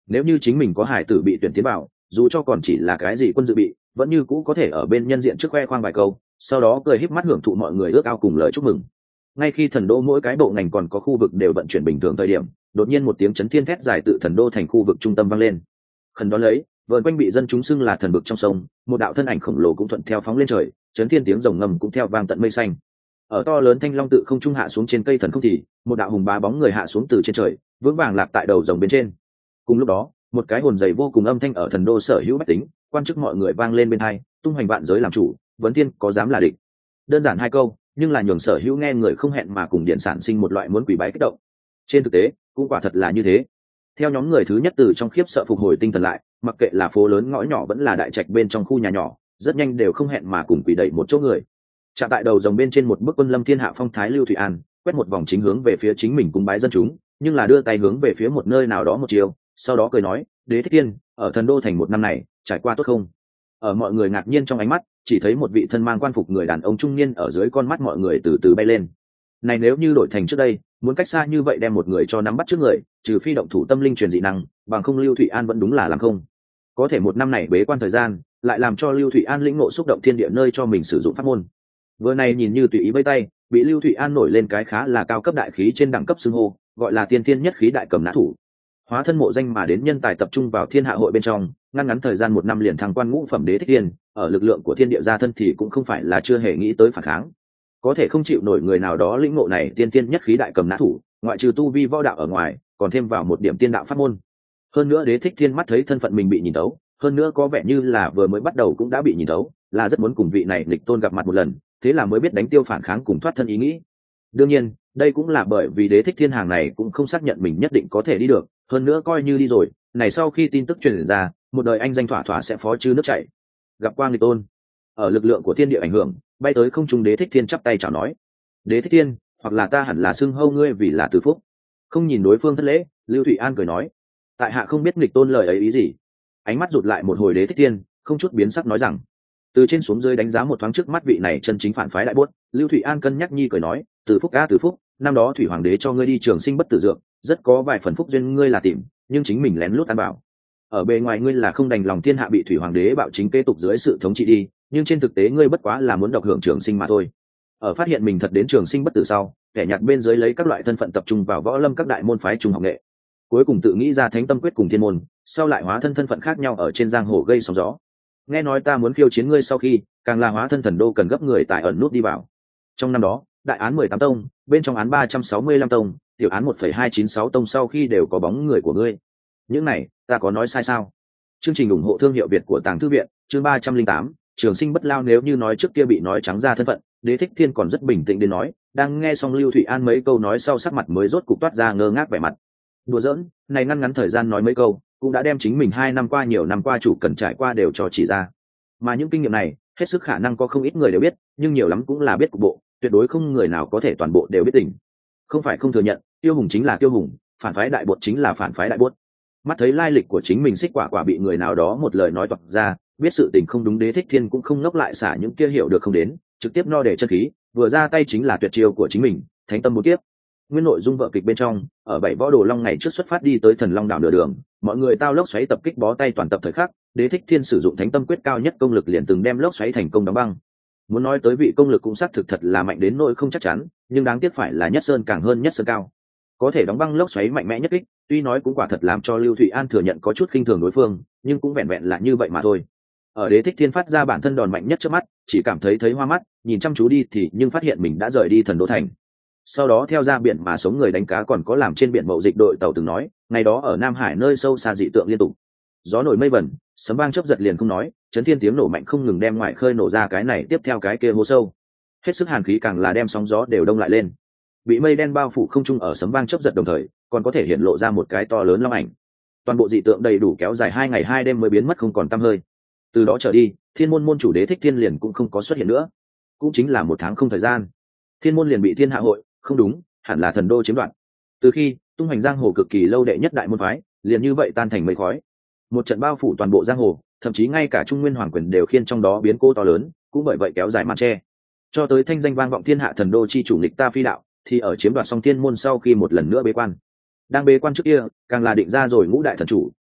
nếu như chính mình có hải tử bị tuyển tiến vào, dù cho còn chỉ là cái gì quân dự bị, vẫn như cũ có thể ở bên nhân diện trước khoe khoang vài câu, sau đó cười híp mắt hưởng thụ mọi người ước ao cùng lời chúc mừng. Ngay khi thần đô mỗi cái bộ ngành còn có khu vực đều vận chuyển bình thường thời điểm, đột nhiên một tiếng chấn thiên thét dài tự thần đô thành khu vực trung tâm vang lên. Khẩn đón lấy, vờn quanh bị dân chúng xưng là thần vực trong sông, một đạo thân ảnh khổng lồ cũng thuận theo phóng lên trời, chấn thiên tiếng rồng ngầm cũng theo vang tận mây xanh. Ở to lớn thanh long tự không trung hạ xuống trên cây thần không thì, một đạo hùng bá bóng người hạ xuống từ trên trời, vững vàng lạc tại đầu rồng bên trên. Cùng lúc đó, một cái hồn dày vô cùng âm thanh ở thần đô sở hữu bách tính, quan chức mọi người vang lên bên tai, tung hoành vạn giới làm chủ, vấn thiên có dám là địch. Đơn giản hai câu, nhưng là nhường sở hữu nghe người không hẹn mà cùng điện sản sinh một loại muốn quỳ bái kích động. Trên thực tế, cũng quả thật là như thế. Theo nhóm người thứ nhất từ trong khiếp sợ phục hồi tinh thần lại, mặc kệ là phố lớn ngõ nhỏ vẫn là đại trạch bên trong khu nhà nhỏ, rất nhanh đều không hẹn mà cùng quỳ đẩy một chỗ người. Chạm tại đầu rồng bên trên một bức quân lâm thiên hạ phong thái Lưu Thụy An, quét một vòng chính hướng về phía chính mình cung bái dân chúng, nhưng là đưa tay hướng về phía một nơi nào đó một chiều, sau đó cười nói: "Đế Thích Thiên, ở thần đô thành một năm này, trải qua tốt không?" Ở mọi người ngạc nhiên trong ánh mắt, chỉ thấy một vị thân mang quan phục người đàn ông trung niên ở dưới con mắt mọi người từ từ bay lên. Này nếu như đổi thành trước đây, muốn cách xa như vậy đem một người cho nắm bắt trước người, trừ phi động thủ tâm linh truyền dị năng, bằng không Lưu Thụy An vẫn đúng là làm không. Có thể một năm này bế quan thời gian, lại làm cho Lưu Thụy An lĩnh ngộ xúc động thiên địa nơi cho mình sử dụng pháp môn. Vừa này nhìn như tùy ý vây tay, bị Lưu Thụy An nổi lên cái khá là cao cấp đại khí trên đẳng cấp xưng hô, gọi là tiên thiên nhất khí đại cầm nã thủ. Hóa thân mộ danh mà đến nhân tài tập trung vào thiên hạ hội bên trong, ngăn ngắn thời gian một năm liền thăng quan ngũ phẩm đế thích thiên, ở lực lượng của thiên địa gia thân thì cũng không phải là chưa hề nghĩ tới phản kháng. Có thể không chịu nổi người nào đó lĩnh ngộ này tiên thiên nhất khí đại cầm nã thủ, ngoại trừ tu vi võ đạo ở ngoài, còn thêm vào một điểm tiên đạo pháp môn. Hơn nữa đế thích thiên mắt thấy thân phận mình bị nhìn tấu, hơn nữa có vẻ như là vừa mới bắt đầu cũng đã bị nhìn tấu, là rất muốn cùng vị này lịch tôn gặp mặt một lần, thế là mới biết đánh tiêu phản kháng cùng thoát thân ý nghĩ. Đương nhiên, đây cũng là bởi vì đế thích thiên hàng này cũng không xác nhận mình nhất định có thể đi được, hơn nữa coi như đi rồi, này sau khi tin tức truyền ra, một đời anh danh thỏa thỏa sẽ phó chư nước chảy. Gặp qua nghịch tôn, ở lực lượng của thiên địa ảnh hưởng, bay tới không trung đế thích thiên chắp tay chào nói: "Đế thích thiên, hoặc là ta hẳn là xưng hâu ngươi vì là Từ Phúc." Không nhìn đối phương thất lễ, Lưu Thụy An cười nói: "Tại hạ không biết nghịch tôn lời ấy ý gì." Ánh mắt rụt lại một hồi đế thích thiên, không chút biến sắc nói rằng: từ trên xuống dưới đánh giá một thoáng trước mắt vị này chân chính phản phái đại buốt, Lưu Thụy An cân nhắc nhi cười nói: "Từ Phúc Từ Phúc, năm đó thủy hoàng đế cho ngươi đi trường sinh bất tử dược, rất có vài phần phúc duyên ngươi là tìm, nhưng chính mình lén lút ăn bảo. Ở bề ngoài ngươi là không đành lòng thiên hạ bị thủy hoàng đế bạo chính kế tục dưới sự thống trị đi, nhưng trên thực tế ngươi bất quá là muốn độc hưởng trường sinh mà thôi." Ở phát hiện mình thật đến trường sinh bất tử sau, kẻ nhặt bên dưới lấy các loại thân phận tập trung vào võ lâm các đại môn phái trung học nghệ, cuối cùng tự nghĩ ra thánh tâm quyết cùng thiên môn, sau lại hóa thân phận khác nhau ở trên giang hồ gây sóng gió. Nghe nói ta muốn khiêu chiến ngươi sau khi, càng là hóa thân thần đô cần gấp người tại ẩn nút đi vào. Trong năm đó, đại án 18 tông, bên trong án 365 tông, tiểu án 1,296 tông sau khi đều có bóng người của ngươi. Những này, ta có nói sai sao? Chương trình ủng hộ thương hiệu Việt của Tàng Thư viện, chương 308, trường sinh bất lao. Nếu như nói trước kia bị nói trắng ra thân phận, đế thích thiên còn rất bình tĩnh đến nói, đang nghe xong Lưu Thụy An mấy câu nói sau sắc mặt mới rốt cục toát ra ngơ ngác vẻ mặt. Đùa giỡn, này ngăn ngắn thời gian nói mấy câu, cũng đã đem chính mình 2 năm qua nhiều năm qua chủ cần trải qua đều cho chỉ ra. Mà những kinh nghiệm này, hết sức khả năng có không ít người đều biết, nhưng nhiều lắm cũng là biết cục bộ, tuyệt đối không người nào có thể toàn bộ đều biết tình. Không phải không thừa nhận, tiêu hùng chính là tiêu hùng, phản phái đại bột chính là phản phái đại bột. Mắt thấy lai lịch của chính mình xích quả quả bị người nào đó một lời nói toạc ra, biết sự tình không đúng đế thích thiên cũng không ngốc lại xả những kia hiểu được không đến, trực tiếp no để chân khí, vừa ra tay chính là tuyệt chiêu của chính mình, thánh tâm một kiếp. Nguyên nội dung vở kịch bên trong, ở 7 võ đồ long ngày trước xuất phát đi tới thần long đảo nửa đường, mọi người tao lốc xoáy tập kích bó tay toàn tập thời khắc, đế thích thiên sử dụng thánh tâm quyết cao nhất công lực liền từng đem lốc xoáy thành công đóng băng. Muốn nói tới vị công lực cũng xác thực thật là mạnh đến nỗi không chắc chắn, nhưng đáng tiếc phải là nhất sơn càng hơn nhất sơn cao, có thể đóng băng lốc xoáy mạnh mẽ nhất kích. Tuy nói cũng quả thật làm cho Lưu Thụy An thừa nhận có chút khinh thường đối phương, nhưng cũng vẹn vẹn là như vậy mà thôi. Ở đế thích thiên phát ra bản thân đòn mạnh nhất trước mắt, chỉ cảm thấy hoa mắt, nhìn chăm chú đi thì nhưng phát hiện mình đã rời đi thần đô thành. Sau đó theo ra biển mà sống người đánh cá còn có làm trên biển mậu dịch đội tàu từng nói, ngày đó ở Nam Hải nơi sâu xa dị tượng liên tục, gió nổi mây vẩn, sấm vang chớp giật liền không nói, chấn thiên tiếng nổ mạnh không ngừng đem ngoài khơi nổ ra cái này tiếp theo cái kia hố sâu, hết sức hàn khí càng là đem sóng gió đều đông lại lên. Bị mây đen bao phủ không trung ở sấm vang chớp giật đồng thời, còn có thể hiện lộ ra một cái to lớn long ảnh. Toàn bộ dị tượng đầy đủ kéo dài 2 ngày 2 đêm mới biến mất không còn tăm hơi. Từ đó trở đi, thiên môn môn chủ đế thích thiên liền cũng không có xuất hiện nữa. Cũng chính là 1 tháng không thời gian, thiên môn liền bị thiên hạ hội, không đúng, hẳn là thần đô chiếm đoạt. Từ khi tung hoành giang hồ cực kỳ lâu đệ nhất đại môn phái, liền như vậy tan thành mây khói. Một trận bao phủ toàn bộ giang hồ, thậm chí ngay cả trung nguyên hoàng quyền đều khiên trong đó biến cố to lớn, cũng bởi vậy kéo dài màn che. Cho tới thanh danh vang vọng thiên hạ thần đô chi chủ nghịch ta phi đạo, thì ở chiếm đoạt xong thiên môn sau khi một lần nữa bế quan. Đang bế quan trước kia, càng là định ra rồi ngũ đại thần chủ,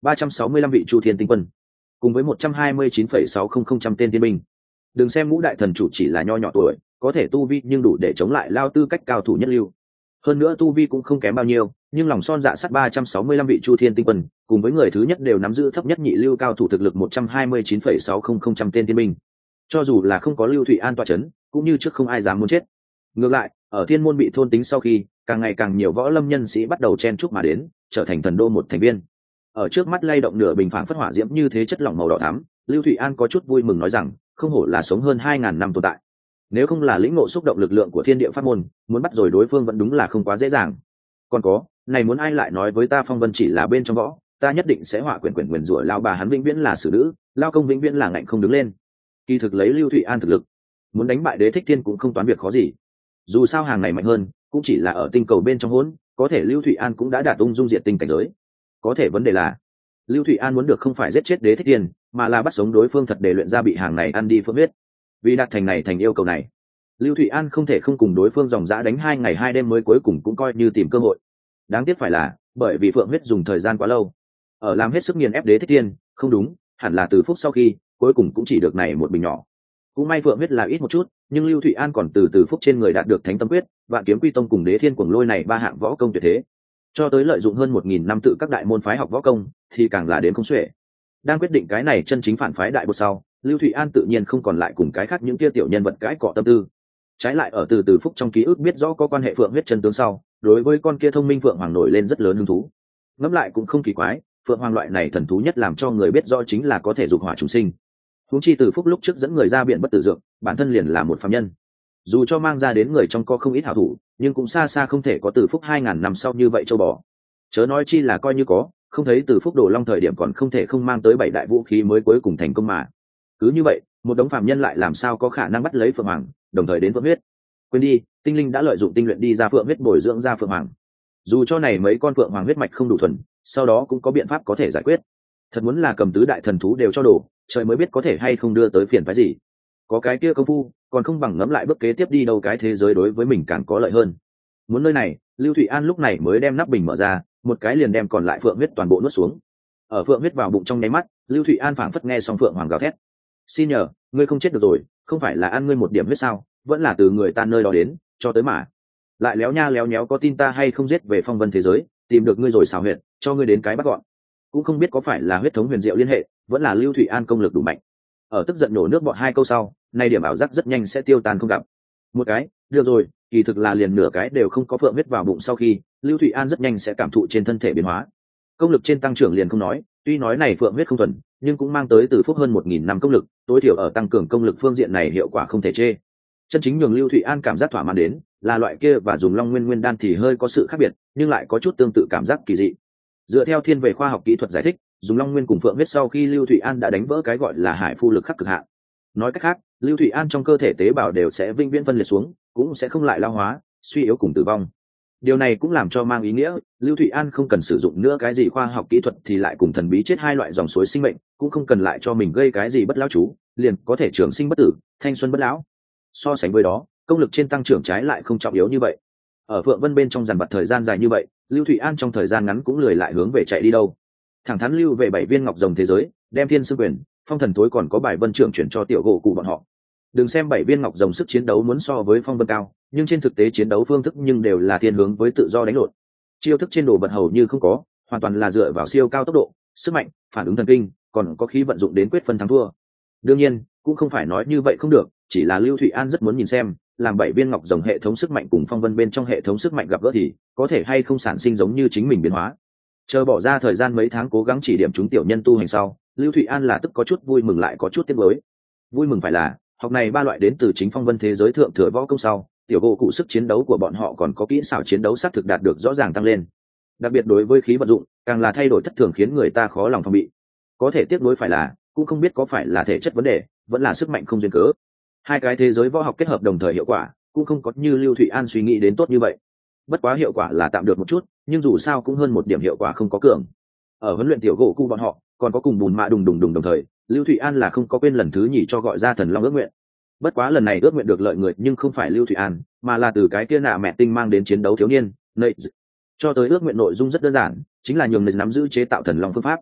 365 vị chu thiên tinh quân cùng với 129,600 tên tiên binh. Đừng xem ngũ đại thần chủ chỉ là nho nhỏ tuổi, có thể tu vi nhưng đủ để chống lại lao tư cách cao thủ nhất lưu. Hơn nữa tu vi cũng không kém bao nhiêu, nhưng lòng son dạ sắt 365 vị chu thiên tinh quân cùng với người thứ nhất đều nắm giữ thấp nhất nhị lưu cao thủ thực lực 129,600 tên tiên binh. Cho dù là không có Lưu Thụy An tọa chấn, cũng như trước không ai dám muốn chết. Ngược lại, ở thiên môn bị thôn tính sau khi, càng ngày càng nhiều võ lâm nhân sĩ bắt đầu chen chúc mà đến, trở thành thần đô một thành viên. Ở trước mắt lay động nửa bình phảng phất hỏa diễm như thế chất lỏng màu đỏ thắm, Lưu Thụy An có chút vui mừng nói rằng, không hổ là sống hơn 2000 năm tồn tại. Nếu không là lĩnh ngộ xúc động lực lượng của thiên địa pháp môn, muốn bắt rồi đối phương vẫn đúng là không quá dễ dàng. Còn có, này muốn ai lại nói với ta phong vân chỉ là bên trong võ, ta nhất định sẽ họa quyển nguyền rủa lao bà hắn vĩnh viễn là xử nữ, lao công vĩnh viễn là ngạnh không đứng lên. Kỳ thực lấy Lưu Thụy An thực lực, muốn đánh bại Đế Thích Thiên cũng không toán việc khó gì. Dù sao hàng này mạnh hơn, cũng chỉ là ở tinh cầu bên trong hỗn, có thể Lưu Thụy An cũng đã đạt ung dung diệt tinh cảnh giới. Có thể vấn đề là, Lưu Thụy An muốn được không phải giết chết Đế Thích Thiên, mà là bắt sống đối phương thật để luyện ra bị hàng này ăn đi phượng huyết. Vì đạt thành này thành yêu cầu này, Lưu Thụy An không thể không cùng đối phương dòng dã đánh 2 ngày 2 đêm mới cuối cùng cũng coi như tìm cơ hội. Đáng tiếc phải là, bởi vì phượng huyết dùng thời gian quá lâu, ở làm hết sức nghiền ép Đế Thích Thiên, không đúng, hẳn là từ phút sau khi, cuối cùng cũng chỉ được này một bình nhỏ. Cũng may phượng huyết là ít một chút, nhưng Lưu Thụy An còn từ phúc trên người đạt được Thánh Tâm Quyết, Vạn Kiếm Quy Tông cùng Đế Thiên Cuồng Lôi này ba hạng võ công tuyệt thế. Cho tới lợi dụng hơn 1000 năm tự các đại môn phái học võ công, thì càng là đến không xuể. Đang quyết định cái này chân chính phản phái đại bộ sau, Lưu Thụy An tự nhiên không còn lại cùng cái khác những kia tiểu nhân vật cãi cọ tâm tư. Trái lại ở từ phúc trong ký ức biết rõ có quan hệ phượng huyết chân tướng sau, đối với con kia thông minh phượng hoàng nổi lên rất lớn hứng thú. Ngẫm lại cũng không kỳ quái, phượng hoàng loại này thần thú nhất làm cho người biết rõ chính là có thể dục hỏa chúng sinh. Huống chi từ phúc lúc trước dẫn người ra biển bất tử dược, bản thân liền là một phàm nhân. Dù cho mang ra đến người trong co không ít hảo thủ, nhưng cũng xa xa không thể có từ phúc 2000 năm sau như vậy châu bò. Chớ nói chi là coi như có, không thấy từ phúc đổ long thời điểm còn không thể không mang tới 7 đại vũ khí mới cuối cùng thành công mà. Cứ như vậy, một đống phàm nhân lại làm sao có khả năng bắt lấy phượng hoàng, đồng thời đến phượng huyết. Quên đi, tinh linh đã lợi dụng tinh luyện đi ra phượng huyết bồi dưỡng ra phượng hoàng. Dù cho này mấy con phượng hoàng huyết mạch không đủ thuần, sau đó cũng có biện pháp có thể giải quyết. Thật muốn là cầm tứ đại thần thú đều cho đổ, trời mới biết có thể hay không đưa tới phiền phái gì. Có cái kia công phu, còn không bằng ngẫm lại bước kế tiếp đi đâu cái thế giới đối với mình càng có lợi hơn. Muốn nơi này, Lưu Thụy An lúc này mới đem nắp bình mở ra, một cái liền đem còn lại phượng huyết toàn bộ nuốt xuống. Ở phượng huyết vào bụng trong nháy mắt, Lưu Thụy An phảng phất nghe xong phượng hoàng gào thét. Xin nhờ, ngươi không chết được rồi, không phải là ăn ngươi một điểm huyết sao, vẫn là từ người ta nơi đó đến, cho tới mà. Lại léo nha léo nhéo có tin ta hay không giết về phong vân thế giới, tìm được ngươi rồi xào huyệt, cho ngươi đến cái bắt gọn. Cũng không biết có phải là huyết thống huyền diệu liên hệ, vẫn là Lưu Thụy An công lực đủ mạnh. Ở tức giận nổ nước bọn 2 câu sau, nay điểm ảo giác rất nhanh sẽ tiêu tan không gặp. Một cái, được rồi, kỳ thực là liền nửa cái đều không có phượng huyết vào bụng sau khi, Lưu Thụy An rất nhanh sẽ cảm thụ trên thân thể biến hóa. Công lực trên tăng trưởng liền không nói, tuy nói này phượng huyết không thuần, nhưng cũng mang tới từ phúc hơn 1000 năm công lực, tối thiểu ở tăng cường công lực phương diện này hiệu quả không thể chê. Chân chính nhường Lưu Thụy An cảm giác thỏa mãn đến, là loại kia và dùng Long Nguyên Nguyên đan thì hơi có sự khác biệt, nhưng lại có chút tương tự cảm giác kỳ dị. Dựa theo thiên về khoa học kỹ thuật giải thích, dùng Long Nguyên cùng phượng huyết sau khi Lưu Thụy An đã đánh vỡ cái gọi là hải phu lực khắc cực hạn. Nói cách khác, Lưu Thụy An trong cơ thể tế bào đều sẽ vĩnh viễn phân liệt xuống, cũng sẽ không lại lao hóa, suy yếu cùng tử vong. Điều này cũng làm cho mang ý nghĩa, Lưu Thụy An không cần sử dụng nữa cái gì khoa học kỹ thuật thì lại cùng thần bí chết 2 loại dòng suối sinh mệnh, cũng không cần lại cho mình gây cái gì bất lão chú, liền có thể trường sinh bất tử, thanh xuân bất lão. So sánh với đó, công lực trên tăng trưởng trái lại không trọng yếu như vậy. Ở Phượng Vân bên trong dàn vặt thời gian dài như vậy, Lưu Thụy An trong thời gian ngắn cũng lười lại hướng về chạy đi đâu. Thẳng thắn lưu về 7 viên ngọc rồng thế giới, đem Thiên Sư Quyền, Phong Thần Tối còn có bài Vân Trưởng chuyển cho tiểu gỗ cụ bọn họ. Đừng xem 7 viên ngọc rồng sức chiến đấu muốn so với Phong Vân cao, nhưng trên thực tế chiến đấu phương thức nhưng đều là thiên hướng với tự do đánh lộn. Chiêu thức trên đồ vật hầu như không có, hoàn toàn là dựa vào siêu cao tốc độ, sức mạnh, phản ứng thần kinh, còn có khí vận dụng đến quyết phân thắng thua. Đương nhiên, cũng không phải nói như vậy không được, chỉ là Lưu Thụy An rất muốn nhìn xem, làm 7 viên ngọc rồng hệ thống sức mạnh cùng Phong Vân bên trong hệ thống sức mạnh gặp gỡ thì có thể hay không sản sinh giống như chính mình biến hóa. Chờ bỏ ra thời gian mấy tháng cố gắng chỉ điểm chúng tiểu nhân tu hành sau, Lưu Thụy An là tức có chút vui mừng lại có chút tiếc nuối. Vui mừng phải là, học này 3 loại đến từ chính Phong Vân thế giới thượng thừa võ công sau, tiểu gỗ cụ sức chiến đấu của bọn họ còn có kỹ xảo chiến đấu xác thực đạt được rõ ràng tăng lên. Đặc biệt đối với khí vận dụng, càng là thay đổi thất thường khiến người ta khó lòng phòng bị. Có thể tiếc nuối phải là, cũng không biết có phải là thể chất vấn đề, vẫn là sức mạnh không duyên cớ. 2 cái thế giới võ học kết hợp đồng thời hiệu quả, cũng không có như Lưu Thụy An suy nghĩ đến tốt như vậy. Bất quá hiệu quả là tạm được một chút, nhưng dù sao cũng hơn một điểm hiệu quả không có cường. Ở huấn luyện tiểu gỗ cụ bọn họ, còn có cùng bùn mạ đùng đùng đồng thời, Lưu Thụy An là không có quên lần thứ nhì cho gọi ra thần long ước nguyện. Bất quá lần này ước nguyện được lợi người nhưng không phải Lưu Thụy An, mà là từ cái kia nạ mẹ tinh mang đến chiến đấu thiếu niên, Nate. Cho tới ước nguyện nội dung rất đơn giản, chính là nhường Nate nắm giữ chế tạo thần long phương pháp.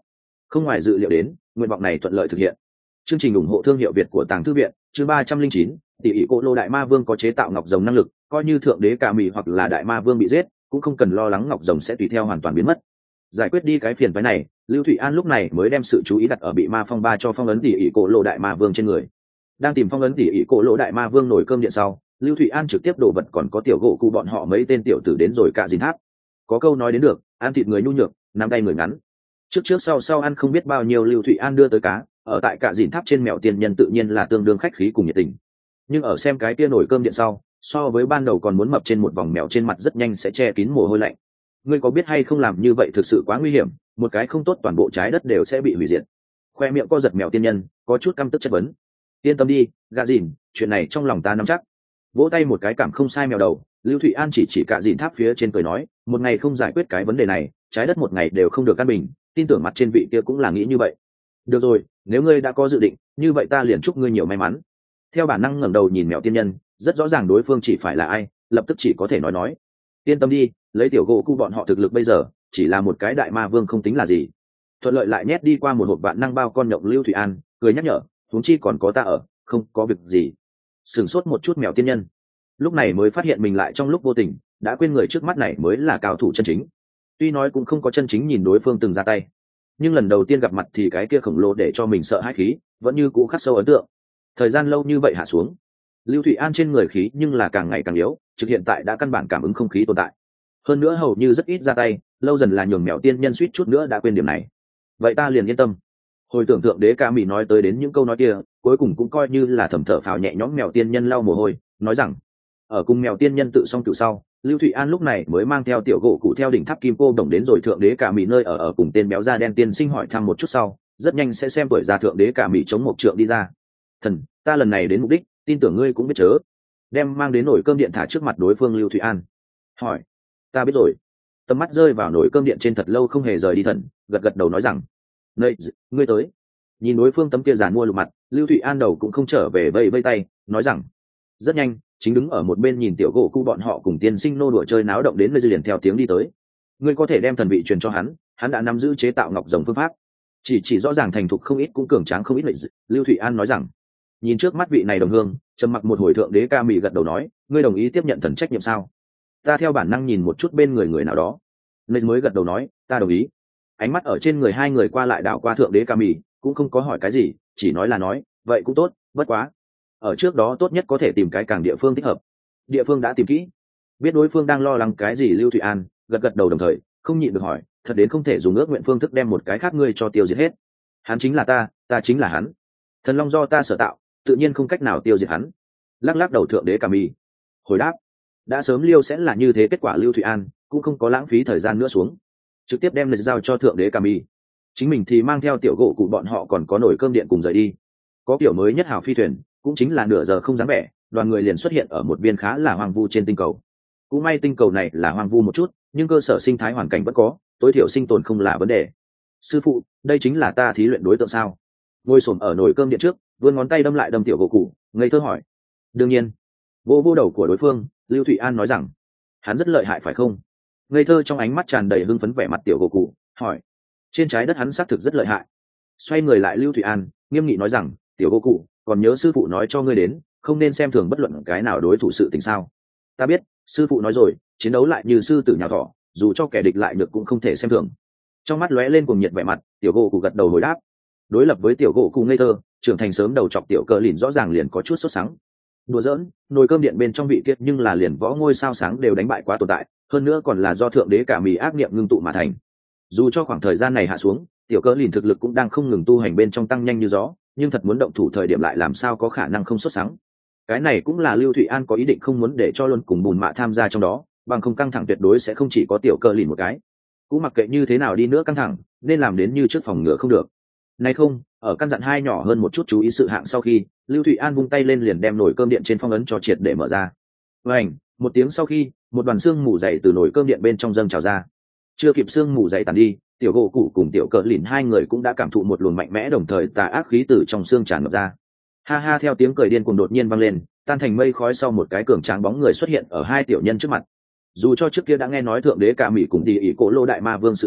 Không ngoài dự liệu đến, nguyện vọng này thuận lợi thực hiện. Chương trình ủng hộ thương hiệu Việt của Tàng Thư viện, chương 309, tỷ ỷ Cổ Lô Đại Ma Vương có chế tạo ngọc rồng năng lực, coi như thượng đế Cả Mị hoặc là Đại Ma Vương bị giết, cũng không cần lo lắng ngọc rồng sẽ tùy theo hoàn toàn biến mất. Giải quyết đi cái phiền phức này, Lưu Thụy An lúc này mới đem sự chú ý đặt ở bị Ma Phong Ba cho phong ấn tỷ ỷ Cổ Lô Đại Ma Vương trên người. Đang tìm phong ấn tỷ ỷ Cổ Lô Đại Ma Vương nổi cơm điện sau, Lưu Thụy An trực tiếp đổ vật còn có tiểu gỗ cụ bọn họ mấy tên tiểu tử đến rồi cả dìn tháp. Có câu nói đến được, ăn thịt người nhu nhược, nắm tay người ngắn. Trước sau ăn không biết bao nhiêu Lưu Thụy An đưa tới cá, ở tại cả dìn tháp trên mèo tiên nhân tự nhiên là tương đương khách khí cùng nhiệt tình. Nhưng ở xem cái kia nổi cơm điện sau, so với ban đầu còn muốn mập trên một vòng mèo trên mặt rất nhanh sẽ che kín mồ hôi lạnh. Ngươi có biết hay không, làm như vậy thực sự quá nguy hiểm, một cái không tốt toàn bộ trái đất đều sẽ bị hủy diệt. Khoe miệng co giật mèo tiên nhân, có chút căm tức chất vấn. Yên tâm đi, gà dìn, chuyện này trong lòng ta nắm chắc. Vỗ tay một cái cảm không sai mèo đầu, Lưu Thụy An chỉ cả dìn tháp phía trên cười nói, một ngày không giải quyết cái vấn đề này, trái đất một ngày đều không được căn bình, tin tưởng mặt trên vị kia cũng là nghĩ như vậy. Được rồi, nếu ngươi đã có dự định, như vậy ta liền chúc ngươi nhiều may mắn. Theo bản năng ngẩng đầu nhìn mèo tiên nhân, rất rõ ràng đối phương chỉ phải là ai, lập tức chỉ có thể nói. Yên tâm đi, lấy tiểu gỗ cu bọn họ thực lực bây giờ, chỉ là một cái đại ma vương không tính là gì. Thuận lợi lại nhét đi qua một hộp vạn năng bao con nhộng Lưu Thụy An, cười nhắc nhở, huống chi còn có ta ở, không có việc gì. Sửng sốt một chút mèo tiên nhân, lúc này mới phát hiện mình lại trong lúc vô tình đã quên người trước mắt này mới là cao thủ chân chính. Tuy nói cũng không có chân chính nhìn đối phương từng ra tay, nhưng lần đầu tiên gặp mặt thì cái kia khổng lồ để cho mình sợ hãi khí vẫn như cũ khắc sâu ấn tượng. Thời gian lâu như vậy hạ xuống, Lưu Thụy An trên người khí nhưng là càng ngày càng yếu, trực hiện tại đã căn bản cảm ứng không khí tồn tại. Hơn nữa hầu như rất ít ra tay, lâu dần là nhường mèo tiên nhân suýt chút nữa đã quên điểm này. Vậy ta liền yên tâm. Hồi tưởng tượng đế Cả Mị nói tới đến những câu nói kia, cuối cùng cũng coi như là thầm thở phào nhẹ nhõm. Mèo tiên nhân lau mồ hôi, nói rằng ở cùng mèo tiên nhân tự xong tự sau, Lưu Thụy An lúc này mới mang theo tiểu gỗ cụ theo đỉnh tháp kim cô đồng đến rồi thượng đế Cả Mị nơi ở cùng tên béo da đen tiên sinh hỏi thăm một chút sau, rất nhanh sẽ xem tuổi già thượng đế Cả Mị chống một trượng đi ra. Thần, ta lần này đến mục đích, tin tưởng ngươi cũng biết chớ. Đem mang đến nồi cơm điện thả trước mặt đối phương. Lưu Thụy An hỏi, ta biết rồi. Tầm mắt rơi vào nồi cơm điện trên thật lâu không hề rời đi. Thần gật đầu nói rằng, nơi ngươi tới. Nhìn đối phương tấm kia giàn mua lục mặt, Lưu Thụy An đầu cũng không trở về vây tay, nói rằng rất nhanh, chính đứng ở một bên nhìn tiểu gỗ cu bọn họ cùng tiên sinh nô đùa chơi náo động đến nơi liền theo tiếng đi tới. Ngươi có thể đem thần vị truyền cho hắn, hắn đã nắm giữ chế tạo ngọc rồng phương pháp, chỉ rõ ràng thành thục không ít cũng cường tráng không ít. Lưu Thụy An nói rằng, nhìn trước mắt vị này đồng hương, trầm mặc một hồi thượng đế Ca Mị gật đầu nói, ngươi đồng ý tiếp nhận thần trách nhiệm sao? Ta theo bản năng nhìn một chút bên người nào đó, nên mới gật đầu nói, ta đồng ý. Ánh mắt ở trên người hai người qua lại đảo qua thượng đế Ca Mị, cũng không có hỏi cái gì, chỉ nói là nói, vậy cũng tốt, bất quá ở trước đó tốt nhất có thể tìm cái càng địa phương thích hợp. Địa phương đã tìm kỹ, biết đối phương đang lo lắng cái gì. Lưu Thụy An gật đầu đồng thời không nhịn được hỏi, thật đến không thể dùng ước nguyện phương thức đem một cái khác ngươi cho tiêu diệt hết? Hắn chính là ta chính là hắn. Thần long do ta sở tạo, tự nhiên không cách nào tiêu diệt hắn. Lắc đầu thượng đế Ca Mị hồi đáp, đã sớm liêu sẽ là như thế kết quả. Lưu Thụy An cũng không có lãng phí thời gian nữa xuống, trực tiếp đem lịch giao cho thượng đế Ca Mị. Chính mình thì mang theo tiểu gỗ cụ bọn họ còn có nồi cơm điện cùng rời đi. Có kiểu mới nhất hào phi thuyền, cũng chính là nửa giờ không dám vẻ, đoàn người liền xuất hiện ở một viên khá là hoang vu trên tinh cầu. Cũng may tinh cầu này là hoang vu một chút, nhưng cơ sở sinh thái hoàn cảnh vẫn có, tối thiểu sinh tồn không là vấn đề. Sư phụ, đây chính là ta thí luyện đối tượng sao? Ngồi xổm ở nồi cơm điện trước, vươn ngón tay đâm tiểu gỗ cụ, ngây thơ hỏi. Đương nhiên. Vô đầu của đối phương, Lưu Thụy An nói rằng, hắn rất lợi hại phải không? Ngây thơ trong ánh mắt tràn đầy hưng phấn vẻ mặt tiểu gỗ cụ hỏi, trên trái đất hắn xác thực rất lợi hại. Xoay người lại Lưu Thụy An nghiêm nghị nói rằng, tiểu gỗ cụ, còn nhớ sư phụ nói cho ngươi đến, không nên xem thường bất luận cái nào đối thủ sự tình sao? Ta biết, sư phụ nói rồi, chiến đấu lại như sư tử nhào thỏ, dù cho kẻ địch lại được cũng không thể xem thường. Trong mắt lóe lên cuồng nhiệt vẻ mặt, tiểu gỗ cụ gật đầu hồi đáp. Đối lập với tiểu gỗ cụ ngây thơ, trưởng thành sớm đầu chọc tiểu cờ lìn rõ ràng liền có chút sốt sắng. Đùa giỡn, nồi cơm điện bên trong vị kiệt nhưng là liền võ ngôi sao sáng đều đánh bại quá tồn tại, hơn nữa còn là do thượng đế Cả Mị ác niệm ngưng tụ mà thành. Dù cho khoảng thời gian này hạ xuống, tiểu cờ lìn thực lực cũng đang không ngừng tu hành bên trong tăng nhanh như gió, nhưng thật muốn động thủ thời điểm lại làm sao có khả năng không xuất sáng. Cái này cũng là Lưu Thụy An có ý định không muốn để cho luôn cùng bùn mạ tham gia trong đó, bằng không căng thẳng tuyệt đối sẽ không chỉ có tiểu cờ lìn một cái. Cũng mặc kệ như thế nào đi nữa căng thẳng, nên làm đến như trước phòng ngừa không được. Này không, ở căn dặn hai nhỏ hơn một chút chú ý sự hạng sau khi, Lưu Thụy An vung tay lên liền đem nồi cơm điện trên phong ấn cho triệt để mở ra. Vành, một tiếng sau khi, một đoàn xương mù dày từ nồi cơm điện bên trong dâng trào ra. Chưa kịp xương mù dày tàn đi, tiểu gỗ cụ cùng tiểu cờ lìn hai người cũng đã cảm thụ một luồng mạnh mẽ đồng thời tà ác khí từ trong xương tràn ngập ra. Ha ha, theo tiếng cười điên cuồng đột nhiên vang lên, tan thành mây khói sau một cái cường tráng bóng người xuất hiện ở hai tiểu nhân trước mặt. Dù cho trước kia đã nghe nói thượng đế Cả Mị cùng tỷ ỷ Cổ Lô Đại Ma Vương sự tình,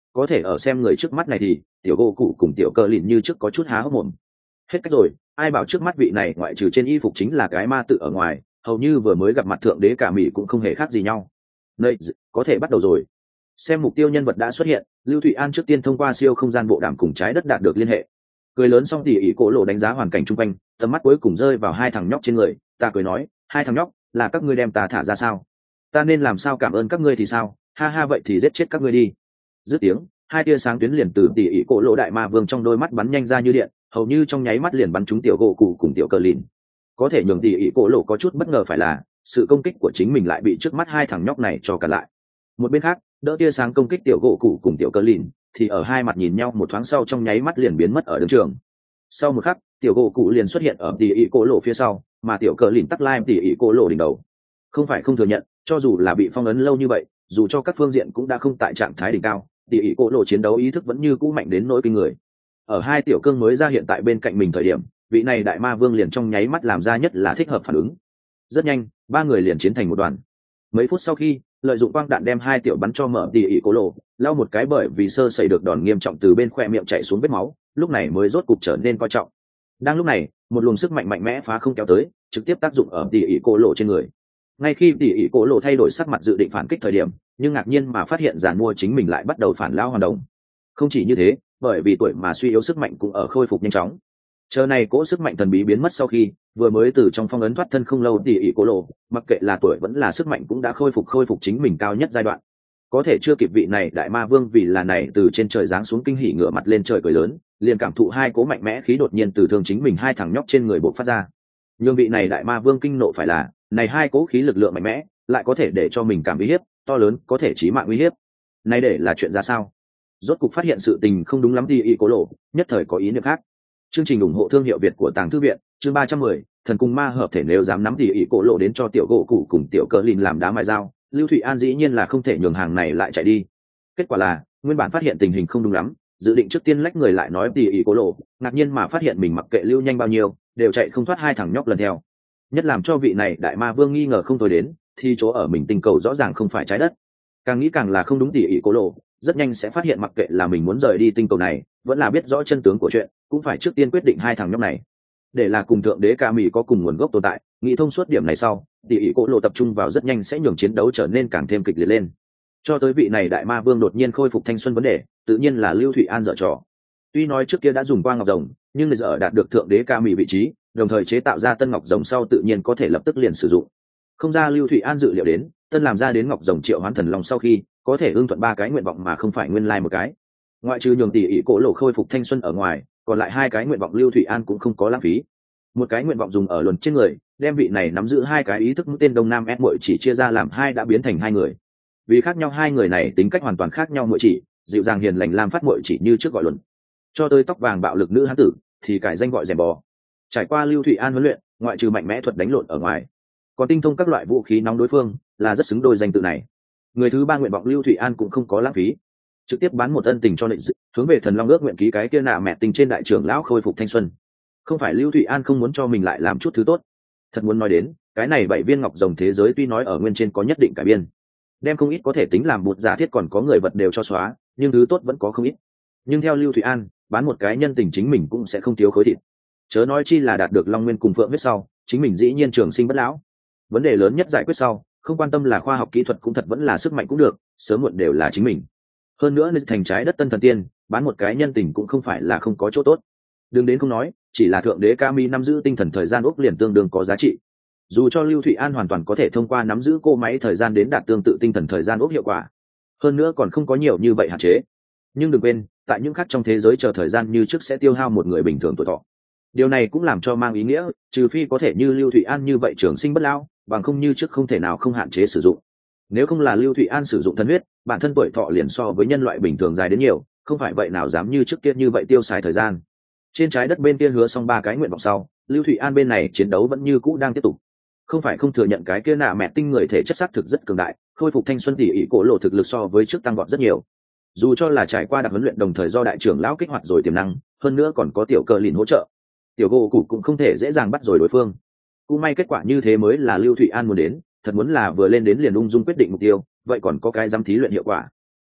có thể ở xem người trước mắt này thì tiểu gỗ cụ cùng tiểu cờ lìn như trước có chút há hốc mồm. Hết cách rồi, ai bảo trước mắt vị này ngoại trừ trên y phục chính là cái ma tự ở ngoài, hầu như vừa mới gặp mặt thượng đế cả mỹ cũng không hề khác gì nhau. Nơi có thể bắt đầu rồi. Xem mục tiêu nhân vật đã xuất hiện, Lưu Thụy An trước tiên thông qua siêu không gian bộ đàm cùng trái đất đạt được liên hệ. Cười lớn xong thì ỷ cổ lộ đánh giá hoàn cảnh chung quanh, tầm mắt cuối cùng rơi vào hai thằng nhóc trên người. Ta cười nói, hai thằng nhóc, là các ngươi đem ta thả ra sao? Ta nên làm sao cảm ơn các ngươi thì sao? Ha ha, vậy thì giết chết các ngươi đi. Dứt tiếng, hai tia sáng tuyến liền từ tỉ ỷ cổ lộ đại ma vương trong đôi mắt bắn nhanh ra như điện, hầu như trong nháy mắt liền bắn trúng tiểu gỗ cụ cùng tiểu cờ lìn. Có thể nhường tỉ ỷ cổ lộ có chút bất ngờ phải là sự công kích của chính mình lại bị trước mắt hai thằng nhóc này cho cả lại. Một bên khác, đỡ tia sáng công kích tiểu gỗ cụ cùng tiểu cờ lìn, thì ở hai mặt nhìn nhau một thoáng sau trong nháy mắt liền biến mất ở đường trường. Sau một khắc, tiểu gỗ cụ liền xuất hiện ở tỉ ỷ cổ lộ phía sau, mà tiểu cờ lìn tắc lai tỉ ỷ cổ lộ đỉnh đầu. Không phải không thừa nhận, cho dù là bị phong ấn lâu như vậy, dù cho các phương diện cũng đã không tại trạng thái đỉnh cao, tỉ ỷ cổ lộ chiến đấu ý thức vẫn như cũ mạnh đến nỗi kinh người. Ở hai tiểu cương mới ra hiện tại bên cạnh mình thời điểm, vị này đại ma vương liền trong nháy mắt làm ra nhất là thích hợp phản ứng. Rất nhanh, ba người liền chiến thành một đoàn. Mấy phút sau khi, lợi dụng quang đạn đem hai tiểu bắn cho mở tỉ ỷ cổ lộ, lao một cái bởi vì sơ sẩy được đòn nghiêm trọng từ bên khoe miệng chảy xuống vết máu, lúc này mới rốt cục trở nên coi trọng. Đang lúc này, một luồng sức mạnh mạnh mẽ phá không kéo tới, trực tiếp tác dụng ở tỉ ỷ cổ lộ trên người. Ngay khi tỉ ỷ cổ lộ thay đổi sắc mặt dự định phản kích thời điểm, nhưng ngạc nhiên mà phát hiện giàn mua chính mình lại bắt đầu phản lao hoàn đồng. Không chỉ như thế, bởi vì tuổi mà suy yếu sức mạnh cũng ở khôi phục nhanh chóng. Chờ này cỗ sức mạnh thần bí biến mất sau khi vừa mới từ trong phong ấn thoát thân không lâu, tỉ ỷ cổ lộ mặc kệ là tuổi vẫn là sức mạnh cũng đã khôi phục chính mình cao nhất giai đoạn. Có thể chưa kịp vị này đại ma vương vì là này từ trên trời giáng xuống kinh hỉ ngửa mặt lên trời cười lớn, liền cảm thụ hai cỗ mạnh mẽ khí đột nhiên từ thương chính mình hai thằng nhóc trên người bộc phát ra. Nhưng vị này đại ma vương kinh nộ phải là này hai cỗ khí lực lượng mạnh mẽ lại có thể để cho mình cảm uy hiếp to lớn, có thể chí mạng uy hiếp. Này để là chuyện ra sao? Rốt cục phát hiện sự tình không đúng lắm thì y cố lộ nhất thời có ý niệm khác. Chương trình ủng hộ thương hiệu Việt của Tàng Thư Viện, chương 310, thần cung ma hợp thể. Nếu dám nắm thì y cố lộ đến cho tiểu gỗ cụ cùng tiểu cờ lìn làm đá mài dao, Lưu Thụy An dĩ nhiên là không thể nhường hàng này lại chạy đi. Kết quả là nguyên bản phát hiện tình hình không đúng lắm, dự định trước tiên lách người lại nói thì y cố lộ, ngạc nhiên mà phát hiện mình mặc kệ lưu nhanh bao nhiêu đều chạy không thoát hai thằng nhóc lần theo. Nhất làm cho vị này đại ma vương nghi ngờ không thôi đến thì chỗ ở mình tinh cầu rõ ràng không phải trái đất. Càng nghĩ càng là không đúng, tỉ ỷ cố lộ rất nhanh sẽ phát hiện mặc kệ là mình muốn rời đi tinh cầu này vẫn là biết rõ chân tướng của chuyện cũng phải trước tiên quyết định hai thằng nhóc này để là cùng thượng đế ca mỹ có cùng nguồn gốc tồn tại. Nghĩ thông suốt điểm này sau, tỉ ỷ cố lộ tập trung vào rất nhanh sẽ nhường chiến đấu trở nên càng thêm kịch liệt lên. Cho tới vị này đại ma vương đột nhiên khôi phục thanh xuân vấn đề, tự nhiên là Lưu Thụy An dở trò. Tuy nói trước kia đã dùng qua ngọc rồng, nhưng giờ đạt được thượng đế ca mỹ vị trí, đồng thời chế tạo ra tân ngọc rồng sau tự nhiên có thể lập tức liền sử dụng. Không ra Lưu Thụy An dự liệu đến, tân làm ra đến ngọc rồng triệu hoán thần long sau khi có thể ưng thuận ba cái nguyện vọng mà không phải nguyên lai một cái. Ngoại trừ nhường tỉ ỷ cổ lộ khôi phục thanh xuân ở ngoài, còn lại hai cái nguyện vọng Lưu Thụy An cũng không có lãng phí. Một cái nguyện vọng dùng ở luân trên người, đem vị này nắm giữ hai cái ý thức mũi tên đông nam ép muội chỉ chia ra làm hai đã biến thành hai người. Vì khác nhau hai người này tính cách hoàn toàn khác nhau, muội chỉ dịu dàng hiền lành lam phát muội chỉ như trước gọi luân, cho tới tóc vàng bạo lực nữ hán tử thì cải danh gọi rèm bò. Trải qua Lưu Thụy An huấn luyện, ngoại trừ mạnh mẽ thuật đánh lộn ở ngoài, còn tinh thông các loại vũ khí nóng đối phương, là rất xứng đôi danh tự này. Người thứ ba nguyện vọng Lưu Thụy An cũng không có lãng phí, trực tiếp bán một ân tình cho định dự, hướng về thần long ước nguyện ký cái kia nạ mẹ tình trên đại trưởng lão khôi phục thanh xuân. Không phải Lưu Thụy An không muốn cho mình lại làm chút thứ tốt, thật muốn nói đến cái này 7 viên ngọc rồng thế giới tuy nói ở nguyên trên có nhất định cải biên, đem không ít có thể tính làm bột giả thiết còn có người vật đều cho xóa, nhưng thứ tốt vẫn có không ít. Nhưng theo Lưu Thụy An, bán một cái nhân tình chính mình cũng sẽ không thiếu khối thịt, chớ nói chi là đạt được long nguyên cùng phượng huyết sau, chính mình dĩ nhiên trường sinh bất lão. Vấn đề lớn nhất giải quyết sau, không quan tâm là khoa học kỹ thuật cũng thật vẫn là sức mạnh cũng được, sớm muộn đều là chính mình. Hơn nữa nên thành trái đất tân thần tiên, bán một cái nhân tình cũng không phải là không có chỗ tốt. Đừng đến không nói, chỉ là thượng đế Kami nắm giữ tinh thần thời gian ốc liền tương đương có giá trị. Dù cho Lưu Thụy An hoàn toàn có thể thông qua nắm giữ cô máy thời gian đến đạt tương tự tinh thần thời gian ốc hiệu quả, hơn nữa còn không có nhiều như vậy hạn chế. Nhưng đừng quên, tại những khác trong thế giới chờ thời gian như trước sẽ tiêu hao một người bình thường tuổi thọ. Điều này cũng làm cho mang ý nghĩa, trừ phi có thể như Lưu Thụy An như vậy trường sinh bất lão, bằng không như trước không thể nào không hạn chế sử dụng. Nếu không là Lưu Thụy An sử dụng thần huyết, bản thân tuổi thọ liền so với nhân loại bình thường dài đến nhiều, không phải vậy nào dám như trước kia như vậy tiêu xài thời gian. Trên trái đất bên kia hứa xong 3 cái nguyện vọng sau, Lưu Thụy An bên này chiến đấu vẫn như cũ đang tiếp tục. Không phải không thừa nhận cái kia nạ mẹ tinh người thể chất xác thực rất cường đại, khôi phục thanh xuân tỉ ỷ cổ lộ thực lực so với trước tăng vọt rất nhiều. Dù cho là trải qua đặc huấn luyện đồng thời do đại trưởng lão kích hoạt rồi tiềm năng, hơn nữa còn có tiểu cờ lìn hỗ trợ, tiểu gỗ cụ cũng không thể dễ dàng bắt rồi đối phương. Cũng may kết quả như thế mới là Lưu Thụy An muốn đến, thật muốn là vừa lên đến liền ung dung quyết định mục tiêu, vậy còn có cái dám thí luyện hiệu quả.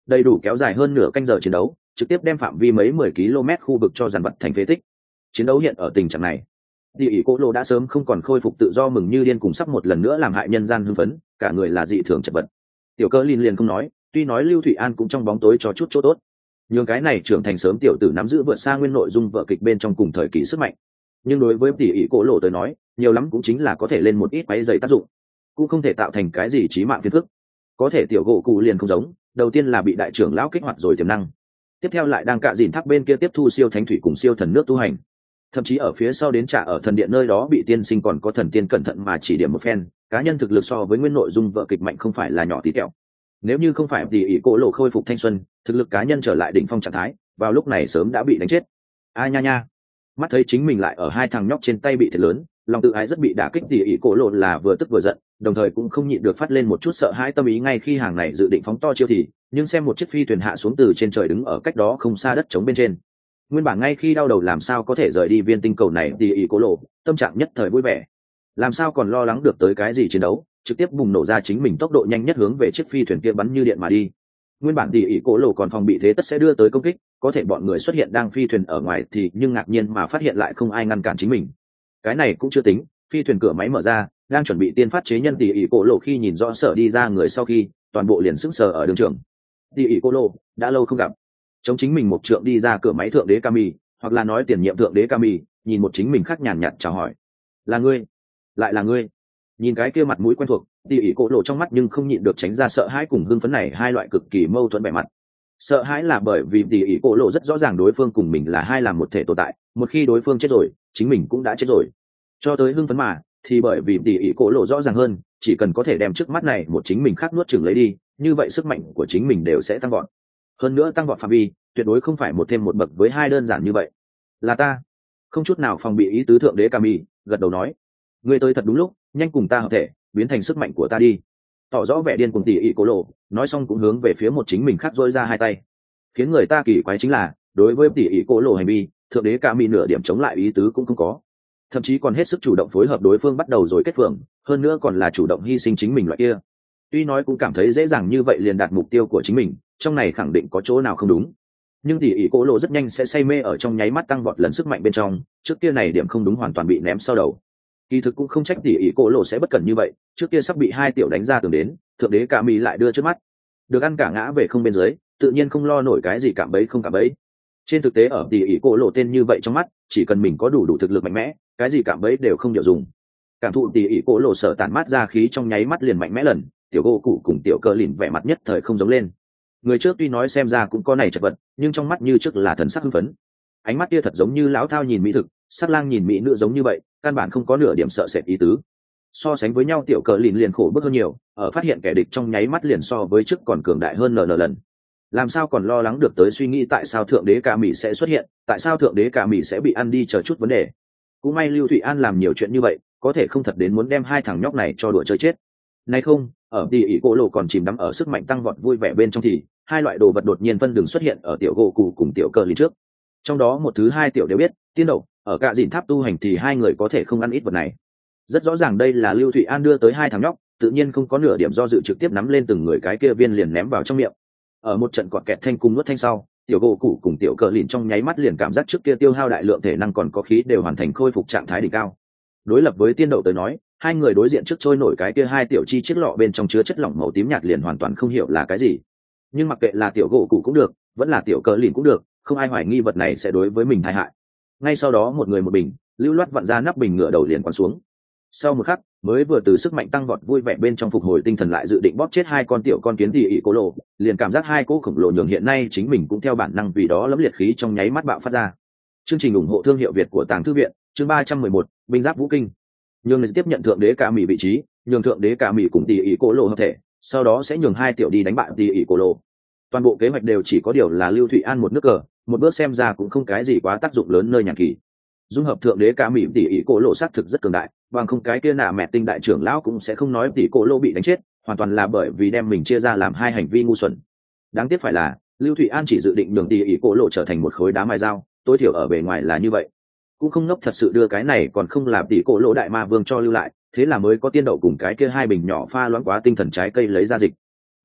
đầy đủ kéo dài hơn nửa canh giờ chiến đấu, trực tiếp đem phạm vi mấy 10 km khu vực cho dàn vật thành phế tích. Chiến đấu hiện ở tình trạng này, Địa ỷ Cố Lộ đã sớm không còn khôi phục tự do mừng như điên, cùng sắp một lần nữa làm hại nhân gian hưng phấn, cả người là dị thường chật vật. Tiểu Cơ liền không nói, tuy nói Lưu Thụy An cũng trong bóng tối cho chút chỗ tốt, nhưng cái này trưởng thành sớm tiểu tử nắm giữ vượt xa nguyên nội dung vở kịch bên trong cùng thời kỳ sức mạnh. Nhưng đối với Địa ỷ Cố Lộ tới nói, nhiều lắm cũng chính là có thể lên một ít quấy dày tác dụng, cũng không thể tạo thành cái gì chí mạng phiền phức. Có thể tiểu gỗ cụ liền không giống, đầu tiên là bị đại trưởng lão kích hoạt rồi tiềm năng, tiếp theo lại đang cạ dìn tháp bên kia tiếp thu siêu thánh thủy cùng siêu thần nước tu hành, thậm chí ở phía sau đến trả ở thần điện nơi đó bị tiên sinh còn có thần tiên cẩn thận mà chỉ điểm một phen, cá nhân thực lực so với nguyên nội dung vở kịch mạnh không phải là nhỏ tí tẹo. Nếu như không phải Địa ỷ Cố Lộ khôi phục thanh xuân, thực lực cá nhân trở lại đỉnh phong trạng thái, vào lúc này sớm đã bị đánh chết. A nha nha, mắt thấy chính mình lại ở hai thằng nhóc trên tay bị thiệt lớn, lòng tự ái rất bị đả kích. Địa ỷ Cố Lộ là vừa tức vừa giận, đồng thời cũng không nhịn được phát lên một chút sợ hãi tâm ý. Ngay khi hàng này dự định phóng to chiêu thì, nhưng xem một chiếc phi thuyền hạ xuống từ trên trời đứng ở cách đó không xa đất trống bên trên. Nguyên bản ngay khi đau đầu làm sao có thể rời đi viên tinh cầu này, Địa ỷ Cố Lộ tâm trạng nhất thời vui vẻ, làm sao còn lo lắng được tới cái gì chiến đấu, trực tiếp bùng nổ ra chính mình tốc độ nhanh nhất hướng về chiếc phi thuyền kia bắn như điện mà đi. Nguyên bản Địa ỷ Cố Lộ còn phòng bị thế tất sẽ đưa tới công kích, có thể bọn người xuất hiện đang phi thuyền ở ngoài thì nhưng ngạc nhiên mà phát hiện lại không ai ngăn cản chính mình. Cái này cũng chưa tính, phi thuyền cửa máy mở ra, đang chuẩn bị tiên phát chế nhân Địa ỷ Cố Lộ khi nhìn rõ sở đi ra người sau khi, toàn bộ liền sững sờ ở đường trường. Địa ỷ Cố Lộ đã lâu không gặp. Chống chính mình một trượng đi ra cửa máy thượng đế Kami, hoặc là nói tiền nhiệm thượng đế Kami, nhìn một chính mình khác nhàn nhạt chào hỏi. Là ngươi, lại là ngươi. Nhìn cái kia mặt mũi quen thuộc, Địa ỷ Cố Lộ trong mắt nhưng không nhịn được tránh ra sợ hãi cùng hưng phấn này hai loại cực kỳ mâu thuẫn vẻ mặt. Sợ hãi là bởi vì Địa ỷ Cố Lộ rất rõ ràng đối phương cùng mình là hai làm một thể tồn tại, một khi đối phương chết rồi, chính mình cũng đã chết rồi. Cho tới hưng phấn mà, thì bởi vì Địa ỷ Cố Lộ rõ ràng hơn, chỉ cần có thể đem trước mắt này một chính mình khác nuốt chửng lấy đi, như vậy sức mạnh của chính mình đều sẽ tăng vọt. Hơn nữa tăng vọt phạm vi, tuyệt đối không phải một thêm một bậc với hai đơn giản như vậy. Là ta. Không chút nào phòng bị ý tứ thượng đế Kami, gật đầu nói, ngươi tới thật đúng lúc, nhanh cùng ta hợp thể, biến thành sức mạnh của ta đi. Tỏ rõ vẻ điên cùng Địa ỷ Cố Lộ, nói xong cũng hướng về phía một chính mình khác dỗi ra hai tay. Khiến người ta kỳ quái chính là, đối với Địa ỷ Cố Lộ hành vi, thượng đế Kami nửa điểm chống lại ý tứ cũng không có, thậm chí còn hết sức chủ động phối hợp đối phương bắt đầu rồi kết phường, hơn nữa còn là chủ động hy sinh chính mình loại kia. Tuy nói cũng cảm thấy dễ dàng như vậy liền đạt mục tiêu của chính mình, trong này khẳng định có chỗ nào không đúng, nhưng Địa ỷ Cố Lộ rất nhanh sẽ say mê ở trong nháy mắt tăng vọt lần sức mạnh bên trong, trước kia này điểm không đúng hoàn toàn bị ném sau đầu. Kỳ thực cũng không trách Địa ỷ Cố Lộ sẽ bất cẩn như vậy, trước kia sắp bị hai tiểu đánh ra tường đến, thượng đế Kami lại đưa trước mắt, được ăn cả ngã về không bên dưới, tự nhiên không lo nổi cái gì cạm bẫy không cạm bẫy. Trên thực tế ở Địa ỷ Cố Lộ tên như vậy trong mắt, chỉ cần mình có đủ thực lực mạnh mẽ, cái gì cạm bẫy đều không điều dùng. Cảm thụ Địa ỷ Cố Lộ sở tản mát ra khí trong nháy mắt liền mạnh mẽ lần, tiểu gỗ cụ cùng tiểu Cơ lìn vẻ mặt nhất thời không giống lên. Người trước tuy nói xem ra cũng có này chật vật, nhưng trong mắt như trước là thần sắc hưng phấn. Ánh mắt kia thật giống như lão thao nhìn mỹ thực, sắc lang nhìn mỹ nữ giống như vậy, căn bản không có nửa điểm sợ sệt ý tứ. So sánh với nhau tiểu Cơ lìn liền khổ bức hơn nhiều, ở phát hiện kẻ địch trong nháy mắt liền so với trước còn cường đại hơn lần. Làm sao còn lo lắng được tới suy nghĩ tại sao thượng đế Kami sẽ xuất hiện, tại sao thượng đế Kami sẽ bị ăn đi chờ chút vấn đề. Cũng may Lưu Thụy An làm nhiều chuyện như vậy, có thể không thật đến muốn đem hai thằng nhóc này cho đùa chơi chết. Này không, ở Địa ỷ Cố Lộ còn chìm đắm ở sức mạnh tăng vọt vui vẻ bên trong thì hai loại đồ vật đột nhiên phân đường xuất hiện ở tiểu gỗ cụ cùng tiểu Cơ lìn trước. Trong đó một thứ hai tiểu đều biết, tiên đậu ở cạ dìn tháp tu hành thì hai người có thể không ăn ít vật này. Rất rõ ràng đây là Lưu Thụy An đưa tới hai thằng nhóc, tự nhiên không có nửa điểm do dự trực tiếp nắm lên từng người cái kia viên liền ném vào trong miệng. Ở một trận cọt kẹt thanh cùng nuốt thanh sau, tiểu gỗ cụ cùng tiểu Cơ lìn trong nháy mắt liền cảm giác trước kia tiêu hao đại lượng thể năng còn có khí đều hoàn thành khôi phục trạng thái đỉnh cao. Đối lập với tiên đậu tới nói, hai người đối diện trước trôi nổi cái kia hai tiểu chi chiếc lọ bên trong chứa chất lỏng màu tím nhạt liền hoàn toàn không hiểu là cái gì. Nhưng mặc kệ là tiểu gỗ cụ cũng được, vẫn là tiểu Cơ lìn cũng được, không ai hoài nghi vật này sẽ đối với mình tai hại. Ngay sau đó một người một bình, lưu loát vặn ra nắp bình ngửa đầu liền quăng xuống. Sau một khắc, mới vừa từ sức mạnh tăng vọt vui vẻ bên trong phục hồi tinh thần lại dự định bóp chết hai con tiểu con kiến Địa ỷ Cố Lộ, liền cảm giác hai cỗ khổng lồ nhường hiện nay chính mình cũng theo bản năng vì đó lấm liệt khí trong nháy mắt bạo phát ra. Chương trình ủng hộ thương hiệu Việt của Tàng Thư viện, chương 311, binh giáp vũ kinh. Nhường người tiếp nhận thượng đế Kami vị trí, nhường thượng đế Kami cùng Địa ỷ Cố Lộ hợp thể, sau đó sẽ nhường hai tiểu đi đánh bại Địa ỷ Cố Lộ. Toàn bộ kế hoạch đều chỉ có điều là Lưu Thụy An một nước cờ, một bước xem ra cũng không cái gì quá tác dụng lớn nơi nhàn kỳ. Dung hợp thượng đế Kami Địa ỷ Cố Lộ xác thực rất cường đại, bằng không cái kia nạ mẹ tinh đại trưởng lão cũng sẽ không nói Địa ỷ Cố Lộ bị đánh chết, hoàn toàn là bởi vì đem mình chia ra làm hai hành vi ngu xuẩn. Đáng tiếc phải là Lưu Thụy An chỉ dự định nhường Địa ỷ Cố Lộ trở thành một khối đá mài dao, tối thiểu ở bề ngoài là như vậy, cũng không ngốc thật sự đưa cái này còn không làm Địa ỷ Cố Lộ đại ma vương cho lưu lại, thế là mới có tiên đậu cùng cái kia hai bình nhỏ pha loãng quá tinh thần trái cây lấy ra dịch.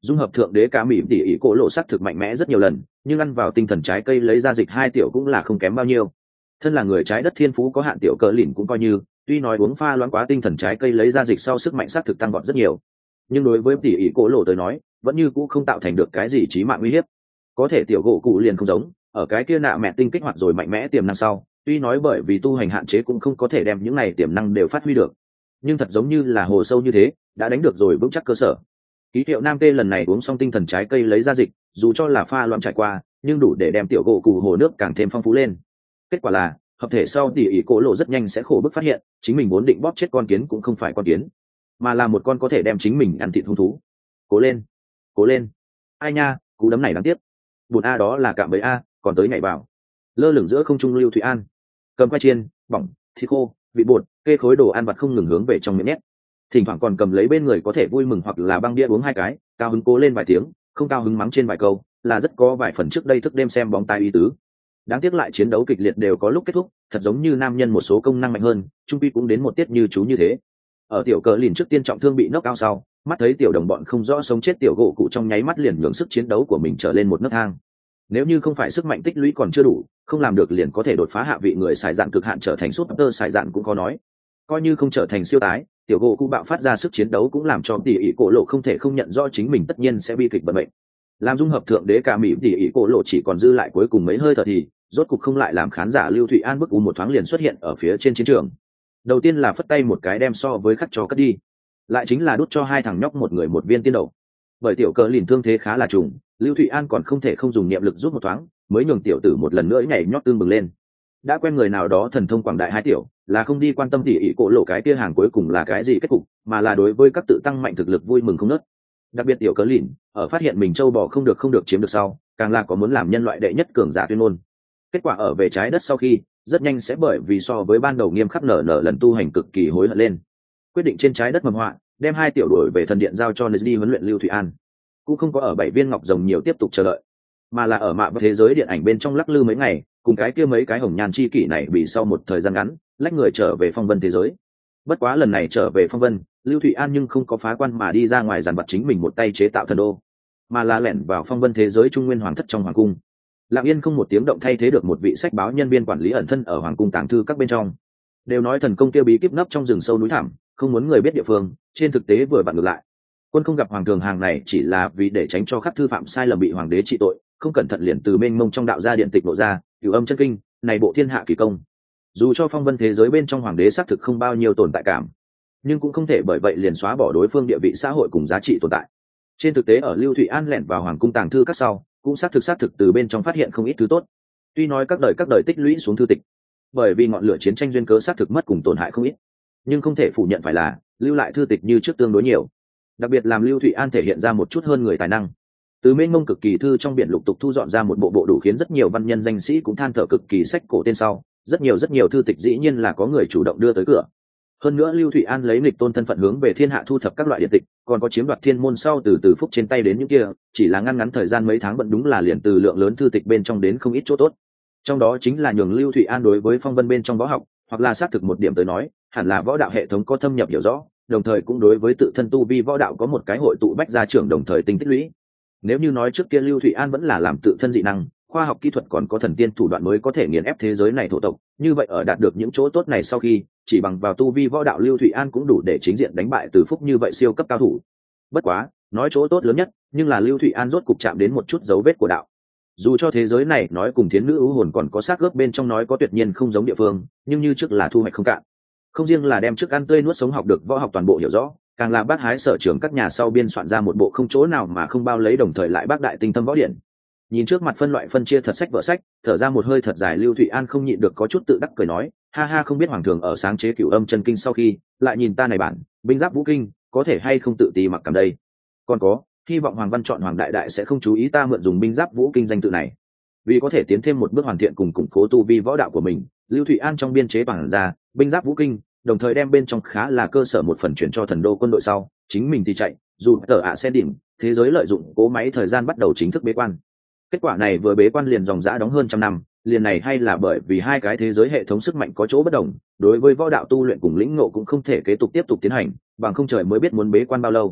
dung hợp thượng đế cả mỹ tỉ ỉ cổ lộ sắc thực mạnh mẽ rất nhiều lần, nhưng ăn vào tinh thần trái cây lấy ra dịch 2 tiểu cũng là không kém bao nhiêu. Thân là người trái đất thiên phú có hạn tiểu cờ lìn cũng coi như, tuy nói uống pha loãng quá tinh thần trái cây lấy ra dịch sau sức mạnh sắc thực tăng vọt rất nhiều, nhưng đối với tỉ ỉ cổ lộ tới nói vẫn như cũ không tạo thành được cái gì chí mạng uy hiếp. Có thể tiểu gỗ cụ liền không giống, ở cái kia nạ mẹ tinh kích hoạt rồi mạnh mẽ tiềm năng sau, tuy nói bởi vì tu hành hạn chế cũng không có thể đem những này tiềm năng đều phát huy được, nhưng thật giống như là hồ sâu như thế đã đánh được rồi vững chắc cơ sở. Ký hiệu nam tê lần này uống xong tinh thần trái cây lấy ra dịch, dù cho là pha loãng trải qua nhưng đủ để đem tiểu gỗ cụ hồ nước càng thêm phong phú lên. Kết quả là hợp thể sau tỉ ỉ cổ lộ rất nhanh sẽ khổ bức phát hiện chính mình vốn định bóp chết con kiến cũng không phải con kiến, mà là một con có thể đem chính mình ăn thịt hung thú. Cố lên, cố lên, ai nha, cú đấm này đáng tiếc. Bùn a đó là cạm bẫy a, còn tới nhảy vào. Lơ lửng giữa không trung Lưu Thụy An cầm khoai chiên bỏng thịt khô vị bột kê khối đồ ăn vặt không ngừng hướng về trong miệng nhét, thỉnh thoảng còn cầm lấy bên người có thể vui mừng hoặc là băng bia uống 2 cái, cao hứng cố lên vài tiếng, không cao hứng mắng trên vài câu, là rất có vài phần trước đây thức đêm xem bóng tai ý tứ. Đáng tiếc lại chiến đấu kịch liệt đều có lúc kết thúc, thật giống như nam nhân một số công năng mạnh hơn trung pi cũng đến một tiết như chú như thế. Ở tiểu cờ lìn trước tiên trọng thương bị knock out sau, mắt thấy tiểu đồng bọn không rõ sống chết tiểu gỗ cụ trong nháy mắt liền nhường sức chiến đấu của mình trở lên một nấc thang. Nếu như không phải sức mạnh tích lũy còn chưa đủ, không làm được liền có thể đột phá hạ vị người xài dạn cực hạn trở thành super xài dạn cũng có nói. Coi như không trở thành siêu tái, tiểu gỗ cụ bạo phát ra sức chiến đấu cũng làm cho tỉ ỉ cổ lộ không thể không nhận rõ chính mình tất nhiên sẽ bi kịch vận mệnh. Làm dung hợp thượng đế cả mỹ tỉ ỉ cổ lộ chỉ còn dư lại cuối cùng mấy hơi thở thì rốt cục không lại làm khán giả Lưu Thụy An bức u một thoáng liền xuất hiện ở phía trên chiến trường. Đầu tiên là phất tay một cái đem so với khắc cho cất đi, lại chính là đút cho 2 thằng nhóc một người một viên tiên đầu. Bởi tiểu cờ lìn thương thế khá là trùng, Lưu Thụy An còn không thể không dùng niệm lực giúp một thoáng, mới nhường tiểu tử một lần nữa nhảy nhót tương bừng lên. Đã quen người nào đó thần thông quảng đại hai tiểu, là không đi quan tâm tỉ ỉ cổ lộ cái kia hàng cuối cùng là cái gì kết cục, mà là đối với các tự tăng mạnh thực lực vui mừng không nớt. Đặc biệt tiểu cờ lìn ở phát hiện mình châu bò không được chiếm được sau, càng là có muốn làm nhân loại đệ nhất cường giả tuyên ngôn. Kết quả ở về trái đất sau khi rất nhanh sẽ bởi vì so với ban đầu nghiêm khắc nở lần tu hành cực kỳ hối hận lên, quyết định trên trái đất mầm họa, đem 2 tiểu đuổi về thần điện giao cho Nesdi huấn luyện Lưu Thụy An. Cũng không có ở 7 viên ngọc rồng nhiều tiếp tục chờ đợi, mà là ở mạ và thế giới điện ảnh bên trong lắc lư mấy ngày, cùng cái kia mấy cái hồng nhan chi kỷ này bị sau một thời gian ngắn lách người trở về phong vân thế giới. Bất quá lần này trở về phong vân, Lưu Thụy An nhưng không có phá quan mà đi ra ngoài dàn vật chính mình một tay chế tạo thần đô, mà là lẻn vào phong vân thế giới trung nguyên hoàng thất trong hoàng cung, lặng yên không một tiếng động thay thế được một vị sách báo nhân viên quản lý ẩn thân ở hoàng cung tàng thư các bên trong. Đều nói thần công kia bí kíp nấp trong rừng sâu núi thẳm, không muốn người biết địa phương, trên thực tế vừa vặn ngược lại. Quân không gặp hoàng thường hàng này chỉ là vì để tránh cho khắc thư phạm sai lầm bị hoàng đế trị tội, không cẩn thận liền từ mênh mông trong đạo gia điện tịch lộ ra cửu âm chân kinh này bộ thiên hạ kỳ công. Dù cho phong vân thế giới bên trong hoàng đế xác thực không bao nhiêu tồn tại cảm, nhưng cũng không thể bởi vậy liền xóa bỏ đối phương địa vị xã hội cùng giá trị tồn tại. Trên thực tế ở Lưu Thụy An lẻn vào hoàng cung tàng thư các sau, cũng xác thực từ bên trong phát hiện không ít thứ tốt. Tuy nói các đời tích lũy xuống thư tịch, bởi vì ngọn lửa chiến tranh duyên cớ xác thực mất cùng tổn hại không ít, nhưng không thể phủ nhận phải là lưu lại thư tịch như trước tương đối nhiều. Đặc biệt làm Lưu Thụy An thể hiện ra một chút hơn người tài năng, từ mênh mông cực kỳ thư trong biển lục tục thu dọn ra một bộ đủ khiến rất nhiều văn nhân danh sĩ cũng than thở cực kỳ sách cổ tên sau, rất nhiều thư tịch dĩ nhiên là có người chủ động đưa tới cửa. Hơn nữa Lưu Thụy An lấy nghịch tôn thân phận hướng về thiên hạ thu thập các loại điện tịch, còn có chiếm đoạt thiên môn sau từ phúc trên tay đến những kia, chỉ là ngăn ngắn thời gian mấy tháng bận đúng là liền từ lượng lớn thư tịch bên trong đến không ít chỗ tốt. Trong đó chính là nhường Lưu Thụy An đối với phong vân bên trong võ học, hoặc là xác thực một điểm tới nói, hẳn là võ đạo hệ thống có thâm nhập hiểu rõ, đồng thời cũng đối với tự thân tu vi võ đạo có một cái hội tụ bách gia trưởng đồng thời tinh tích lũy. Nếu như nói trước kia Lưu Thụy An vẫn là làm tự thân dị năng, khoa học kỹ thuật còn có thần tiên thủ đoạn mới có thể nghiền ép thế giới này thổ tộc, như vậy ở đạt được những chỗ tốt này sau khi, chỉ bằng vào tu vi võ đạo Lưu Thụy An cũng đủ để chính diện đánh bại từ phúc như vậy siêu cấp cao thủ. Bất quá, nói chỗ tốt lớn nhất, nhưng là Lưu Thụy An rốt cục chạm đến một chút dấu vết của đạo. Dù cho thế giới này nói cùng thiến nữ ưu hồn còn có xác ướp bên trong nói có tuyệt nhiên không giống địa phương, nhưng như trước là thu hoạch không cạn. Không riêng là đem trước ăn tươi nuốt sống học được võ học toàn bộ hiểu rõ, càng là bác hái sở trường các nhà sau biên soạn ra một bộ không chỗ nào mà không bao lấy đồng thời lại bác đại tinh thâm võ điển. Nhìn trước mặt phân loại phân chia thật sách vợ sách, thở ra một hơi thật dài, Lưu Thụy An không nhịn được có chút tự đắc cười nói, ha ha, không biết hoàng thường ở sáng chế cửu âm chân kinh sau khi lại nhìn ta này bản binh giáp vũ kinh có thể hay không tự ti mặc cảm đây. Còn có, hy vọng hoàng văn chọn hoàng đại đại sẽ không chú ý ta mượn dùng binh giáp vũ kinh danh tự này, vì có thể tiến thêm một bước hoàn thiện cùng củng cố tu vi võ đạo của mình. Lưu Thụy An trong biên chế bản ra binh giáp vũ kinh, đồng thời đem bên trong khá là cơ sở một phần chuyển cho thần đô quân đội sau, chính mình thì chạy dù tờ ạ xe đỉnh thế giới lợi dụng cố máy thời gian bắt đầu chính thức bế quan. Kết quả này vừa bế quan liền dòng dã đóng hơn trăm năm, liền này hay là bởi vì hai cái thế giới hệ thống sức mạnh có chỗ bất đồng, đối với võ đạo tu luyện cùng lĩnh ngộ cũng không thể kế tục tiếp tục tiến hành, bằng không trời mới biết muốn bế quan bao lâu.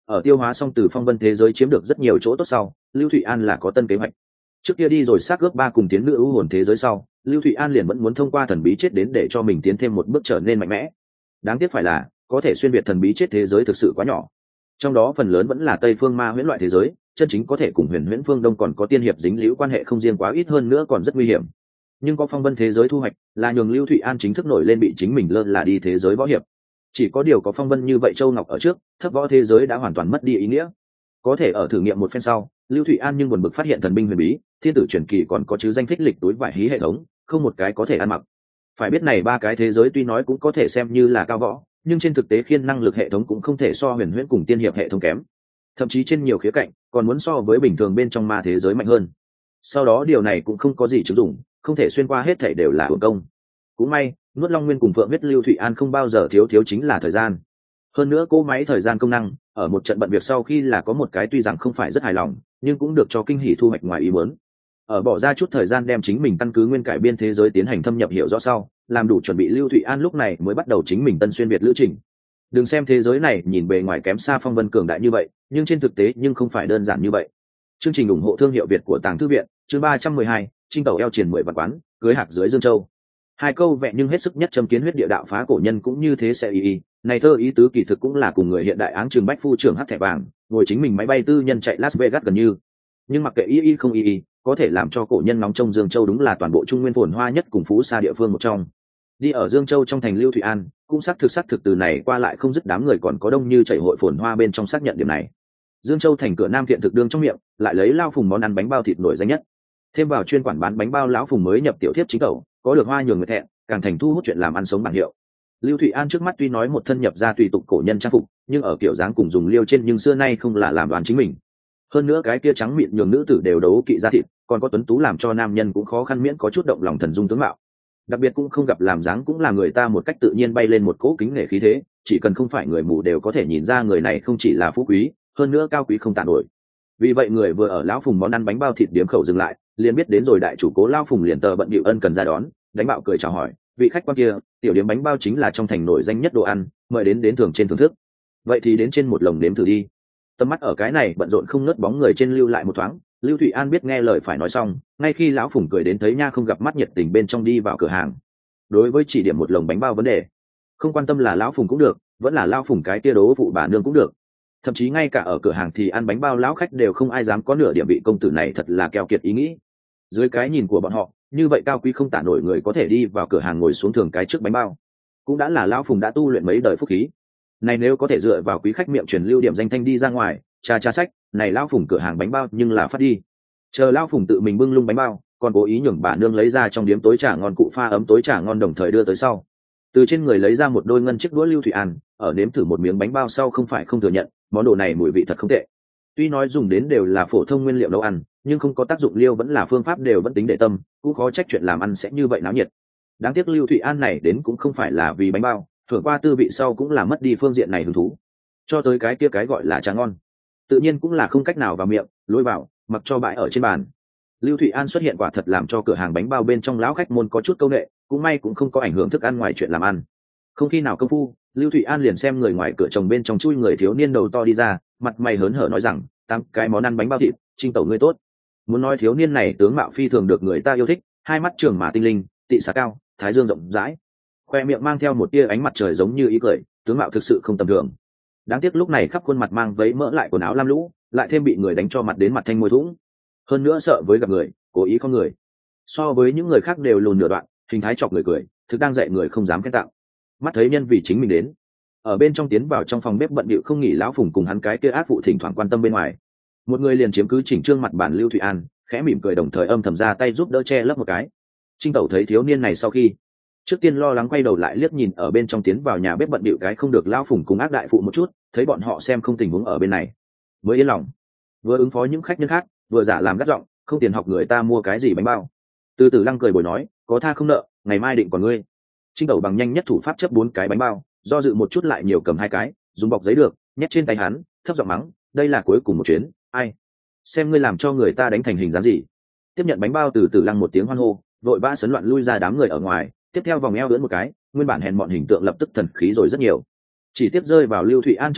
Ở tiêu hóa xong từ phong vân thế giới chiếm được rất nhiều chỗ tốt sau, Lưu Thụy An là có tân kế hoạch. Trước kia đi rồi xác ước 3 cùng tiến nữ ưu hồn thế giới sau, Lưu Thụy An liền vẫn muốn thông qua thần bí chết đến để cho mình tiến thêm một bước trở nên mạnh mẽ. Đáng tiếc phải là có thể xuyên việt thần bí chết thế giới thực sự quá nhỏ, trong đó phần lớn vẫn là Tây Phương Ma Huyễn loại thế giới, chân chính có thể cùng Huyền Huyễn Phương Đông còn có tiên hiệp dính líu quan hệ không riêng quá ít, hơn nữa còn rất nguy hiểm. Nhưng có phong vân thế giới thu hoạch, là nhường Lưu Thụy An chính thức nổi lên bị chính mình lơ là đi thế giới võ hiệp. Chỉ có điều có phong vân như vậy Châu Ngọc ở trước, thấp võ thế giới đã hoàn toàn mất đi ý nghĩa. Có thể ở thử nghiệm một phen sau, Lưu Thụy An nhưng buồn bực phát hiện thần binh huyền bí, thiên tử truyền kỳ còn có chứ danh thích lịch túi vải hí hệ thống, không một cái có thể ăn mặc. Phải biết này 3 cái thế giới tuy nói cũng có thể xem như là cao võ, nhưng trên thực tế khiên năng lực hệ thống cũng không thể so Huyền Huyễn cùng tiên hiệp hệ thống kém, thậm chí trên nhiều khía cạnh còn muốn so với bình thường bên trong ma thế giới mạnh hơn. Sau đó điều này cũng không có gì chứng dụng, không thể xuyên qua hết thảy đều là hưởng công. Cũng may nuốt long nguyên cùng phượng huyết Lưu Thụy An không bao giờ thiếu chính là thời gian. Hơn nữa cỗ máy thời gian công năng ở một trận bận việc sau khi là có một cái tuy rằng không phải rất hài lòng, nhưng cũng được cho kinh hỉ thu hoạch ngoài ý muốn. Ở bỏ ra chút thời gian đem chính mình căn cứ nguyên cải biên thế giới tiến hành thâm nhập hiểu rõ sau, làm đủ chuẩn bị, Lưu Thụy An lúc này mới bắt đầu chính mình tân xuyên việt lữ trình. Đừng xem thế giới này nhìn bề ngoài kém xa phong vân cường đại như vậy, nhưng trên thực tế nhưng không phải đơn giản như vậy. Chương trình ủng hộ thương hiệu Việt của Tàng Thư Viện, chương 312, chinh tàu eo triển 10 vạn quán, cưới hạc dưới Dương Châu. Hai câu vẹn nhưng hết sức nhất châm kiến huyết địa đạo phá cổ nhân cũng như thế sẽ y. Này thơ ý tứ kỳ thực cũng là cùng người hiện đại áng trường bách phu trưởng hắc thẻ vàng, ngồi chính mình máy bay tư nhân chạy Las Vegas gần như. Nhưng mặc kệ y không y, có thể làm cho cổ nhân nóng trong Dương Châu đúng là toàn bộ Trung Nguyên phồn hoa nhất cùng phú xa địa phương một trong. Đi ở Dương Châu trong thành Lưu Thụy An, cũng xác thực từ này qua lại không dứt đám người còn có đông như chảy hội phồn hoa bên trong xác nhận điểm này. Dương Châu thành cửa nam thiện thực đương trong miệng, lại lấy lao phùng món ăn bánh bao thịt nổi danh nhất. Thêm vào chuyên quản bán bánh bao lão phùng mới nhập tiểu thiếp chính cầu, có được hoa nhường người thẹn, càng thành thu hút chuyện làm ăn sống bảng hiệu. Lưu Thụy An trước mắt tuy nói một thân nhập ra tùy tục cổ nhân trang phục, nhưng ở kiểu dáng cùng dùng liêu trên nhưng xưa nay không là làm đoán chính mình. Hơn nữa cái kia trắng mịn nhường nữ tử đều đấu kỵ ra thịt, còn có tuấn tú làm cho nam nhân cũng khó khăn miễn có chút động lòng thần dung tướng mạo. Đặc biệt cũng không gặp làm dáng cũng là người ta một cách tự nhiên bay lên một cỗ kính nể khí thế, chỉ cần không phải người mù đều có thể nhìn ra người này không chỉ là phú quý, hơn nữa cao quý không tàn nổi. Vì vậy người vừa ở lão phùng món ăn bánh bao thịt điếm khẩu dừng lại, liền biết đến rồi đại chủ cố lão phùng liền tờ bận bịu ân cần ra đón, đánh bạo cười chào hỏi, vị khách quan kia, tiểu điếm bánh bao chính là trong thành nổi danh nhất đồ ăn, mời đến thường trên thưởng thức. Vậy thì đến trên một lồng nếm thử đi. Tầm mắt ở cái này bận rộn không ngớt bóng người trên lưu lại một thoáng, Lưu Thụy An biết nghe lời phải nói xong, ngay khi lão phùng cười đến thấy nha không gặp mắt nhiệt tình bên trong đi vào cửa hàng. Đối với chỉ điểm một lồng bánh bao vấn đề, không quan tâm là lão phùng cũng được, vẫn là lão phùng cái tia đố phụ bà nương cũng được, thậm chí ngay cả ở cửa hàng thì ăn bánh bao lão khách đều không ai dám có nửa điểm vị công tử này thật là keo kiệt ý nghĩ. Dưới cái nhìn của bọn họ, như vậy cao quý không tả nổi người có thể đi vào cửa hàng ngồi xuống thường cái trước bánh bao, cũng đã là lão phùng đã tu luyện mấy đời phúc khí. Này nếu có thể dựa vào quý khách miệng truyền lưu điểm danh thanh đi ra ngoài, cha sách, này lão phùng cửa hàng bánh bao nhưng là phát đi. Chờ lão phùng tự mình bưng lung bánh bao, còn cố ý nhường bà nương lấy ra trong điếm tối trà ngon cụ pha ấm tối trà ngon đồng thời đưa tới sau. Từ trên người lấy ra một đôi ngân chiếc đũa Lưu Thụy An, ở nếm thử một miếng bánh bao sau không phải không thừa nhận, món đồ này mùi vị thật không tệ. Tuy nói dùng đến đều là phổ thông nguyên liệu nấu ăn, nhưng không có tác dụng liêu vẫn là phương pháp đều vẫn tính để tâm, cũng khó trách chuyện làm ăn sẽ như vậy náo nhiệt. Đáng tiếc Lưu Thụy An này đến cũng không phải là vì bánh bao, thưởng qua tư vị sau cũng là mất đi phương diện này hứng thú. Cho tới cái kia cái gọi là trà ngon, tự nhiên cũng là không cách nào vào miệng, lôi vào, mặc cho bãi ở trên bàn. Lưu Thụy An xuất hiện quả thật làm cho cửa hàng bánh bao bên trong lão khách môn có chút câu nệ, cũng may cũng không có ảnh hưởng thức ăn ngoài chuyện làm ăn. Không khi nào công phu, Lưu Thụy An liền xem người ngoài cửa chồng bên trong chui người thiếu niên đầu to đi ra, mặt mày hớn hở nói rằng, tăng cái món ăn bánh bao thịt, trinh tẩu ngươi tốt. Muốn nói thiếu niên này tướng mạo phi thường được người ta yêu thích, hai mắt trường mà tinh linh, tị xá cao, thái dương rộng rãi, khoe miệng mang theo một tia ánh mặt trời giống như ý cười, tướng mạo thực sự không tầm thường. Đáng tiếc lúc này khắp khuôn mặt mang vấy mỡ lại quần áo lam lũ, lại thêm bị người đánh cho mặt đến mặt thanh môi thủng. Hơn nữa sợ với gặp người, cố ý con người. So với những người khác đều lùn nửa đoạn, hình thái chọc người cười, thực đang dạy người không dám khen tặng. Mắt thấy nhân vì chính mình đến, ở bên trong tiến vào trong phòng bếp bận bịu không nghỉ lão phùng cùng hắn cái kia ác phụ thỉnh thoảng quan tâm bên ngoài. Một người liền chiếm cứ chỉnh trương mặt bản Lưu Thụy An, khẽ mỉm cười đồng thời âm thầm ra tay giúp đỡ che lấp một cái. Trinh tẩu thấy thiếu niên này sau khi, trước tiên lo lắng quay đầu lại liếc nhìn ở bên trong tiến vào nhà bếp bận bịu cái không được lão phùng cùng ác đại phụ một chút, thấy bọn họ xem không tình huống ở bên này, mới yên lòng. Vừa ứng phó những khách nhân khác, vừa giả làm gắt giọng, không tiền học người ta mua cái gì bánh bao. Từ từ lăng cười bồi nói, có tha không nợ, ngày mai định còn ngươi. Trinh tẩu bằng nhanh nhất thủ pháp chấp 4 cái bánh bao, do dự một chút lại nhiều cầm 2 cái, dùng bọc giấy được, nhét trên tay hắn, thấp giọng mắng, đây là cuối cùng một chuyến, ai xem ngươi làm cho người ta đánh thành hình dáng gì. Tiếp nhận bánh bao từ từ lăng một tiếng hoan hô, vội vã sấn loạn lui ra đám người ở ngoài, tiếp theo vòng eo ưỡn một cái, nguyên bản hèn mọn hình tượng lập tức thần khí rồi rất nhiều. Chỉ tiếp rơi vào Lưu Thụy An trong mắt,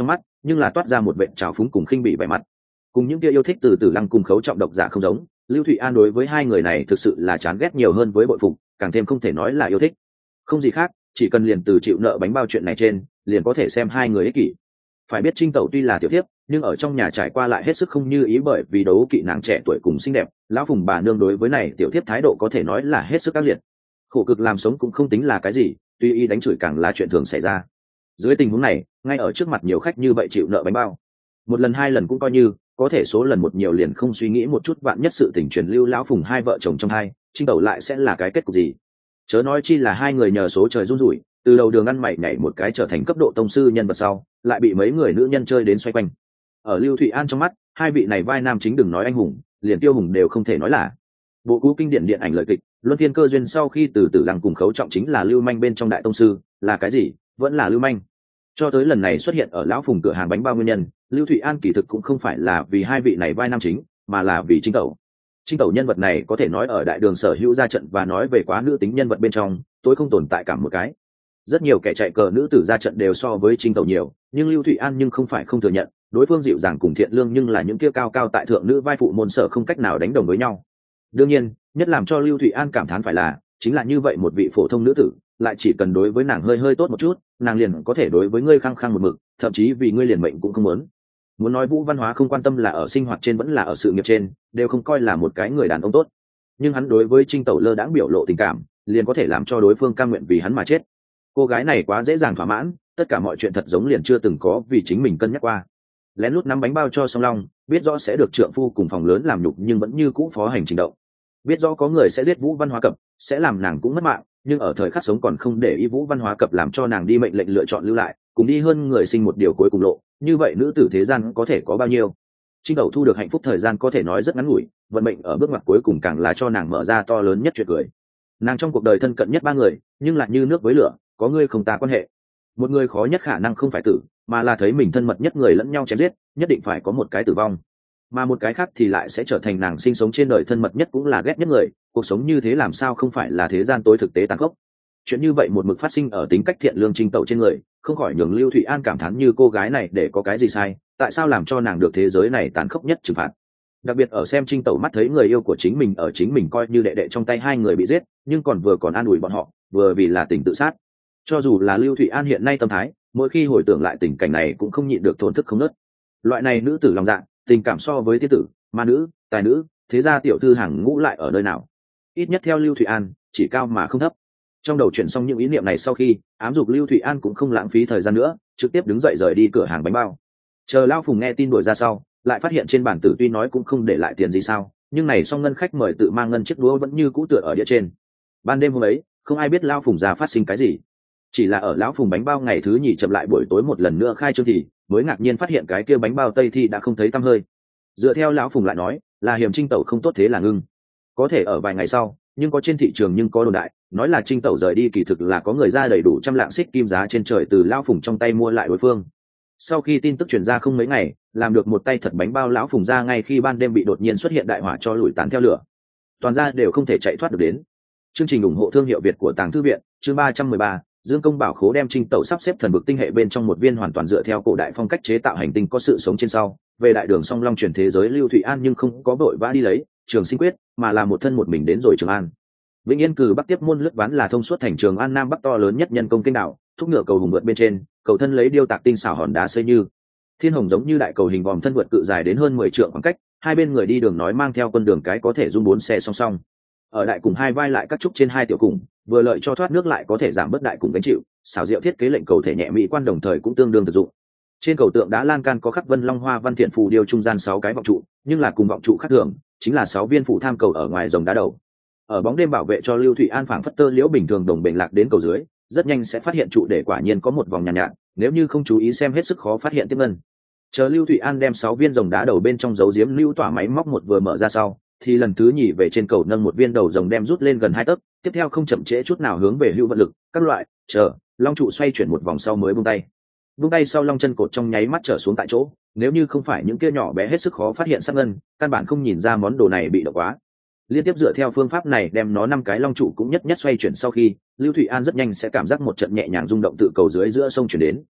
nhưng là toát ra một vệ trào phúng cùng khinh bỉ vẻ mặt. Cùng những kia yêu thích từ Tử Lăng cùng Khấu Trọng độc giả không giống, Lưu Thụy An đối với hai người này thực sự là chán ghét nhiều hơn với bội phục, càng thêm không thể nói là yêu thích. Không gì khác, chỉ cần liền từ chịu nợ bánh bao chuyện này trên, liền có thể xem hai người ích kỷ. Phải biết Trinh Tẩu tuy là tiểu thiếp, nhưng ở trong nhà trải qua lại hết sức không như ý, bởi vì đấu kỵ nàng trẻ tuổi cùng xinh đẹp, lão Phùng bà nương đối với này tiểu thiếp thái độ có thể nói là hết sức ác liệt. Khổ cực làm sống cũng không tính là cái gì, tuy y đánh chửi càng là chuyện thường xảy ra. Dưới tình huống này, ngay ở trước mặt nhiều khách như vậy chịu nợ bánh bao, một lần hai lần cũng coi như, có thể số lần một nhiều liền không suy nghĩ một chút, vạn nhất sự tình truyền lưu lão Phùng hai vợ chồng trong hai, Trinh Tẩu lại sẽ là cái kết cục gì? Chớ nói chi là hai người nhờ số trời run rủi, từ đầu đường ăn mày nhảy một cái trở thành cấp độ tông sư nhân vật sau, lại bị mấy người nữ nhân chơi đến xoay quanh. Ở Lưu Thụy An trong mắt, hai vị này vai nam chính đừng nói anh hùng, liền Tiêu Hùng đều không thể nói là. Bộ cú kinh điển điện ảnh lời kịch, luân phiên cơ duyên sau khi từ Tử Lăng cùng Khấu Trọng chính là lưu manh bên trong đại tông sư, là cái gì? Vẫn là lưu manh. Cho tới lần này xuất hiện ở lão Phùng cửa hàng bánh bao nguyên nhân, Lưu Thụy An kỳ thực cũng không phải là vì hai vị này vai nam chính, mà là vì Trinh Tẩu. Trinh Tẩu nhân vật này có thể nói ở đại đường sở hữu ra trận và nói về quá nữ tính nhân vật bên trong, tôi không tồn tại cả một cái. Rất nhiều kẻ chạy cờ nữ tử ra trận đều so với Trinh Tẩu nhiều, nhưng Lưu Thụy An nhưng không phải không thừa nhận, đối phương dịu dàng cùng thiện lương nhưng là những kia cao cao tại thượng nữ vai phụ môn sở không cách nào đánh đồng với nhau. Đương nhiên, nhất làm cho Lưu Thụy An cảm thán phải là, chính là như vậy một vị phổ thông nữ tử, lại chỉ cần đối với nàng hơi hơi tốt một chút, nàng liền có thể đối với ngươi khăng khăng một mực, thậm chí vì ngươi liền mệnh cũng không muốn nói Vũ Văn Hóa không quan tâm là ở sinh hoạt trên vẫn là ở sự nghiệp trên, đều không coi là một cái người đàn ông tốt. Nhưng hắn đối với Trinh Tẩu lơ đãng biểu lộ tình cảm, liền có thể làm cho đối phương cam nguyện vì hắn mà chết. Cô gái này quá dễ dàng thỏa mãn, tất cả mọi chuyện thật giống liền chưa từng có vì chính mình cân nhắc qua. Lén lút nắm bánh bao cho Song Long, biết rõ sẽ được trượng phu cùng phòng lớn làm nhục nhưng vẫn như cũ phó hành trình động. Biết rõ có người sẽ giết Vũ Văn Hóa Cập, sẽ làm nàng cũng mất mạng, nhưng ở thời khắc sống còn không để ý Vũ Văn Hóa Cập làm cho nàng đi mệnh lệnh lựa chọn lưu lại, cùng đi hơn người sinh một điều cuối cùng lộ, như vậy nữ tử thế gian có thể có bao nhiêu? Trinh Tẩu thu được hạnh phúc thời gian có thể nói rất ngắn ngủi, vận mệnh ở bước ngoặt cuối cùng càng là cho nàng mở ra to lớn nhất chuyện cười. Nàng trong cuộc đời thân cận nhất ba người, nhưng lại như nước với lửa, có người không ta quan hệ. Một người khó nhất khả năng không phải tử, mà là thấy mình thân mật nhất người lẫn nhau chém giết, nhất định phải có một cái tử vong. Mà một cái khác thì lại sẽ trở thành nàng sinh sống trên đời thân mật nhất cũng là ghét nhất người, cuộc sống như thế làm sao không phải là thế gian tối thực tế tàn khốc. Chuyện như vậy một mực phát sinh ở tính cách thiện lương Trinh Tẩu trên người, không khỏi nhường Lưu Thụy An cảm thán như cô gái này để có cái gì sai, tại sao làm cho nàng được thế giới này tàn khốc nhất trừng phạt. Đặc biệt ở xem Trinh Tẩu mắt thấy người yêu của chính mình ở chính mình coi như đệ đệ trong tay hai người bị giết, nhưng còn an ủi bọn họ, vừa vì là tình tự sát. Cho dù là Lưu Thụy An hiện nay tâm thái, mỗi khi hồi tưởng lại tình cảnh này cũng không nhịn được thổn thức không nớt. Loại này nữ tử lòng dạ, tình cảm so với tiên tử, ma nữ, tài nữ, thế gia tiểu thư hàng ngũ lại ở nơi nào? Ít nhất theo Lưu Thụy An, chỉ cao mà không thấp. Trong đầu chuyển xong những ý niệm này sau khi, ám dục Lưu Thụy An cũng không lãng phí thời gian nữa, trực tiếp đứng dậy rời đi cửa hàng bánh bao. Chờ Lao Phùng nghe tin đuổi ra sau, lại phát hiện trên bản tử tuy nói cũng không để lại tiền gì sao, nhưng này song ngân khách mời tự mang ngân chiếc đũa vẫn như cũ tựa ở đĩa trên. Ban đêm hôm ấy, không ai biết Lao Phùng ra phát sinh cái gì, chỉ là ở lão Phùng bánh bao ngày thứ nhì chậm lại buổi tối một lần nữa khai trương thì mới ngạc nhiên phát hiện cái kia bánh bao tây thi đã không thấy tăm hơi. Dựa theo lão Phùng lại nói, là hiểm Trinh Tẩu không tốt thế là ngưng. Có thể ở vài ngày sau, nhưng có trên thị trường nhưng có đồn đại nói là Trinh Tẩu rời đi kỳ thực là có người ra đầy đủ trăm lạng xích kim giá trên trời từ lão Phùng trong tay mua lại đối phương. Sau khi tin tức truyền ra không mấy ngày, làm được một tay thật bánh bao lão Phùng ra ngay khi ban đêm bị đột nhiên xuất hiện đại hỏa cho lùi tán theo lửa, toàn ra đều không thể chạy thoát được đến. Chương trình ủng hộ thương hiệu Việt của Tàng Thư viện, chương 313, Dương Công Bảo Khố đem Trinh Tẩu sắp xếp thần vực tinh hệ bên trong một viên hoàn toàn dựa theo cổ đại phong cách chế tạo hành tinh có sự sống trên sau, về đại đường Song Long chuyển thế giới Lưu Thụy An nhưng không có vội vã đi lấy Trường Sinh Quyết, mà là một thân một mình đến rồi Trường An. Vĩnh Yên cử Bắc tiếp môn lướt ván là thông suốt thành Trường An Nam Bắc to lớn nhất nhân công kênh đảo, thúc ngựa cầu hùng vượt bên trên, cầu thân lấy điêu tạc tinh xảo hòn đá xây như thiên hồng giống như đại cầu hình vòm thân vượt cự dài đến hơn 10 trượng khoảng cách, hai bên người đi đường nói mang theo quân đường cái có thể dung 4 xe song song. Ở đại cùng hai vai lại cắt trúc trên hai tiểu cùng, vừa lợi cho thoát nước lại có thể giảm bớt đại cùng gánh chịu, xảo diệu thiết kế lệnh cầu thể nhẹ mỹ quan đồng thời cũng tương đương thực dụng. Trên cầu tượng đá lan can có khắc Vân Long Hoa văn thiện phù điêu trung gian 6 cái vọng trụ, nhưng là cùng vọng trụ khác thường, chính là 6 viên phù tham cầu ở ngoài rồng đá đầu. Ở bóng đêm bảo vệ cho Lưu Thụy An phảng phất tơ liễu bình thường đồng bền lạc đến cầu dưới, rất nhanh sẽ phát hiện trụ để quả nhiên có một vòng nhàn nhạt, nếu như không chú ý xem hết sức khó phát hiện tiếp ngân. Chờ Lưu Thụy An đem 6 viên rồng đá đầu bên trong dấu diếm lưu tỏa máy móc một vừa mở ra sau, thì lần thứ nhì về trên cầu nâng một viên đầu rồng đem rút lên gần 2 tấc, tiếp theo không chậm trễ chút nào hướng về hữu vận lực, các loại, chờ, long trụ xoay chuyển một vòng sau mới buông tay. Buông tay sau long chân cột trong nháy mắt trở xuống tại chỗ, nếu như không phải những kia nhỏ bé hết sức khó phát hiện sắc ngân, căn bản không nhìn ra món đồ này bị động quá. Liên tiếp dựa theo phương pháp này đem nó 5 cái long trụ cũng nhất nhất xoay chuyển sau khi, Lưu Thụy An rất nhanh sẽ cảm giác một trận nhẹ nhàng rung động tự cầu dưới giữa sông chuyển đến.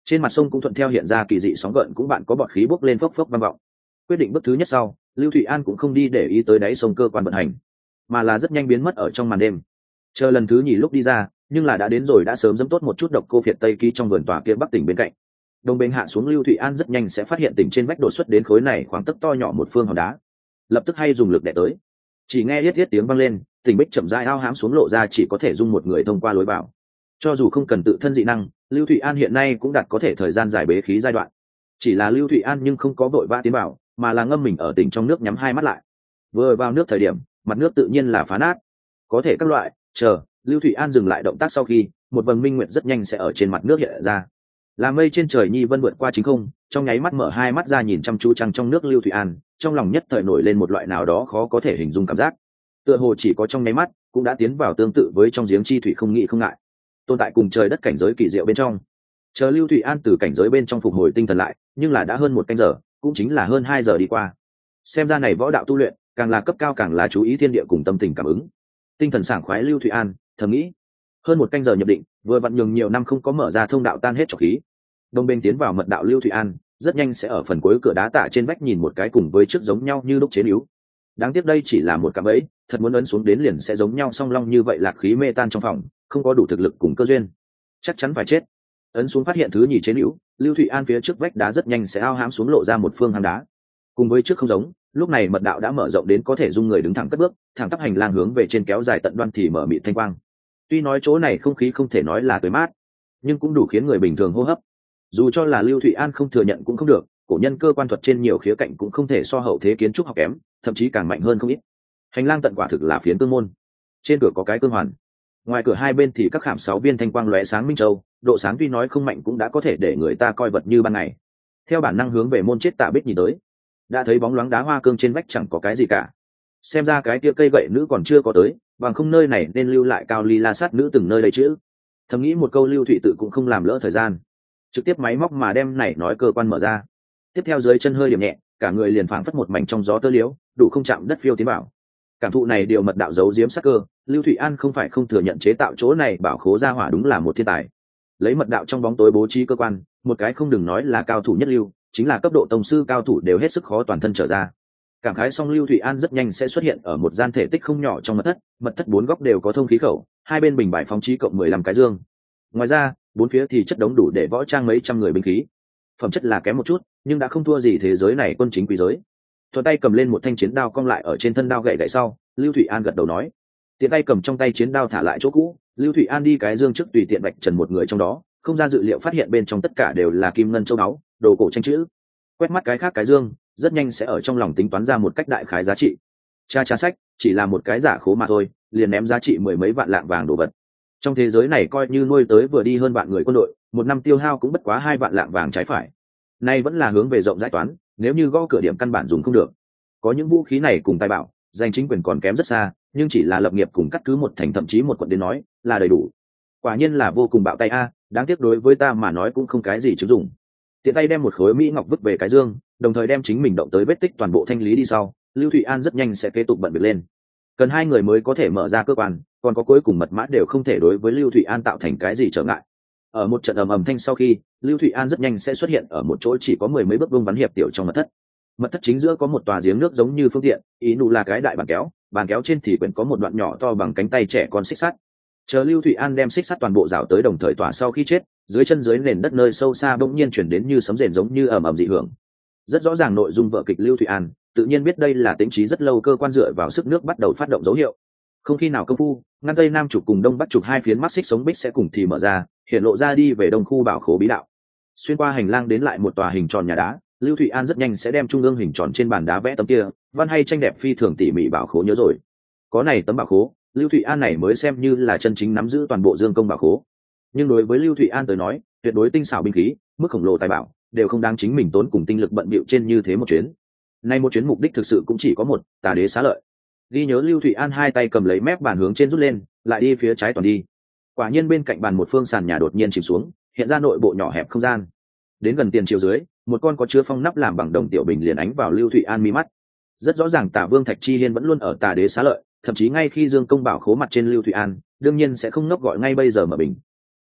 Trên mặt sông cũng thuận theo hiện ra kỳ dị sóng gợn, cũng bạn có bọt khí bốc lên phốc phốc vang vọng. Quyết định bước thứ nhất sau, Lưu Thụy An cũng không đi để ý tới đáy sông cơ quan vận hành, mà là rất nhanh biến mất ở trong màn đêm. Chờ lần thứ nhì lúc đi ra, nhưng là đã đến rồi, đã sớm dẫm tốt một chút độc cô phiệt tây ký trong vườn tòa kia bắc tỉnh bên cạnh. Đồng bên hạ xuống, Lưu Thụy An rất nhanh sẽ phát hiện tỉnh trên vách đột xuất đến khối này khoảng tấc to nhỏ một phương hòn đá, lập tức hay dùng lực đè tới. Chỉ nghe yết yết tiếng vang lên, tỉnh bích chậm rãi ao hãm xuống, lộ ra chỉ có thể dung một người thông qua lối vào. Cho dù không cần tự thân dị năng, Lưu Thụy An hiện nay cũng đạt có thể thời gian giải bế khí giai đoạn. Chỉ là Lưu Thụy An nhưng không có vội vã tiến vào, mà là ngâm mình ở tỉnh trong nước, nhắm hai mắt lại. Vừa vào nước thời điểm, mặt nước tự nhiên là phá nát, có thể các loại. Chờ Lưu Thụy An dừng lại động tác sau khi, một vầng minh nguyệt rất nhanh sẽ ở trên mặt nước hiện ra. Là mây trên trời nhi vân vượt qua chính không, trong nháy mắt mở hai mắt ra nhìn chăm chú trăng trong nước. Lưu Thụy An trong lòng nhất thời nổi lên một loại nào đó khó có thể hình dung cảm giác, tựa hồ chỉ có trong nháy mắt cũng đã tiến vào tương tự với trong giếng chi thủy, không nghĩ không ngại, tồn tại cùng trời đất cảnh giới kỳ diệu bên trong. Chờ Lưu Thụy An từ cảnh giới bên trong phục hồi tinh thần lại, nhưng là đã hơn một canh giờ, cũng chính là hơn 2 giờ đi qua. Xem ra này võ đạo tu luyện càng là cấp cao càng là chú ý thiên địa cùng tâm tình cảm ứng. Tinh thần sảng khoái Lưu Thụy An thầm nghĩ. Hơn một canh giờ nhập định, vừa vặn nhường nhiều năm không có mở ra thông đạo tan hết trọc khí. Đông bên tiến vào mật đạo, Lưu Thụy An rất nhanh sẽ ở phần cuối cửa đá tạ trên vách nhìn một cái cùng với trước giống nhau như lúc chế níu. Đáng tiếc đây chỉ là một cạm bẫy, thật muốn ấn xuống đến liền sẽ giống nhau song long như vậy, lạc khí mê tan trong phòng, không có đủ thực lực cùng cơ duyên, chắc chắn phải chết. Ấn xuống phát hiện thứ nhì chế níu, Lưu Thụy An phía trước vách đá rất nhanh sẽ ao hãm xuống, lộ ra một phương hang đá. Cùng với trước không giống, lúc này mật đạo đã mở rộng đến có thể dung người đứng thẳng cất bước, thẳng tắp hành lang hướng về trên kéo dài tận đoan thì mở mịt thanh quang. Tuy nói chỗ này không khí không thể nói là tươi mát, nhưng cũng đủ khiến người bình thường hô hấp. Dù cho là Lưu Thụy An không thừa nhận cũng không được, cổ nhân cơ quan thuật trên nhiều khía cạnh cũng không thể so hậu thế kiến trúc học kém, thậm chí càng mạnh hơn không ít. Hành lang tận quả thực là phiến tương môn, trên cửa có cái cương hoàn, ngoài cửa hai bên thì các khảm 6 viên thanh quang lóe sáng minh châu, độ sáng tuy nói không mạnh cũng đã có thể để người ta coi vật như ban ngày. Theo bản năng hướng về môn chết tạ bích nhìn tới, đã thấy bóng loáng đá hoa cương trên vách chẳng có cái gì cả. Xem ra cái kia cây gậy nữ còn chưa có tới, bằng không nơi này nên lưu lại cao ly la sát nữ từng nơi đây chứ. Thầm nghĩ một câu, Lưu Thụy tự cũng không làm lỡ thời gian, trực tiếp máy móc mà đem này nói cơ quan mở ra. Tiếp theo dưới chân hơi điểm nhẹ, cả người liền phảng phất một mảnh trong gió tơ liễu, đủ không chạm đất phiêu tiến bảo. Cảm thụ này điều mật đạo giấu giếm sắc cơ, Lưu Thụy An không phải không thừa nhận chế tạo chỗ này bảo khố gia hỏa đúng là một thiên tài. Lấy mật đạo trong bóng tối bố trí cơ quan, một cái không đừng nói là cao thủ nhất lưu, chính là cấp độ tông sư cao thủ đều hết sức khó toàn thân trở ra. Cảm khái xong, Lưu Thụy An rất nhanh sẽ xuất hiện ở một gian thể tích không nhỏ trong mật thất 4 góc đều có thông khí khẩu, hai bên bình bài phóng trí cộng 15 cái dương. Ngoài ra, 4 phía thì chất đống đủ để võ trang mấy trăm người binh khí. Phẩm chất là kém một chút, nhưng đã không thua gì thế giới này quân chính quý giới. Thuận tay cầm lên một thanh chiến đao cong lại ở trên thân đao gậy gậy sau, Lưu Thụy An gật đầu nói. Tiện tay cầm trong tay chiến đao thả lại chỗ cũ, Lưu Thụy An đi cái dương trước tùy tiện vạch trần một người trong đó, không ra dự liệu phát hiện bên trong tất cả đều là kim ngân châu báu, đồ cổ tranh chữ. Quét mắt cái khác cái dương, rất nhanh sẽ ở trong lòng tính toán ra một cách đại khái giá trị. Cha sách chỉ là một cái giả khố mà thôi, liền ném giá trị 10 mấy vạn lạng vàng đồ vật. Trong thế giới này coi như nuôi tới vừa đi hơn vạn người quân đội, một năm tiêu hao cũng bất quá 2 vạn lạng vàng trái phải. Nay vẫn là hướng về rộng rãi toán, nếu như gõ cửa điểm căn bản dùng không được. Có những vũ khí này cùng tài bảo, giành chính quyền còn kém rất xa, nhưng chỉ là lập nghiệp cùng cắt cứ một thành thậm chí một quận đến nói là đầy đủ. Quả nhiên là vô cùng bạo tay a, đáng tiếc đối với ta mà nói cũng không cái gì chứng dụng. Tiện tay đem một khối mỹ ngọc vứt về cái dương, đồng thời đem chính mình động tới vết tích toàn bộ thanh lý đi sau, Lưu Thụy An rất nhanh sẽ kế tục bận việc lên. Cần 2 người mới có thể mở ra cơ quan, còn có cuối cùng mật mã đều không thể đối với Lưu Thụy An tạo thành cái gì trở ngại. Ở một trận ầm ầm thanh sau khi, Lưu Thụy An rất nhanh sẽ xuất hiện ở một chỗ chỉ có 10 mấy bước vuông vắn hiệp tiểu trong mật thất. Mật thất chính giữa có một tòa giếng nước giống như phương tiện, ý nụ là cái đại bàn kéo trên thì quyển có một đoạn nhỏ to bằng cánh tay trẻ con xích sắt. Chờ Lưu Thụy An đem xích sắt toàn bộ rào tới đồng thời tỏa sau khi chết, dưới chân dưới nền đất nơi sâu xa bỗng nhiên chuyển đến như sấm rền giống như ầm ầm dị hưởng. Rất rõ ràng nội dung vở kịch Lưu Thụy An tự nhiên biết đây là tính trí rất lâu cơ quan dựa vào sức nước bắt đầu phát động dấu hiệu. Không khi nào công phu, ngăn tây nam trục cùng đông bắc trục hai phiến mắt xích sống bích sẽ cùng thì mở ra, hiện lộ ra đi về đông khu bảo khố bí đạo. Xuyên qua hành lang đến lại một tòa hình tròn nhà đá, Lưu Thụy An rất nhanh sẽ đem trung ương hình tròn trên bàn đá vẽ tấm kia văn hay tranh đẹp phi thường tỉ mỉ bảo khố nhớ rồi. Có này tấm bảo khố, Lưu Thụy An này mới xem như là chân chính nắm giữ toàn bộ dương công bảo khố. Nhưng đối với Lưu Thụy An tới nói, tuyệt đối tinh xảo binh khí, mức khổng lồ tài bảo đều không đáng chính mình tốn cùng tinh lực bận bịu trên như thế một chuyến. Nay một chuyến mục đích thực sự cũng chỉ có một, Tà Đế xá lợi. Ghi nhớ Lưu Thụy An hai tay cầm lấy mép bàn hướng trên rút lên, lại đi phía trái toàn đi. Quả nhiên bên cạnh bàn một phương sàn nhà đột nhiên chìm xuống, hiện ra nội bộ nhỏ hẹp không gian. Đến gần tiền chiều dưới, một con có chứa phong nắp làm bằng đồng tiểu bình liền ánh vào Lưu Thụy An mi mắt. Rất rõ ràng Tả Vương Thạch Chi Hiên vẫn luôn ở Tà Đế xá lợi, thậm chí ngay khi dương công bảo khố mặt trên Lưu Thụy An, đương nhiên sẽ không ngốc gọi ngay bây giờ mở bình.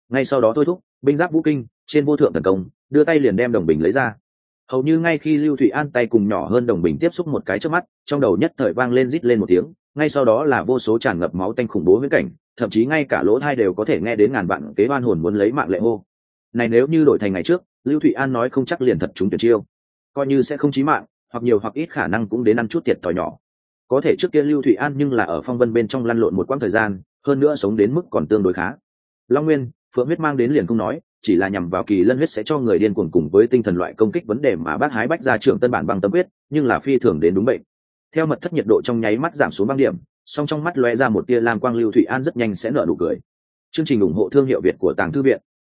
ngay sau đó thôi thúc binh giáp vũ kinh trên vô thượng thần công, đưa tay liền đem đồng bình lấy ra. Hầu như ngay khi Lưu Thụy An tay cùng nhỏ hơn đồng bình tiếp xúc một cái trước mắt, trong đầu nhất thời vang lên rít lên một tiếng, ngay sau đó là vô số tràn ngập máu tanh khủng bố viễn cảnh, thậm chí ngay cả lỗ tai đều có thể nghe đến ngàn vạn kế oan hồn muốn lấy mạng lệ hô. Này nếu như đổi thành ngày trước, Lưu Thụy An nói không chắc liền thật trúng tuyệt chiêu, coi như sẽ không chí mạng, hoặc nhiều hoặc ít khả năng cũng đến ăn chút thiệt thòi nhỏ. Có thể trước kia Lưu Thụy An nhưng là ở phong vân bên trong lăn lộn một quãng thời gian, hơn nữa sống đến mức còn tương đối khá. Long Nguyên, Phượng huyết mang đến liền không nói, chỉ là nhằm vào kỳ lân huyết sẽ cho người điên cuồng cùng với tinh thần loại công kích vấn đề mà bác hái bách ra trưởng tân bản bằng tâm quyết, nhưng là phi thường đến đúng bệnh. Theo mật thất nhiệt độ trong nháy mắt giảm xuống băng điểm, song trong mắt lóe ra một tia lam quang, Lưu Thụy An rất nhanh sẽ nở nụ cười. Chương trình ủng hộ thương hiệu Việt của Tàng Thư viện.